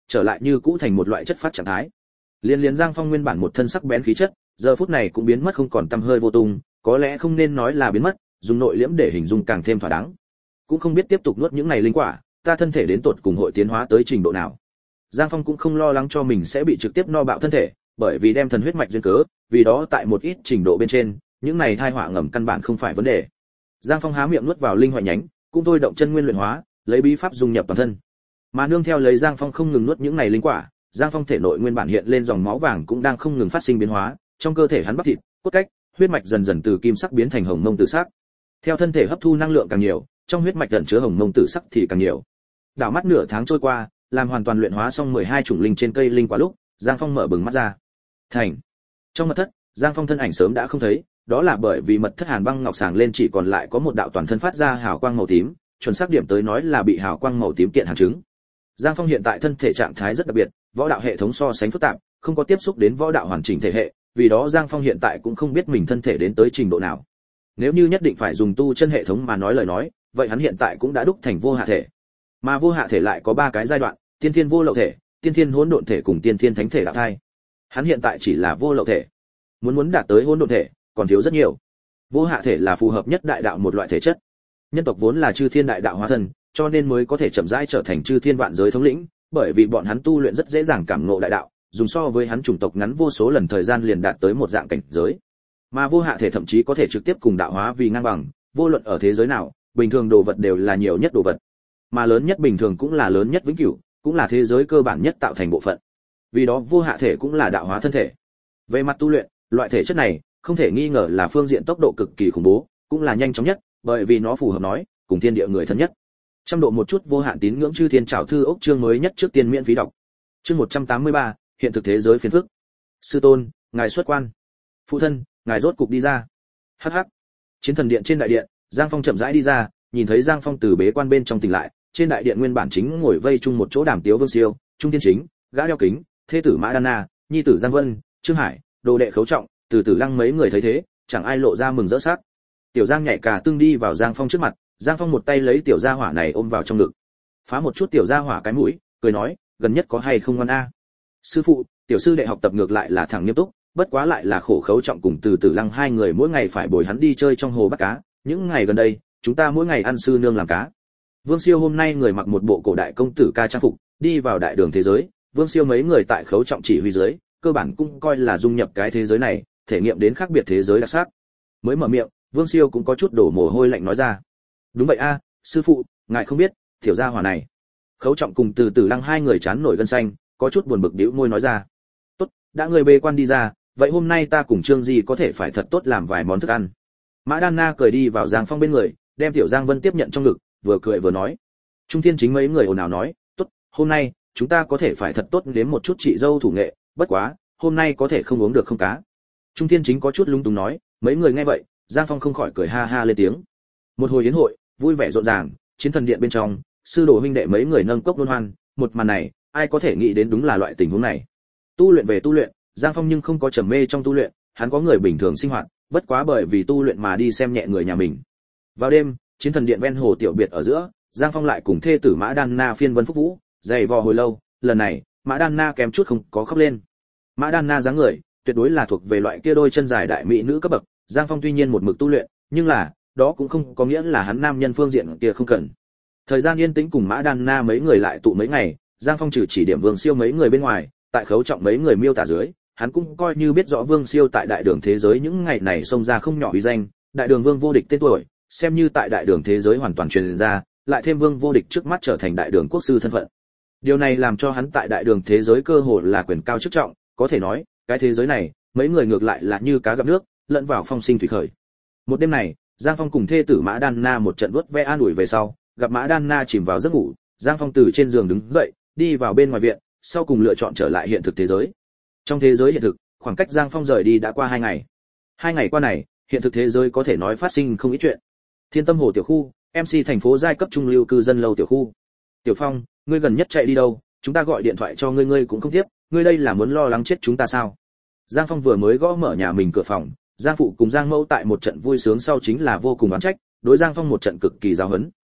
trở lại như cũ thành một loại chất phát trạng thái. Liên Giang Phong nguyên bản một thân sắc bén khí chất, giờ phút này cũng biến mất không còn tăm hơi vô tung, có lẽ không nên nói là biến mất, dùng nội liễm để hình dung càng thêm thỏa đáng. Cũng không biết tiếp tục nuốt những này linh quả, ta thân thể đến tột cùng hội tiến hóa tới trình độ nào. Giang Phong cũng không lo lắng cho mình sẽ bị trực tiếp no bạo thân thể, bởi vì đem thần huyết mạch duyên cớ, vì đó tại một ít trình độ bên trên, những này thai họa ngầm căn bản không phải vấn đề. Giang Phong há miệng nuốt vào linh hoại nhánh, cũng thôi động chân nguyên luyện hóa, lấy bí pháp dung nhập toàn thân. Mà nương theo lấy Giang Phong không ngừng nuốt những này linh quả, Giang Phong thể nội nguyên bản hiện lên dòng máu vàng cũng đang không ngừng phát sinh biến hóa, trong cơ thể hắn bắp thịt, cốt cách, huyết mạch dần dần từ kim sắc biến thành hồng mông tử sắc. Theo thân thể hấp thu năng lượng càng nhiều, trong huyết mạch ẩn chứa hồng mông tử sắc thì càng nhiều. Đảo mắt nửa tháng trôi qua, làm hoàn toàn luyện hóa xong 12 chủng linh trên cây linh quả lúc, Giang Phong mở bừng mắt ra. Thành. Trong mật thất, Giang Phong thân ảnh sớm đã không thấy, đó là bởi vì mật thất Hàn Băng Ngọc sàng lên chỉ còn lại có một đạo toàn thân phát ra hào quang màu tím, chuẩn xác điểm tới nói là bị hào quang màu tím kiện hàng chứng. Giang Phong hiện tại thân thể trạng thái rất đặc biệt, võ đạo hệ thống so sánh phức tạp, không có tiếp xúc đến võ đạo hoàn chỉnh thể hệ, vì đó Giang Phong hiện tại cũng không biết mình thân thể đến tới trình độ nào. Nếu như nhất định phải dùng tu chân hệ thống mà nói lời nói, vậy hắn hiện tại cũng đã đúc thành vô hạ thể. Mà vô hạ thể lại có 3 cái giai đoạn, tiên thiên vô lậu thể, tiên thiên hỗn độn thể cùng tiên thiên thánh thể đạo thai. Hắn hiện tại chỉ là vô lậu thể. Muốn đạt tới hỗn độn thể, còn thiếu rất nhiều. Vô hạ thể là phù hợp nhất đại đạo một loại thể chất. Nhân tộc vốn là chư thiên đại đạo hóa thân, cho nên mới có thể chậm rãi trở thành chư thiên vạn giới thống lĩnh, bởi vì bọn hắn tu luyện rất dễ dàng cảm ngộ đại đạo, dùng so với hắn chủng tộc ngắn vô số lần thời gian liền đạt tới một dạng cảnh giới. Mà vô hạ thể thậm chí có thể trực tiếp cùng đạo hóa vì ngang bằng, vô luận ở thế giới nào, bình thường đồ vật đều là nhiều nhất đồ vật, mà lớn nhất bình thường cũng là lớn nhất vĩnh cửu, cũng là thế giới cơ bản nhất tạo thành bộ phận. Vì đó vô hạ thể cũng là đạo hóa thân thể. Về mặt tu luyện, loại thể chất này không thể nghi ngờ là phương diện tốc độ cực kỳ khủng bố, cũng là nhanh chóng nhất, bởi vì nó phù hợp nói cùng thiên địa người thân nhất. Trăm độ một chút vô hạn tín ngưỡng chư thiên trảo thư ốc chương mới nhất trước tiên miễn phí đọc. Chương 183, hiện thực thế giới phiền phức. Sư tôn, ngài xuất quan. Phụ thân, ngài rốt cục đi ra. Hắc hắc. Chiến thần điện trên đại điện, Giang Phong chậm rãi đi ra, nhìn thấy Giang Phong từ bế quan bên trong tỉnh lại, trên đại điện nguyên bản chính ngồi vây chung một chỗ đàm tiếu Vương Siêu, Trung Thiên Chính, gã đeo kính, thê tử Mã Đan Na, nhi tử Giang Vân, Trương Hải, đồ đệ Khấu Trọng, từ từ Lăng mấy người thấy thế, chẳng ai lộ ra mừng rỡ sắc. Tiểu Giang nhảy cả tương đi vào Giang Phong trước mặt, Giang Phong một tay lấy tiểu gia hỏa này ôm vào trong ngực, phá một chút tiểu gia hỏa cái mũi, cười nói, gần nhất có hay không ngoan a? Sư phụ, tiểu sư đệ học tập ngược lại là thẳng nghiêm túc, bất quá lại là khổ Khấu Trọng cùng từ từ Lăng hai người mỗi ngày phải bồi hắn đi chơi trong hồ bắt cá, những ngày gần đây, chúng ta mỗi ngày ăn sư nương làm cá. Vương Siêu hôm nay người mặc một bộ cổ đại công tử ca trang phục, đi vào đại đường thế giới, Vương Siêu mấy người tại Khấu Trọng chỉ huy dưới, cơ bản cũng coi là dung nhập cái thế giới này, thể nghiệm đến khác biệt thế giới đặc sắc. Mới mở miệng, Vương Siêu cũng có chút đổ mồ hôi lạnh nói ra. Đúng vậy a, sư phụ, ngài không biết, tiểu gia hỏa này. Khấu Trọng cùng từ từ Lăng hai người chán nổi gân xanh, có chút buồn bực bĩu môi nói ra. Tốt, đã người bê quan đi ra, vậy hôm nay ta cùng Trương Di có thể phải thật tốt làm vài món thức ăn. Mã Đan Na cười đi vào Giang Phong bên người, đem tiểu Giang Vân tiếp nhận trong ngực, vừa cười vừa nói. Trung Thiên Chính mấy người ồn ào nói, tốt, hôm nay chúng ta có thể phải thật tốt đến một chút chị dâu thủ nghệ, bất quá, hôm nay có thể không uống được không cá. Trung Thiên Chính có chút lung túng nói, mấy người nghe vậy, Giang Phong không khỏi cười ha ha lên tiếng. Một hồi yến hội, vui vẻ rộn ràng, chiến thần điện bên trong, sư đồ huynh đệ mấy người nâng cốc luân hoan, một màn này, ai có thể nghĩ đến đúng là loại tình huống này. Tu luyện về tu luyện, Giang Phong nhưng không có trầm mê trong tu luyện, hắn có người bình thường sinh hoạt, bất quá bởi vì tu luyện mà đi xem nhẹ người nhà mình. Vào đêm, chiến thần điện ven hồ tiểu biệt ở giữa, Giang Phong lại cùng thê tử Mã Đan Na phiên vân phúc vũ, dày vò hồi lâu, lần này, Mã Đan Na kém chút không có khóc lên. Mã Đan Na dáng người, tuyệt đối là thuộc về loại kia đôi chân dài đại mỹ nữ cấp bậc, Giang Phong tuy nhiên một mực tu luyện, nhưng là, đó cũng không có nghĩa là hắn nam nhân phương diện kia không cần. Thời gian yên tĩnh cùng Mã Đan Na mấy người lại tụ mấy ngày, Giang Phong trừ chỉ điểm Vương Siêu mấy người bên ngoài, tại Khấu Trọng mấy người miêu tả dưới, hắn cũng coi như biết rõ Vương Siêu tại đại đường thế giới những ngày này xông ra không nhỏ uy danh, đại đường vương vô địch tên tuổi, xem như tại đại đường thế giới hoàn toàn truyền ra, lại thêm vương vô địch trước mắt trở thành đại đường quốc sư thân phận. Điều này làm cho hắn tại đại đường thế giới cơ hồ là quyền cao chức trọng, có thể nói, cái thế giới này, mấy người ngược lại là như cá gặp nước, lẫn vào phong sinh thủy khởi. Một đêm này, Giang Phong cùng thê tử Mã Đan Na một trận vuốt ve an ủi về sau, gặp Mã Đan Na chìm vào giấc ngủ, Giang Phong từ trên giường đứng dậy, đi vào bên ngoài viện, sau cùng lựa chọn trở lại hiện thực thế giới. Trong thế giới hiện thực, khoảng cách Giang Phong rời đi đã qua 2 ngày. 2 ngày qua này, hiện thực thế giới có thể nói phát sinh không ít chuyện. Thiên Tâm Hồ tiểu khu, MC thành phố giai cấp trung lưu cư dân lâu tiểu khu. Tiểu Phong, ngươi gần nhất chạy đi đâu? Chúng ta gọi điện thoại cho ngươi ngươi cũng không tiếp, ngươi đây là muốn lo lắng chết chúng ta sao? Giang Phong vừa mới gõ mở nhà mình cửa phòng, Giang phụ cùng Giang Mẫu tại một trận vui sướng sau chính là vô cùng oán trách, đối Giang Phong một trận cực kỳ giáo huấn.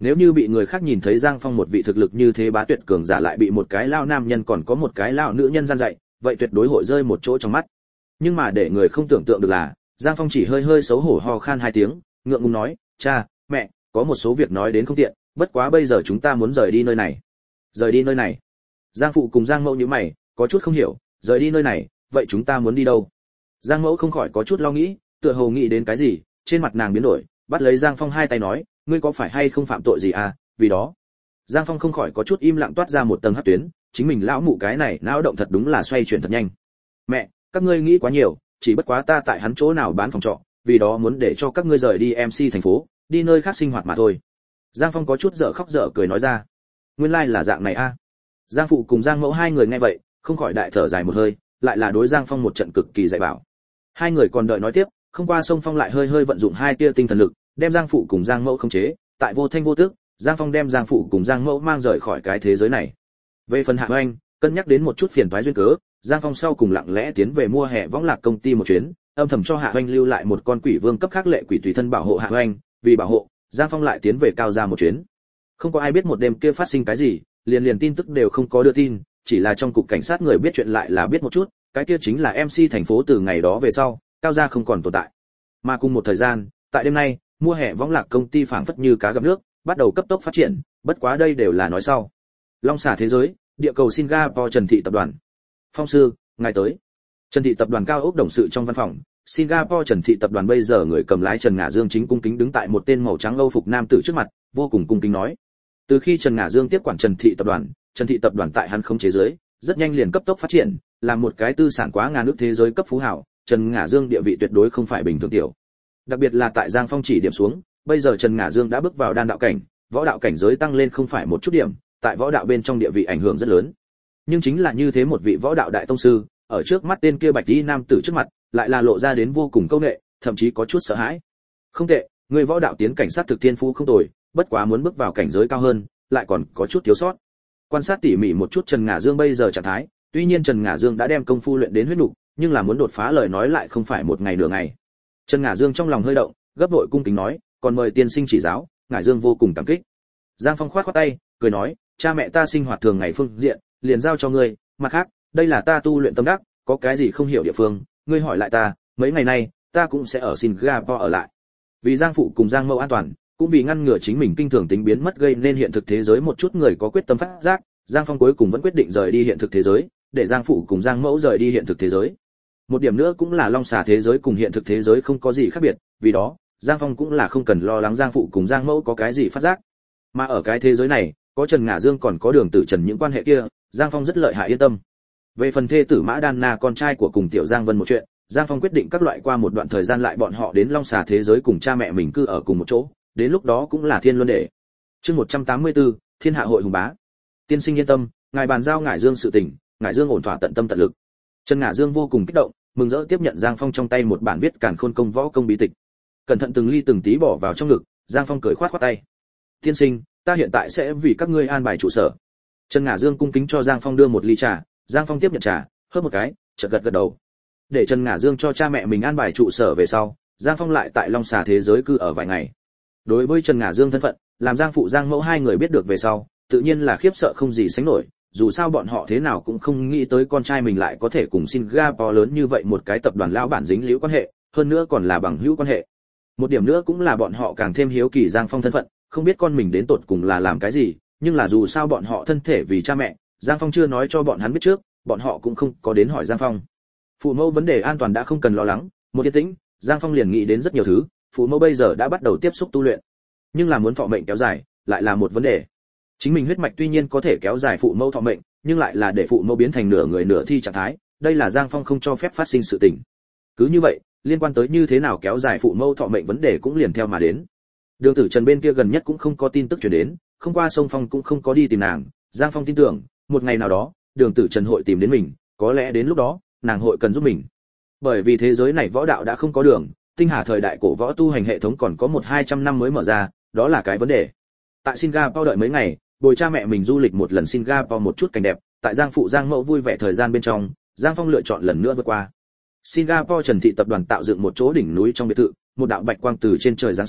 Nếu như bị người khác nhìn thấy Giang Phong một vị thực lực như thế bá tuyệt cường giả lại bị một cái lao nam nhân còn có một cái lao nữ nhân gian dạy, vậy tuyệt đối hội rơi một chỗ trong mắt. Nhưng mà để người không tưởng tượng được là, Giang Phong chỉ hơi hơi xấu hổ ho khan 2 tiếng, ngượng ngùng nói, "Cha, mẹ, có một số việc nói đến không tiện, bất quá bây giờ chúng ta muốn rời đi nơi này." Rời đi nơi này? Giang phụ cùng Giang Mẫu nhíu mày, có chút không hiểu, rời đi nơi này, vậy chúng ta muốn đi đâu? Giang Mẫu không khỏi có chút lo nghĩ, tựa hồ nghĩ đến cái gì, trên mặt nàng biến đổi, bắt lấy Giang Phong 2 tay nói, "Ngươi có phải hay không phạm tội gì à, vì đó." Giang Phong không khỏi có chút im lặng toát ra một tầng hắc tuyến, chính mình lão mụ cái này não động thật đúng là xoay chuyển thật nhanh. "Mẹ, các ngươi nghĩ quá nhiều, chỉ bất quá ta tại hắn chỗ nào bán phòng trọ, vì đó muốn để cho các ngươi rời đi MC thành phố, đi nơi khác sinh hoạt mà thôi." Giang Phong có chút dở khóc dở cười nói ra. Nguyên lai là dạng này a. Giang phụ cùng Giang Mẫu 2 người nghe vậy, không khỏi đại thở dài một hơi, lại là đối Giang Phong một trận cực kỳ dạy bảo. 2 người còn đợi nói tiếp, không qua Sông Phong lại hơi hơi vận dụng 2 tia tinh thần lực, đem Giang phụ cùng Giang Mẫu khống chế, tại vô thanh vô tức, Giang Phong đem Giang phụ cùng Giang Mẫu mang rời khỏi cái thế giới này. Về phần Hạ Oanh, cân nhắc đến một chút phiền toái duyên cớ, Giang Phong sau cùng lặng lẽ tiến về mua hè võng lạc công ty một chuyến, âm thầm cho Hạ Oanh lưu lại một con quỷ vương cấp khác lệ quỷ tùy thân bảo hộ Hạ Oanh, vì bảo hộ, Giang Phong lại tiến về Cao gia một chuyến. Không có ai biết một đêm kia phát sinh cái gì, liền tin tức đều không có đưa tin, chỉ là trong cục cảnh sát người biết chuyện lại là biết một chút, cái kia chính là MC thành phố từ ngày đó về sau, Cao gia không còn tồn tại. Mà cùng một thời gian, tại đêm nay, mua hè võng lạc công ty phảng phất như cá gặp nước, bắt đầu cấp tốc phát triển, bất quá đây đều là nói sau. Long xà thế giới, địa cầu Singapore Trần Thị tập đoàn. Phong sư, ngài tới. Trần Thị tập đoàn cao ốc đồng sự trong văn phòng, Singapore Trần Thị tập đoàn bây giờ người cầm lái Trần Ngả Dương chính cung kính đứng tại một tên màu trắng Âu phục nam tử trước mặt, vô cùng cung kính nói. Từ khi Trần Ngả Dương tiếp quản Trần Thị tập đoàn tại hắn khống chế dưới, rất nhanh liền cấp tốc phát triển, là một cái tư sản quá ngàn nước thế giới cấp phú hảo, Trần Ngả Dương địa vị tuyệt đối không phải bình thường tiểu. Đặc biệt là tại Giang Phong chỉ điểm xuống, bây giờ Trần Ngả Dương đã bước vào đan đạo cảnh, võ đạo cảnh giới tăng lên không phải một chút điểm, tại võ đạo bên trong địa vị ảnh hưởng rất lớn. Nhưng chính là như thế một vị võ đạo đại tông sư, ở trước mắt tên kia bạch y nam tử trước mặt, lại là lộ ra đến vô cùng câu nệ, thậm chí có chút sợ hãi. Không tệ, người võ đạo tiến cảnh sát thực thiên phú không tồi, bất quá muốn bước vào cảnh giới cao hơn, lại còn có chút thiếu sót. Quan sát tỉ mỉ một chút Trần Ngả Dương bây giờ trạng thái, tuy nhiên Trần Ngả Dương đã đem công phu luyện đến huyết nục, nhưng là muốn đột phá lời nói lại không phải một ngày nửa ngày. Trần Ngả Dương trong lòng hơi động, gấp vội cung kính nói, còn mời tiên sinh chỉ giáo, Ngả Dương vô cùng cảm kích. Giang Phong khoát khoát tay, cười nói, cha mẹ ta sinh hoạt thường ngày phương diện, liền giao cho ngươi, mặt khác, đây là ta tu luyện tâm đắc, có cái gì không hiểu địa phương, ngươi hỏi lại ta, mấy ngày nay, ta cũng sẽ ở Singapore ở lại. Vì Giang phụ cùng Giang Mẫu an toàn, cũng vì ngăn ngừa chính mình kinh thường tính biến mất gây nên hiện thực thế giới một chút người có quyết tâm phát giác, Giang Phong cuối cùng vẫn quyết định rời đi hiện thực thế giới, để Giang phụ cùng Giang Mẫu rời đi hiện thực thế giới. Một điểm nữa cũng là long xà thế giới cùng hiện thực thế giới không có gì khác biệt, vì đó, Giang Phong cũng là không cần lo lắng Giang phụ cùng Giang Mẫu có cái gì phát giác. Mà ở cái thế giới này, có Trần Ngả Dương còn có Đường Tử Trần những quan hệ kia, Giang Phong rất lợi hại yên tâm. Về phần thê tử Mã Đan Na con trai của cùng Tiểu Giang Vân một chuyện, Giang Phong quyết định các loại qua một đoạn thời gian lại bọn họ đến long xà thế giới cùng cha mẹ mình cư ở cùng một chỗ, đến lúc đó cũng là thiên luân để. Chương 184, Thiên hạ hội hùng bá. Tiên sinh yên tâm, ngài bàn giao Ngải Dương sự tình, Ngải Dương ổn thỏa tận tâm tận lực. Trần Ngả Dương vô cùng kích động, mừng rỡ tiếp nhận Giang Phong trong tay một bản viết Càn Khôn công võ công bí tịch. Cẩn thận từng ly từng tí bỏ vào trong ngực, Giang Phong cười khoát khoát tay. Tiên sinh, ta hiện tại sẽ vì các ngươi an bài trụ sở. Trần Ngả Dương cung kính cho Giang Phong đưa một ly trà, Giang Phong tiếp nhận trà, hớp một cái, chợt gật gật đầu. Để Trần Ngả Dương cho cha mẹ mình an bài trụ sở về sau, Giang Phong lại tại Long Xà thế giới cư ở vài ngày. Đối với Trần Ngả Dương thân phận, làm Giang phụ Giang Mẫu 2 người biết được về sau, tự nhiên là khiếp sợ không gì sánh nổi, dù sao bọn họ thế nào cũng không nghĩ tới con trai mình lại có thể cùng Singapore lớn như vậy một cái tập đoàn lão bản dính liễu quan hệ, hơn nữa còn là bằng hữu quan hệ. Một điểm nữa cũng là bọn họ càng thêm hiếu kỳ Giang Phong thân phận, không biết con mình đến tột cùng là làm cái gì, nhưng là dù sao bọn họ thân thể vì cha mẹ, Giang Phong chưa nói cho bọn hắn biết trước, bọn họ cũng không có đến hỏi Giang Phong. Phụ mẫu vấn đề an toàn đã không cần lo lắng, một yên tĩnh, Giang Phong liền nghĩ đến rất nhiều thứ, phụ mẫu bây giờ đã bắt đầu tiếp xúc tu luyện, nhưng là muốn thọ mệnh kéo dài, lại là một vấn đề. Chính mình huyết mạch tuy nhiên có thể kéo dài phụ mẫu thọ mệnh, nhưng lại là để phụ mẫu biến thành nửa người nửa thi trạng thái, đây là Giang Phong không cho phép phát sinh sự tình. Cứ như vậy, liên quan tới như thế nào kéo dài phụ mẫu thọ mệnh vấn đề cũng liền theo mà đến. Đường Tử Trần bên kia gần nhất cũng không có tin tức truyền đến, không qua Sông Phong cũng không có đi tìm nàng, Giang Phong tin tưởng, một ngày nào đó, Đường Tử Trần hội tìm đến mình, có lẽ đến lúc đó, nàng hội cần giúp mình. Bởi vì thế giới này võ đạo đã không có đường, tinh hà thời đại cổ võ tu hành hệ thống còn có 100-200 năm mới mở ra, đó là cái vấn đề. Tại Singapore đợi mấy ngày, bồi cha mẹ mình du lịch một lần Singapore một chút cảnh đẹp, tại Giang phụ Giang Mẫu vui vẻ thời gian bên trong, Giang Phong lựa chọn lần nữa vượt qua. Singapore Trần Thị tập đoàn tạo dựng một chỗ đỉnh núi trong biệt thự, một đạo bạch quang từ trên trời giáng xuống,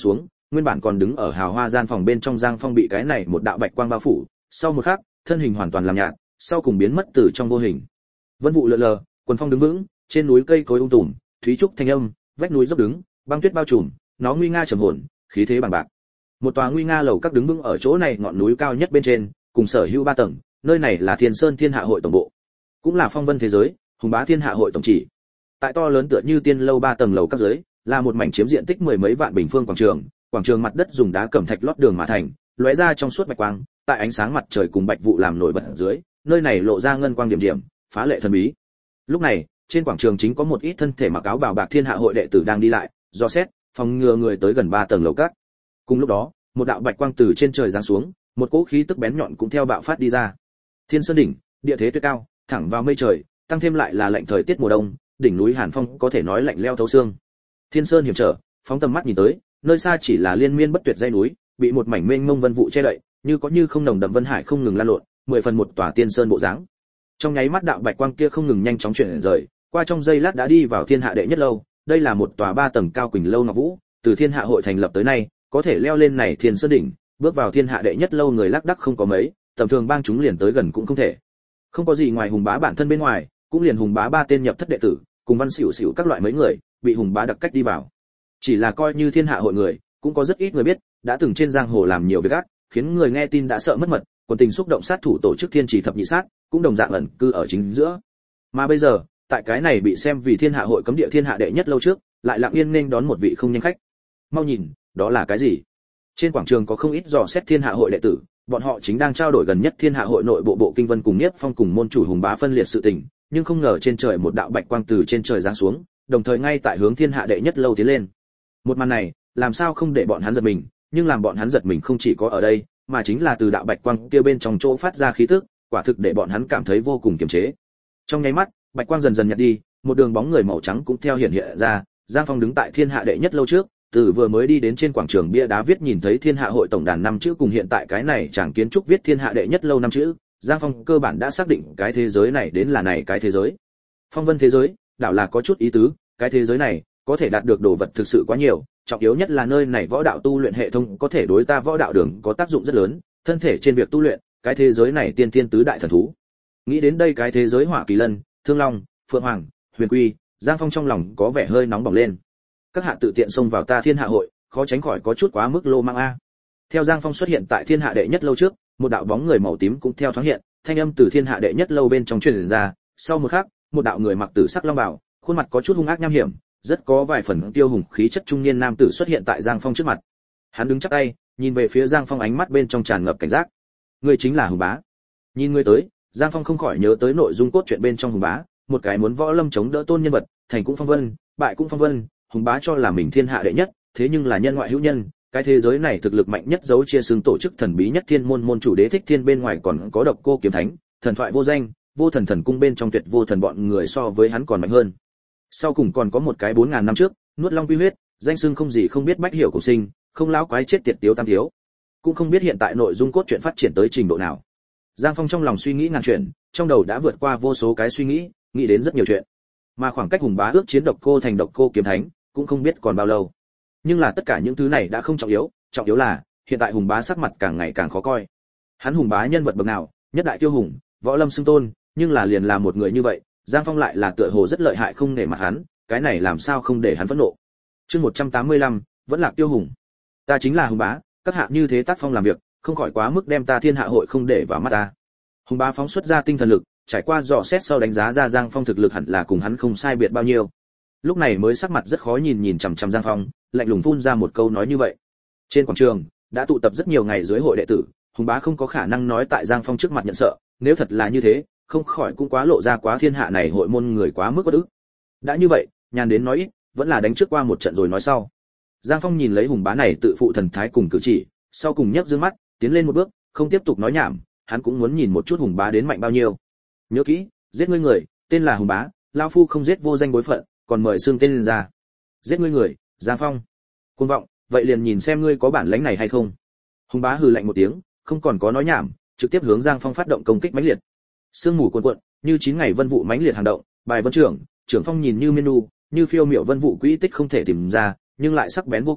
nguyên bản còn đứng ở hào hoa gian phòng bên trong Giang Phong bị cái này một đạo bạch quang bao phủ, sau một khắc, thân hình hoàn toàn làm nhạt, sau cùng biến mất từ trong vô hình. Vân vụ lượn lờ, quần phong đứng vững, trên núi cây cối tùm, thúy trúc thanh âm, vách núi dốc đứng, băng tuyết bao trùm, nó nguy nga trầm hồn, khí thế bằng bạc. Một tòa nguy nga lầu các đứng vững ở chỗ này ngọn núi cao nhất bên trên, cùng sở hữu 3 tầng, nơi này là Thiên Sơn Thiên Hạ hội tổng bộ, cũng là phong vân thế giới, hùng bá thiên hạ hội tổng chỉ. Tại to lớn tựa như tiên lâu 3 tầng lầu các dưới, là một mảnh chiếm diện tích mười mấy vạn bình phương quảng trường mặt đất dùng đá cẩm thạch lót đường mà thành, lóe ra trong suốt bạch quang, tại ánh sáng mặt trời cùng bạch vụ làm nổi bật ở dưới, nơi này lộ ra ngân quang điểm điểm, phá lệ thần bí. Lúc này, trên quảng trường chính có một ít thân thể mặc áo bào bạc thiên hạ hội đệ tử đang đi lại, dò xét, phòng ngừa người tới gần 3 tầng lầu các. Cùng lúc đó, một đạo bạch quang từ trên trời giáng xuống, một cỗ khí tức bén nhọn cũng theo bạo phát đi ra. Thiên Sơn đỉnh, địa thế tuyệt cao, thẳng vào mây trời, tăng thêm lại là lạnh thời tiết mùa đông, đỉnh núi hàn phong có thể nói lạnh lẽo thấu xương. Thiên Sơn hiểm trở, phóng tầm mắt nhìn tới, nơi xa chỉ là liên miên bất tuyệt dãy núi, bị một mảnh mênh mông vân vụ che đậy, như có như không nồng đậm vân hải không ngừng lan lộn, 10 phần một tòa tiên sơn bộ dáng. Trong nháy mắt đạo bạch quang kia không ngừng nhanh chóng chuyển rời, qua trong giây lát đã đi vào Thiên Hạ đệ nhất lâu. Đây là một tòa 3 tầng cao quỳnh lâu ngọc vũ, từ Thiên Hạ hội thành lập tới nay, có thể leo lên này Thiên Sơn đỉnh, bước vào Thiên Hạ đệ nhất lâu người lác đác không có mấy, tầm thường bang chúng liền tới gần cũng không thể. Không có gì ngoài hùng bá bản thân bên ngoài, cũng liền hùng bá 3 tên nhập thất đệ tử, cùng văn xỉu xỉu các loại mấy người, bị hùng bá đặc cách đi vào. Chỉ là coi như Thiên Hạ hội người, cũng có rất ít người biết, đã từng trên giang hồ làm nhiều việc ác, khiến người nghe tin đã sợ mất mật, quần tình xúc động sát thủ tổ chức Thiên Chỉ thập nhị sát, cũng đồng dạng ẩn cư ở chính giữa. Mà bây giờ, tại cái này bị xem vì Thiên Hạ hội cấm địa Thiên Hạ đệ nhất lâu trước, lại lặng yên nên đón một vị không nhanh khách. Mau nhìn, đó là cái gì? Trên quảng trường có không ít dò xét Thiên Hạ hội đệ tử, bọn họ chính đang trao đổi gần nhất Thiên Hạ hội nội bộ bộ kinh vân cùng Niếp Phong cùng môn chủ hùng bá phân liệt sự tình, nhưng không ngờ trên trời một đạo bạch quang từ trên trời giáng xuống, đồng thời ngay tại hướng Thiên Hạ đệ nhất lâu tiến lên. Một màn này, làm sao không để bọn hắn giật mình, nhưng làm bọn hắn giật mình không chỉ có ở đây, mà chính là từ đạo bạch quang kia bên trong chỗ phát ra khí tức, quả thực để bọn hắn cảm thấy vô cùng kiềm chế. Trong nháy mắt, bạch quang dần dần nhạt đi, một đường bóng người màu trắng cũng theo hiện ra. Giang Phong đứng tại Thiên Hạ đệ nhất lâu trước, từ vừa mới đi đến trên quảng trường bia đá viết nhìn thấy Thiên Hạ hội tổng đàn 5 chữ cùng hiện tại cái này chẳng kiến trúc viết Thiên Hạ đệ nhất lâu 5 chữ, Giang Phong cơ bản đã xác định cái thế giới này đến là này cái thế giới. Phong vân thế giới, đảo là có chút ý tứ, cái thế giới này có thể đạt được đồ vật thực sự quá nhiều, trọng yếu nhất là nơi này võ đạo tu luyện hệ thống có thể đối ta võ đạo đường có tác dụng rất lớn, thân thể trên việc tu luyện, cái thế giới này tiên tiên tứ đại thần thú. Nghĩ đến đây cái thế giới Hỏa Kỳ Lân, Thương Long, Phượng Hoàng, Huyền Quy, Giang Phong trong lòng có vẻ hơi nóng bỏng lên. Các hạ tự tiện xông vào ta Thiên Hạ hội, khó tránh khỏi có chút quá mức lô mang a. Theo Giang Phong xuất hiện tại Thiên Hạ đệ nhất lâu trước, một đạo bóng người màu tím cũng theo thoáng hiện, thanh âm từ Thiên Hạ đệ nhất lâu bên trong truyền ra, sau một khắc, một đạo người mặc tử sắc long bào, khuôn mặt có chút hung ác nham hiểm, rất có vài phần tiêu hùng khí chất trung niên nam tử xuất hiện tại Giang Phong trước mặt. Hắn đứng chắp tay, nhìn về phía Giang Phong ánh mắt bên trong tràn ngập cảnh giác. Ngươi chính là Hùng Bá. Nhìn ngươi tới, Giang Phong không khỏi nhớ tới nội dung cốt truyện bên trong Hùng Bá, một cái muốn võ lâm chống đỡ tôn nhân vật, thành cũng phong vân, bại cũng phong vân, Hùng Bá cho là mình thiên hạ đệ nhất, thế nhưng là nhân ngoại hữu nhân, cái thế giới này thực lực mạnh nhất giấu chia xương tổ chức thần bí nhất Thiên môn môn chủ Đế Thích Thiên bên ngoài còn có Độc Cô Kiếm Thánh, thần thoại vô danh, vô thần thần cung bên trong tuyệt vô thần bọn người so với hắn còn mạnh hơn. Sau cùng còn có một cái 4000 năm trước, nuốt long quy huyết, danh xưng không gì không biết bách hiểu cổ sinh, không lão quái chết tiệt tiếu tam thiếu. Cũng không biết hiện tại nội dung cốt truyện phát triển tới trình độ nào. Giang Phong trong lòng suy nghĩ ngàn chuyện, trong đầu đã vượt qua vô số cái suy nghĩ, nghĩ đến rất nhiều chuyện. Mà khoảng cách Hùng Bá ước chiến Độc Cô thành Độc Cô Kiếm Thánh, cũng không biết còn bao lâu. Nhưng là tất cả những thứ này đã không trọng yếu là hiện tại Hùng Bá sắc mặt càng ngày càng khó coi. Hắn Hùng Bá nhân vật bậc nào, nhất đại kiêu hùng, võ lâm xưng tôn, nhưng là liền là một người như vậy, Giang Phong lại là tựa hồ rất lợi hại không nể mặt hắn, cái này làm sao không để hắn phẫn nộ. Chương 185, vẫn là kiêu hùng. Ta chính là Hùng Bá, các hạ như thế tác phong làm việc, không khỏi quá mức đem ta Thiên Hạ hội không để vào mắt ta. Hùng Bá phóng xuất ra tinh thần lực, trải qua dò xét sau đánh giá ra Giang Phong thực lực hẳn là cùng hắn không sai biệt bao nhiêu. Lúc này mới sắc mặt rất khó nhìn chằm chằm Giang Phong, lạnh lùng phun ra một câu nói như vậy. Trên quảng trường đã tụ tập rất nhiều ngày dưới hội đệ tử, Hùng Bá không có khả năng nói tại Giang Phong trước mặt nhận sợ, nếu thật là như thế, không khỏi cũng quá lộ ra quá thiên hạ này hội môn người quá mức bất ức. Đã như vậy, nhàn đến nói ít, vẫn là đánh trước qua một trận rồi nói sau. Giang Phong nhìn lấy Hùng Bá này tự phụ thần thái cùng cử chỉ, sau cùng nhấc dương mắt, tiến lên một bước, không tiếp tục nói nhảm, hắn cũng muốn nhìn một chút Hùng Bá đến mạnh bao nhiêu. Nhớ kỹ, giết ngươi người, tên là Hùng Bá, lão phu không giết vô danh bối phận, còn mời xương tên lên ra. Giết ngươi người, Giang Phong. Cuồng vọng, vậy liền nhìn xem ngươi có bản lĩnh này hay không. Hùng Bá hừ lạnh một tiếng, không còn có nói nhảm, trực tiếp hướng Giang Phong phát động công kích mãnh liệt. Sương mù cuồn cuộn, như 9 ngày vân vụ mãnh liệt hành động, bài vân trưởng phong nhìn như menu, như phiêu miểu vân vụ quỹ tích không thể tìm ra, nhưng lại sắc bén vô cùng,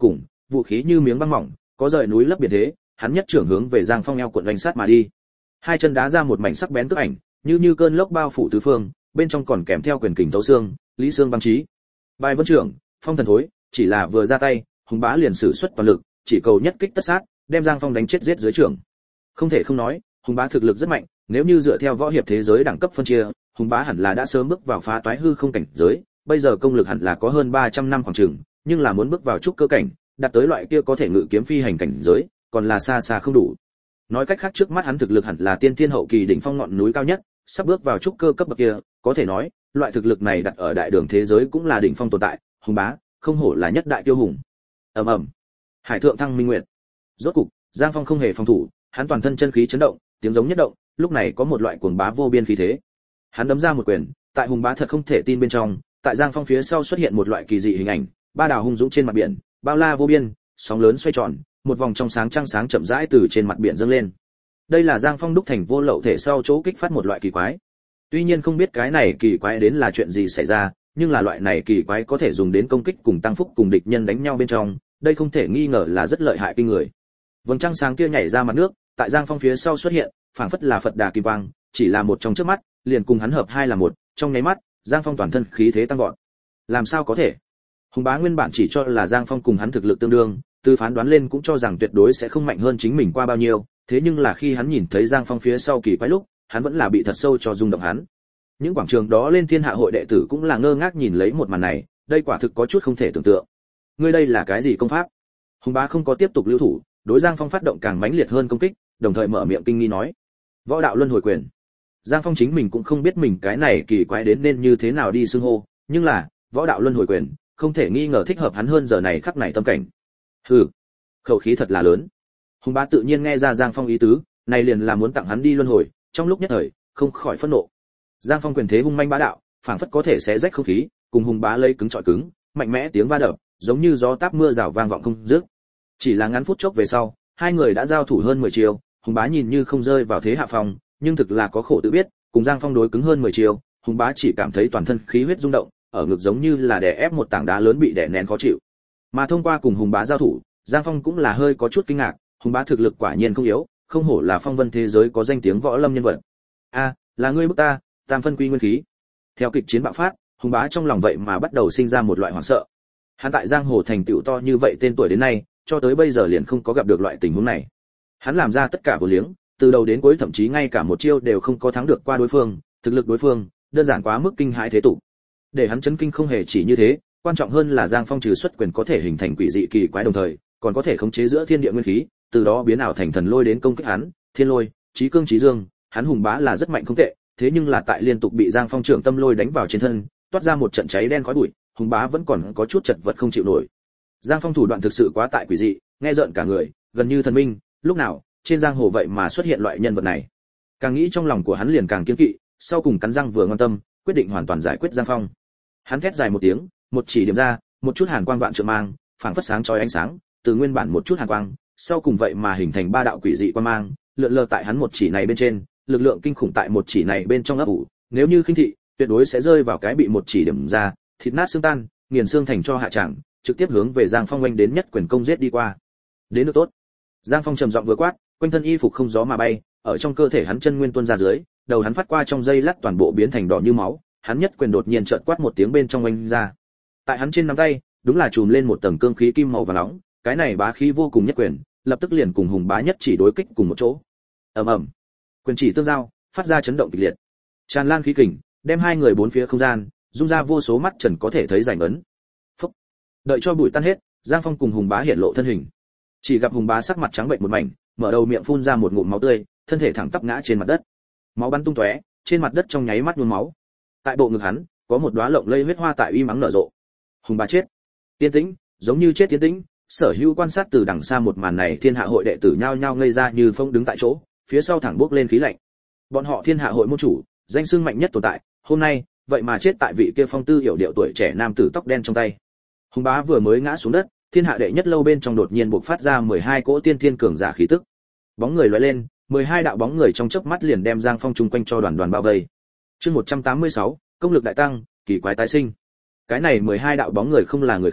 vũ khí như miếng băng mỏng, có rời núi lấp biển thế, hắn nhất trưởng hướng về Giang Phong eo cuộn đánh sát mà đi. Hai chân đá ra một mảnh sắc bén cước ảnh, như cơn lốc bao phủ tứ phương, bên trong còn kèm theo quyền kình tấu xương, lý xương băng chí. Bài vân trưởng, phong thần thối, chỉ là vừa ra tay, Hùng Bá liền sử xuất toàn lực, chỉ cầu nhất kích tất sát, đem Giang Phong đánh chết giết dưới trưởng. Không thể không nói, Hùng Bá thực lực rất mạnh, nếu như dựa theo võ hiệp thế giới đẳng cấp phân chia, Hùng Bá hẳn là đã sớm bước vào phá toái hư không cảnh giới, bây giờ công lực hẳn là có hơn 300 năm khoảng chừng, nhưng là muốn bước vào trúc cơ cảnh, đạt tới loại kia có thể ngự kiếm phi hành cảnh giới, còn là xa xa không đủ. Nói cách khác trước mắt hắn thực lực hẳn là tiên thiên hậu kỳ đỉnh phong ngọn núi cao nhất, sắp bước vào trúc cơ cấp bậc kia, có thể nói, loại thực lực này đặt ở đại đường thế giới cũng là đỉnh phong tồn tại, Hùng Bá, không hổ là nhất đại tiêu hùng. Ầm ầm. Hải thượng thăng minh nguyệt. Rốt cục, Giang Phong không hề phòng thủ, hắn toàn thân chân khí chấn động, tiếng giống nhất động, lúc này có một loại cuồng bá vô biên khí thế. Hắn đấm ra một quyền, tại Hùng Bá thật không thể tin bên trong, tại Giang Phong phía sau xuất hiện một loại kỳ dị hình ảnh, ba đào hung dũng trên mặt biển, bao la vô biên, sóng lớn xoay tròn, một vòng trong sáng trăng sáng chậm rãi từ trên mặt biển dâng lên. Đây là Giang Phong đúc thành vô lậu thể sau chỗ kích phát một loại kỳ quái. Tuy nhiên không biết cái này kỳ quái đến là chuyện gì xảy ra, nhưng là loại này kỳ quái có thể dùng đến công kích cùng tăng phúc cùng địch nhân đánh nhau bên trong, đây không thể nghi ngờ là rất lợi hại kinh người. Vầng trăng sáng kia nhảy ra mặt nước, tại Giang Phong phía sau xuất hiện, phảng phất là Phật Đà kim quang, chỉ là một trong trước mắt, liền cùng hắn hợp hai là một, trong nháy mắt, Giang Phong toàn thân khí thế tăng vọt. Làm sao có thể? Hùng Bá nguyên bản chỉ cho là Giang Phong cùng hắn thực lực tương đương, từ phán đoán lên cũng cho rằng tuyệt đối sẽ không mạnh hơn chính mình qua bao nhiêu, thế nhưng là khi hắn nhìn thấy Giang Phong phía sau kỳ quái lúc, hắn vẫn là bị thật sâu cho rung động hắn. Những quảng trường đó lên Thiên Hạ hội đệ tử cũng là ngơ ngác nhìn lấy một màn này, đây quả thực có chút không thể tưởng tượng. Ngươi đây là cái gì công pháp? Hùng Bá không có tiếp tục lưu thủ, đối Giang Phong phát động càng mãnh liệt hơn công kích, đồng thời mở miệng kinh nghi nói: Võ đạo luân hồi quyền. Giang Phong chính mình cũng không biết mình cái này kỳ quái đến nên như thế nào đi xưng hô, nhưng là, võ đạo luân hồi quyền, không thể nghi ngờ thích hợp hắn hơn giờ này khắc này tâm cảnh. Hừ, khẩu khí thật là lớn. Hùng Bá tự nhiên nghe ra Giang Phong ý tứ, này liền là muốn tặng hắn đi luân hồi, trong lúc nhất thời, không khỏi phẫn nộ. Giang Phong quyền thế hung manh bá đạo, phảng phất có thể xé rách không khí, cùng Hùng Bá lấy cứng chọi cứng, mạnh mẽ tiếng va đập, giống như gió táp mưa rào vang vọng không dứt. Chỉ là ngắn phút chốc về sau, hai người đã giao thủ hơn 10 chiêu, Hùng Bá nhìn như không rơi vào thế hạ phong, nhưng thực là có khổ tự biết, cùng Giang Phong đối cứng hơn 10 chiêu, Hùng Bá chỉ cảm thấy toàn thân khí huyết rung động, ở ngực giống như là đè ép một tảng đá lớn bị đè nén khó chịu. Mà thông qua cùng Hùng Bá giao thủ, Giang Phong cũng là hơi có chút kinh ngạc, Hùng Bá thực lực quả nhiên không yếu, không hổ là phong vân thế giới có danh tiếng võ lâm nhân vật. A, là ngươi bức ta, tam phân quy nguyên khí. Theo kịch chiến bạo phát, Hùng Bá trong lòng vậy mà bắt đầu sinh ra một loại hoảng sợ. Hắn tại giang hồ thành tựu to như vậy tên tuổi đến nay, cho tới bây giờ liền không có gặp được loại tình huống này. Hắn làm ra tất cả vô liếng, từ đầu đến cuối thậm chí ngay cả một chiêu đều không có thắng được qua đối phương, thực lực đối phương đơn giản quá mức kinh hãi thế tục. Để hắn chấn kinh không hề chỉ như thế, quan trọng hơn là Giang Phong trừ xuất quyền có thể hình thành quỷ dị kỳ quái đồng thời, còn có thể khống chế giữa thiên địa nguyên khí, từ đó biến ảo thành thần lôi đến công kích hắn, thiên lôi, chí cương chí dương, hắn Hùng Bá là rất mạnh không tệ, thế nhưng là tại liên tục bị Giang Phong trưởng tâm lôi đánh vào trên thân, toát ra một trận cháy đen khói bụi, Hùng Bá vẫn còn có chút chật vật không chịu nổi. Giang Phong thủ đoạn thực sự quá tại quỷ dị, nghe rợn cả người, gần như thần minh, lúc nào, trên giang hồ vậy mà xuất hiện loại nhân vật này. Càng nghĩ trong lòng của hắn liền càng kiêng kỵ, sau cùng cắn răng vừa ngoan tâm, quyết định hoàn toàn giải quyết Giang Phong. Hắn thét dài một tiếng, một chỉ điểm ra, một chút hàn quang vạn trượng mang, phảng phất sáng chói ánh sáng, từ nguyên bản một chút hàn quang, sau cùng vậy mà hình thành ba đạo quỷ dị quang mang, lượn lờ tại hắn một chỉ này bên trên, lực lượng kinh khủng tại một chỉ này bên trong ấp ủ, nếu như khinh thị, tuyệt đối sẽ rơi vào cái bị một chỉ điểm ra, thịt nát xương tan, nghiền xương thành cho hạ trạng, trực tiếp hướng về Giang Phong oanh đến nhất quyền công giết đi qua. Đến được tốt. Giang Phong trầm giọng vừa quát, quanh thân y phục không gió mà bay, ở trong cơ thể hắn chân nguyên tuôn ra dưới, đầu hắn phát qua trong dây lát toàn bộ biến thành đỏ như máu, hắn nhất quyền đột nhiên chợt quát một tiếng bên trong oanh ra. Tại hắn trên nắm tay, đúng là trùm lên một tầng cương khí kim màu vàng nóng, cái này bá khí vô cùng nhất quyền, lập tức liền cùng Hùng Bá nhất chỉ đối kích cùng một chỗ. Ầm ầm. Quyền chỉ tương giao, phát ra chấn động kịch liệt. Tràn lan khí kình, đem hai người bốn phía không gian, dung ra vô số mắt trần có thể thấy rảnh ấn. Phốc. Đợi cho bụi tan hết, Giang Phong cùng Hùng Bá hiện lộ thân hình. Chỉ gặp Hùng Bá sắc mặt trắng bệch một mảnh, mở đầu miệng phun ra một ngụm máu tươi, thân thể thẳng tắp ngã trên mặt đất. Máu bắn tung tóe, trên mặt đất trong nháy mắt nhuốm máu. Tại bộ ngực hắn, có một đóa lộng lây huyết hoa tại uy mắng nở rộ. Hùng Bá chết. Yên tĩnh, giống như chết yên tĩnh, sở hữu quan sát từ đằng xa một màn này Thiên Hạ hội đệ tử nhao nhao ngây ra như phông đứng tại chỗ, phía sau thẳng bước lên khí lạnh. Bọn họ Thiên Hạ hội môn chủ, danh xưng mạnh nhất tồn tại, hôm nay, vậy mà chết tại vị kia phong tư hiểu điệu tuổi trẻ nam tử tóc đen trong tay. Hùng Bá vừa mới ngã xuống đất, Thiên Hạ đệ nhất lâu bên trong đột nhiên bộc phát ra 12 cỗ tiên thiên cường giả khí tức. Bóng người lóe lên, 12 đạo bóng người trong chớp mắt liền đem Giang Phong chung quanh cho đoàn đoàn bao vây. Chương 186, công lực đại tăng, kỳ quái tái sinh. Cái này 12 đạo bóng người không là người khác,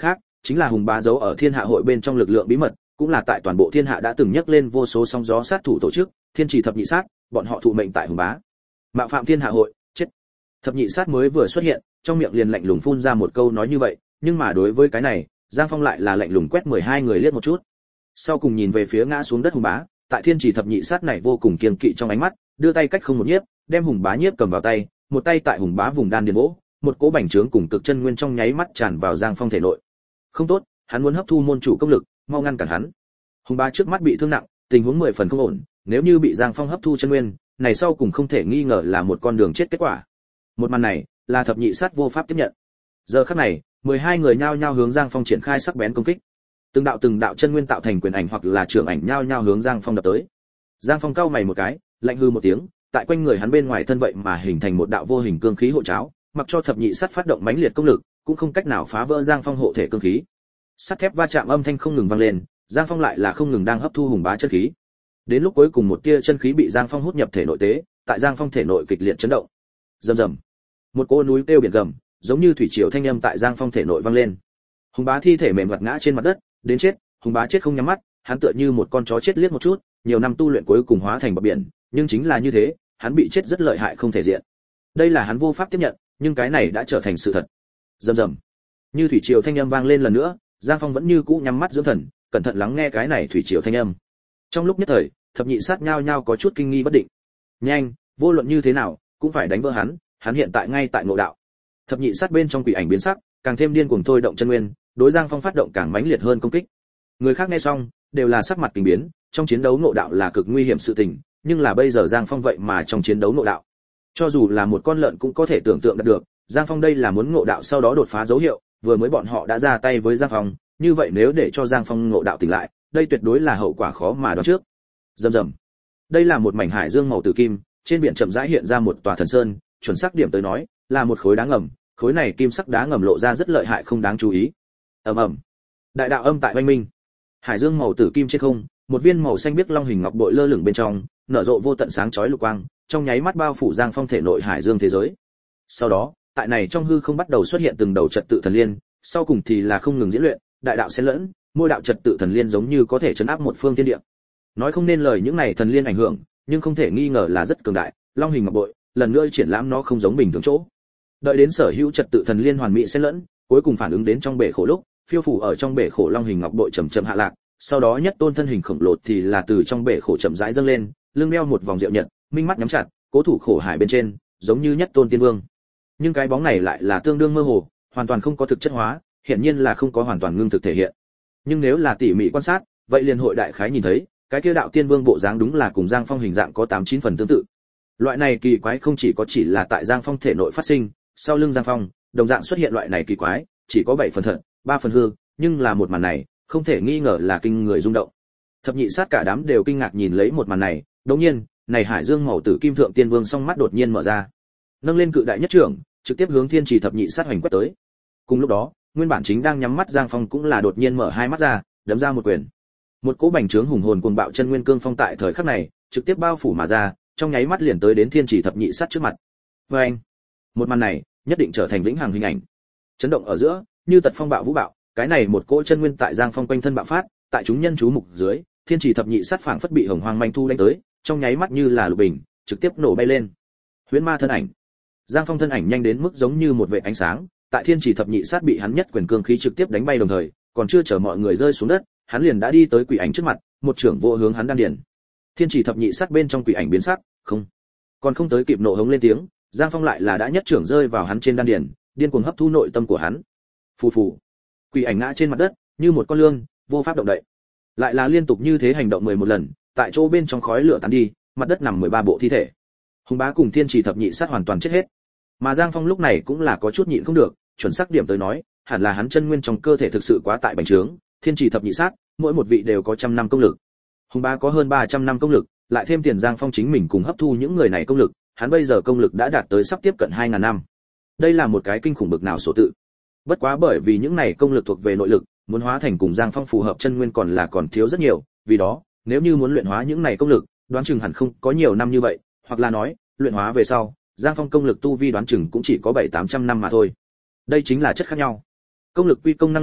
chính là hùng bá giấu ở thiên hạ hội bên trong lực lượng bí mật, cũng là tại toàn bộ thiên hạ đã từng nhấc lên vô số sóng gió sát thủ tổ chức, thiên chỉ thập nhị sát, bọn họ thụ mệnh tại hùng bá. Mạo phạm thiên hạ hội, chết. Thập nhị sát mới vừa xuất hiện, trong miệng liền lạnh lùng phun ra một câu nói như vậy, nhưng mà đối với cái này, Giang Phong lại là lạnh lùng quét 12 người liếc một chút. Sau cùng nhìn về phía ngã xuống đất hùng bá, tại thiên chỉ thập nhị sát này vô cùng kiên kỵ trong ánh mắt, đưa tay cách không một nhiếp, đem hùng bá nhiếp cầm vào tay, một tay tại hùng bá vùng đan điền vỗ, một cỗ bành trướng cùng cực chân nguyên trong nháy mắt tràn vào Giang Phong thể nội. Không tốt, hắn muốn hấp thu môn chủ công lực, mau ngăn cản hắn. Hùng bá trước mắt bị thương nặng, tình huống 10 phần không ổn, nếu như bị Giang Phong hấp thu chân nguyên, này sau cùng không thể nghi ngờ là một con đường chết kết quả. Một màn này, là thập nhị sát vô pháp tiếp nhận. Giờ khắc này, 12 người nhao nhao hướng Giang Phong triển khai sắc bén công kích. Từng đạo chân nguyên tạo thành quyền ảnh hoặc là trường ảnh nhao nhao hướng Giang Phong đập tới. Giang Phong cau mày một cái, lạnh hư một tiếng, tại quanh người hắn bên ngoài thân vậy mà hình thành một đạo vô hình cương khí hộ cháo, mặc cho thập nhị sát phát động mãnh liệt công lực, cũng không cách nào phá vỡ Giang Phong hộ thể cương khí. Sắt thép va chạm âm thanh không ngừng vang lên, Giang Phong lại là không ngừng đang hấp thu hùng bá chân khí. Đến lúc cuối cùng một tia chân khí bị Giang Phong hút nhập thể nội tế, tại Giang Phong thể nội kịch liệt chấn động. Rầm rầm. Một cỗ núi kêu biển gầm, giống như thủy triều thanh âm tại Giang Phong thể nội vang lên. Hùng bá thi thể mềm mặt ngã trên mặt đất, đến chết, hùng bá chết không nhắm mắt, hắn tựa như một con chó chết liếc một chút, nhiều năm tu luyện cuối cùng hóa thành bọt biển, nhưng chính là như thế, hắn bị chết rất lợi hại không thể diện. Đây là hắn vô pháp tiếp nhận, nhưng cái này đã trở thành sự thật. Rầm rầm. Như thủy triều thanh âm vang lên lần nữa, Giang Phong vẫn như cũ nhắm mắt dưỡng thần, cẩn thận lắng nghe cái này thủy triều thanh âm. Trong lúc nhất thời, thập nhị sát nhao nhao có chút kinh nghi bất định. Nhanh, vô luận như thế nào, cũng phải đánh vỡ hắn hiện tại ngay tại ngộ đạo. Thập nhị sát bên trong quỷ ảnh biến sắc, càng thêm điên cuồng thôi động chân nguyên, đối Giang Phong phát động càng mãnh liệt hơn công kích. Người khác nghe xong, đều là sắc mặt kinh biến, trong chiến đấu ngộ đạo là cực nguy hiểm sự tình, nhưng là bây giờ Giang Phong vậy mà trong chiến đấu ngộ đạo. Cho dù là một con lợn cũng có thể tưởng tượng được, Giang Phong đây là muốn ngộ đạo sau đó đột phá dấu hiệu, vừa mới bọn họ đã ra tay với Giang Phong, như vậy nếu để cho Giang Phong ngộ đạo tỉnh lại, đây tuyệt đối là hậu quả khó mà đoán trước. Rầm rầm. Đây là một mảnh hải dương màu tử kim, trên biển chậm rãi hiện ra một tòa thần sơn, chuẩn xác điểm tới nói, là một khối đá ngầm, khối này kim sắc đá ngầm lộ ra rất lợi hại không đáng chú ý. Ầm ầm. Đại đạo âm tại oanh minh. Hải dương màu tử kim trên không, một viên màu xanh biếc long hình ngọc bội lơ lửng bên trong, nở rộ vô tận sáng chói lục quang, trong nháy mắt bao phủ Giang Phong thể nội hải dương thế giới. Sau đó, tại này trong hư không bắt đầu xuất hiện từng đầu trật tự thần liên, sau cùng thì là không ngừng diễn luyện, đại đạo xen lẫn, mỗi đạo trật tự thần liên giống như có thể chấn áp một phương thiên địa. Nói không nên lời những này thần liên ảnh hưởng, nhưng không thể nghi ngờ là rất cường đại, long hình ngọc bội, lần nữa triển lãm nó không giống bình thường chỗ. Đợi đến sở hữu trật tự thần liên hoàn mỹ xen lẫn, cuối cùng phản ứng đến trong bể khổ lúc, phiêu phủ ở trong bể khổ long hình ngọc bội chậm chậm hạ lạc, sau đó nhất tôn thân hình khổng lồ thì là từ trong bể khổ chậm rãi dâng lên, lưng đeo một vòng diệu nhật, minh mắt nhắm chặt, cố thủ khổ hải bên trên, giống như nhất tôn tiên vương. Nhưng cái bóng này lại là tương đương mơ hồ, hoàn toàn không có thực chất hóa, hiển nhiên là không có hoàn toàn ngưng thực thể hiện. Nhưng nếu là tỉ mỉ quan sát, vậy liền hội đại khái nhìn thấy, cái kia đạo tiên vương bộ dáng đúng là cùng Giang Phong hình dạng có 8-9 phần tương tự. Loại này kỳ quái không chỉ là tại Giang Phong thể nội phát sinh, sau lưng Giang Phong, đồng dạng xuất hiện loại này kỳ quái, chỉ có 7 phần thật, 3 phần hư, nhưng là một màn này, không thể nghi ngờ là kinh người rung động. Thập nhị sát cả đám đều kinh ngạc nhìn lấy một màn này, đột nhiên, này hải dương màu tử kim thượng tiên vương song mắt đột nhiên mở ra, nâng lên cự đại nhất trưởng, trực tiếp hướng thiên trì thập nhị sát hoành quét tới. Cùng lúc đó, nguyên bản chính đang nhắm mắt Giang Phong cũng là đột nhiên mở hai mắt ra, đấm ra một quyền. Một cỗ bành trướng hùng hồn cuồng bạo chân nguyên cương phong tại thời khắc này, trực tiếp bao phủ mà ra, trong nháy mắt liền tới đến thiên trì thập nhị sát trước mặt. Và anh, một màn này, nhất định trở thành vĩnh hằng hình ảnh. Chấn động ở giữa, như tật phong bạo vũ bạo, cái này một cỗ chân nguyên tại Giang Phong quanh thân bạo phát, tại chúng nhân chú mục dưới, thiên trì thập nhị sát phảng phất bị hồng hoang manh thu đánh tới, trong nháy mắt như là lục bình, trực tiếp nổ bay lên. Huyễn ma thân ảnh. Giang Phong thân ảnh nhanh đến mức giống như một vệt ánh sáng, tại thiên trì thập nhị sát bị hắn nhất quyền cương khí trực tiếp đánh bay đồng thời, còn chưa chờ mọi người rơi xuống đất, hắn liền đã đi tới quỷ ảnh trước mặt, một trưởng vô hướng hắn đan điền. Thiên trì thập nhị sát bên trong quỷ ảnh biến sắc, không, còn không tới kịp nộ hống lên tiếng, Giang Phong lại là đã nhất trưởng rơi vào hắn trên đan điền, điên cuồng hấp thu nội tâm của hắn. Phù phù, quỷ ảnh ngã trên mặt đất, như một con lương, vô pháp động đậy. Lại là liên tục như thế hành động 11 lần, tại chỗ bên trong khói lửa tán đi, mặt đất nằm 13 bộ thi thể. Hùng bá cùng thiên trì thập nhị sát hoàn toàn chết hết. Mà Giang Phong lúc này cũng là có chút nhịn không được, chuẩn xác điểm tới nói, hẳn là hắn chân nguyên trong cơ thể thực sự quá tại bành trướng, thiên trì thập nhị sát, mỗi một vị đều có 100 năm công lực. Hùng bá có hơn 300 năm công lực, lại thêm tiền Giang Phong chính mình cùng hấp thu những người này công lực, hắn bây giờ công lực đã đạt tới sắp tiếp cận 2000 năm. Đây là một cái kinh khủng bực nào số tự. Bất quá bởi vì những này công lực thuộc về nội lực, muốn hóa thành cùng Giang Phong phù hợp chân nguyên còn thiếu rất nhiều, vì đó, nếu như muốn luyện hóa những này công lực, đoán chừng hẳn không có nhiều năm như vậy, hoặc là nói, luyện hóa về sau, Giang Phong công lực tu vi đoán chừng cũng chỉ có 700-800 năm mà thôi. Đây chính là chất khác nhau. Công lực quy công năng lực,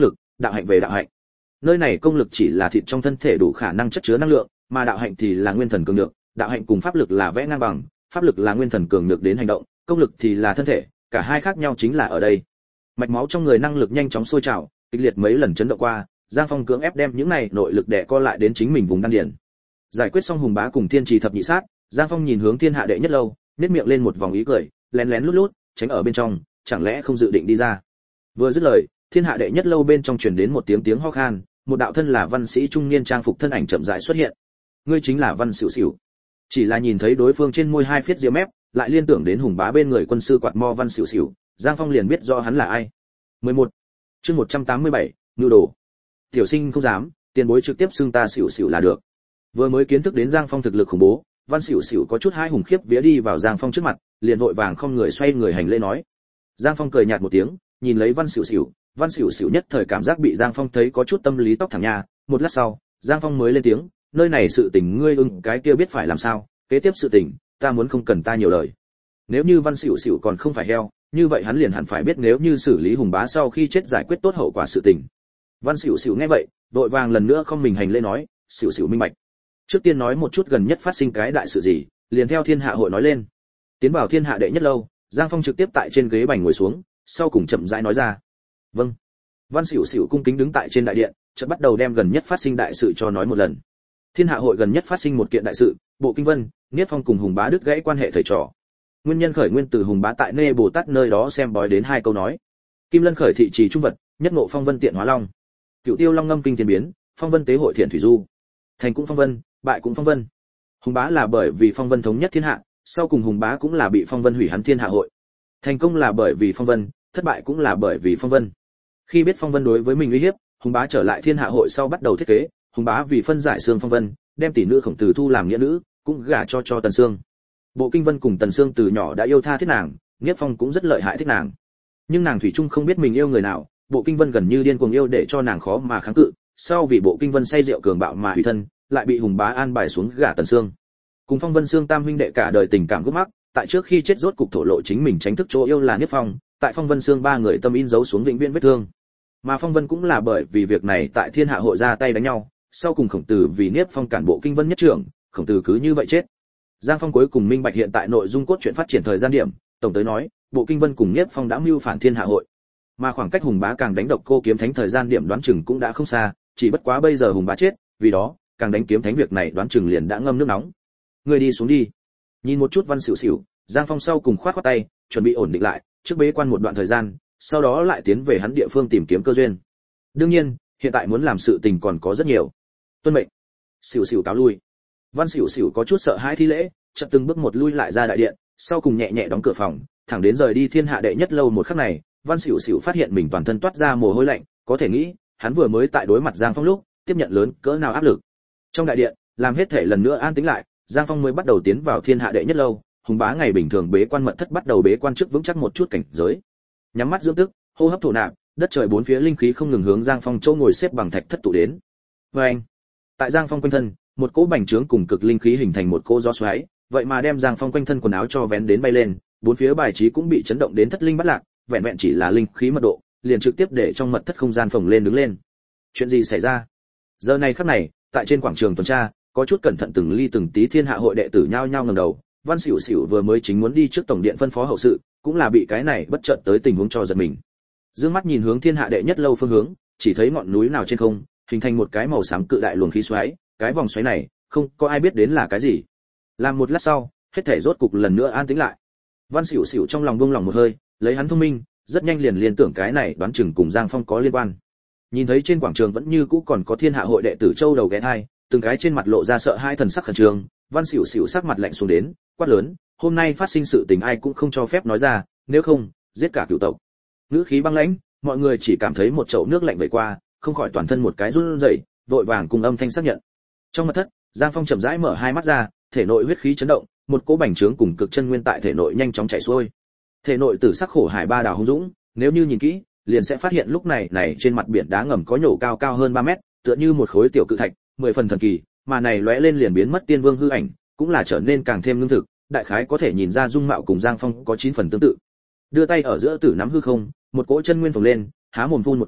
đạo hạnh về đạo hạnh. Nơi này công lực chỉ là thịt trong thân thể đủ khả năng chất chứa năng lượng, mà đạo hạnh thì là nguyên thần cường lực, đạo hạnh cùng pháp lực là vẽ ngang bằng, pháp lực là nguyên thần cường lực đến hành động, công lực thì là thân thể, cả hai khác nhau chính là ở đây. Mạch máu trong người năng lực nhanh chóng sôi trào, kịch liệt mấy lần chấn động qua, Giang Phong cưỡng ép đem những này nội lực đè co lại đến chính mình vùng đan điền. Giải quyết xong Hùng Bá cùng Thiên Trì thập nhị sát, Giang Phong nhìn hướng Thiên Hạ đệ nhất lâu, nhếch miệng lên một vòng ý cười, lén lén lút lút, tránh ở bên trong, chẳng lẽ không dự định đi ra. Vừa dứt lời, Thiên Hạ đệ nhất lâu bên trong truyền đến một tiếng ho khan, một đạo thân là văn sĩ trung niên trang phục thân ảnh chậm rãi xuất hiện. Ngươi chính là Văn Sửu Sửu. Chỉ là nhìn thấy đối phương trên môi hai phiết ria mép, lại liên tưởng đến Hùng Bá bên người quân sư quạt mo Văn Sửu Sửu, Giang Phong liền biết rõ hắn là ai. 11. Chương 187, nhu đồ. Tiểu sinh không dám, tiền bối trực tiếp xưng ta Sửu Sửu là được. Vừa mới kiến thức đến Giang Phong thực lực khủng bố, Văn Sửu Sửu có chút hai hùng khiếp vía đi vào Giang Phong trước mặt, liền vội vàng không người xoay người hành lễ nói. Giang Phong cười nhạt một tiếng, nhìn lấy Văn Sửu Sửu, Văn Sửu Sửu nhất thời cảm giác bị Giang Phong thấy có chút tâm lý tóc thẳng nha, một lát sau, Giang Phong mới lên tiếng, nơi này sự tình ngươi cái kia biết phải làm sao, kế tiếp sự tình, ta muốn không cần ta nhiều lời. Nếu như Văn Sửu Sửu còn không phải heo, như vậy hắn liền hẳn phải biết nếu như xử lý Hùng Bá sau khi chết giải quyết tốt hậu quả sự tình. Văn Sửu Sửu nghe vậy, vội vàng lần nữa không mình hành lễ nói, Sửu Sửu minh bạch. Trước tiên nói một chút gần nhất phát sinh cái đại sự gì, liền theo Thiên Hạ hội nói lên. Tiến vào Thiên Hạ đệ nhất lâu, Giang Phong trực tiếp tại trên ghế bành ngồi xuống, sau cùng chậm rãi nói ra. Vâng. Văn Sửu Sửu cung kính đứng tại trên đại điện, chợt bắt đầu đem gần nhất phát sinh đại sự cho nói một lần. Thiên Hạ hội gần nhất phát sinh một kiện đại sự, Bộ Kinh Vân, Niết Phong cùng Hùng Bá đứt gãy quan hệ thầy trò. Nguyên nhân khởi nguyên từ Hùng Bá tại Nê Bồ Tát nơi đó xem bói đến hai câu nói. Kim Lân khởi thị trì trung vật, nhất ngộ phong vân tiện hóa long. Cửu Tiêu long ngâm kinh thiên biến, phong vân tế hội thiện thủy du. Thành cũng phong vân, bại cũng phong vân. Hùng Bá là bởi vì phong vân thống nhất thiên hạ, sau cùng Hùng Bá cũng là bị phong vân hủy hắn Thiên Hạ hội. Thành công là bởi vì phong vân, thất bại cũng là bởi vì phong vân. Khi biết phong vân đối với mình uy hiếp, Hùng Bá trở lại Thiên Hạ hội sau bắt đầu thiết kế, Hùng Bá vì phân giải xương phong vân, đem tỷ nữ Khổng Tử Thu làm nghĩa nữ, cũng gả cho Tần Sương. Bộ Kinh Vân cùng Tần Sương từ nhỏ đã yêu tha thiết nàng, Niết Phong cũng rất lợi hại thích nàng. Nhưng nàng thủy chung không biết mình yêu người nào, Bộ Kinh Vân gần như điên cuồng yêu để cho nàng khó mà kháng cự, sau vì Bộ Kinh Vân say rượu cường bạo mà hủy thân, lại bị Hùng Bá an bài xuống gả Tần Sương. Cùng Phong Vân Sương tam huynh đệ cả đời tình cảm gút mắc, tại trước khi chết rốt cục thổ lộ chính mình tránh thức chỗ yêu là Niết Phong, tại Phong Vân Sương ba người tâm in dấu xuống vĩnh viễn vết thương. Mà Phong Vân cũng là bởi vì việc này tại Thiên Hạ hội ra tay đánh nhau, sau cùng Khổng Tử vì Niết Phong cản Bộ Kinh Vân nhất trưởng, Khổng Tử cứ như vậy chết. Giang Phong cuối cùng minh bạch hiện tại nội dung cốt truyện phát triển thời gian điểm, tổng tới nói, Bộ Kinh Vân cùng Niết Phong đã mưu phản Thiên Hạ hội. Mà khoảng cách Hùng Bá càng đánh độc cô kiếm thánh thời gian điểm đoán chừng cũng đã không xa, chỉ bất quá bây giờ Hùng Bá chết, vì đó, càng đánh kiếm thánh việc này đoán chừng liền đã ngâm nước nóng. Người đi xuống đi. Nhìn một chút Văn Sửu Sửu, Giang Phong sau cùng khoát khoát tay, chuẩn bị ổn định lại, trước bế quan một đoạn thời gian, sau đó lại tiến về hắn địa phương tìm kiếm cơ duyên. Đương nhiên, hiện tại muốn làm sự tình còn có rất nhiều. Tuân mệnh. Sửu Sửu cáo lui. Văn Sửu Sửu có chút sợ hãi thi lễ, chợt từng bước một lui lại ra đại điện, sau cùng nhẹ nhẹ đóng cửa phòng, thẳng đến rời đi Thiên Hạ đệ nhất lâu một khắc này, Văn Sửu Sửu phát hiện mình toàn thân toát ra mồ hôi lạnh, có thể nghĩ, hắn vừa mới tại đối mặt Giang Phong lúc, tiếp nhận lớn cỡ nào áp lực. Trong đại điện, làm hết thể lần nữa an tĩnh lại, Giang Phong mới bắt đầu tiến vào Thiên Hạ đệ nhất lâu, Hùng Bá ngày bình thường bế quan mật thất bắt đầu bế quan trước vững chắc một chút cảnh giới. Nhắm mắt dưỡng tức, hô hấp thổ nạp, đất trời bốn phía linh khí không ngừng hướng Giang Phong chỗ ngồi xếp bằng thạch thất tụ đến. Oeng! Tại Giang Phong quanh thân, một cỗ bành trướng cùng cực linh khí hình thành một cỗ gió xoáy, vậy mà đem Giang Phong quanh thân quần áo cho vén đến bay lên, bốn phía bài trí cũng bị chấn động đến thất linh bất lạc, vẹn vẹn chỉ là linh khí mật độ, liền trực tiếp để trong mật thất không gian phồng lên đứng lên. Chuyện gì xảy ra? Giờ này khắc này, tại trên quảng trường tuần tra, có chút cẩn thận từng ly từng tí Thiên Hạ hội đệ tử nhao nhao ngẩng đầu, Văn Sửu Sửu vừa mới chính muốn đi trước tổng điện phân phó hậu sự, cũng là bị cái này bất chợt tới tình huống cho giật mình. Dương mắt nhìn hướng Thiên Hạ đệ nhất lâu phương hướng, chỉ thấy ngọn núi nào trên không, hình thành một cái màu xám cự đại luồng khí xoáy, cái vòng xoáy này, không có ai biết đến là cái gì. Làm một lát sau, hết thảy rốt cục lần nữa an tĩnh lại. Văn Sửu Sửu trong lòng buông lòng một hơi, lấy hắn thông minh, rất nhanh liền liên tưởng cái này đoán chừng cùng Giang Phong có liên quan. Nhìn thấy trên quảng trường vẫn như cũ còn có Thiên Hạ hội đệ tử châu đầu ghé thai, từng cái trên mặt lộ ra sợ hai thần sắc khẩn trương, Văn Sửu Sửu sắc mặt lạnh xuống đến, quát lớn, hôm nay phát sinh sự tình ai cũng không cho phép nói ra, nếu không, giết cả cửu tộc. Ngữ khí băng lãnh, mọi người chỉ cảm thấy một chậu nước lạnh vẩy qua, không khỏi toàn thân một cái run rẩy, vội vàng cùng âm thanh xác nhận. Trong mật thất, Giang Phong chậm rãi mở hai mắt ra, thể nội huyết khí chấn động, một cỗ bành trướng cùng cực chân nguyên tại thể nội nhanh chóng chảy xuôi. Thể nội tử sắc khổ hải ba đào hung dũng, nếu như nhìn kỹ, liền sẽ phát hiện lúc này trên mặt biển đá ngầm có nhổ cao cao hơn 3 mét, tựa như một khối tiểu cự thạch, 10 phần thần kỳ, mà này lóe lên liền biến mất tiên vương hư ảnh, cũng là trở nên càng thêm lương thực, đại khái có thể nhìn ra dung mạo cùng Giang Phong có 9 phần tương tự. Đưa tay ở giữa tử nắm hư không, một cỗ chân nguyên phồng lên, há mồm phun một cái,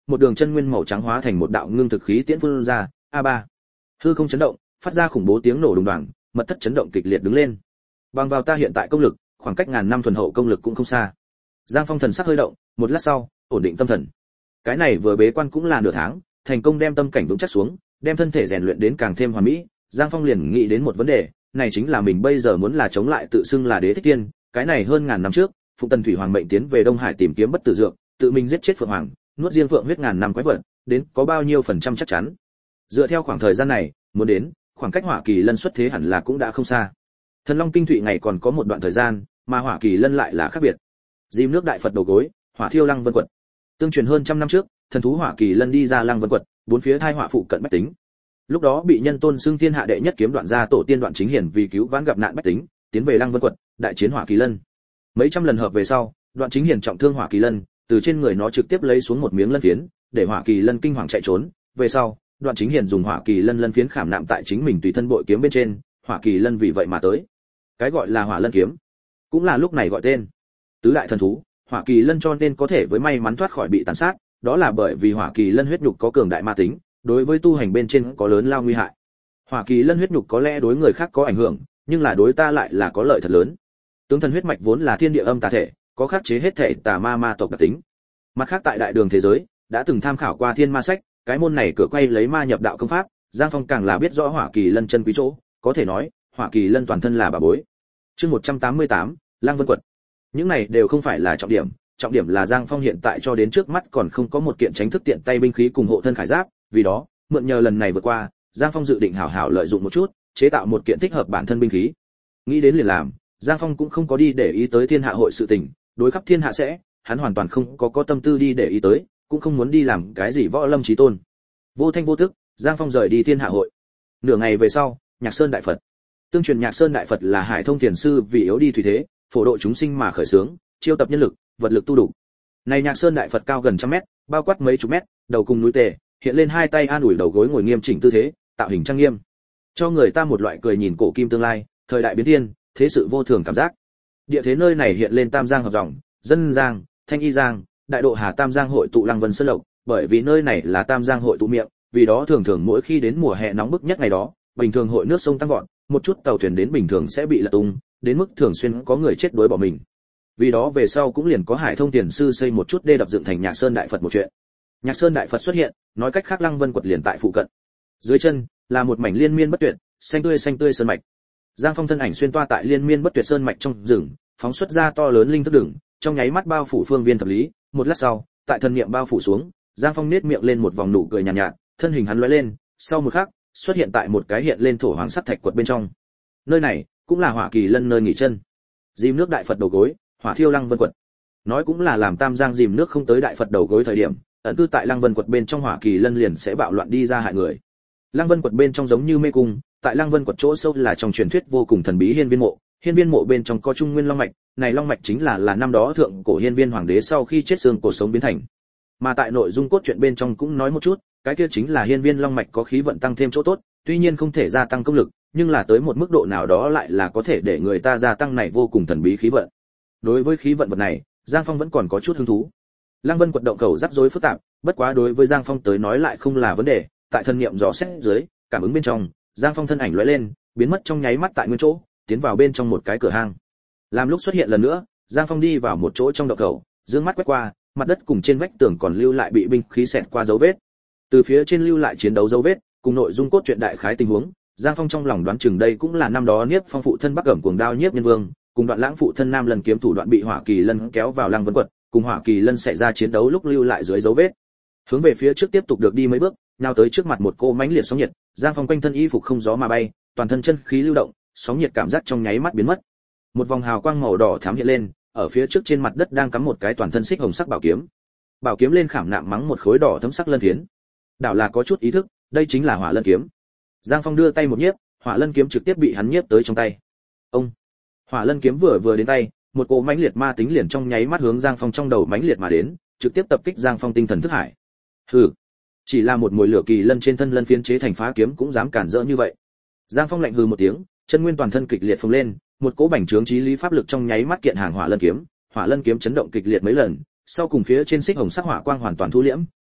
một đường chân nguyên màu trắng hóa thành một đạo ngưng thực khí tiễn phun ra, A3. Hư không chấn động, phát ra khủng bố tiếng nổ đùng đoàng, mật thất chấn động kịch liệt đứng lên. Bằng vào ta hiện tại công lực, khoảng cách ngàn năm thuần hậu công lực cũng không xa. Giang Phong thần sắc hơi động, một lát sau, ổn định tâm thần. Cái này vừa bế quan cũng là nửa tháng, thành công đem tâm cảnh vững chắc xuống, đem thân thể rèn luyện đến càng thêm hoàn mỹ. Giang Phong liền nghĩ đến một vấn đề, này chính là mình bây giờ muốn là chống lại tự xưng là Đế Thích Tiên, cái này hơn ngàn năm trước, Phụng Tần Thủy Hoàng mệnh tiến về Đông Hải tìm kiếm bất tử dược, tự mình giết chết Phượng Hoàng, nuốt riêng Phượng huyết ngàn năm quái vật, đến có bao nhiêu phần trăm chắc chắn. Dựa theo khoảng thời gian này, muốn đến, khoảng cách Hỏa Kỳ Lân xuất thế hẳn là cũng đã không xa. Thần Long Kinh Thụy ngày còn có một đoạn thời gian, mà Hỏa Kỳ Lân lại là khác biệt. Diêm nước đại Phật đầu gối, hỏa thiêu Lăng Vân quật. Tương truyền hơn trăm năm trước, thần thú Hỏa Kỳ Lân đi ra Lăng Vân quật, bốn phía thai họa phụ cận bách tính. Lúc đó bị nhân tôn xưng thiên hạ đệ nhất kiếm đoạn gia tổ tiên Đoạn Chính Hiển vì cứu vãn gặp nạn bách tính, tiến về Lăng Vân quật, đại chiến Hỏa Kỳ Lân. Mấy trăm lần hợp về sau, Đoạn Chính Hiển trọng thương Hỏa Kỳ Lân, từ trên người nó trực tiếp lấy xuống một miếng lân phiến, để Hỏa Kỳ Lân kinh hoàng chạy trốn. Về sau, Đoạn Chính Hiển dùng Hỏa Kỳ Lân lân phiến khảm nạm tại chính mình tùy thân bội kiếm bên trên, Hỏa Kỳ Lân vì vậy mà tới. Cái gọi là Hỏa Lân kiếm, cũng là lúc này gọi tên. Tứ đại thần thú, Hỏa Kỳ Lân cho nên có thể với may mắn thoát khỏi bị tàn sát, đó là bởi vì Hỏa Kỳ Lân huyết nhục có cường đại ma tính, đối với tu hành bên trên có lớn lao nguy hại. Hỏa Kỳ Lân huyết nhục có lẽ đối người khác có ảnh hưởng, nhưng là đối ta lại là có lợi thật lớn. Tướng thần huyết mạch vốn là thiên địa âm tà thể, có khắc chế hết thể tà ma tộc đặc tính. Mặt khác tại đại đường thế giới, đã từng tham khảo qua Thiên Ma sách, cái môn này cửa quay lấy ma nhập đạo công pháp, Giang Phong càng là biết rõ Hỏa Kỳ Lân chân quý chỗ, có thể nói, Hỏa Kỳ Lân toàn thân là bà bối. Chương 188, Lăng Vân quật. Những này đều không phải là trọng điểm là Giang Phong hiện tại cho đến trước mắt còn không có một kiện tránh thức tiện tay binh khí cùng hộ thân khải giáp, vì đó, mượn nhờ lần này vượt qua, Giang Phong dự định hảo hảo lợi dụng một chút, chế tạo một kiện thích hợp bản thân binh khí. Nghĩ đến liền làm, Giang Phong cũng không có đi để ý tới Thiên Hạ hội sự tình, đối khắp thiên hạ sẽ, hắn hoàn toàn không có tâm tư đi để ý tới, cũng không muốn đi làm cái gì võ lâm chí tôn. Vô thanh vô tức, Giang Phong rời đi Thiên Hạ hội. Nửa ngày về sau, Nhạc Sơn đại Phật. Tương truyền Nhạc Sơn đại Phật là Hải Thông Thiền sư vì yếu đi thủy thế, phổ độ chúng sinh mà khởi xướng, chiêu tập nhân lực, vật lực tu đủ. Này Nhạc Sơn đại Phật cao gần trăm mét, bao quát mấy chục mét, đầu cùng núi tề, hiện lên hai tay an ủi đầu gối ngồi nghiêm chỉnh tư thế, tạo hình trang nghiêm, cho người ta một loại cười nhìn cổ kim tương lai, thời đại biến thiên, thế sự vô thường cảm giác. Địa thế nơi này hiện lên Tam Giang hợp dòng, Dân Giang, Thanh Y Giang, Đại Độ Hà Tam Giang hội tụ Lăng Vân Sơn Lộc, bởi vì nơi này là Tam Giang hội tụ miệng, vì đó thường thường mỗi khi đến mùa hè nóng bức nhất ngày đó, bình thường hội nước sông tăng vọt, một chút tàu thuyền đến bình thường sẽ bị lật tung, đến mức thường xuyên có người chết đuối bỏ mình. Vì đó về sau cũng liền có Hải Thông Tiền sư xây một chút đê đập dựng thành Nhạc Sơn đại Phật một chuyện. Nhạc Sơn đại Phật xuất hiện, nói cách khác Lăng Vân quật liền tại phụ cận. Dưới chân là một mảnh liên miên bất tuyệt, xanh tươi sơn mạch. Giang Phong thân ảnh xuyên toa tại liên miên bất tuyệt sơn mạch trong rừng, phóng xuất ra to lớn linh thức đường, trong nháy mắt bao phủ phương viên thập lý, một lát sau, tại thần niệm bao phủ xuống, Giang Phong nét miệng lên một vòng nụ cười nhàn nhạt, thân hình hắn lóe lên, sau một khắc, xuất hiện tại một cái hiện lên thổ hoàng sắt thạch quật bên trong. Nơi này cũng là Hỏa Kỳ Lân nơi nghỉ chân. Dìm nước đại Phật đầu gối, hỏa thiêu Lăng Vân quật. Nói cũng là làm Tam Giang dìm nước không tới đại Phật đầu gối thời điểm, ẩn cư tại Lăng Vân quật bên trong Hỏa Kỳ Lân liền sẽ bạo loạn đi ra hại người. Lăng Vân quật bên trong giống như mê cung, tại Lăng Vân quật chỗ sâu là trong truyền thuyết vô cùng thần bí hiên viên mộ. Hiên viên mộ bên trong có trung nguyên long mạch, này long mạch chính là năm đó thượng cổ hiên viên hoàng đế sau khi chết xương cổ sống biến thành. Mà tại nội dung cốt truyện bên trong cũng nói một chút, cái kia chính là hiên viên long mạch có khí vận tăng thêm chỗ tốt, tuy nhiên không thể gia tăng công lực, nhưng là tới một mức độ nào đó lại là có thể để người ta gia tăng này vô cùng thần bí khí vận. Đối với khí vận vật này, Giang Phong vẫn còn có chút hứng thú. Lăng Vân quật động khẩu rắc rối phức tạp, bất quá đối với Giang Phong tới nói lại không là vấn đề, tại thân niệm dò xét dưới, cảm ứng bên trong, Giang Phong thân ảnh lóe lên, biến mất trong nháy mắt tại nguyên chỗ, tiến vào bên trong một cái cửa hang. Làm lúc xuất hiện lần nữa, Giang Phong đi vào một chỗ trong động khẩu, dương mắt quét qua, mặt đất cùng trên vách tường còn lưu lại bị binh khí xẹt qua dấu vết. Từ phía trên lưu lại chiến đấu dấu vết, cùng nội dung cốt truyện đại khái tình huống, Giang Phong trong lòng đoán chừng đây cũng là năm đó Niếp Phong phụ thân Bắc Cẩm cuồng đao Nhiếp Nhân Vương, cùng Đoạn Lãng phụ thân Nam Lần kiếm thủ Đoạn bị Hỏa Kỳ Lân kéo vào Lăng Vân quật, cùng Hỏa Kỳ Lân xảy ra chiến đấu lúc lưu lại dưới dấu vết. Hướng về phía trước tiếp tục được đi mấy bước, nhào tới trước mặt một cô mãnh liệt sóng nhiệt, Giang Phong quanh thân y phục không gió mà bay, toàn thân chân khí lưu động, sóng nhiệt cảm giác trong nháy mắt biến mất. Một vòng hào quang màu đỏ thắm hiện lên, ở phía trước trên mặt đất đang cắm một cái toàn thân xích hồng sắc bảo kiếm. Bảo kiếm lên khảm nạm mắng một khối đỏ thấm sắc lân phiến. Đảo là có chút ý thức, đây chính là Hỏa Lân kiếm. Giang Phong đưa tay một nhiếp, Hỏa Lân kiếm trực tiếp bị hắn nhiếp tới trong tay. Ông, Hỏa Lân kiếm vừa đến tay, một cỗ mãnh liệt ma tính liền trong nháy mắt hướng Giang Phong trong đầu mãnh liệt mà đến, trực tiếp tập kích Giang Phong tinh thần thức hải. Hừ, chỉ là một mùi lửa kỳ lân trên thân lân phiến chế thành phá kiếm cũng dám cản rỡ như vậy. Giang Phong lạnh hừ một tiếng, chân nguyên toàn thân kịch liệt phồng lên, một cỗ bành trướng chí lý pháp lực trong nháy mắt kiện hàng Hỏa Lân kiếm chấn động kịch liệt mấy lần, sau cùng phía trên xích hồng sắc hỏa quang hoàn toàn thu liễm,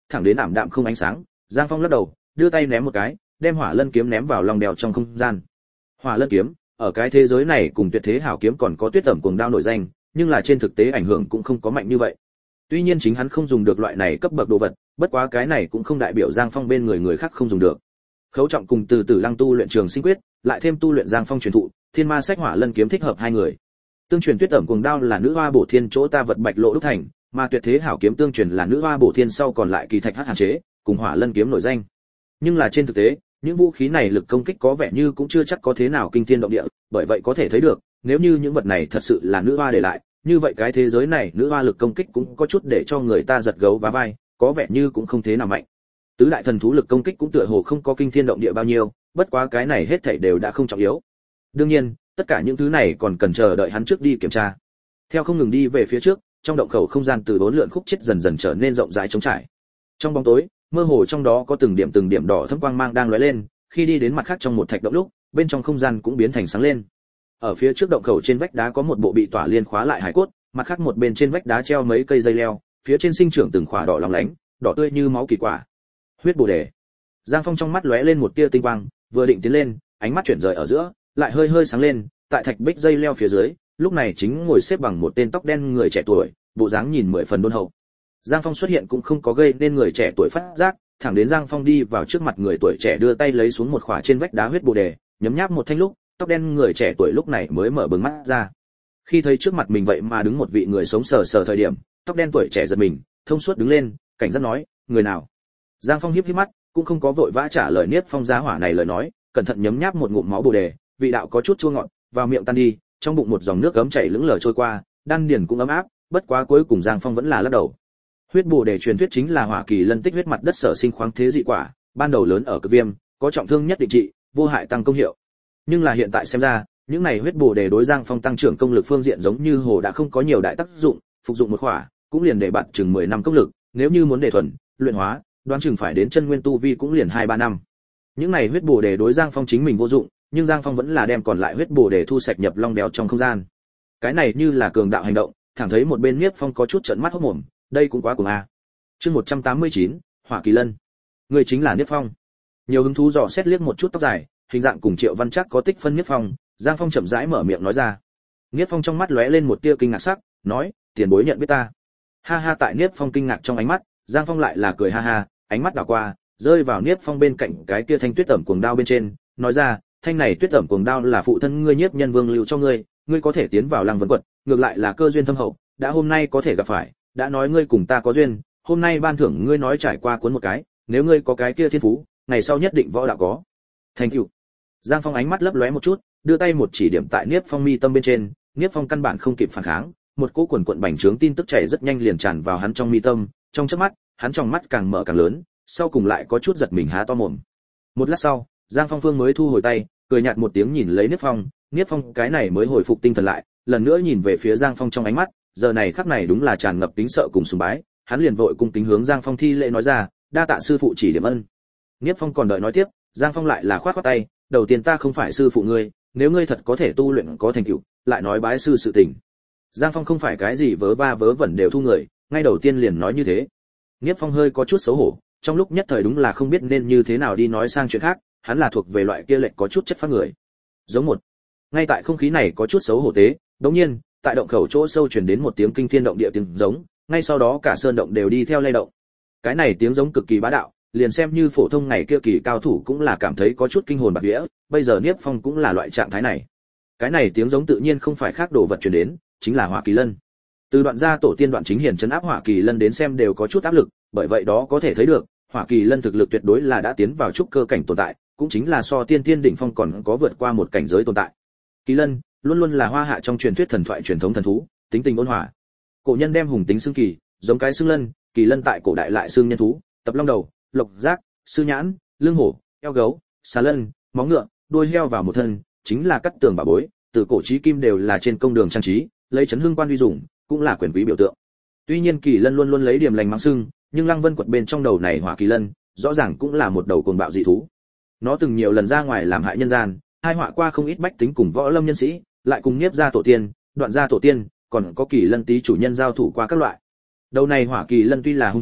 thẳng đến ảm đạm không ánh sáng. Giang Phong lắc đầu, đưa tay ném một cái, đem Hỏa Lân kiếm ném vào lòng đèo trong không gian. Hỏa Lân kiếm, ở cái thế giới này cùng Tuyệt Thế Hảo kiếm còn có Tuyết Tẩm Cuồng Đao nổi danh, nhưng là trên thực tế ảnh hưởng cũng không có mạnh như vậy. Tuy nhiên chính hắn không dùng được loại này cấp bậc đồ vật, bất quá cái này cũng không đại biểu Giang Phong bên người khác không dùng được. Khấu Trọng cùng Từ Tử Lăng tu luyện Trường Sinh Quyết, lại thêm tu luyện Giang Phong truyền thụ, Thiên Ma Sách Hỏa Lân kiếm thích hợp hai người. Tương truyền Tuyết Tẩm Cuồng Đao là nữ hoa bổ thiên chỗ ta vật Bạch Lộ đúc thành, mà Tuyệt Thế Hảo kiếm tương truyền là nữ hoa bổ thiên sau còn lại kỳ thạch hắc hàn chế, cùng Hỏa Lân kiếm nổi danh. Nhưng là trên thực tế, những vũ khí này lực công kích có vẻ như cũng chưa chắc có thế nào kinh thiên động địa, bởi vậy có thể thấy được, nếu như những vật này thật sự là nữ hoa để lại, như vậy cái thế giới này nữ hoa lực công kích cũng có chút để cho người ta giật gấu vá vai, có vẻ như cũng không thế nào mạnh. Tứ đại thần thú lực công kích cũng tựa hồ không có kinh thiên động địa bao nhiêu, bất quá cái này hết thảy đều đã không trọng yếu. Đương nhiên, tất cả những thứ này còn cần chờ đợi hắn trước đi kiểm tra. Theo không ngừng đi về phía trước, trong động khẩu không gian từ bốn lượn khúc chết dần dần trở nên rộng rãi trống trải. Trong bóng tối, mơ hồ trong đó có từng điểm đỏ thẫm quang mang đang lóe lên, khi đi đến mặt khác trong một thạch động lúc, bên trong không gian cũng biến thành sáng lên. Ở phía trước động khẩu trên vách đá có một bộ bị tỏa liên khóa lại hải cốt, mặt khác một bên trên vách đá treo mấy cây dây leo, phía trên sinh trưởng từng khỏa đỏ lóng lánh, đỏ tươi như máu kỳ quả. Huyết bồ đề. Giang Phong trong mắt lóe lên một tia tinh quang, vừa định tiến lên, ánh mắt chuyển rời ở giữa, lại hơi sáng lên, tại thạch bích dây leo phía dưới, lúc này chính ngồi xếp bằng một tên tóc đen người trẻ tuổi, bộ dáng nhìn 10 phần đôn hậu. Giang Phong xuất hiện cũng không có gây nên người trẻ tuổi phát giác, thẳng đến Giang Phong đi vào trước mặt người tuổi trẻ đưa tay lấy xuống một khỏa trên vách đá huyết bồ đề, nhấm nháp một thanh lúc, tóc đen người trẻ tuổi lúc này mới mở bừng mắt ra. Khi thấy trước mặt mình vậy mà đứng một vị người sống sờ sờ thời điểm, tóc đen tuổi trẻ giật mình, thông suốt đứng lên, cảnh giác nói, người nào? Giang Phong híp mắt, cũng không có vội vã trả lời Niếp Phong giá hỏa này lời nói, cẩn thận nhấm nháp một ngụm máu bồ đề, vị đạo có chút chua ngọt, vào miệng tan đi, trong bụng một dòng nước ấm chảy lững lờ trôi qua, đan điền cũng ấm áp, bất quá cuối cùng Giang Phong vẫn là lắc đầu. Huyết bồ đề truyền thuyết chính là hỏa kỳ lân tích huyết mặt đất sở sinh khoáng thế dị quả, ban đầu lớn ở cực viêm, có trọng thương nhất định trị, vô hại tăng công hiệu. Nhưng là hiện tại xem ra, những này huyết bồ đề đối Giang Phong tăng trưởng công lực phương diện giống như hồ đã không có nhiều đại tác dụng, phục dụng một khỏa, cũng liền để bạn chừng 10 năm công lực, nếu như muốn để thuần, luyện hóa, đoán chừng phải đến chân nguyên tu vi cũng liền 2-3 năm. Những này huyết bồ đề đối Giang Phong chính mình vô dụng, nhưng Giang Phong vẫn là đem còn lại huyết bồ đề thu sạch nhập long đèo trong không gian. Cái này như là cường đạo hành động, thẳng thấy một bên Niếp Phong có chút trợn mắt hốt mồm, đây cũng quá cuồng a. Chương 189, Hỏa Kỳ Lân. Người chính là Niếp Phong. Nhiều hứng thú dò xét liếc một chút tóc dài, hình dạng cùng Triệu Văn Trác có tích phân Niếp Phong, Giang Phong chậm rãi mở miệng nói ra. Niếp Phong trong mắt lóe lên một tia kinh ngạc sắc, nói, tiền bối nhận biết ta. Ha ha, tại Niếp Phong kinh ngạc trong ánh mắt, Giang Phong lại là cười ha ha, ánh mắt đảo qua, rơi vào Niếp Phong bên cạnh cái kia thanh tuyết tẩm cuồng đao bên trên, nói ra, thanh này tuyết tẩm cuồng đao là phụ thân ngươi Nhiếp Nhân Vương lưu cho ngươi, ngươi có thể tiến vào Lăng Vân Quật, ngược lại là cơ duyên thâm hậu, đã hôm nay có thể gặp phải, đã nói ngươi cùng ta có duyên, hôm nay ban thưởng ngươi nói trải qua cuốn một cái, nếu ngươi có cái kia thiên phú, ngày sau nhất định võ đạo có thành tựu. Giang Phong ánh mắt lấp lóe một chút, đưa tay một chỉ điểm tại Niếp Phong mi tâm bên trên, Niếp Phong căn bản không kịp phản kháng, một cỗ quần quần bành trướng tin tức chảy rất nhanh liền tràn vào hắn trong mi tâm, trong chớp mắt, hắn trong mắt càng mở càng lớn, sau cùng lại có chút giật mình há to mồm. Một lát sau, Giang Phong Phương mới thu hồi tay, cười nhạt một tiếng nhìn lấy Niếp Phong cái này mới hồi phục tinh thần lại, lần nữa nhìn về phía Giang Phong trong ánh mắt, giờ này khắc này đúng là tràn ngập kính sợ cùng sùng bái, hắn liền vội cung kính hướng Giang Phong thi lễ nói ra, đa tạ sư phụ chỉ điểm ân. Niếp Phong còn đợi nói tiếp, Giang Phong lại là khoát khoát tay, đầu tiên ta không phải sư phụ ngươi, nếu ngươi thật có thể tu luyện có thành tựu, lại nói bái sư sự tình. Giang Phong không phải cái gì vớ va vớ vẩn đều thu người, ngay đầu tiên liền nói như thế. Niếp Phong hơi có chút xấu hổ, trong lúc nhất thời đúng là không biết nên như thế nào đi nói sang chuyện khác, hắn là thuộc về loại kia lệch có chút chất phác người. Giống một. Ngay tại không khí này có chút xấu hổ tế, đột nhiên, tại động khẩu chỗ sâu truyền đến một tiếng kinh thiên động địa tiếng giống, ngay sau đó cả sơn động đều đi theo lay động. Cái này tiếng giống cực kỳ bá đạo, liền xem như phổ thông ngày kia kỳ cao thủ cũng là cảm thấy có chút kinh hồn bạt vía, bây giờ Niếp Phong cũng là loại trạng thái này. Cái này tiếng giống tự nhiên không phải khác đồ vật truyền đến, chính là Hỏa Kỳ Lân. Từ đoạn gia tổ tiên Đoạn Chính Hiền trấn áp Hỏa Kỳ Lân đến xem đều có chút áp lực, bởi vậy đó có thể thấy được, Hỏa Kỳ Lân thực lực tuyệt đối là đã tiến vào trúc cơ cảnh tồn tại, cũng chính là so tiên tiên đỉnh phong còn có vượt qua một cảnh giới tồn tại. Kỳ Lân luôn luôn là Hoa Hạ trong truyền thuyết thần thoại truyền thống thần thú, tính tình ôn hòa. Cổ nhân đem hùng tính xưng kỳ, giống cái xưng lân, Kỳ Lân tại cổ đại lại xưng nhân thú, tập long đầu, lộc giác, sư nhãn, lưng hổ, eo gấu, xà lân, móng ngựa, đuôi heo vào một thân, chính là cắt tường bảo bối, từ cổ chí kim đều là trên công đường trang trí, lấy chấn hương quan uy dụng, cũng là quyền quý biểu tượng. Tuy nhiên Kỳ Lân luôn luôn lấy điểm lành mang xưng, nhưng Lăng Vân Quật bên trong đầu này Hỏa Kỳ Lân, rõ ràng cũng là một đầu cuồng bạo dị thú. Nó từng nhiều lần ra ngoài làm hại nhân gian, hai họa qua không ít bách tính cùng võ lâm nhân sĩ, lại cùng Niếp gia tổ tiên, Đoạn gia tổ tiên, còn có Kỳ Lân tí chủ nhân giao thủ qua các loại. Đầu này Hỏa Kỳ Lân tuy là hung thú,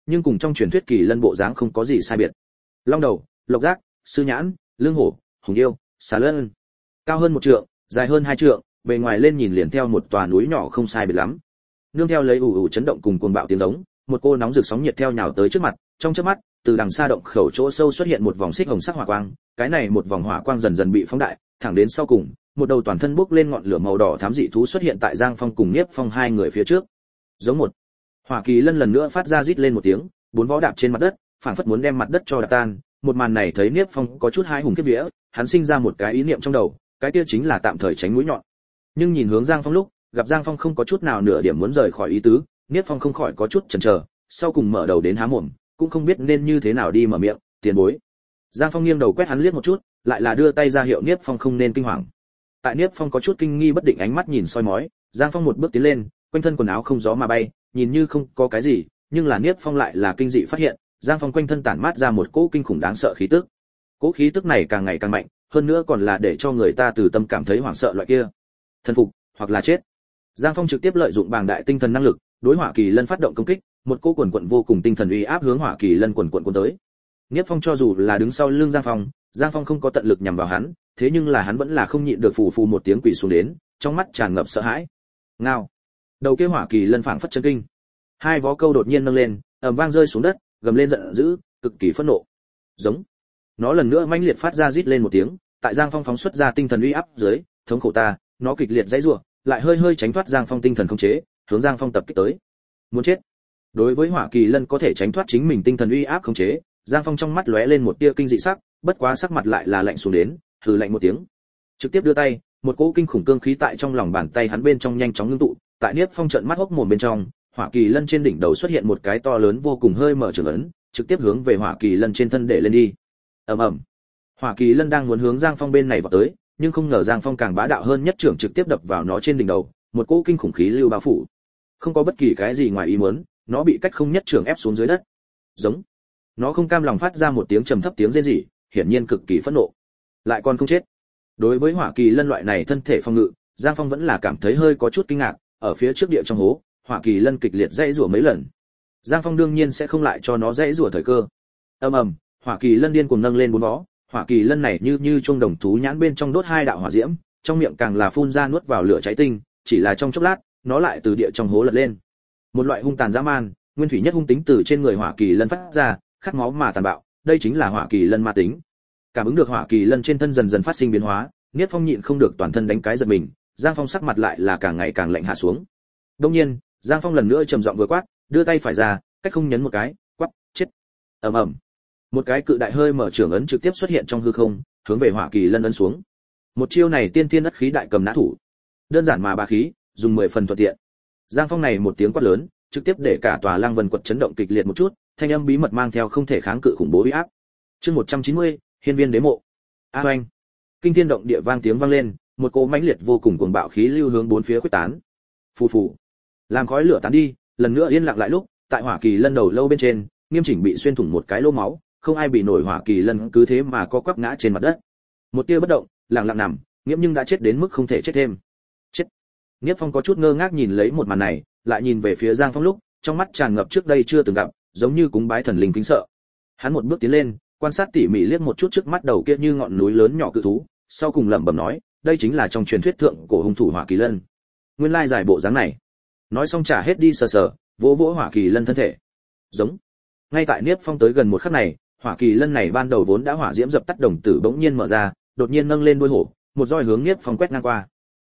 nhưng cùng trong truyền thuyết kỳ lân bộ dáng không có gì sai biệt. Long đầu, lộc giác, sư nhãn, lương hổ, hùng yêu, xà lân. Cao hơn 1 trượng, dài hơn 2 trượng, bề ngoài lên nhìn liền theo một tòa núi nhỏ không sai biệt lắm. Nương theo lấy ù ù chấn động cùng cuồng bạo tiếng giống, một cô nóng rực sóng nhiệt theo nhào tới trước mặt, trong chớp mắt, từ đằng xa động khẩu chỗ sâu xuất hiện một vòng xích hồng sắc hỏa quang, cái này một vòng hỏa quang dần dần bị phóng đại, thẳng đến sau cùng, một đầu toàn thân bốc lên ngọn lửa màu đỏ thám dị thú xuất hiện tại Giang Phong cùng Niếp Phong hai người phía trước. Giống một. Hỏa kỳ lân lần nữa phát ra rít lên một tiếng, 4 vó đạp trên mặt đất, phảng phất muốn đem mặt đất cho đạp tan. Một màn này thấy Niếp Phong có chút hai hùng kiếp vía, hắn sinh ra một cái ý niệm trong đầu, cái kia chính là tạm thời tránh mũi nhọn. Nhưng nhìn hướng Giang Phong lúc, gặp Giang Phong không có chút nào nửa điểm muốn rời khỏi ý tứ, Niếp Phong không khỏi có chút chần chờ, sau cùng mở đầu đến há mồm, cũng không biết nên như thế nào đi mở miệng, tiền bối. Giang Phong nghiêng đầu quét hắn liếc một chút, lại là đưa tay ra hiệu Niếp Phong không nên kinh hoàng. Tại Niếp Phong có chút kinh nghi bất định ánh mắt nhìn soi mói, Giang Phong một bước tiến lên, quanh thân quần áo không gió mà bay, nhìn như không có cái gì, nhưng là Niếp Phong lại là kinh dị phát hiện, Giang Phong quanh thân tản mát ra một cỗ kinh khủng đáng sợ khí tức. Cỗ khí tức này càng ngày càng mạnh, hơn nữa còn là để cho người ta từ tâm cảm thấy hoảng sợ loại kia. Thần phục, hoặc là chết. Giang Phong trực tiếp lợi dụng bàng đại tinh thần năng lực, đối Hỏa Kỳ Lân phát động công kích, một cỗ quần quần vô cùng tinh thần uy áp hướng Hỏa Kỳ Lân quần cuộn tới. Niếp Phong cho dù là đứng sau lưng Giang Phong không có tận lực nhằm vào hắn, thế nhưng là hắn vẫn là không nhịn được phù phù một tiếng quỳ xuống đến, trong mắt tràn ngập sợ hãi. Ngao. Đầu kia Hỏa Kỳ Lân phảng phất chấn kinh. Hai vó câu đột nhiên nâng lên, ầm vang rơi xuống đất, gầm lên giận dữ, cực kỳ phẫn nộ. Giống. Nó lần nữa mãnh liệt phát ra rít lên một tiếng, tại Giang Phong phóng xuất ra tinh thần uy áp dưới, thống khổ ta, nó kịch liệt giãy giụa, lại hơi hơi tránh thoát Giang Phong tinh thần khống chế, hướng Giang Phong tập kích tới. Muốn chết. Đối với Hỏa Kỳ Lân có thể tránh thoát chính mình tinh thần uy áp khống chế, Giang Phong trong mắt lóe lên một tia kinh dị sắc, bất quá sắc mặt lại là lạnh xuống đến, hừ lạnh một tiếng. Trực tiếp đưa tay, một cỗ kinh khủng cương khí tại trong lòng bàn tay hắn bên trong nhanh chóng ngưng tụ, tại Niếp Phong trợn mắt hốc mồm bên trong, Hỏa Kỳ Lân trên đỉnh đầu xuất hiện một cái to lớn vô cùng hơi mở trường ấn, trực tiếp hướng về Hỏa Kỳ Lân trên thân để lên đi. Ầm ầm. Hỏa Kỳ Lân đang muốn hướng Giang Phong bên này vào tới, nhưng không ngờ Giang Phong càng bá đạo hơn nhất trưởng trực tiếp đập vào nó trên đỉnh đầu, một cỗ kinh khủng khí lưu bao phủ. Không có bất kỳ cái gì ngoài ý muốn, nó bị cách không nhất trưởng ép xuống dưới đất. Giống. Nó không cam lòng phát ra một tiếng trầm thấp tiếng rên rỉ, hiển nhiên cực kỳ phẫn nộ. Lại còn không chết. Đối với Hỏa Kỳ Lân loại này thân thể phòng ngự, Giang Phong vẫn là cảm thấy hơi có chút kinh ngạc, ở phía trước địa trong hố, Hỏa Kỳ Lân kịch liệt dãy rủa mấy lần. Giang Phong đương nhiên sẽ không lại cho nó dãy rủa thời cơ. Ầm ầm, Hỏa Kỳ Lân điên cuồng nâng lên 4 vó, Hỏa Kỳ Lân này như chuông đồng thú nhãn bên trong đốt 2 đạo hỏa diễm, trong miệng càng là phun ra nuốt vào lửa cháy tinh, chỉ là trong chốc lát, nó lại từ địa trong hố lật lên. Một loại hung tàn dã man, nguyên thủy nhất hung tính từ trên người Hỏa Kỳ Lân phát ra, khát máu mà tàn bạo, đây chính là Hỏa Kỳ Lân ma tính. Cảm ứng được Hỏa Kỳ Lân trên thân dần dần phát sinh biến hóa, Niếp Phong nhịn không được toàn thân đánh cái giật mình, Giang Phong sắc mặt lại là càng ngày càng lạnh hạ xuống. Đương nhiên, Giang Phong lần nữa trầm giọng vừa quát, đưa tay phải ra, cách không nhấn một cái, quát, chết. Ầm ầm. Một cái cự đại hơi mở trường ấn trực tiếp xuất hiện trong hư không, hướng về Hỏa Kỳ Lân ấn xuống. Một chiêu này tiên thiên ất khí đại cầm nã thủ, đơn giản mà bá khí, dùng 10 phần thuận tiện. Giang Phong này một tiếng quát lớn, trực tiếp để cả tòa Lăng Vân quật chấn động kịch liệt một chút, thanh âm bí mật mang theo không thể kháng cự khủng bố uy áp. Chương 190, Hiên Viên Đế Mộ. A oanh. Kinh thiên động địa vang tiếng vang lên, một cỗ mãnh liệt vô cùng cuồng bạo khí lưu hướng bốn phía khuếch tán. Phù phù. Làm khói lửa tán đi, lần nữa yên lặng lại lúc, tại Hỏa Kỳ Lân đầu lâu bên trên, nghiêm chỉnh bị xuyên thủng một cái lỗ máu, không ai bị nổi Hỏa Kỳ Lân cứ thế mà co quắp ngã trên mặt đất. Một tia bất động, lặng lặng nằm, nghiễm nhưng đã chết đến mức không thể chết thêm. Chết. Niếp Phong có chút ngơ ngác nhìn lấy một màn này, lại nhìn về phía Giang Phong lúc, trong mắt tràn ngập trước đây chưa từng gặp, giống như cúng bái thần linh kính sợ. Hắn một bước tiến lên, quan sát tỉ mỉ liếc một chút trước mắt đầu kia như ngọn núi lớn nhỏ cự thú, sau cùng lẩm bẩm nói, đây chính là trong truyền thuyết thượng cổ hung thủ Hỏa Kỳ Lân. Nguyên lai giải bộ dáng này. Nói xong trả hết đi sờ sờ, vỗ vỗ Hỏa Kỳ Lân thân thể. Giống. Ngay tại Niếp Phong tới gần một khắc này, Hỏa Kỳ Lân này ban đầu vốn đã hỏa diễm dập tắt đồng tử bỗng nhiên mở ra, đột nhiên nâng lên đuôi hổ, một roi hướng Niếp Phong quét ngang qua.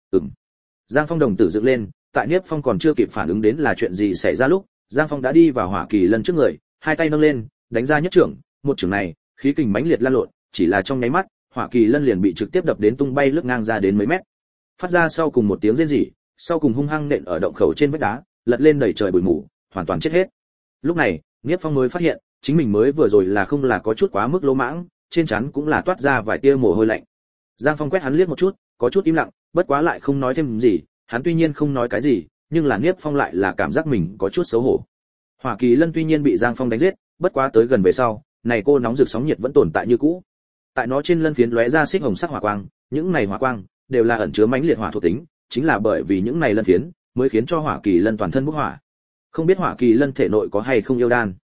Giang Phong đồng tử dựng lên, tại Niếp Phong còn chưa kịp phản ứng đến là chuyện gì xảy ra lúc, Giang Phong đã đi vào Hỏa Kỳ Lân trước người, hai tay nâng lên, đánh ra nhất trưởng, một trưởng này, khí kình mãnh liệt lan lộn, chỉ là trong nháy mắt, Hỏa Kỳ Lân liền bị trực tiếp đập đến tung bay lướt ngang ra đến mấy mét. Phát ra sau cùng một tiếng rên rỉ, sau cùng hung hăng nện ở động khẩu trên vách đá, lật lên đầy trời bụi mù, hoàn toàn chết hết. Lúc này, Niếp Phong mới phát hiện, chính mình mới vừa rồi là không là có chút quá mức lỗ mãng, trên trán cũng là toát ra vài tia mồ hôi lạnh. Giang Phong quét hắn liếc một chút, có chút im lặng, bất quá lại không nói thêm gì, hắn tuy nhiên không nói cái gì, nhưng là Niếp Phong lại là cảm giác mình có chút xấu hổ. Hỏa Kỳ Lân tuy nhiên bị Giang Phong đánh giết, bất quá tới gần về sau, này cô nóng rực sóng nhiệt vẫn tồn tại như cũ. Tại nó trên lân phiến lóe ra xích hồng sắc hỏa quang, những này hỏa quang đều là ẩn chứa mãnh liệt hỏa thuộc tính, chính là bởi vì những này lân phiến mới khiến cho Hỏa Kỳ Lân toàn thân bốc hỏa. Không biết Hỏa Kỳ Lân thể nội có hay không yêu đan.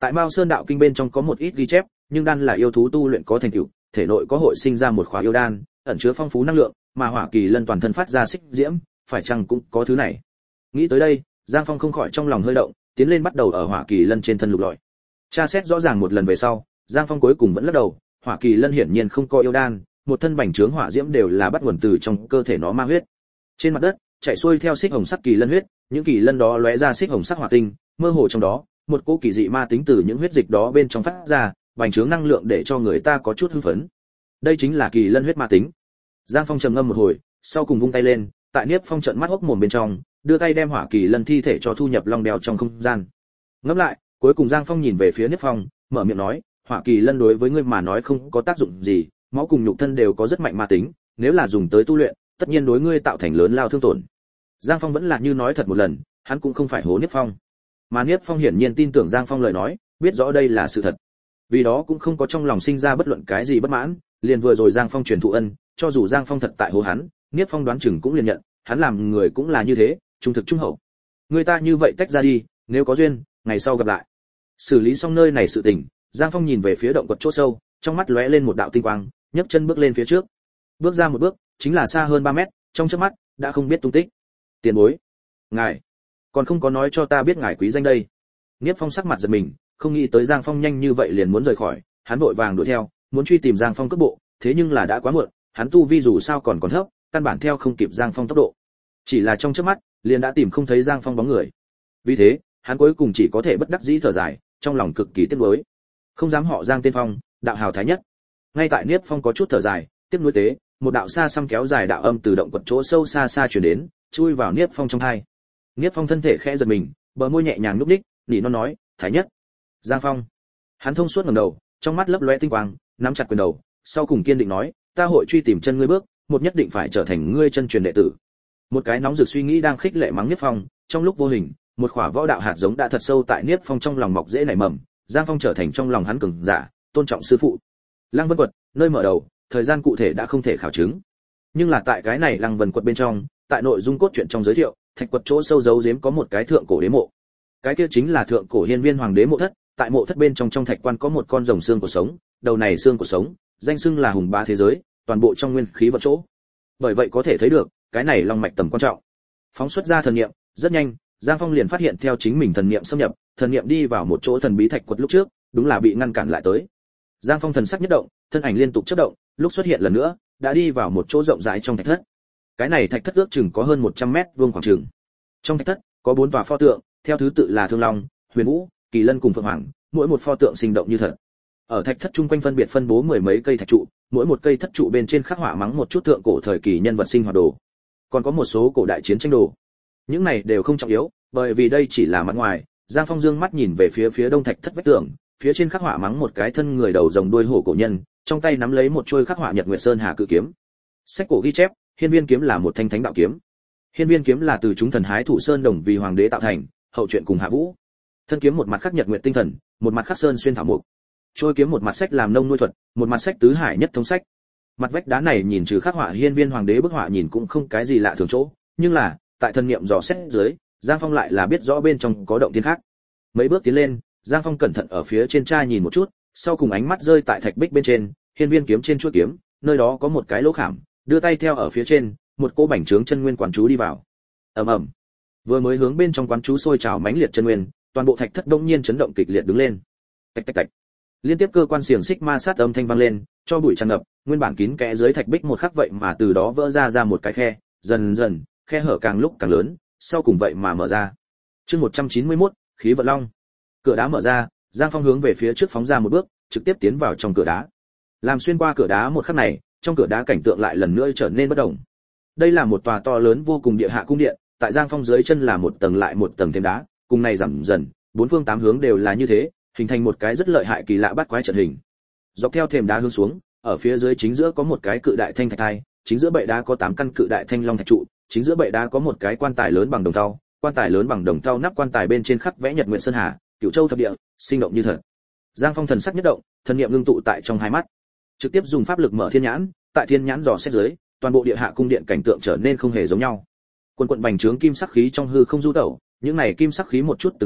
Tại Mao Sơn đạo kinh bên trong có một ít ghi chép, nhưng đan là yêu thú tu luyện có thành tựu, thể nội có hội sinh ra một khóa yêu đan, ẩn chứa phong phú năng lượng, mà Hỏa Kỳ Lân toàn thân phát ra xích diễm, phải chăng cũng có thứ này. Nghĩ tới đây, Giang Phong không khỏi trong lòng hơi động, tiến lên bắt đầu ở Hỏa Kỳ Lân trên thân lục lọi. Tra xét rõ ràng một lần về sau, Giang Phong cuối cùng vẫn lắc đầu, Hỏa Kỳ Lân hiển nhiên không có yêu đan, một thân bành trướng hỏa diễm đều là bắt nguồn từ trong cơ thể nó ma huyết. Trên mặt đất, chảy xuôi theo xích hồng sắc kỳ lân huyết, những kỳ lân đó lóe ra xích hồng sắc hỏa tinh, mơ hồ trong đó, một cỗ kỳ dị ma tính từ những huyết dịch đó bên trong phát ra, bành trướng năng lượng để cho người ta có chút hưng phấn. Đây chính là kỳ lân huyết ma tính. Giang Phong trầm ngâm một hồi, sau cùng vung tay lên, tại Niếp Phong trợn mắt hốc mồm bên trong, đưa tay đem hỏa kỳ lân thi thể cho thu nhập long đeo trong không gian. Ngẫm lại, cuối cùng Giang Phong nhìn về phía Niếp Phong, mở miệng nói, hỏa kỳ lân đối với ngươi mà nói không có tác dụng gì, máu cùng nhục thân đều có rất mạnh ma tính, nếu là dùng tới tu luyện, tất nhiên đối ngươi tạo thành lớn lao thương tổn. Giang Phong vẫn là như nói thật một lần, hắn cũng không phải hố Niếp Phong, mà Niếp Phong hiển nhiên tin tưởng Giang Phong lời nói, biết rõ đây là sự thật, vì đó cũng không có trong lòng sinh ra bất luận cái gì bất mãn. Liền vừa rồi Giang Phong truyền thụ ân, cho dù Giang Phong thật tại hố hắn, Niếp Phong đoán chừng cũng liền nhận, hắn làm người cũng là như thế, trung thực trung hậu. Người ta như vậy tách ra đi, nếu có duyên, ngày sau gặp lại. Xử lý xong nơi này sự tình, Giang Phong nhìn về phía động quật chỗ sâu, trong mắt lóe lên một đạo tinh quang, nhấc chân bước lên phía trước. Bước ra một bước, chính là xa hơn 3 mét, trong chớp mắt đã không biết tung tích. Tiền bối, ngài còn không có nói cho ta biết ngài quý danh đây. Niếp Phong sắc mặt giật mình, không nghĩ tới Giang Phong nhanh như vậy liền muốn rời khỏi, hắn vội vàng đuổi theo, muốn truy tìm Giang Phong cước bộ, thế nhưng là đã quá muộn, hắn tu vi dù sao còn thấp, căn bản theo không kịp Giang Phong tốc độ. Chỉ là trong chớp mắt, liền đã tìm không thấy Giang Phong bóng người. Vì thế, hắn cuối cùng chỉ có thể bất đắc dĩ thở dài, trong lòng cực kỳ tiếc nuối. Không dám họ Giang tên Phong, đạo hào thái nhất. Ngay tại Niếp Phong có chút thở dài, tiếc nuối tế, một đạo xa xăm kéo dài đạo âm từ động quật chỗ sâu xa xa truyền đến, chui vào Niếp Phong trong tai. Niếp Phong thân thể khẽ giật mình, bờ môi nhẹ nhàng nhúc nhích, nỉ non nói, thái nhất. Giang Phong. Hắn thông suốt ngẩng đầu, trong mắt lấp lóe tinh quang, nắm chặt quyền đầu, sau cùng kiên định nói, ta hội truy tìm chân ngươi bước, một nhất định phải trở thành ngươi chân truyền đệ tử. Một cái nóng rực suy nghĩ đang khích lệ mắng Niếp Phong, trong lúc vô hình, một khỏa võ đạo hạt giống đã thật sâu tại Niếp Phong trong lòng mọc rễ nảy mầm, Giang Phong trở thành trong lòng hắn cường giả, tôn trọng sư phụ. Lăng Vân Quật, nơi mở đầu, thời gian cụ thể đã không thể khảo chứng. Nhưng là tại cái này Lăng Vân Quật bên trong, tại nội dung cốt truyện trong giới thiệu, thạch quật chỗ sâu giấu giếm có một cái thượng cổ đế mộ. Cái kia chính là thượng cổ hiên viên hoàng đế mộ thất, tại mộ thất bên trong thạch quan có một con rồng xương của sống, đầu này xương của sống, danh xưng là hùng bá thế giới, toàn bộ trong nguyên khí vật chỗ. Bởi vậy có thể thấy được, cái này long mạch tầm quan trọng. Phóng xuất ra thần niệm, rất nhanh, Giang Phong liền phát hiện theo chính mình thần niệm xâm nhập, thần niệm đi vào một chỗ thần bí thạch quật lúc trước, đúng là bị ngăn cản lại tới. Giang Phong thần sắc nhất động, thân ảnh liên tục chớp động, lúc xuất hiện lần nữa, đã đi vào một chỗ rộng rãi trong thạch thất. Cái này thạch thất ước chừng có hơn 100 mét vuông khoảng chừng. Trong thạch thất có 4 tòa pho tượng, theo thứ tự là Thương Long, Huyền Vũ, Kỳ Lân cùng Phượng Hoàng, mỗi một pho tượng sinh động như thật. Ở thạch thất chung quanh phân biệt phân bố mười mấy cây thạch trụ, mỗi một cây thất trụ bên trên khắc họa mắng một chút thượng cổ thời kỳ nhân vật sinh hoạt đồ. Còn có một số cổ đại chiến tranh đồ. Những này đều không trọng yếu, bởi vì đây chỉ là mặt ngoài. Giang Phong dương mắt nhìn về phía đông thạch thất vách tường, phía trên khắc họa mắng một cái thân người đầu rồng đuôi hổ cổ nhân, trong tay nắm lấy một chuôi khắc họa Nhật Nguyệt Sơn Hà cự kiếm. Sách cổ ghi chép, Hiên Viên kiếm là một thanh thánh đạo kiếm. Hiên Viên kiếm là từ chúng thần hái thủ sơn đồng vì hoàng đế tạo thành, hậu truyện cùng Hạ Vũ. Thân kiếm một mặt khắc Nhật Nguyệt tinh thần, một mặt khắc sơn xuyên thảo mục. Trôi kiếm một mặt sách làm nông nuôi thuật, một mặt sách tứ hải nhất thống sách. Mặt vách đá này nhìn trừ khắc họa Hiên Viên hoàng đế bức họa nhìn cũng không cái gì lạ thường chỗ, nhưng là, tại thân niệm dò xét dưới, Giang Phong lại là biết rõ bên trong có động thiên khác. Mấy bước tiến lên, Giang Phong cẩn thận ở phía trên tra nhìn một chút, sau cùng ánh mắt rơi tại thạch bích bên trên, Hiên Viên kiếm trên chuôi kiếm, nơi đó có một cái lỗ khảm, đưa tay theo ở phía trên, một cô bảnh trướng chân nguyên quán chú đi vào. Ầm ầm. Vừa mới hướng bên trong quán chú sôi trào mãnh liệt chân nguyên, toàn bộ thạch thất đông nhiên chấn động kịch liệt đứng lên. Tạch tạch tạch. Liên tiếp cơ quan xiềng xích ma sát âm thanh vang lên, cho bụi tràn ngập, nguyên bản kín kẽ dưới thạch bích một khắc vậy mà từ đó vỡ ra một cái khe, dần dần, khe hở càng lúc càng lớn, sau cùng vậy mà mở ra. Chương 191, khí vận long. Cửa đá mở ra, Giang Phong hướng về phía trước phóng ra một bước, trực tiếp tiến vào trong cửa đá. Làm xuyên qua cửa đá một khắc này, trong cửa đá cảnh tượng lại lần nữa trở nên bất động. Đây là một tòa to lớn vô cùng địa hạ cung điện, tại Giang Phong dưới chân là một tầng lại một tầng thêm đá, cùng này giảm dần, bốn phương tám hướng đều là như thế, hình thành một cái rất lợi hại kỳ lạ bắt quái trận hình. Dọc theo thềm đá hướng xuống, ở phía dưới chính giữa có một cái cự đại thanh thạch thai, chính giữa bệ đá có 8 căn cự đại thanh long thạch trụ, chính giữa bệ đá có một cái quan tài lớn bằng đồng thau, quan tài lớn bằng đồng thau nắp quan tài bên trên khắc vẽ Nhật Nguyệt Sơn Hà, Cửu Châu thập địa, sinh động như thật. Giang Phong thần sắc nhất động, thần niệm ngưng tụ tại trong hai mắt, trực tiếp dùng pháp lực mở thiên nhãn, tại thiên nhãn dò xét dưới, toàn bộ địa hạ cung điện cảnh tượng trở nên không hề giống nhau. Quần quần bành trướng kim sắc khí trong hư không du tẩu, những này kim sắc khí một chút từng sợi,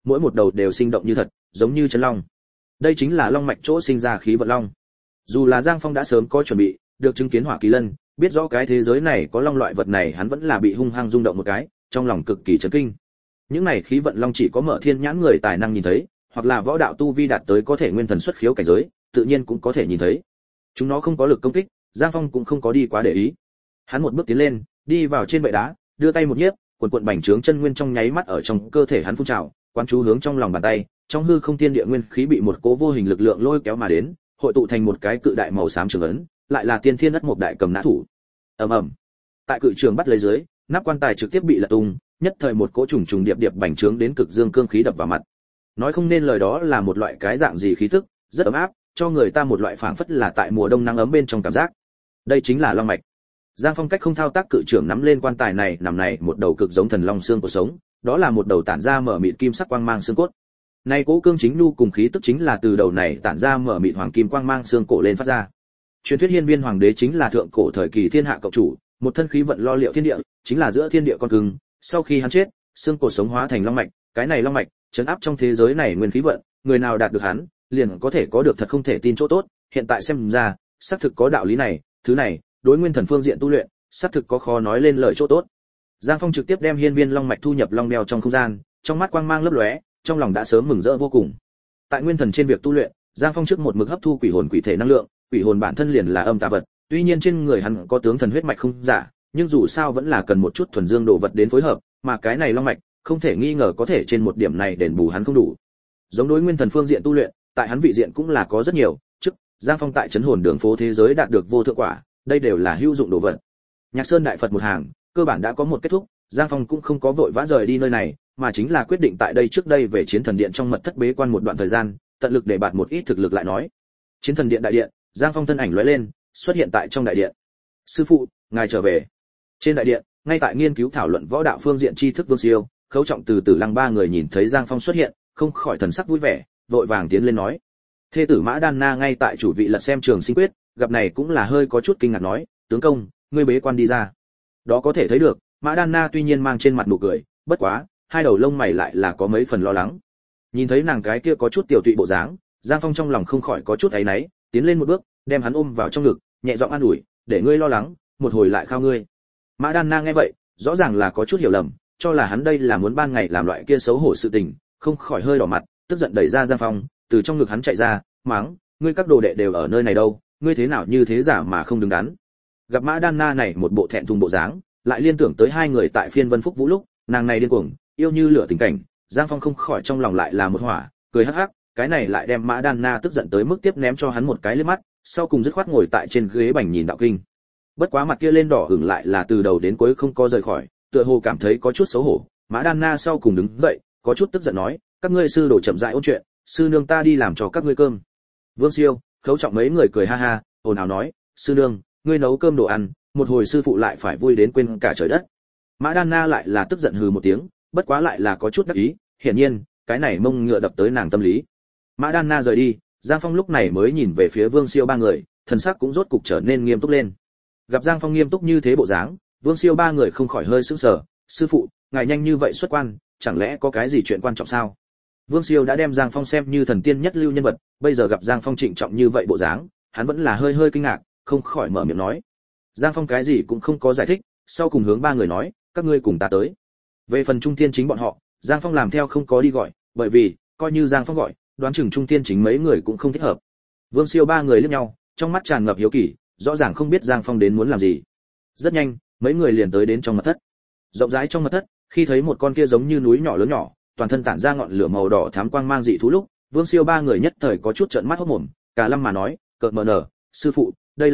mỗi một đầu đều sinh động như thật, giống như chân long. Đây chính là long mạch chỗ sinh ra khí vận long. Dù là Giang Phong đã sớm có chuẩn bị, được chứng kiến Hỏa Kỳ Lân, biết rõ cái thế giới này có long loại vật này, hắn vẫn là bị hung hăng rung động một cái, trong lòng cực kỳ chấn kinh. Những này khí vận long chỉ có mở thiên nhãn người tài năng nhìn thấy, hoặc là võ đạo tu vi đạt tới có thể nguyên thần xuất khiếu cảnh giới, tự nhiên cũng có thể nhìn thấy. Chúng nó không có lực công kích, Giang Phong cũng không có đi quá để ý. Hắn một bước tiến lên, đi vào trên bệ đá, đưa tay một nhiếp, cuộn cuộn bành trướng chân nguyên trong nháy mắt ở trong cơ thể hắn phun trào, quán chú hướng trong lòng bàn tay, trong hư không thiên địa nguyên khí bị một cỗ vô hình lực lượng lôi kéo mà đến, hội tụ thành một cái cự đại màu xám trường ấn, lại là tiên thiên ất mộc đại cầm nã thủ. Ầm ầm. Tại cự trường bắt lấy dưới, nắp quan tài trực tiếp bị lật tung, nhất thời một cỗ trùng trùng điệp điệp bành trướng đến cực dương cương khí đập vào mặt. Nói không nên lời đó là một loại cái dạng gì khí tức, rất ấm áp, cho người ta một loại phảng phất là tại mùa đông nắng ấm bên trong cảm giác. Đây chính là long mạch. Giang Phong cách không thao tác cự trưởng nắm lên quan tài này, nằm này một đầu cực giống thần long xương của sống, đó là một đầu tản ra mở mịt kim sắc quang mang xương cốt. Này cố cương chính nu cùng khí tức chính là từ đầu này tản ra mở mịt hoàng kim quang mang xương cổ lên phát ra. Truyền thuyết Hiên Viên Hoàng đế chính là thượng cổ thời kỳ thiên hạ cộng chủ, một thân khí vận lo liệu thiên địa, chính là giữa thiên địa con cưng, sau khi hắn chết, xương cổ sống hóa thành long mạch, cái này long mạch trấn áp trong thế giới này nguyên khí vận, người nào đạt được hắn, liền có thể có được thật không thể tin chỗ tốt, hiện tại xem ra, xác thực có đạo lý này, thứ này, đối nguyên thần phương diện tu luyện, xác thực có khó nói lên lời chỗ tốt. Giang Phong trực tiếp đem hiên viên long mạch thu nhập long đeo trong không gian, trong mắt quang mang lấp lóe, trong lòng đã sớm mừng rỡ vô cùng. Tại nguyên thần trên việc tu luyện, Giang Phong trước một mực hấp thu quỷ hồn quỷ thể năng lượng, quỷ hồn bản thân liền là âm tà vật, tuy nhiên trên người hắn có tướng thần huyết mạch không giả, nhưng dù sao vẫn là cần một chút thuần dương đồ vật đến phối hợp, mà cái này long mạch, không thể nghi ngờ có thể trên một điểm này đền bù hắn không đủ. Giống đối nguyên thần phương diện tu luyện, tại hắn vị diện cũng là có rất nhiều, trước Giang Phong tại trấn hồn đường phố thế giới đạt được vô thượng quả, đây đều là hữu dụng đồ vật. Nhạc Sơn đại Phật một hàng, cơ bản đã có một kết thúc, Giang Phong cũng không có vội vã rời đi nơi này, mà chính là quyết định tại đây trước đây về Chiến Thần Điện trong mật thất bế quan một đoạn thời gian, tận lực để bạt một ít thực lực lại nói. Chiến Thần Điện đại điện, Giang Phong thân ảnh lóe lên, xuất hiện tại trong đại điện. "Sư phụ, ngài trở về." Trên đại điện, ngay tại nghiên cứu thảo luận võ đạo phương diện tri thức Vương Siêu, Khấu Trọng từ Tử Lăng ba người nhìn thấy Giang Phong xuất hiện, không khỏi thần sắc vui vẻ, vội vàng tiến lên nói: "Thê tử Mã Đan Na ngay tại chủ vị lật xem trường sinh quyết, gặp này cũng là hơi có chút kinh ngạc nói, tướng công, ngươi bế quan đi ra." Đó có thể thấy được, Mã Đan Na tuy nhiên mang trên mặt nụ cười, bất quá, hai đầu lông mày lại là có mấy phần lo lắng. Nhìn thấy nàng cái kia có chút tiểu tụy bộ dáng, Giang Phong trong lòng không khỏi có chút áy náy, tiến lên một bước, đem hắn ôm vào trong ngực, nhẹ giọng an ủi, "Để ngươi lo lắng, một hồi lại khao ngươi." Mã Đan Na nghe vậy, rõ ràng là có chút hiểu lầm, cho là hắn đây là muốn ban ngày làm loại kia xấu hổ sự tình, không khỏi hơi đỏ mặt, tức giận đẩy ra Giang Phong, từ trong ngực hắn chạy ra, mắng, "Ngươi các đồ đệ đều ở nơi này đâu, ngươi thế nào như thế giả mà không đứng đắn." Gặp Mã Đan Na này một bộ thẹn thùng bộ dáng, lại liên tưởng tới hai người tại Phiên Vân Phúc Vũ lúc, nàng này điên cuồng, yêu như lửa tình cảnh, Giang Phong không khỏi trong lòng lại là một hỏa, cười hắc hắc, cái này lại đem Mã Đan Na tức giận tới mức tiếp ném cho hắn một cái liếc mắt, sau cùng dứt khoát ngồi tại trên ghế bành nhìn đạo kinh. Bất quá mặt kia lên đỏ hửng lại là từ đầu đến cuối không có rời khỏi, tựa hồ cảm thấy có chút xấu hổ. Mã Đan Na sau cùng đứng dậy, có chút tức giận nói, "Các ngươi sư đồ chậm rãi ôn chuyện, sư nương ta đi làm cho các ngươi cơm." Vương Siêu, Khấu Trọng mấy người cười ha ha, ồn ào nói, "Sư nương, ngươi nấu cơm đồ ăn, một hồi sư phụ lại phải vui đến quên cả trời đất." Mã Đan Na lại là tức giận hừ một tiếng, bất quá lại là có chút đắc ý, hiển nhiên, cái này mông ngựa đập tới nàng tâm lý. Mã Đan Na rời đi, Giang Phong lúc này mới nhìn về phía Vương Siêu ba người, thần sắc cũng rốt cục trở nên nghiêm túc lên. Gặp Giang Phong nghiêm túc như thế bộ dáng, Vương Siêu ba người không khỏi hơi sững sờ, "Sư phụ, ngài nhanh như vậy xuất quan, chẳng lẽ có cái gì chuyện quan trọng sao?" Vương Siêu đã đem Giang Phong xem như thần tiên nhất lưu nhân vật, bây giờ gặp Giang Phong trịnh trọng như vậy bộ dáng, hắn vẫn là hơi kinh ngạc, không khỏi mở miệng nói. Giang Phong cái gì cũng không có giải thích, sau cùng hướng ba người nói, "Các ngươi cùng ta tới." Về phần Trung Thiên Chính bọn họ, Giang Phong làm theo không có đi gọi, bởi vì, coi như Giang Phong gọi, đoán chừng Trung Thiên Chính mấy người cũng không thích hợp. Vương Siêu ba người liếc nhau, trong mắt tràn ngập hiếu kỳ, rõ ràng không biết Giang Phong đến muốn làm gì. Rất nhanh, mấy người liền tới đến trong mật thất. Rộng rãi trong mật thất, khi thấy một con kia giống như núi nhỏ lớn nhỏ, toàn thân tản ra ngọn lửa màu đỏ thắm quang mang dị thú lúc, Vương Siêu ba người nhất thời có chút trợn mắt hốt mồm, cả lâm mà nói, "Cợt mờ nở, sư phụ, đây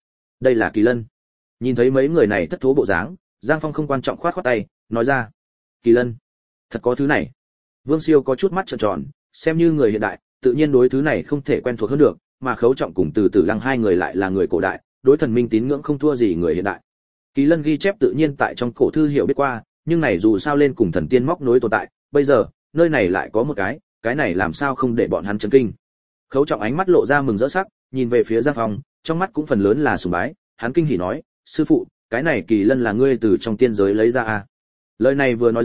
là Kỳ Lân." Nhìn thấy mấy người này thất thố bộ dáng, Giang Phong không quan trọng khoát tay, nói ra, "Kỳ Lân, thật có thứ này?" Vương Siêu có chút mắt trợn tròn, xem như người hiện đại, tự nhiên đối thứ này không thể quen thuộc hơn được, mà Khấu Trọng cùng Từ Tử Lăng hai người lại là người cổ đại, đối thần minh tín ngưỡng không thua gì người hiện đại. Kỳ Lân ghi chép tự nhiên tại trong cổ thư hiểu biết qua, nhưng này dù sao lên cùng thần tiên móc nối tồn tại, bây giờ, nơi này lại có một cái này làm sao không để bọn hắn chấn kinh. Khấu Trọng ánh mắt lộ ra mừng rỡ sắc, nhìn về phía Giang Phong, trong mắt cũng phần lớn là sùng bái, hắn kinh hỉ nói, "Sư phụ, cái này Kỳ Lân là ngươi từ trong tiên giới lấy ra à?" Lời này vừa nói ra,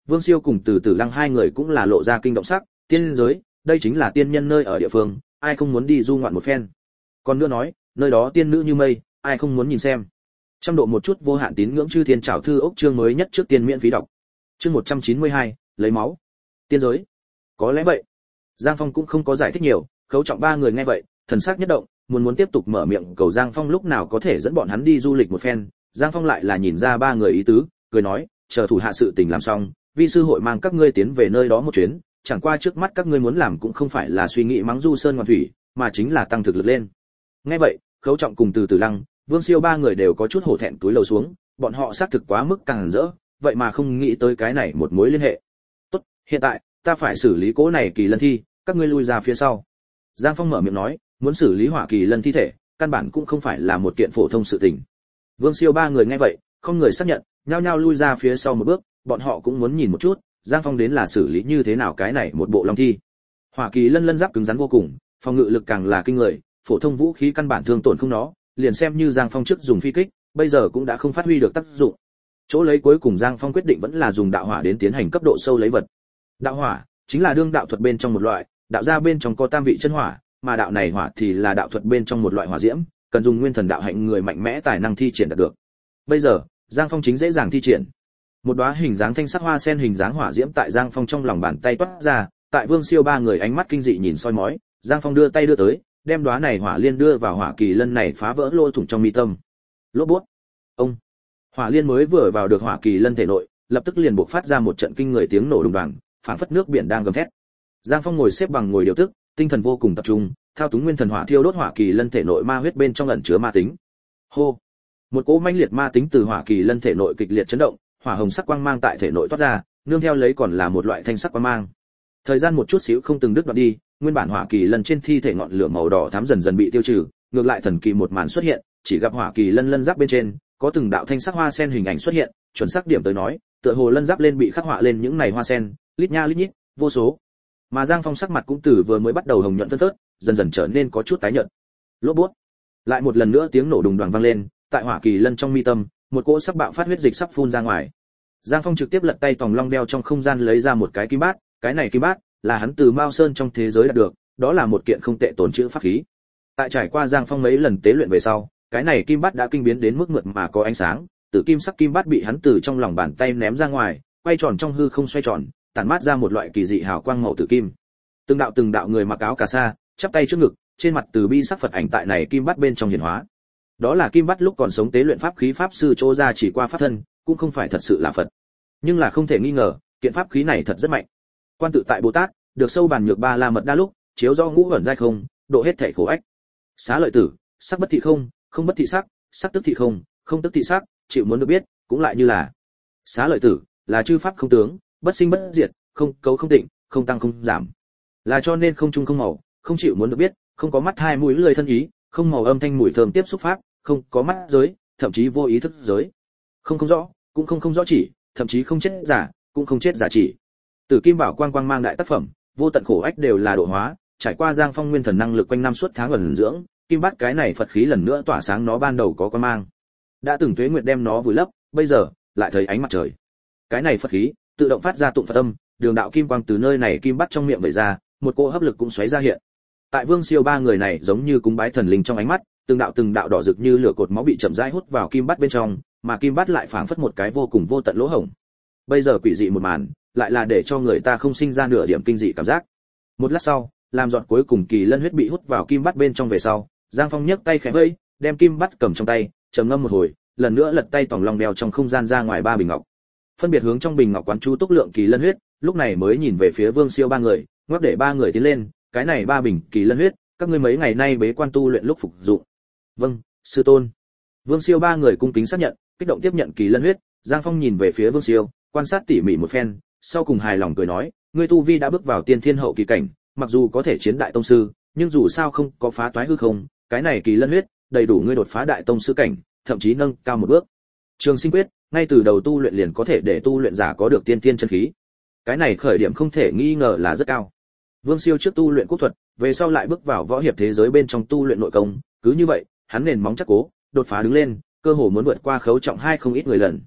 Vương Siêu cùng Từ Tử Lăng hai người cũng là lộ ra kinh động sắc, tiên giới, đây chính là tiên nhân nơi ở địa phương, ai không muốn đi du ngoạn một phen. Còn nữa nói, nơi đó tiên nữ như mây, ai không muốn nhìn xem. Trăm độ một chút vô hạn tín ngưỡng chư thiên trảo thư ốc chương mới nhất trước tiên miễn phí đọc. Chương 192, lấy máu. Tiên giới. Có lẽ vậy. Giang Phong cũng không có giải thích nhiều, Khấu Trọng ba người nghe vậy, thần sắc nhất động, muốn tiếp tục mở miệng cầu Giang Phong lúc nào có thể dẫn bọn hắn đi du lịch một phen. Giang Phong lại là nhìn ra ba người ý tứ, cười nói, chờ thủ hạ sự tình làm xong, vi sư hội mang các ngươi tiến về nơi đó một chuyến, chẳng qua trước mắt các ngươi muốn làm cũng không phải là suy nghĩ mắng du sơn ngoạn thủy, mà chính là tăng thực lực lên. Nghe vậy, Khấu Trọng cùng Từ Tử Lăng, Vương Siêu ba người đều có chút hổ thẹn túi lầu xuống, bọn họ xác thực quá mức càng rỡ, vậy mà không nghĩ tới cái này một mối liên hệ. Tốt, hiện tại ta phải xử lý cố này kỳ lân thi, các ngươi lui ra phía sau. Giang Phong mở miệng nói, muốn xử lý hỏa kỳ lân thi thể, căn bản cũng không phải là một kiện phổ thông sự tình. Vương Siêu ba người nghe vậy, không người xác nhận, nhao nhao lui ra phía sau một bước, bọn họ cũng muốn nhìn một chút, Giang Phong đến là xử lý như thế nào cái này một bộ long thi. Hỏa kỳ lân lân giáp cứng rắn vô cùng, phòng ngự lực càng là kinh người, phổ thông vũ khí căn bản thương tổn không nó, liền xem như Giang Phong trước dùng phi kích, bây giờ cũng đã không phát huy được tác dụng. Chỗ lấy cuối cùng Giang Phong quyết định vẫn là dùng đạo hỏa đến tiến hành cấp độ sâu lấy vật. Đạo hỏa chính là đương đạo thuật bên trong một loại, đạo gia bên trong có tam vị chân hỏa, mà đạo này hỏa thì là đạo thuật bên trong một loại hỏa diễm, cần dùng nguyên thần đạo hạnh người mạnh mẽ tài năng thi triển đạt được. Bây giờ, Giang Phong chính dễ dàng thi triển. Một đóa hình dáng thanh sắc hoa sen hình dáng hỏa diễm tại Giang Phong trong lòng bàn tay toát ra, tại Vương Siêu ba người ánh mắt kinh dị nhìn soi mói, Giang Phong đưa tay đưa tới, đem đóa này hỏa liên đưa vào hỏa kỳ lân này phá vỡ lỗ thủng trong mi tâm. Lốp bút. Ông. Hỏa liên mới vừa vào được hỏa kỳ lân thể nội, lập tức liền bộc phát ra một trận kinh người tiếng nổ đùng đoàng, phảng phất nước biển đang gầm thét. Giang Phong ngồi xếp bằng ngồi điều tức, tinh thần vô cùng tập trung, thao túng nguyên thần hỏa thiêu đốt hỏa kỳ lân thể nội ma huyết bên trong ẩn chứa ma tính. Hô. Một cỗ mãnh liệt ma tính từ hỏa kỳ lân thể nội kịch liệt chấn động, hỏa hồng sắc quang mang tại thể nội toát ra, nương theo lấy còn là một loại thanh sắc quang mang. Thời gian một chút xíu không từng đứt đoạn đi, nguyên bản hỏa kỳ lân trên thi thể ngọn lửa màu đỏ thắm dần dần bị tiêu trừ, ngược lại thần kỳ một màn xuất hiện, chỉ gặp hỏa kỳ lân lân giáp bên trên có từng đạo thanh sắc hoa sen hình ảnh xuất hiện, chuẩn xác điểm tới nói, tựa hồ lân giáp lên bị khắc họa lên những này hoa sen, lít nha lít nhít, vô số. Mà Giang Phong sắc mặt cũng từ vừa mới bắt đầu hồng nhuận phân phớt, dần dần trở nên có chút tái nhợt. Lốp bút. Lại một lần nữa tiếng nổ đùng đoàng vang lên, tại hỏa kỳ lân trong mi tâm, một cỗ sắc bạo phát huyết dịch sắp phun ra ngoài. Giang Phong trực tiếp lật tay tòng long đeo trong không gian lấy ra một cái kim bát, cái này kim bát là hắn từ Mao Sơn trong thế giới đạt được, đó là một kiện không tệ tồn trữ pháp khí. Tại trải qua Giang Phong mấy lần tế luyện về sau, cái này kim bát đã kinh biến đến mức mượt mà có ánh sáng, tử kim sắc kim bát bị hắn từ trong lòng bàn tay ném ra ngoài, quay tròn trong hư không xoay tròn, tản mát ra một loại kỳ dị hào quang màu tử kim. Từng đạo người mặc áo cà sa, chắp tay trước ngực, trên mặt từ bi sắc Phật ảnh tại này kim bát bên trong hiển hóa. Đó là kim bát lúc còn sống tế luyện pháp khí pháp sư chỗ ra chỉ qua pháp thân, cũng không phải thật sự là Phật. Nhưng là không thể nghi ngờ, kiện pháp khí này thật rất mạnh. Quan tự tại Bồ Tát, được sâu bàn nhược ba la mật đa lúc, chiếu do ngũ ẩn giai không, độ hết thể khổ ách. Xá lợi tử, sắc bất thị không, không bất thị sắc, sắc tức thị không, không tức thị sắc, chịu muốn được biết, cũng lại như là. Xá lợi tử là chư pháp không tướng, bất sinh bất diệt, không cấu không tịnh, không tăng không giảm. Là cho nên không trung không màu, không chịu muốn được biết, không có mắt hai mũi lưỡi thân ý, không màu âm thanh mùi thơm tiếp xúc pháp, không có mắt giới, thậm chí vô ý thức giới. Không rõ, cũng không rõ chỉ, thậm chí không chết giả, cũng không chết giả chỉ. Tử Kim Bảo Quang quang mang đại tác phẩm, vô tận khổ ách đều là độ hóa, trải qua Giang Phong nguyên thần năng lực quanh năm suốt tháng ẩn dưỡng, kim bát cái này Phật khí lần nữa tỏa sáng nó ban đầu có quang mang. Đã từng tuế nguyệt đem nó vùi lấp, bây giờ lại thấy ánh mặt trời. Cái này Phật khí tự động phát ra tụng Phật âm, đường đạo kim quang từ nơi này kim bát trong miệng vẩy ra, một cỗ hấp lực cũng xoáy ra hiện. Tại Vương Siêu ba người này giống như cúng bái thần linh trong ánh mắt, từng đạo đỏ rực như lửa cột máu bị chậm rãi hút vào kim bát bên trong, mà kim bát lại phảng phất một cái vô cùng vô tận lỗ hổng. Bây giờ quỷ dị một màn, lại là để cho người ta không sinh ra nửa điểm kinh dị cảm giác. Một lát sau, làm giọt cuối cùng kỳ lân huyết bị hút vào kim bát bên trong về sau, Giang Phong nhấc tay khẽ vẫy, đem kim bát cầm trong tay, trầm ngâm một hồi, lần nữa lật tay tòng lòng đeo trong không gian ra ngoài ba bình ngọc. Phân biệt hướng trong bình ngọc quán chú túc lượng kỳ lân huyết, lúc này mới nhìn về phía Vương Siêu ba người, ngoắc để ba người tiến lên, cái này ba bình kỳ lân huyết, các ngươi mấy ngày nay bế quan tu luyện lúc phục dụng. Vâng, sư tôn. Vương Siêu ba người cung kính xác nhận, kích động tiếp nhận kỳ lân huyết. Giang Phong nhìn về phía Vương Siêu, quan sát tỉ mỉ một phen, sau cùng hài lòng cười nói, ngươi tu vi đã bước vào tiên thiên hậu kỳ cảnh, mặc dù có thể chiến đại tông sư, nhưng dù sao không có phá toái hư không, cái này kỳ lân huyết đầy đủ ngươi đột phá đại tông sư cảnh, thậm chí nâng cao một bước. Trường Sinh quyết, ngay từ đầu tu luyện liền có thể để tu luyện giả có được tiên thiên chân khí. Cái này khởi điểm không thể nghi ngờ là rất cao. Vương Siêu trước tu luyện quốc thuật, về sau lại bước vào võ hiệp thế giới bên trong tu luyện nội công, cứ như vậy, hắn nền móng chắc cố, đột phá đứng lên, cơ hồ muốn vượt qua Khấu Trọng hai không ít người lần.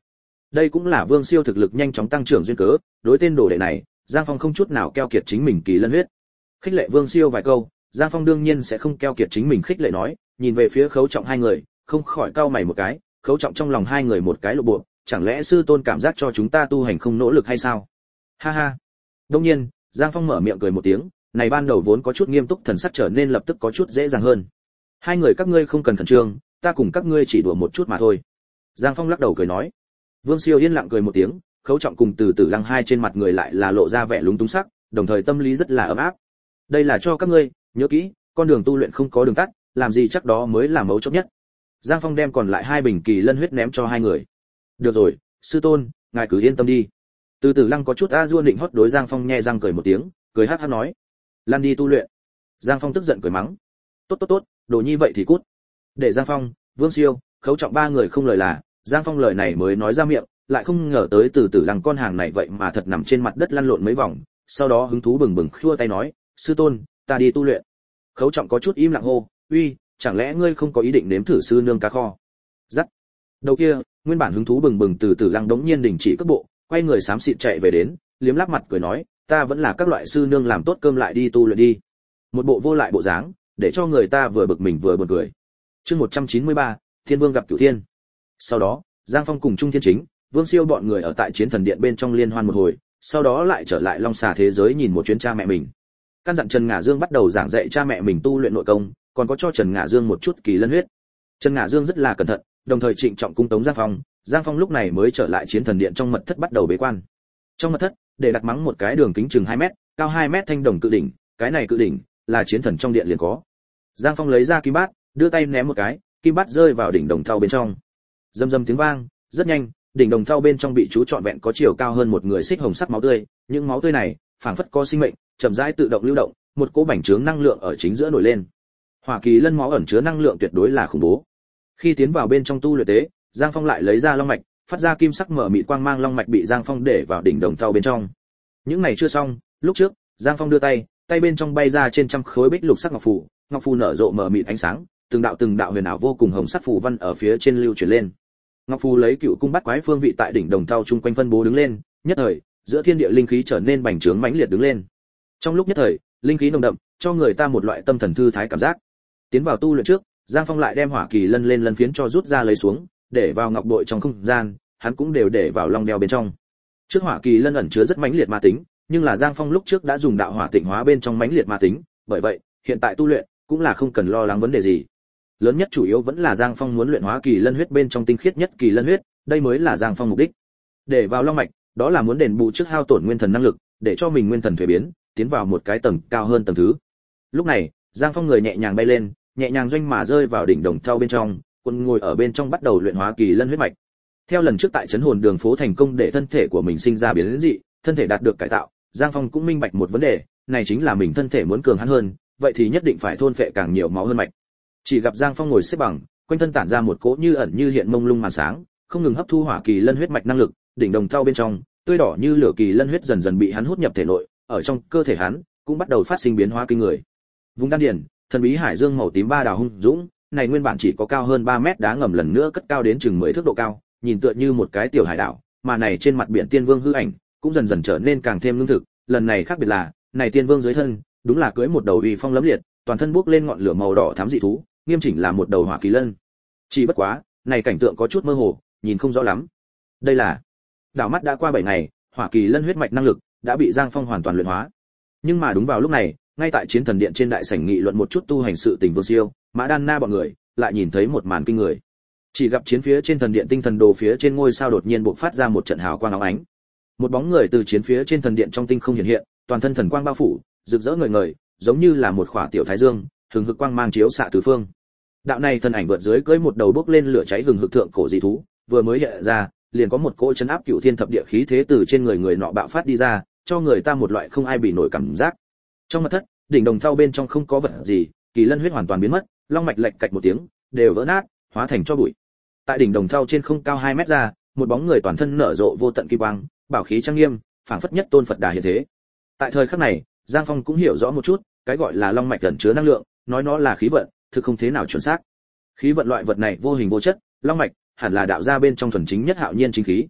Đây cũng là Vương Siêu thực lực nhanh chóng tăng trưởng duyên cớ, đối tên đồ đệ này, Giang Phong không chút nào keo kiệt chính mình kỳ lân huyết. Khích lệ Vương Siêu vài câu, Giang Phong đương nhiên sẽ không keo kiệt chính mình khích lệ nói, nhìn về phía Khấu Trọng hai người, không khỏi cau mày một cái, Khấu Trọng trong lòng hai người một cái lộ bộ, chẳng lẽ sư tôn cảm giác cho chúng ta tu hành không nỗ lực hay sao? Ha ha. Đương nhiên, Giang Phong mở miệng cười một tiếng, này ban đầu vốn có chút nghiêm túc thần sắc trở nên lập tức có chút dễ dàng hơn. Hai người các ngươi không cần khẩn trương, ta cùng các ngươi chỉ đùa một chút mà thôi. Giang Phong lắc đầu cười nói. Vương Siêu yên lặng cười một tiếng, Khấu Trọng cùng Từ Tử Lăng hai trên mặt người lại là lộ ra vẻ lúng túng sắc, đồng thời tâm lý rất là ấm áp. Đây là cho các ngươi, nhớ kỹ, con đường tu luyện không có đường tắt, làm gì chắc đó mới là mấu chốt nhất. Giang Phong đem còn lại hai bình kỳ lân huyết ném cho hai người. Được rồi, sư tôn, ngài cứ yên tâm đi. Từ Tử Lăng có chút a dua định hót đối Giang Phong nhe răng cười một tiếng, cười hắc hắc nói, "Lan đi tu luyện." Giang Phong tức giận cười mắng, "Tốt, đồ nhi vậy thì cút." Để Giang Phong, Vương Siêu, Khấu Trọng ba người không lời là, Giang Phong lời này mới nói ra miệng, lại không ngờ tới Từ Tử Lăng con hàng này vậy mà thật nằm trên mặt đất lăn lộn mấy vòng, sau đó hứng thú bừng bừng khua tay nói, "Sư tôn, ta đi tu luyện." Khấu Trọng có chút im lặng hô, "Uy, chẳng lẽ ngươi không có ý định nếm thử sư nương cá kho?" Dắt. Đầu kia, nguyên bản hứng thú bừng bừng Từ Tử Lăng đống nhiên đình chỉ cước bộ, quay người xám xịt chạy về đến, liếm láp mặt cười nói, "Ta vẫn là các loại sư nương làm tốt cơm lại đi tu luyện đi." Một bộ vô lại bộ dáng, để cho người ta vừa bực mình vừa buồn cười. Chương 193, Thiên Vương gặp Cửu Thiên. Sau đó, Giang Phong cùng Trung Thiên Chính, Vương Siêu bọn người ở tại Chiến Thần Điện bên trong liên hoan một hồi, sau đó lại trở lại Long Xà thế giới nhìn một chuyến cha mẹ mình. Căn dặn Trần Ngả Dương bắt đầu giảng dạy cha mẹ mình tu luyện nội công, còn có cho Trần Ngả Dương một chút kỳ lân huyết. Trần Ngả Dương rất là cẩn thận, đồng thời trịnh trọng cung tống Giang Phong. Giang Phong lúc này mới trở lại Chiến Thần Điện trong mật thất bắt đầu bế quan. Trong mật thất, để đặt mắng một cái đường kính chừng 2 mét, cao 2 mét thanh đồng cự đỉnh, cái này cự đỉnh là chiến thần trong điện liền có. Giang Phong lấy ra kim bát, đưa tay ném một cái, kim bát rơi vào đỉnh đồng thau bên trong. Rầm rầm tiếng vang, rất nhanh, đỉnh đồng thau bên trong bị chú trọn vẹn có chiều cao hơn một người xích hồng sắc máu tươi, những máu tươi này phảng phất có sinh mệnh, chậm rãi tự động lưu động, một cỗ bành trướng năng lượng ở chính giữa nổi lên. Hỏa kỳ lân máu ẩn chứa năng lượng tuyệt đối là khủng bố. Khi tiến vào bên trong tu luyện tế, Giang Phong lại lấy ra long mạch, phát ra kim sắc mở mịt quang mang long mạch bị Giang Phong để vào đỉnh đồng thau bên trong. Những này chưa xong, lúc trước, Giang Phong đưa tay, tay bên trong bay ra trên trăm khối bích lục sắc ngọc phù nở rộ mở mịt ánh sáng, từng đạo huyền ảo vô cùng hồng sắc phù văn ở phía trên lưu chuyển lên. Ngọc phù lấy cựu cung bắt quái phương vị tại đỉnh đồng thau chung quanh phân bố đứng lên, nhất thời, giữa thiên địa linh khí trở nên bành trướng mãnh liệt đứng lên. Trong lúc nhất thời, linh khí nồng đậm, cho người ta một loại tâm thần thư thái cảm giác. Tiến vào tu luyện trước, Giang Phong lại đem hỏa kỳ lân lên lân phiến cho rút ra lấy xuống, để vào ngọc bội trong không gian, hắn cũng đều để vào long đeo bên trong. Trước hỏa kỳ lân ẩn chứa rất mãnh liệt ma tính, nhưng là Giang Phong lúc trước đã dùng đạo hỏa tịnh hóa bên trong mãnh liệt ma tính, bởi vậy, hiện tại tu luyện cũng là không cần lo lắng vấn đề gì. Lớn nhất chủ yếu vẫn là Giang Phong muốn luyện hóa kỳ lân huyết bên trong tinh khiết nhất kỳ lân huyết, đây mới là Giang Phong mục đích. Để vào long mạch, đó là muốn đền bù trước hao tổn nguyên thần năng lực, để cho mình nguyên thần thuế biến, tiến vào một cái tầng cao hơn tầng thứ. Lúc này, Giang Phong người nhẹ nhàng bay lên, nhẹ nhàng doanh mà rơi vào đỉnh đồng thau bên trong, quân ngồi ở bên trong bắt đầu luyện hóa kỳ lân huyết mạch. Theo lần trước tại trấn hồn đường phố thành công để thân thể của mình sinh ra biến dị, thân thể đạt được cải tạo, Giang Phong cũng minh bạch một vấn đề, này chính là mình thân thể muốn cường hãn hơn, vậy thì nhất định phải thôn phệ càng nhiều máu hơn mạch. Chỉ gặp Giang Phong ngồi xếp bằng, quanh thân tản ra một cỗ như ẩn như hiện mông lung màn sáng, không ngừng hấp thu hỏa kỳ lân huyết mạch năng lực, đỉnh đồng thau bên trong, tươi đỏ như lửa kỳ lân huyết dần dần bị hắn hút nhập thể nội, ở trong cơ thể hắn cũng bắt đầu phát sinh biến hóa kinh người. Vùng đan điền, thần bí hải dương màu tím ba đào hung dũng, này nguyên bản chỉ có cao hơn 3 mét đá ngầm lần nữa cất cao đến chừng 10 thước độ cao, nhìn tựa như một cái tiểu hải đảo, mà này trên mặt biển tiên vương hư ảnh cũng dần dần trở nên càng thêm lương thực, lần này khác biệt là, này tiên vương dưới thân, đúng là cưỡi một đầu uy phong lẫm liệt, toàn thân bốc lên ngọn lửa màu đỏ thắm dị thú, nghiêm chỉnh là một đầu hỏa kỳ lân. Chỉ bất quá, này cảnh tượng có chút mơ hồ, nhìn không rõ lắm. Đây là đảo mắt đã qua 7 ngày, hỏa kỳ lân huyết mạch năng lực đã bị Giang Phong hoàn toàn luyện hóa. Nhưng mà đúng vào lúc này, ngay tại chiến thần điện trên đại sảnh nghị luận một chút tu hành sự tình Vương Siêu, Mã Đan Na bọn người lại nhìn thấy một màn kinh người. Chỉ gặp chiến phía trên thần điện tinh thần đồ phía trên ngôi sao đột nhiên bộc phát ra một trận hào quang óng ánh. Một bóng người từ chiến phía trên thần điện trong tinh không hiện hiện, toàn thân thần quang bao phủ, rực rỡ ngời ngời, giống như là một khỏa tiểu thái dương, hừng hực quang mang chiếu xạ tứ phương. Đạo này thân ảnh vượt dưới cưỡi một đầu bốc lên lửa cháy hừng hực thượng cổ dị thú, vừa mới hiện ra, liền có một cỗ chấn áp cửu thiên thập địa khí thế từ trên người nọ bạo phát đi ra, cho người ta một loại không ai bị nổi cảm giác. Trong mật thất, đỉnh đồng thau bên trong không có vật gì, kỳ lân huyết hoàn toàn biến mất, long mạch lệch cạch một tiếng, đều vỡ nát, hóa thành tro bụi. Tại đỉnh đồng thau trên không cao 2 mét ra, một bóng người toàn thân nở rộ vô tận kim quang, bảo khí trang nghiêm, phảng phất nhất tôn Phật Đà hiện thế. Tại thời khắc này, Giang Phong cũng hiểu rõ một chút, cái gọi là long mạch ẩn chứa năng lượng, nói nó là khí vận, thực không thế nào chuẩn xác. Khí vận loại vật này vô hình vô chất, long mạch hẳn là đạo gia bên trong thuần chính nhất hạo nhiên chính khí.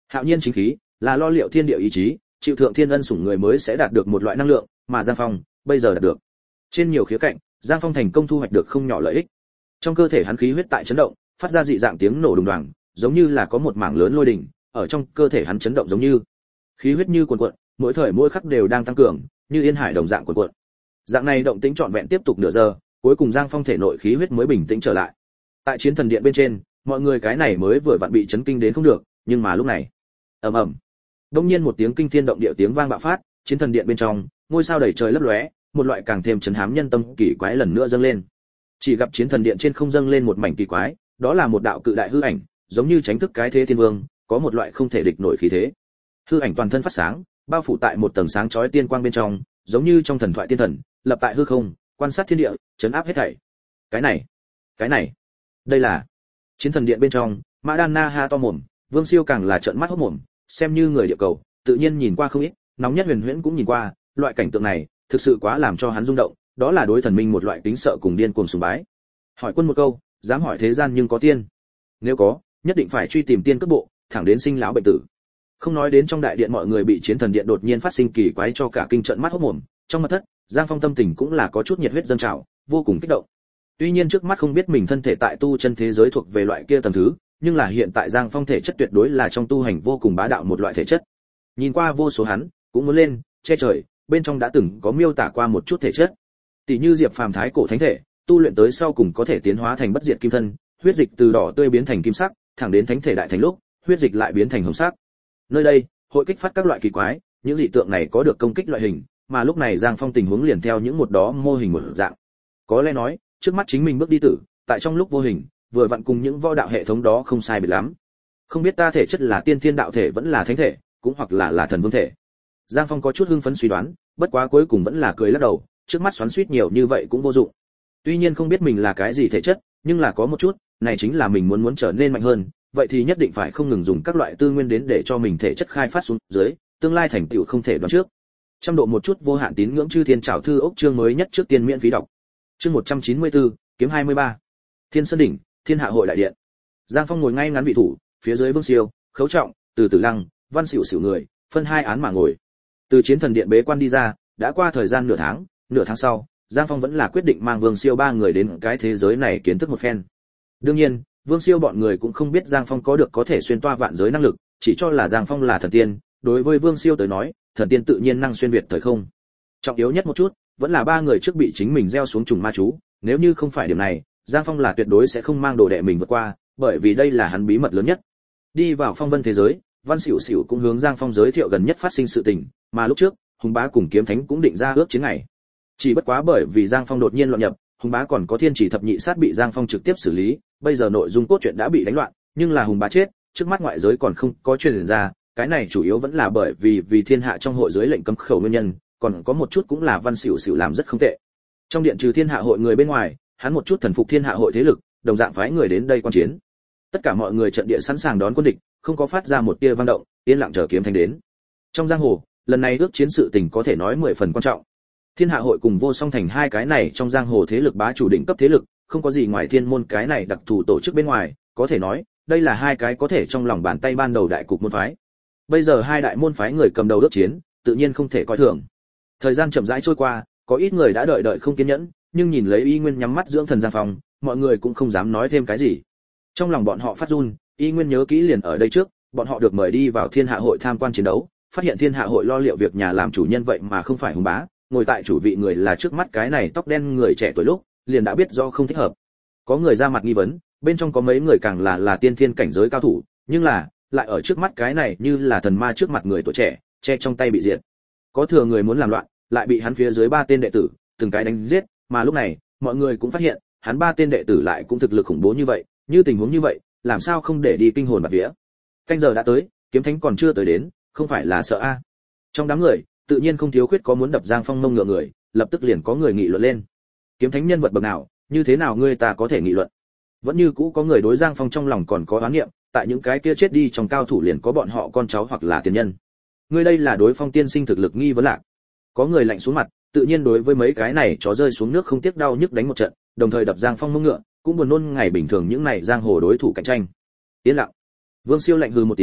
Hạo nhiên chính khí là lo liệu thiên địa ý chí, chịu thượng thiên ân sủng người mới sẽ đạt được một loại năng lượng, mà Giang Phong bây giờ đạt được. Trên nhiều khía cạnh, Giang Phong thành công thu hoạch được không nhỏ lợi ích. Trong cơ thể hắn khí huyết tại chấn động, phát ra dị dạng tiếng nổ đùng đoàng, giống như là có một mảng lớn lôi đỉnh ở trong cơ thể hắn chấn động, giống như khí huyết như cuồn cuộn, mỗi thời mỗi khắc đều đang tăng cường, như yên hải đồng dạng cuồn cuộn. Dạng này động tĩnh trọn vẹn tiếp tục nửa giờ, cuối cùng Giang Phong thể nội khí huyết mới bình tĩnh trở lại. Tại chiến thần điện bên trên, mọi người cái này mới vừa vặn bị chấn kinh đến không được, nhưng mà lúc này, ầm ầm, đột nhiên một tiếng kinh thiên động địa tiếng vang bạo phát, chiến thần điện bên trong, ngôi sao đầy trời lấp lóe, một loại càng thêm chấn hám nhân tâm kỳ quái lần nữa dâng lên. Chỉ gặp chiến thần điện trên không dâng lên một mảnh kỳ quái, đó là một đạo cự đại hư ảnh, giống như tránh thức cái thế thiên vương, có một loại không thể địch nổi khí thế. Hư ảnh toàn thân phát sáng, bao phủ tại một tầng sáng chói tiên quang bên trong, giống như trong thần thoại tiên thần, lập tại hư không, quan sát thiên địa, trấn áp hết thảy. Cái này, đây là chiến thần điện bên trong, Mã Đan Na ha to mồm, Vương Siêu càng là trợn mắt hốt mồm, xem như người địa cầu, tự nhiên nhìn qua không ít, nóng nhất Huyền Huyễn cũng nhìn qua, loại cảnh tượng này, thực sự quá làm cho hắn rung động, đó là đối thần minh một loại kính sợ cùng điên cuồng sùng bái. Hỏi Quân một câu, dám hỏi thế gian nhưng có tiên? Nếu có, nhất định phải truy tìm tiên cấp bộ, thẳng đến sinh lão bệnh tử. Không nói đến trong đại điện mọi người bị chiến thần điện đột nhiên phát sinh kỳ quái cho cả kinh trợn mắt hốt mồm, trong mật thất, Giang Phong tâm tình cũng là có chút nhiệt huyết dâng trào, vô cùng kích động. Tuy nhiên trước mắt không biết mình thân thể tại tu chân thế giới thuộc về loại kia tầng thứ, nhưng là hiện tại Giang Phong thể chất tuyệt đối là trong tu hành vô cùng bá đạo một loại thể chất. Nhìn qua vô số hắn, cũng muốn lên, che trời, bên trong đã từng có miêu tả qua một chút thể chất. Tỷ như Diệp Phàm thái cổ thánh thể, tu luyện tới sau cùng có thể tiến hóa thành bất diệt kim thân, huyết dịch từ đỏ tươi biến thành kim sắc, thẳng đến thánh thể đại thành lúc, huyết dịch lại biến thành hồng sắc. Nơi đây, hội kích phát các loại kỳ quái, những dị tượng này có được công kích loại hình, mà lúc này Giang Phong tình huống liền theo những một đó mô hình một dạng. Có lẽ nói, trước mắt chính mình bước đi tử, tại trong lúc vô hình, vừa vặn cùng những võ đạo hệ thống đó không sai biệt lắm. Không biết ta thể chất là tiên thiên đạo thể vẫn là thánh thể, cũng hoặc là thần vương thể. Giang Phong có chút hưng phấn suy đoán, bất quá cuối cùng vẫn là cười lắc đầu, trước mắt xoắn xuýt nhiều như vậy cũng vô dụng. Tuy nhiên không biết mình là cái gì thể chất, nhưng là có một chút, này chính là mình muốn trở nên mạnh hơn, vậy thì nhất định phải không ngừng dùng các loại tư nguyên đến để cho mình thể chất khai phát xuống dưới, tương lai thành tựu không thể đoán trước. Trăm độ một chút vô hạn tín ngưỡng chư thiên trảo thư ốc chương mới nhất trước tiên miễn phí đọc. Chương 194, kiếm 23. Thiên Sơn đỉnh, Thiên Hạ hội đại điện. Giang Phong ngồi ngay ngắn vị thủ, phía dưới Vương Siêu, Khấu Trọng, Từ Tử Lăng, Văn Xỉu xỉu người, phân hai án mà ngồi. Từ chiến thần điện bế quan đi ra, đã qua thời gian nửa tháng sau, Giang Phong vẫn là quyết định mang Vương Siêu ba người đến cái thế giới này kiến thức một phen. Đương nhiên, Vương Siêu bọn người cũng không biết Giang Phong có thể xuyên toa vạn giới năng lực, chỉ cho là Giang Phong là thần tiên, đối với Vương Siêu tới nói, thần tiên tự nhiên năng xuyên việt thời không. Trọng yếu nhất một chút, vẫn là ba người trước bị chính mình gieo xuống trùng ma chú, nếu như không phải điểm này, Giang Phong là tuyệt đối sẽ không mang đồ đệ mình vượt qua, bởi vì đây là hắn bí mật lớn nhất. Đi vào phong vân thế giới, Văn Xỉu Xỉu cũng hướng Giang Phong giới thiệu gần nhất phát sinh sự tình, mà lúc trước, Hùng Bá cùng Kiếm Thánh cũng định ra ước chiến ngày. Chỉ bất quá bởi vì Giang Phong đột nhiên loạn nhập, Hùng Bá còn có Thiên Chỉ thập nhị sát bị Giang Phong trực tiếp xử lý, bây giờ nội dung cốt truyện đã bị đánh loạn, nhưng là Hùng Bá chết, trước mắt ngoại giới còn không có truyền ra, cái này chủ yếu vẫn là bởi vì thiên hạ trong hội giới lệnh cấm khẩu nguyên nhân, còn có một chút cũng là Văn Xỉu Xỉu làm rất không tệ. Trong điện trừ thiên hạ hội người bên ngoài, hắn một chút thần phục thiên hạ hội thế lực, đồng dạng phái người đến đây quan chiến. Tất cả mọi người trận địa sẵn sàng đón quân địch, không có phát ra một tia vang động, yên lặng chờ Kiếm Thánh đến. Trong giang hồ, lần này ước chiến sự tình có thể nói 10 phần quan trọng. Thiên hạ hội cùng Vô Song thành hai cái này trong giang hồ thế lực bá chủ đỉnh cấp thế lực, không có gì ngoài thiên môn cái này đặc thù tổ chức bên ngoài, có thể nói, đây là hai cái có thể trong lòng bàn tay ban đầu đại cục môn phái. Bây giờ hai đại môn phái người cầm đầu ước chiến, tự nhiên không thể coi thường. Thời gian chậm rãi trôi qua, có ít người đã đợi không kiên nhẫn, nhưng nhìn lấy Y Nguyên nhắm mắt dưỡng thần Giang Phong, mọi người cũng không dám nói thêm cái gì. Trong lòng bọn họ phát run, Y Nguyên nhớ kỹ liền ở đây trước, bọn họ được mời đi vào Thiên Hạ hội tham quan chiến đấu, phát hiện Thiên Hạ hội lo liệu việc nhà làm chủ nhân vậy mà không phải Hùng Bá, ngồi tại chủ vị người là trước mắt cái này tóc đen người trẻ tuổi lúc, liền đã biết do không thích hợp. Có người ra mặt nghi vấn, bên trong có mấy người càng là tiên thiên cảnh giới cao thủ, nhưng là lại ở trước mắt cái này như là thần ma trước mặt người tuổi trẻ, che trong tay bị diệt. Có thừa người muốn làm loạn, lại bị hắn phía dưới ba tên đệ tử từng cái đánh giết, mà lúc này, mọi người cũng phát hiện, hắn ba tên đệ tử lại cũng thực lực khủng bố như vậy, như tình huống như vậy, làm sao không để đi kinh hồn bạt vía. Canh giờ đã tới, Kiếm Thánh còn chưa tới đến, không phải là sợ a. Trong đám người, tự nhiên không thiếu khuyết có muốn đập Giang Phong mông ngựa người, lập tức liền có người nghị luận lên. Kiếm Thánh nhân vật bậc nào, như thế nào ngươi ta có thể nghị luận? Vẫn như cũ có người đối Giang Phong trong lòng còn có oán niệm, tại những cái kia chết đi trong cao thủ liền có bọn họ con cháu hoặc là tiền nhân. Ngươi đây là đối Phong tiên sinh thực lực nghi vấn lạc. Có người lạnh xuống mặt, tự nhiên đối với mấy cái này chó rơi xuống nước không tiếc đau nhức đánh một trận, đồng thời đập Giang Phong mông ngựa, cũng buồn nôn ngày bình thường những này giang hồ đối thủ cạnh tranh. Yên lặng. Vương Siêu lạnh hừ một tiếng,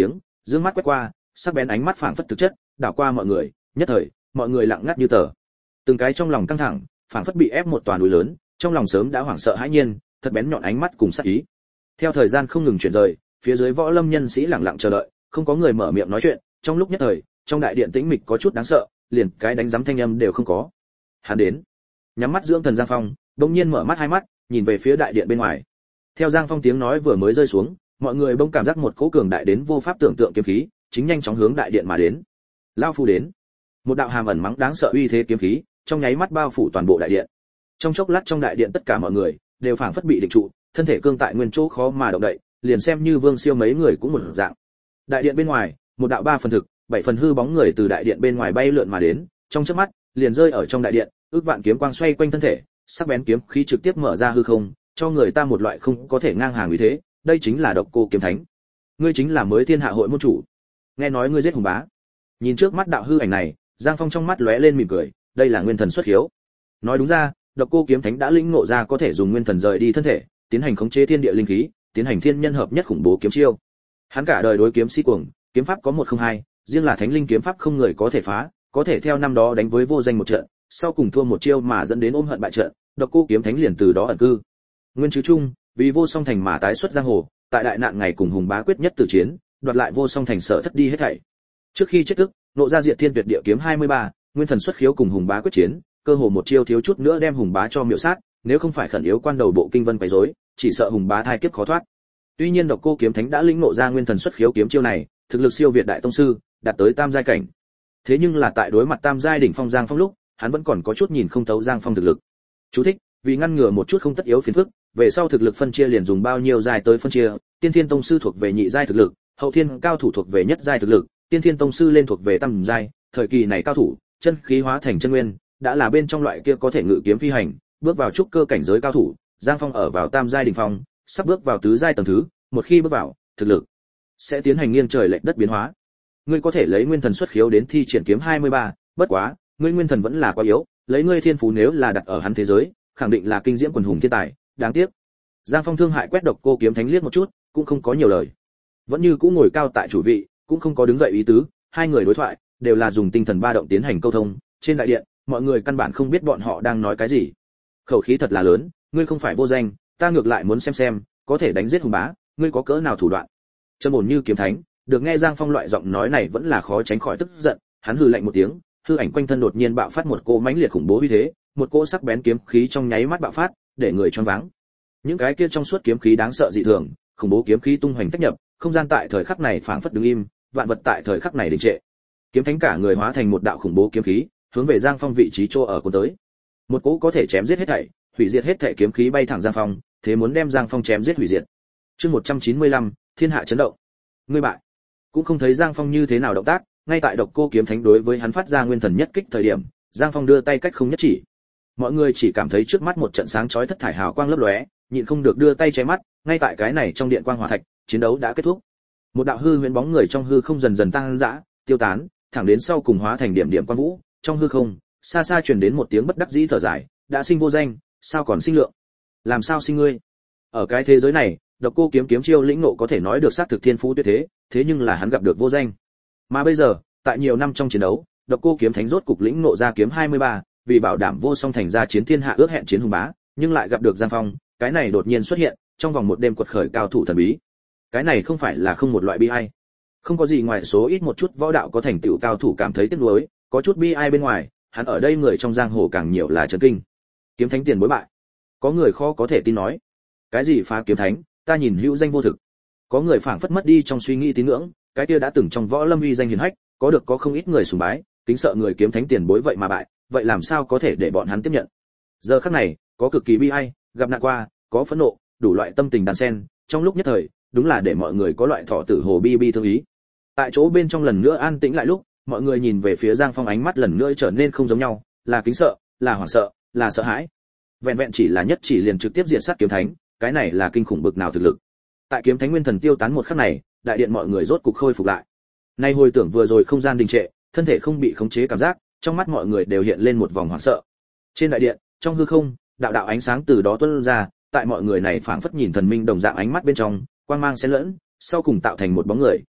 Dương mắt quét qua, sắc bén ánh mắt phảng phất thực chất, đảo qua mọi người, nhất thời, mọi người lặng ngắt như tờ. Từng cái trong lòng căng thẳng, phảng phất bị ép một toàn núi lớn, trong lòng sớm đã hoảng sợ hãi nhiên, thật bén nhọn ánh mắt cùng sát ý. Theo thời gian không ngừng chuyển rời, phía dưới võ lâm nhân sĩ lặng lặng chờ đợi, không có người mở miệng nói chuyện, trong lúc nhất thời, trong đại điện tĩnh mịch có chút đáng sợ, liền cái đánh giấm thanh âm đều không có. Hắn đến. Nhắm mắt dưỡng thần Giang Phong, bỗng nhiên mở mắt hai mắt, nhìn về phía đại điện bên ngoài. Theo Giang Phong tiếng nói vừa mới rơi xuống, mọi người bỗng cảm giác một cỗ cường đại đến vô pháp tưởng tượng kiếm khí, chính nhanh chóng hướng đại điện mà đến. Lão phu đến. Một đạo hàm ẩn mắng đáng sợ uy thế kiếm khí, trong nháy mắt bao phủ toàn bộ đại điện. Trong chốc lát trong đại điện tất cả mọi người đều phảng phất bị định trụ, thân thể cương tại nguyên chỗ khó mà động đậy, liền xem như Vương Siêu mấy người cũng một dạng. Đại điện bên ngoài, một đạo 3 phần thực, 7 phần hư bóng người từ đại điện bên ngoài bay lượn mà đến, trong chớp mắt, liền rơi ở trong đại điện, ước vạn kiếm quang xoay quanh thân thể, sắc bén kiếm khí trực tiếp mở ra hư không, cho người ta một loại không có thể ngang hàng uy thế, đây chính là Độc Cô Kiếm Thánh. Ngươi chính là mới Thiên Hạ hội môn chủ. Nghe nói ngươi giết Hùng Bá. Nhìn trước mắt đạo hư ảnh này, Giang Phong trong mắt lóe lên mỉm cười, đây là nguyên thần xuất hiếu. Nói đúng ra, Độc Cô Kiếm Thánh đã lĩnh ngộ ra có thể dùng nguyên thần rời đi thân thể, tiến hành khống chế thiên địa linh khí, tiến hành thiên nhân hợp nhất khủng bố kiếm chiêu. Hắn cả đời đối kiếm si cuồng, kiếm pháp có 102, riêng là thánh linh kiếm pháp không người có thể phá, có thể theo năm đó đánh với vô danh một trận, sau cùng thua một chiêu mà dẫn đến ôm hận bại trận, Độc Cô Kiếm Thánh liền từ đó ẩn cư. Nguyên chứ trung, vì vô song thành mà tái xuất giang hồ, tại đại nạn ngày cùng Hùng Bá quyết nhất tử chiến, đoạt lại vô song thành sở thất đi hết thảy. Trước khi chết tức, nộ ra diệt thiên tuyệt địa kiếm 23, nguyên thần xuất khiếu cùng Hùng Bá quyết chiến, cơ hồ một chiêu thiếu chút nữa đem Hùng Bá cho miểu sát, nếu không phải khẩn yếu quan đầu bộ kinh vân quấy rối, chỉ sợ Hùng Bá thai kiếp khó thoát. Tuy nhiên Độc Cô Kiếm Thánh đã lĩnh ngộ ra nguyên thần xuất khiếu kiếm chiêu này, thực lực siêu việt đại tông sư, đạt tới tam giai cảnh. Thế nhưng là tại đối mặt tam giai đỉnh phong Giang Phong lúc, hắn vẫn còn có chút nhìn không thấu Giang Phong thực lực. Chú thích: vì ngăn ngừa một chút không tất yếu phiền phức, về sau thực lực phân chia liền dùng bao nhiêu giai tới phân chia, Tiên Thiên tông sư thuộc về nhị giai thực lực, Hậu Thiên cao thủ thuộc về nhất giai thực lực, Tiên Thiên tông sư lên thuộc về tam giai, thời kỳ này cao thủ, chân khí hóa thành chân nguyên, đã là bên trong loại kia có thể ngự kiếm phi hành, bước vào trúc cơ cảnh giới cao thủ, Giang Phong ở vào tam giai đỉnh phong, sắp bước vào tứ giai tầng thứ, một khi bước vào, thực lực sẽ tiến hành nghiêng trời lệch đất biến hóa. Ngươi có thể lấy nguyên thần xuất khiếu đến thi triển kiếm 23, bất quá, ngươi nguyên thần vẫn là quá yếu, lấy ngươi thiên phú nếu là đặt ở hắn thế giới, khẳng định là kinh diễm quần hùng thiên tài, đáng tiếc. Giang Phong thương hại quét Độc Cô Kiếm Thánh liếc một chút, cũng không có nhiều lời. Vẫn như cũ ngồi cao tại chủ vị, cũng không có đứng dậy ý tứ, hai người đối thoại đều là dùng tinh thần ba động tiến hành câu thông, trên đại điện, mọi người căn bản không biết bọn họ đang nói cái gì. Khẩu khí thật là lớn, ngươi không phải vô danh, ta ngược lại muốn xem, có thể đánh giết Hùng Bá, ngươi có cỡ nào thủ đoạn. Trầm ổn như kiếm thánh, được nghe Giang Phong loại giọng nói này vẫn là khó tránh khỏi tức giận, hắn hừ lạnh một tiếng, hư ảnh quanh thân đột nhiên bạo phát một cỗ mãnh liệt khủng bố uy thế, một cỗ sắc bén kiếm khí trong nháy mắt bạo phát, để người choáng váng. Những cái kia trong suốt kiếm khí đáng sợ dị thường, khủng bố kiếm khí tung hoành tách nhập, không gian tại thời khắc này phảng phất đứng im, vạn vật tại thời khắc này đình trệ. Kiếm thánh cả người hóa thành một đạo khủng bố kiếm khí, hướng về Giang Phong vị trí chỗ ở cuốn tới. Một cỗ có thể chém giết hết thảy, hủy diệt hết thảy kiếm khí bay thẳng Giang Phong, thế muốn đem Giang Phong chém giết hủy diệt. Chương 195, thiên hạ chấn động. Ngươi bại. Cũng không thấy Giang Phong như thế nào động tác, ngay tại Độc Cô Kiếm Thánh đối với hắn phát ra nguyên thần nhất kích thời điểm, Giang Phong đưa tay cách không nhất chỉ. Mọi người chỉ cảm thấy trước mắt một trận sáng chói thất thải hào quang lấp lóe, nhịn không được đưa tay che mắt, ngay tại cái này trong điện quang hỏa thạch, chiến đấu đã kết thúc. Một đạo hư huyễn bóng người trong hư không dần dần tăng dã, tiêu tán, thẳng đến sau cùng hóa thành điểm điểm quang vũ, trong hư không, xa xa truyền đến một tiếng bất đắc dĩ thở dài, đã sinh vô danh, sao còn sinh lượng? Làm sao sinh ngươi? Ở cái thế giới này, Độc Cô kiếm chiêu lĩnh ngộ có thể nói được xác thực thiên phú tuyệt thế, thế nhưng là hắn gặp được vô danh. Mà bây giờ, tại nhiều năm trong chiến đấu, Độc Cô Kiếm Thánh rốt cục lĩnh ngộ ra kiếm 23, vì bảo đảm vô song thành ra chiến thiên hạ ước hẹn chiến Hùng Bá, nhưng lại gặp được Giang Phong, cái này đột nhiên xuất hiện, trong vòng một đêm quật khởi cao thủ thần bí. Cái này không phải là không một loại bi ai. Không có gì ngoài số ít một chút võ đạo có thành tựu cao thủ cảm thấy tiếc nuối, có chút bi ai bên ngoài, hắn ở đây người trong giang hồ càng nhiều là chấn kinh. Kiếm Thánh tiền bối bại. Có người khó có thể tin nói. Cái gì phá Kiếm Thánh, ta nhìn hữu danh vô thực. Có người phảng phất mất đi trong suy nghĩ tín ngưỡng, cái kia đã từng trong võ lâm uy danh hiển hách, có không ít người sùng bái, kính sợ người Kiếm Thánh tiền bối vậy mà bại, vậy làm sao có thể để bọn hắn tiếp nhận. Giờ khắc này, có cực kỳ bi ai, gặp nạn qua, có phẫn nộ, đủ loại tâm tình đan xen, trong lúc nhất thời, đúng là để mọi người có loại thọ tử hồ bi thương ý. Tại chỗ bên trong lần nữa an tĩnh lại lúc, mọi người nhìn về phía Giang Phong ánh mắt lần nữa trở nên không giống nhau, là kính sợ, là hoảng sợ, là sợ hãi. Vẹn vẹn chỉ là nhất chỉ liền trực tiếp diệt sát Kiếm Thánh, cái này là kinh khủng bực nào thực lực. Tại Kiếm Thánh nguyên thần tiêu tán một khắc này, đại điện mọi người rốt cục khôi phục lại. Nay hồi tưởng vừa rồi không gian đình trệ, thân thể không bị khống chế cảm giác, trong mắt mọi người đều hiện lên một vòng hoảng sợ. Trên đại điện, trong hư không, đạo đạo ánh sáng từ đó tuôn ra, tại mọi người này phảng phất nhìn thần minh đồng dạng ánh mắt bên trong, quang mang xen lẫn, sau cùng tạo thành một bóng người,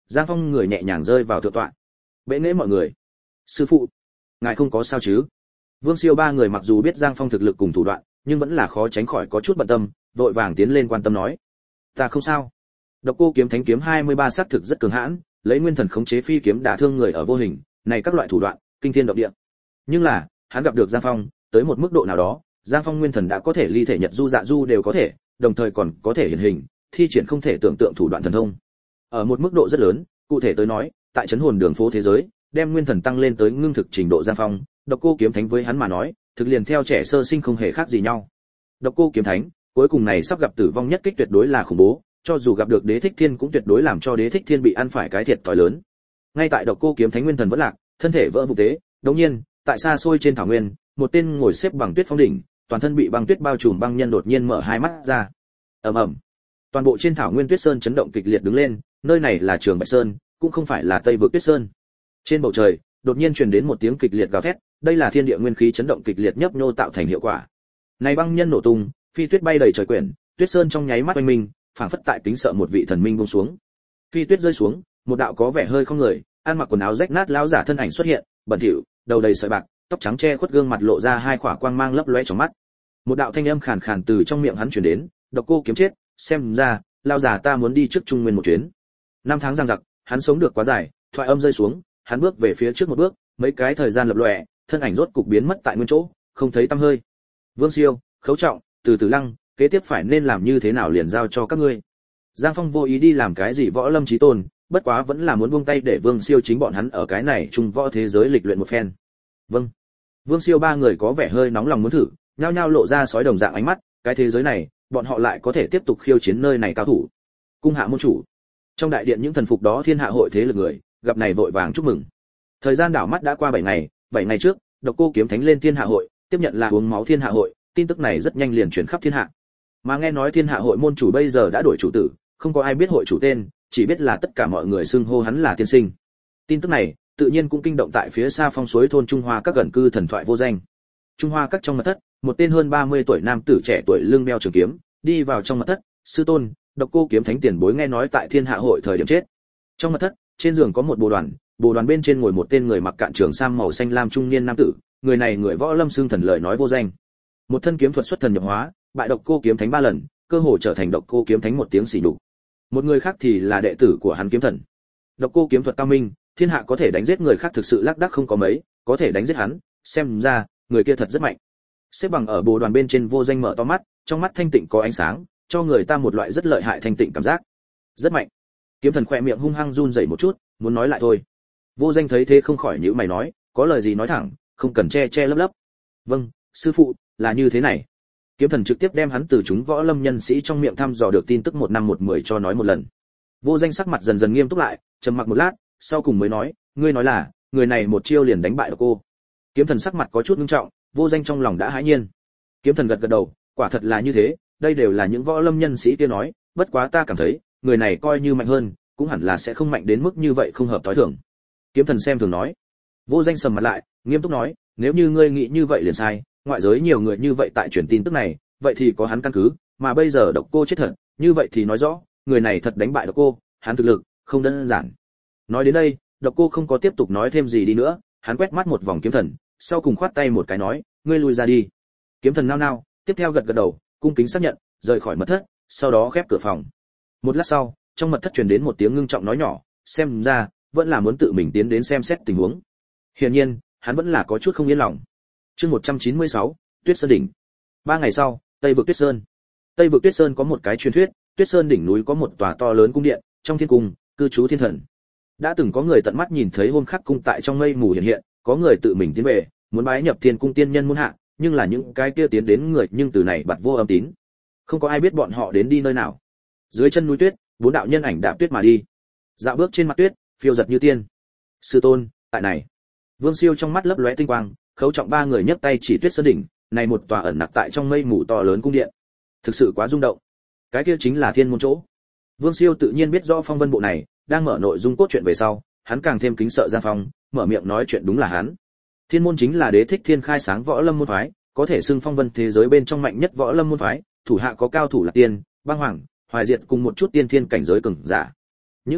Giang Phong người nhẹ nhàng rơi vào thượng tọa. Bệ nghệ mọi người. Sư phụ, ngài không có sao chứ? Vương Siêu ba người mặc dù biết Giang Phong thực lực cùng thủ đoạn, nhưng vẫn là khó tránh khỏi có chút bận tâm, vội vàng tiến lên quan tâm nói: "Ta không sao." Độc Cô kiếm Thánh kiếm 23 sắc thực rất cường hãn, lấy nguyên thần khống chế phi kiếm đả thương người ở vô hình, này các loại thủ đoạn, kinh thiên động địa. Nhưng là, hắn gặp được Giang Phong, tới một mức độ nào đó, Giang Phong nguyên thần đã có thể ly thể nhật du dạ du đều có thể, đồng thời còn có thể hiển hình, thi triển không thể tưởng tượng thủ đoạn thần thông. Ở một mức độ rất lớn, cụ thể tới nói, tại chấn hồn đường phố thế giới, đem nguyên thần tăng lên tới ngưng thực trình độ Giang Phong, Độc Cô kiếm Thánh với hắn mà nói, thực liền theo trẻ sơ sinh không hề khác gì nhau. Độc Cô kiếm Thánh, cuối cùng này sắp gặp tử vong nhất kích tuyệt đối là khủng bố, cho dù gặp được Đế Thích Thiên cũng tuyệt đối làm cho Đế Thích Thiên bị ăn phải cái thiệt thòi lớn. Ngay tại Độc Cô kiếm Thánh nguyên thần vẫn lạc, thân thể vỡ vụn tế, đột nhiên, tại xa xôi trên thảo nguyên, một tên ngồi xếp bằng tuyết phong đỉnh, toàn thân bị băng tuyết bao trùm băng nhân đột nhiên mở hai mắt ra. Ầm ầm. Toàn bộ trên thảo nguyên tuyết sơn chấn động kịch liệt đứng lên, nơi này là Trường Bạch Sơn, cũng không phải là Tây vực Tuyết Sơn. Trên bầu trời, đột nhiên truyền đến một tiếng kịch liệt gào thét, đây là thiên địa nguyên khí chấn động kịch liệt nhấp nhô tạo thành hiệu quả. Này băng nhân nổ tung, phi tuyết bay đầy trời quyển, tuyết sơn trong nháy mắt oanh minh, phảng phất tại kính sợ một vị thần minh buông xuống. Phi tuyết rơi xuống, một đạo có vẻ hơi không người, ăn mặc quần áo rách nát lão giả thân ảnh xuất hiện, bẩn thỉu, đầu đầy sợi bạc, tóc trắng che khuất gương mặt lộ ra hai khỏa quang mang lấp lóe trong mắt. Một đạo thanh âm khàn khàn từ trong miệng hắn truyền đến, Độc Cô kiếm chết, xem ra, lão giả ta muốn đi trước Trung Nguyên một chuyến. Năm tháng giằng giặc, hắn sống được quá dài, thoại âm rơi xuống, hắn bước về phía trước một bước, mấy cái thời gian lập lòe, thân ảnh rốt cục biến mất tại nguyên chỗ, không thấy tăm hơi. Vương Siêu, Khấu Trọng, Từ Từ Lăng, kế tiếp phải nên làm như thế nào liền giao cho các ngươi. Giang Phong vô ý đi làm cái gì võ lâm chí tôn, bất quá vẫn là muốn buông tay để Vương Siêu chính bọn hắn ở cái này trung võ thế giới lịch luyện một phen. Vâng. Vương Siêu ba người có vẻ hơi nóng lòng muốn thử, nhao nhao lộ ra sói đồng dạng ánh mắt, cái thế giới này, bọn họ lại có thể tiếp tục khiêu chiến nơi này cao thủ. Cung hạ môn chủ. Trong đại điện những thần phục đó thiên hạ hội thế lực người, gặp này vội vàng chúc mừng. Thời gian đảo mắt đã qua 7 ngày, 7 ngày trước, Độc Cô kiếm Thánh lên thiên hạ hội, tiếp nhận là uống máu thiên hạ hội, tin tức này rất nhanh liền truyền khắp thiên hạ. Mà nghe nói thiên hạ hội môn chủ bây giờ đã đổi chủ tử, không có ai biết hội chủ tên, chỉ biết là tất cả mọi người xưng hô hắn là tiên sinh. Tin tức này, tự nhiên cũng kinh động tại phía xa phong suối thôn Trung Hoa các gần cư thần thoại vô danh. Trung Hoa các trong mật thất, một tên hơn 30 tuổi nam tử trẻ tuổi lưng đeo trường kiếm, đi vào trong mật thất, sư tôn, Độc Cô kiếm Thánh tiền bối nghe nói tại thiên hạ hội thời điểm chết. Trong mật thất, trên giường có một bồ đoàn bên trên ngồi một tên người mặc cạn trường sam màu xanh lam trung niên nam tử, người này người võ lâm xưng thần lời nói vô danh. Một thân kiếm thuật xuất thần nhập hóa, bại Độc Cô kiếm Thánh 3 lần, cơ hồ trở thành Độc Cô kiếm Thánh một tiếng xỉ nhục. Một người khác thì là đệ tử của hắn kiếm thần. Độc Cô kiếm thuật cao minh, thiên hạ có thể đánh giết người khác thực sự lác đác không có mấy, có thể đánh giết hắn, xem ra người kia thật rất mạnh. Xếp bằng ở bồ đoàn bên trên vô danh mở to mắt, trong mắt thanh tịnh có ánh sáng, cho người ta một loại rất lợi hại thanh tịnh cảm giác. Rất mạnh. Kiếm thần khỏe miệng hung hăng run rẩy một chút, muốn nói lại thôi. Vô danh thấy thế không khỏi nhíu mày nói, có lời gì nói thẳng, không cần che lấp lấp. Vâng, sư phụ, là như thế này. Kiếm thần trực tiếp đem hắn từ chúng võ lâm nhân sĩ trong miệng thăm dò được tin tức 1 năm 1 10 cho nói một lần. Vô danh sắc mặt dần dần nghiêm túc lại, trầm mặc một lát, sau cùng mới nói, ngươi nói là, người này một chiêu liền đánh bại được cô. Kiếm thần sắc mặt có chút nghiêm trọng, vô danh trong lòng đã hãi nhiên. Kiếm thần gật gật đầu, quả thật là như thế, đây đều là những võ lâm nhân sĩ kia nói, bất quá ta cảm thấy, người này coi như mạnh hơn, cũng hẳn là sẽ không mạnh đến mức như vậy không hợp tối thường. Kiếm thần xem thường nói. Vô danh sầm mặt lại, nghiêm túc nói, nếu như ngươi nghĩ như vậy liền sai, ngoại giới nhiều người như vậy tại truyền tin tức này, vậy thì có hắn căn cứ, mà bây giờ Độc Cô chết thật, như vậy thì nói rõ, người này thật đánh bại Độc Cô, hắn thực lực không đơn giản. Nói đến đây, Độc Cô không có tiếp tục nói thêm gì đi nữa, hắn quét mắt một vòng kiếm thần, sau cùng khoát tay một cái nói, ngươi lui ra đi. Kiếm thần nao nao, tiếp theo gật gật đầu, cung kính xác nhận, rời khỏi mật thất, sau đó khép cửa phòng. Một lát sau, trong mật thất truyền đến một tiếng ngưng trọng nói nhỏ, xem ra vẫn là muốn tự mình tiến đến xem xét tình huống. Hiển nhiên, hắn vẫn là có chút không yên lòng. Chương 196, Tuyết Sơn đỉnh. 3 ngày sau, Tây vực Tuyết Sơn. Tây vực Tuyết Sơn có một cái truyền thuyết, Tuyết Sơn đỉnh núi có một tòa to lớn cung điện, trong thiên cung cư trú thiên thần. Đã từng có người tận mắt nhìn thấy hôm khắc cung tại trong mây mù hiện hiện, có người tự mình tiến về, muốn bái nhập thiên cung tiên nhân muôn hạ, nhưng là những cái kia tiến đến người nhưng từ này bặt vô âm tín. Không có ai biết bọn họ đến đi nơi nào. Dưới chân núi tuyết, 4 đạo nhân ảnh đạp tuyết mà đi. Dạo bước trên mặt tuyết, phiêu giật như tiên. Sư tôn, tại này. Vương Siêu trong mắt lấp lóe tinh quang, Khấu Trọng 3 người nhấc tay chỉ Tuyết Sơn đỉnh, này một tòa ẩn nặc tại trong mây mù to lớn cung điện. Thực sự quá rung động. Cái kia chính là thiên môn chỗ. Vương Siêu tự nhiên biết rõ phong vân bộ này, đang mở nội dung cốt truyện về sau, hắn càng thêm kính sợ Giang Phong, mở miệng nói chuyện đúng là hắn. Thiên môn chính là Đế Thích Thiên khai sáng võ lâm môn phái, có thể xưng phong vân thế giới bên trong mạnh nhất võ lâm môn phái, thủ hạ có cao thủ là Tiên, Băng Hoàng, Hoài Diệt cùng một chút tiên thiên cảnh giới cường giả. Những này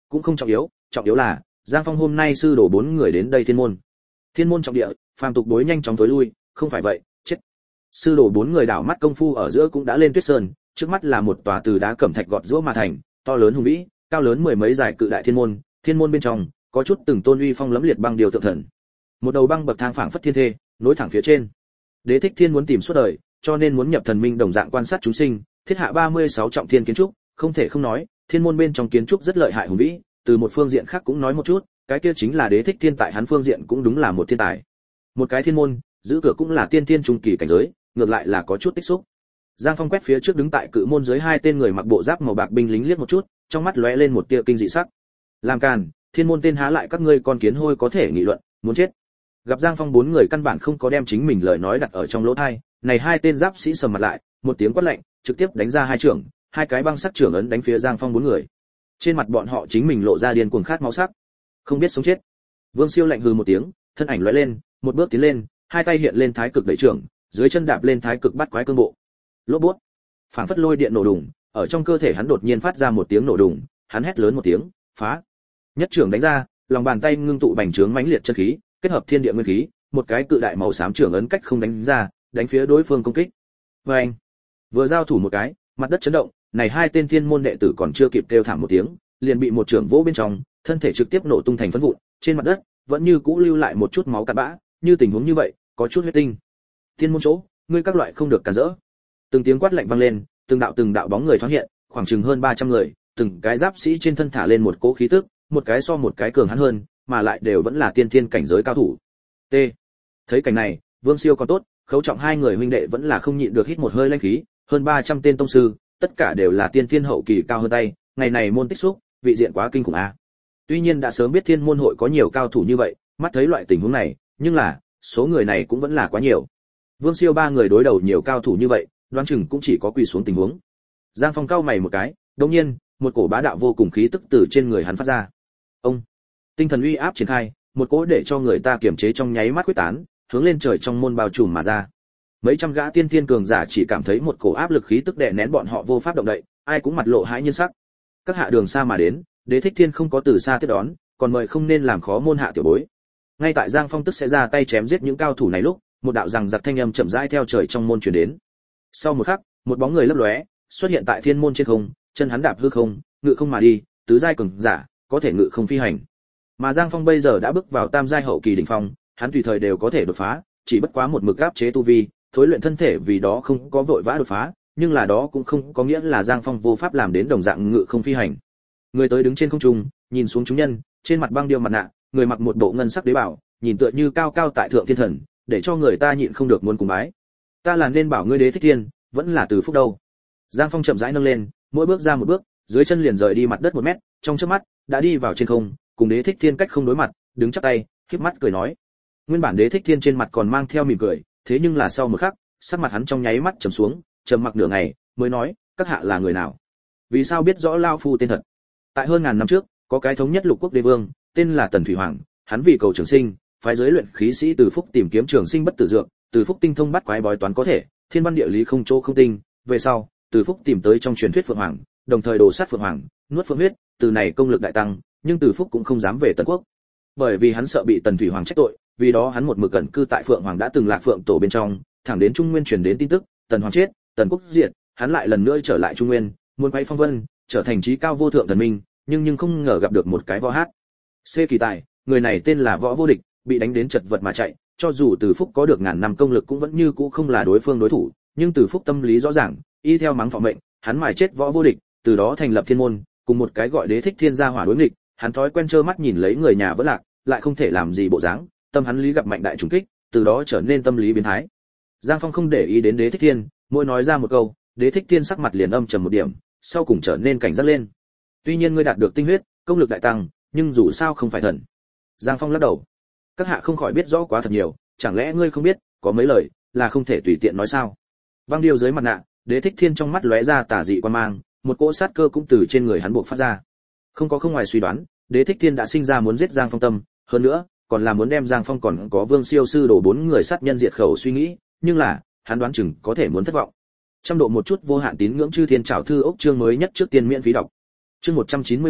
cũng không trọng yếu là Giang Phong hôm nay sư đổ 4 người đến đây thiên môn. Thiên môn trọng địa, phàm tục đối nhanh chóng tối lui, không phải vậy, chết. Sư đổ 4 người đảo mắt công phu ở giữa cũng đã lên Tuyết Sơn, trước mắt là một tòa từ đá cẩm thạch gọt giũa mà thành, to lớn hùng vĩ, cao lớn mười mấy dài cự đại thiên môn bên trong có chút từng tôn uy phong lẫm liệt băng điều tượng thần. Một đầu băng bậc thang phảng phất thiên thê, nối thẳng phía trên. Đế Thích Thiên muốn tìm suốt đời, cho nên muốn nhập thần minh đồng dạng quan sát chúng sinh, thiết hạ 36 trọng thiên kiến trúc, không thể không nói, thiên môn bên trong kiến trúc rất lợi hại hùng vĩ, từ một phương diện khác cũng nói một chút, cái kia chính là Đế Thích Thiên tại hắn phương diện cũng đúng là một thiên tài. Một cái thiên môn, giữ cửa cũng là tiên thiên trung kỳ cảnh giới, ngược lại là có chút tích xúc. Giang Phong quét phía trước đứng tại cự môn dưới hai tên người mặc bộ giáp màu bạc binh lính liếc một chút, trong mắt lóe lên một tia kinh dị sắc. Làm càn, thiên môn tên há lại các ngươi con kiến hôi có thể nghị luận, muốn chết. Gặp Giang Phong 4 người căn bản không có đem chính mình lời nói đặt ở trong lỗ tai, này hai tên giáp sĩ sầm mặt lại, một tiếng quát lạnh, trực tiếp đánh ra hai trưởng, hai cái băng sắc trưởng ấn đánh phía Giang Phong 4 người. Trên mặt bọn họ chính mình lộ ra điên cuồng khát máu sắc, không biết sống chết. Vương Siêu lạnh hừ một tiếng, thân ảnh lóe lên, một bước tiến lên, hai tay hiện lên thái cực đẩy trưởng, dưới chân đạp lên thái cực bắt quái cương bộ. Lốp bút, phảng phất lôi điện nổ đùng, ở trong cơ thể hắn đột nhiên phát ra một tiếng nổ đùng, hắn hét lớn một tiếng, phá. Nhất trưởng đánh ra, lòng bàn tay ngưng tụ bành trướng mãnh liệt chân khí, kết hợp thiên địa nguyên khí, một cái cự đại màu xám trưởng ấn cách không đánh ra, đánh phía đối phương công kích. Oeng! Vừa giao thủ một cái, mặt đất chấn động, này hai tên thiên môn đệ tử còn chưa kịp kêu thảm một tiếng, liền bị một trưởng vỗ bên trong, thân thể trực tiếp nổ tung thành phấn vụn, trên mặt đất vẫn như cũ lưu lại một chút máu cặn bã, như tình huống như vậy, có chút huyết tinh. Thiên môn chỗ, ngươi các loại không được cản rỡ. Từng tiếng quát lạnh vang lên, từng đạo bóng người thoáng hiện, khoảng chừng hơn 300 người, từng cái giáp sĩ trên thân thả lên một cỗ khí tức, một cái so một cái cường hắn hơn, mà lại đều vẫn là tiên thiên cảnh giới cao thủ. T. Thấy cảnh này, Vương Siêu còn tốt, Khấu Trọng hai người huynh đệ vẫn là không nhịn được hít một hơi lãnh khí, hơn 300 tên tông sư, tất cả đều là tiên thiên hậu kỳ cao hơn tay, ngày này môn tích xúc, vị diện quá kinh khủng a. Tuy nhiên đã sớm biết Thiên môn hội có nhiều cao thủ như vậy, mắt thấy loại tình huống này, nhưng là, số người này cũng vẫn là quá nhiều. Vương Siêu ba người đối đầu nhiều cao thủ như vậy, đoán chừng cũng chỉ có quỳ xuống tình huống. Giang Phong cau mày một cái, đột nhiên, một cổ bá đạo vô cùng khí tức từ trên người hắn phát ra. Ông, tinh thần uy áp triển khai, một cỗ để cho người ta kiềm chế trong nháy mắt quyết tán, hướng lên trời trong môn bao trùm mà ra. Mấy trăm gã tiên thiên cường giả chỉ cảm thấy một cổ áp lực khí tức đè nén bọn họ vô pháp động đậy, ai cũng mặt lộ hãi nhiên sắc. Các hạ đường xa mà đến, Đế Thích Thiên không có từ xa tiếp đón, còn mời không nên làm khó môn hạ tiểu bối. Ngay tại Giang Phong tức sẽ ra tay chém giết những cao thủ này lúc, một đạo rằng giặc thanh âm chậm rãi theo trời trong môn truyền đến. Sau một khắc, một bóng người lấp lóe, xuất hiện tại thiên môn trên không, chân hắn đạp hư không, ngự không mà đi, tứ giai cường giả, có thể ngự không phi hành. Mà Giang Phong bây giờ đã bước vào tam giai hậu kỳ đỉnh phong, hắn tùy thời đều có thể đột phá, chỉ bất quá một mực áp chế tu vi, thối luyện thân thể vì đó không có vội vã đột phá, nhưng là đó cũng không có nghĩa là Giang Phong vô pháp làm đến đồng dạng ngự không phi hành. Người tới đứng trên không trung, nhìn xuống chúng nhân, trên mặt băng điêu mặt nạ, người mặc một bộ ngân sắc đế bảo, nhìn tựa như cao cao tại thượng thiên thần, để cho người ta nhịn không được muốn cùng bái. Ta là nên bảo ngươi Đế Thích Thiên, vẫn là Từ Phúc đâu. Giang Phong chậm rãi nâng lên, mỗi bước ra một bước, dưới chân liền rời đi mặt đất 1 mét, trong chớp mắt đã đi vào trên không, cùng Đế Thích Thiên cách không đối mặt, đứng chắp tay, khép mắt cười nói. Nguyên bản Đế Thích Thiên trên mặt còn mang theo mỉm cười, thế nhưng là sau một khắc, sắc mặt hắn trong nháy mắt trầm xuống, trầm mặc nửa ngày, mới nói, các hạ là người nào? Vì sao biết rõ lao phu tên thật? Tại hơn ngàn năm trước, có cái thống nhất lục quốc đế vương, tên là Tần Thủy Hoàng, hắn vì cầu trường sinh, phái giới luyện khí sĩ Từ Phúc tìm kiếm trường sinh bất tử dược, Từ Phúc tinh thông bắt quái bói toán có thể, thiên văn địa lý không chỗ không tinh, về sau, Từ Phúc tìm tới trong truyền thuyết Phượng Hoàng, đồng thời đồ sát Phượng Hoàng, nuốt phượng huyết, từ này công lực đại tăng, nhưng Từ Phúc cũng không dám về Tần quốc. Bởi vì hắn sợ bị Tần Thủy Hoàng trách tội, vì đó hắn một mực cẩn cư tại Phượng Hoàng đã từng lạc Phượng tổ bên trong, thẳng đến Trung Nguyên truyền đến tin tức, Tần Hoàng chết, Tần quốc diệt, hắn lại lần nữa trở lại Trung Nguyên, muốn quay phong vân, trở thành trí cao vô thượng thần minh, nhưng không ngờ gặp được một cái võ hát. C kỳ tài, người này tên là Võ Vô Địch, bị đánh đến chật vật mà chạy, cho dù Từ Phúc có được ngàn năm công lực cũng vẫn như cũ không là đối phương đối thủ, nhưng Từ Phúc tâm lý rõ ràng, y theo mắng phò mệnh, hắn mài chết Võ Vô Địch, từ đó thành lập Thiên môn, cùng một cái gọi Đế Thích Thiên gia hỏa đối nghịch, hắn thói quen trơ mắt nhìn lấy người nhà vỡ lạc, lại không thể làm gì bộ dáng, tâm hắn lý gặp mạnh đại trùng kích, từ đó trở nên tâm lý biến thái. Giang Phong không để ý đến Đế Thích Thiên, mỗi nói ra một câu, Đế Thích Thiên sắc mặt liền âm trầm một điểm, sau cùng trở nên cảnh giác lên. Tuy nhiên ngươi đạt được tinh huyết, công lực đại tăng, nhưng dù sao không phải thần. Giang Phong lắc đầu. Các hạ không khỏi biết rõ quá thật nhiều, chẳng lẽ ngươi không biết, có mấy lời là không thể tùy tiện nói sao? Băng điêu dưới mặt nạ, Đế Thích Thiên trong mắt lóe ra tà dị quan mang, một cỗ sát cơ cũng từ trên người hắn bộc phát ra. Không ngoài suy đoán, Đế Thích Thiên đã sinh ra muốn giết Giang Phong tâm, hơn nữa, còn là muốn đem Giang Phong còn có Vương Siêu sư đổ 4 người sát nhân diệt khẩu suy nghĩ, nhưng là, hắn đoán chừng có thể muốn thất vọng. Trăm độ một chút vô hạn tín ngưỡng chư thiên trảo thư ốc chương mới nhất trước tiên miễn phí đọc. Chương 197,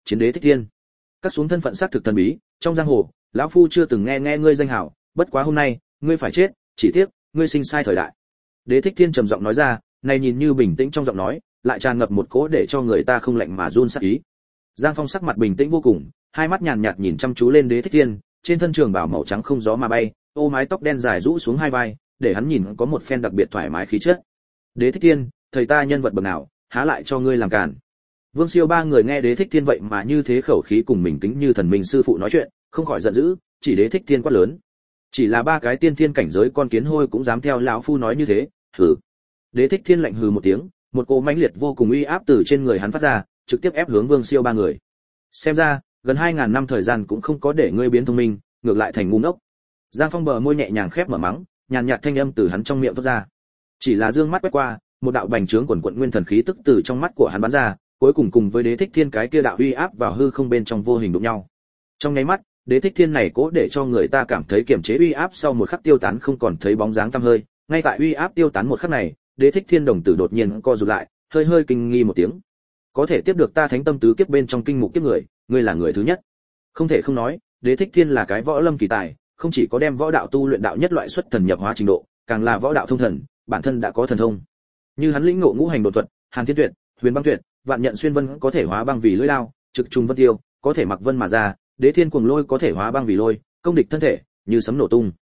Chiến đế Thích Thiên. Các xuống thân phận xác thực thần bí, trong giang hồ, lão phu chưa từng nghe ngươi danh hào, bất quá hôm nay, ngươi phải chết, chỉ tiếc, ngươi sinh sai thời đại. Đế Thích Thiên trầm giọng nói ra, này nhìn như bình tĩnh trong giọng nói, lại tràn ngập một cỗ để cho người ta không lạnh mà run sát ý. Giang Phong sắc mặt bình tĩnh vô cùng, hai mắt nhàn nhạt nhìn chăm chú lên Đế Thích Thiên, trên thân trường bào màu trắng không gió mà bay, ô mái tóc đen dài rũ xuống hai vai, để hắn nhìn có một phen đặc biệt thoải mái khí chất. Đế Thích Thiên, thầy ta nhân vật bậc nào, há lại cho ngươi làm cản. Vương Siêu ba người nghe Đế Thích Thiên vậy mà như thế khẩu khí cùng mình kính như thần minh sư phụ nói chuyện, không khỏi giận dữ, chỉ Đế Thích Thiên quát lớn. Chỉ là ba cái tiên thiên cảnh giới con kiến hôi cũng dám theo lão phu nói như thế, hừ. Đế Thích Thiên lạnh hừ một tiếng, một cỗ mãnh liệt vô cùng uy áp từ trên người hắn phát ra, trực tiếp ép hướng Vương Siêu ba người. Xem ra, gần 2000 năm thời gian cũng không có để ngươi biến thông minh, ngược lại thành ngu ngốc. Giang Phong bờ môi nhẹ nhàng khép mở mắng, nhàn nhạt thanh âm từ hắn trong miệng phát ra. Chỉ là dương mắt quét qua, một đạo bành trướng quần quần nguyên thần khí tức từ trong mắt của hắn bắn ra, cuối cùng cùng với Đế Thích Thiên cái kia đạo uy áp vào hư không bên trong vô hình đụng nhau. Trong nháy mắt, Đế Thích Thiên này cố để cho người ta cảm thấy kiềm chế uy áp sau một khắc tiêu tán không còn thấy bóng dáng tăm hơi, ngay tại uy áp tiêu tán một khắc này, Đế Thích Thiên đồng tử đột nhiên co rụt lại, hơi hơi kinh nghi một tiếng. Có thể tiếp được ta thánh tâm tứ kiếp bên trong kinh mục kiếp người, ngươi là người thứ nhất. Không thể không nói, Đế Thích Thiên là cái võ lâm kỳ tài, không chỉ có đem võ đạo tu luyện đạo nhất loại xuất thần nhập hóa trình độ, càng là võ đạo thông thần, bản thân đã có thần thông. Như hắn lĩnh ngộ ngũ hành độ thuật, Hàn Thiên Tuyệt, Huyền Băng Tuyệt, Vạn Nhận Xuyên Vân có thể hóa băng vì lưỡi lao, trực trùng vân tiêu, có thể mặc vân mà ra, Đế Thiên Cuồng Lôi có thể hóa băng vì lôi, công địch thân thể, như sấm nổ tung.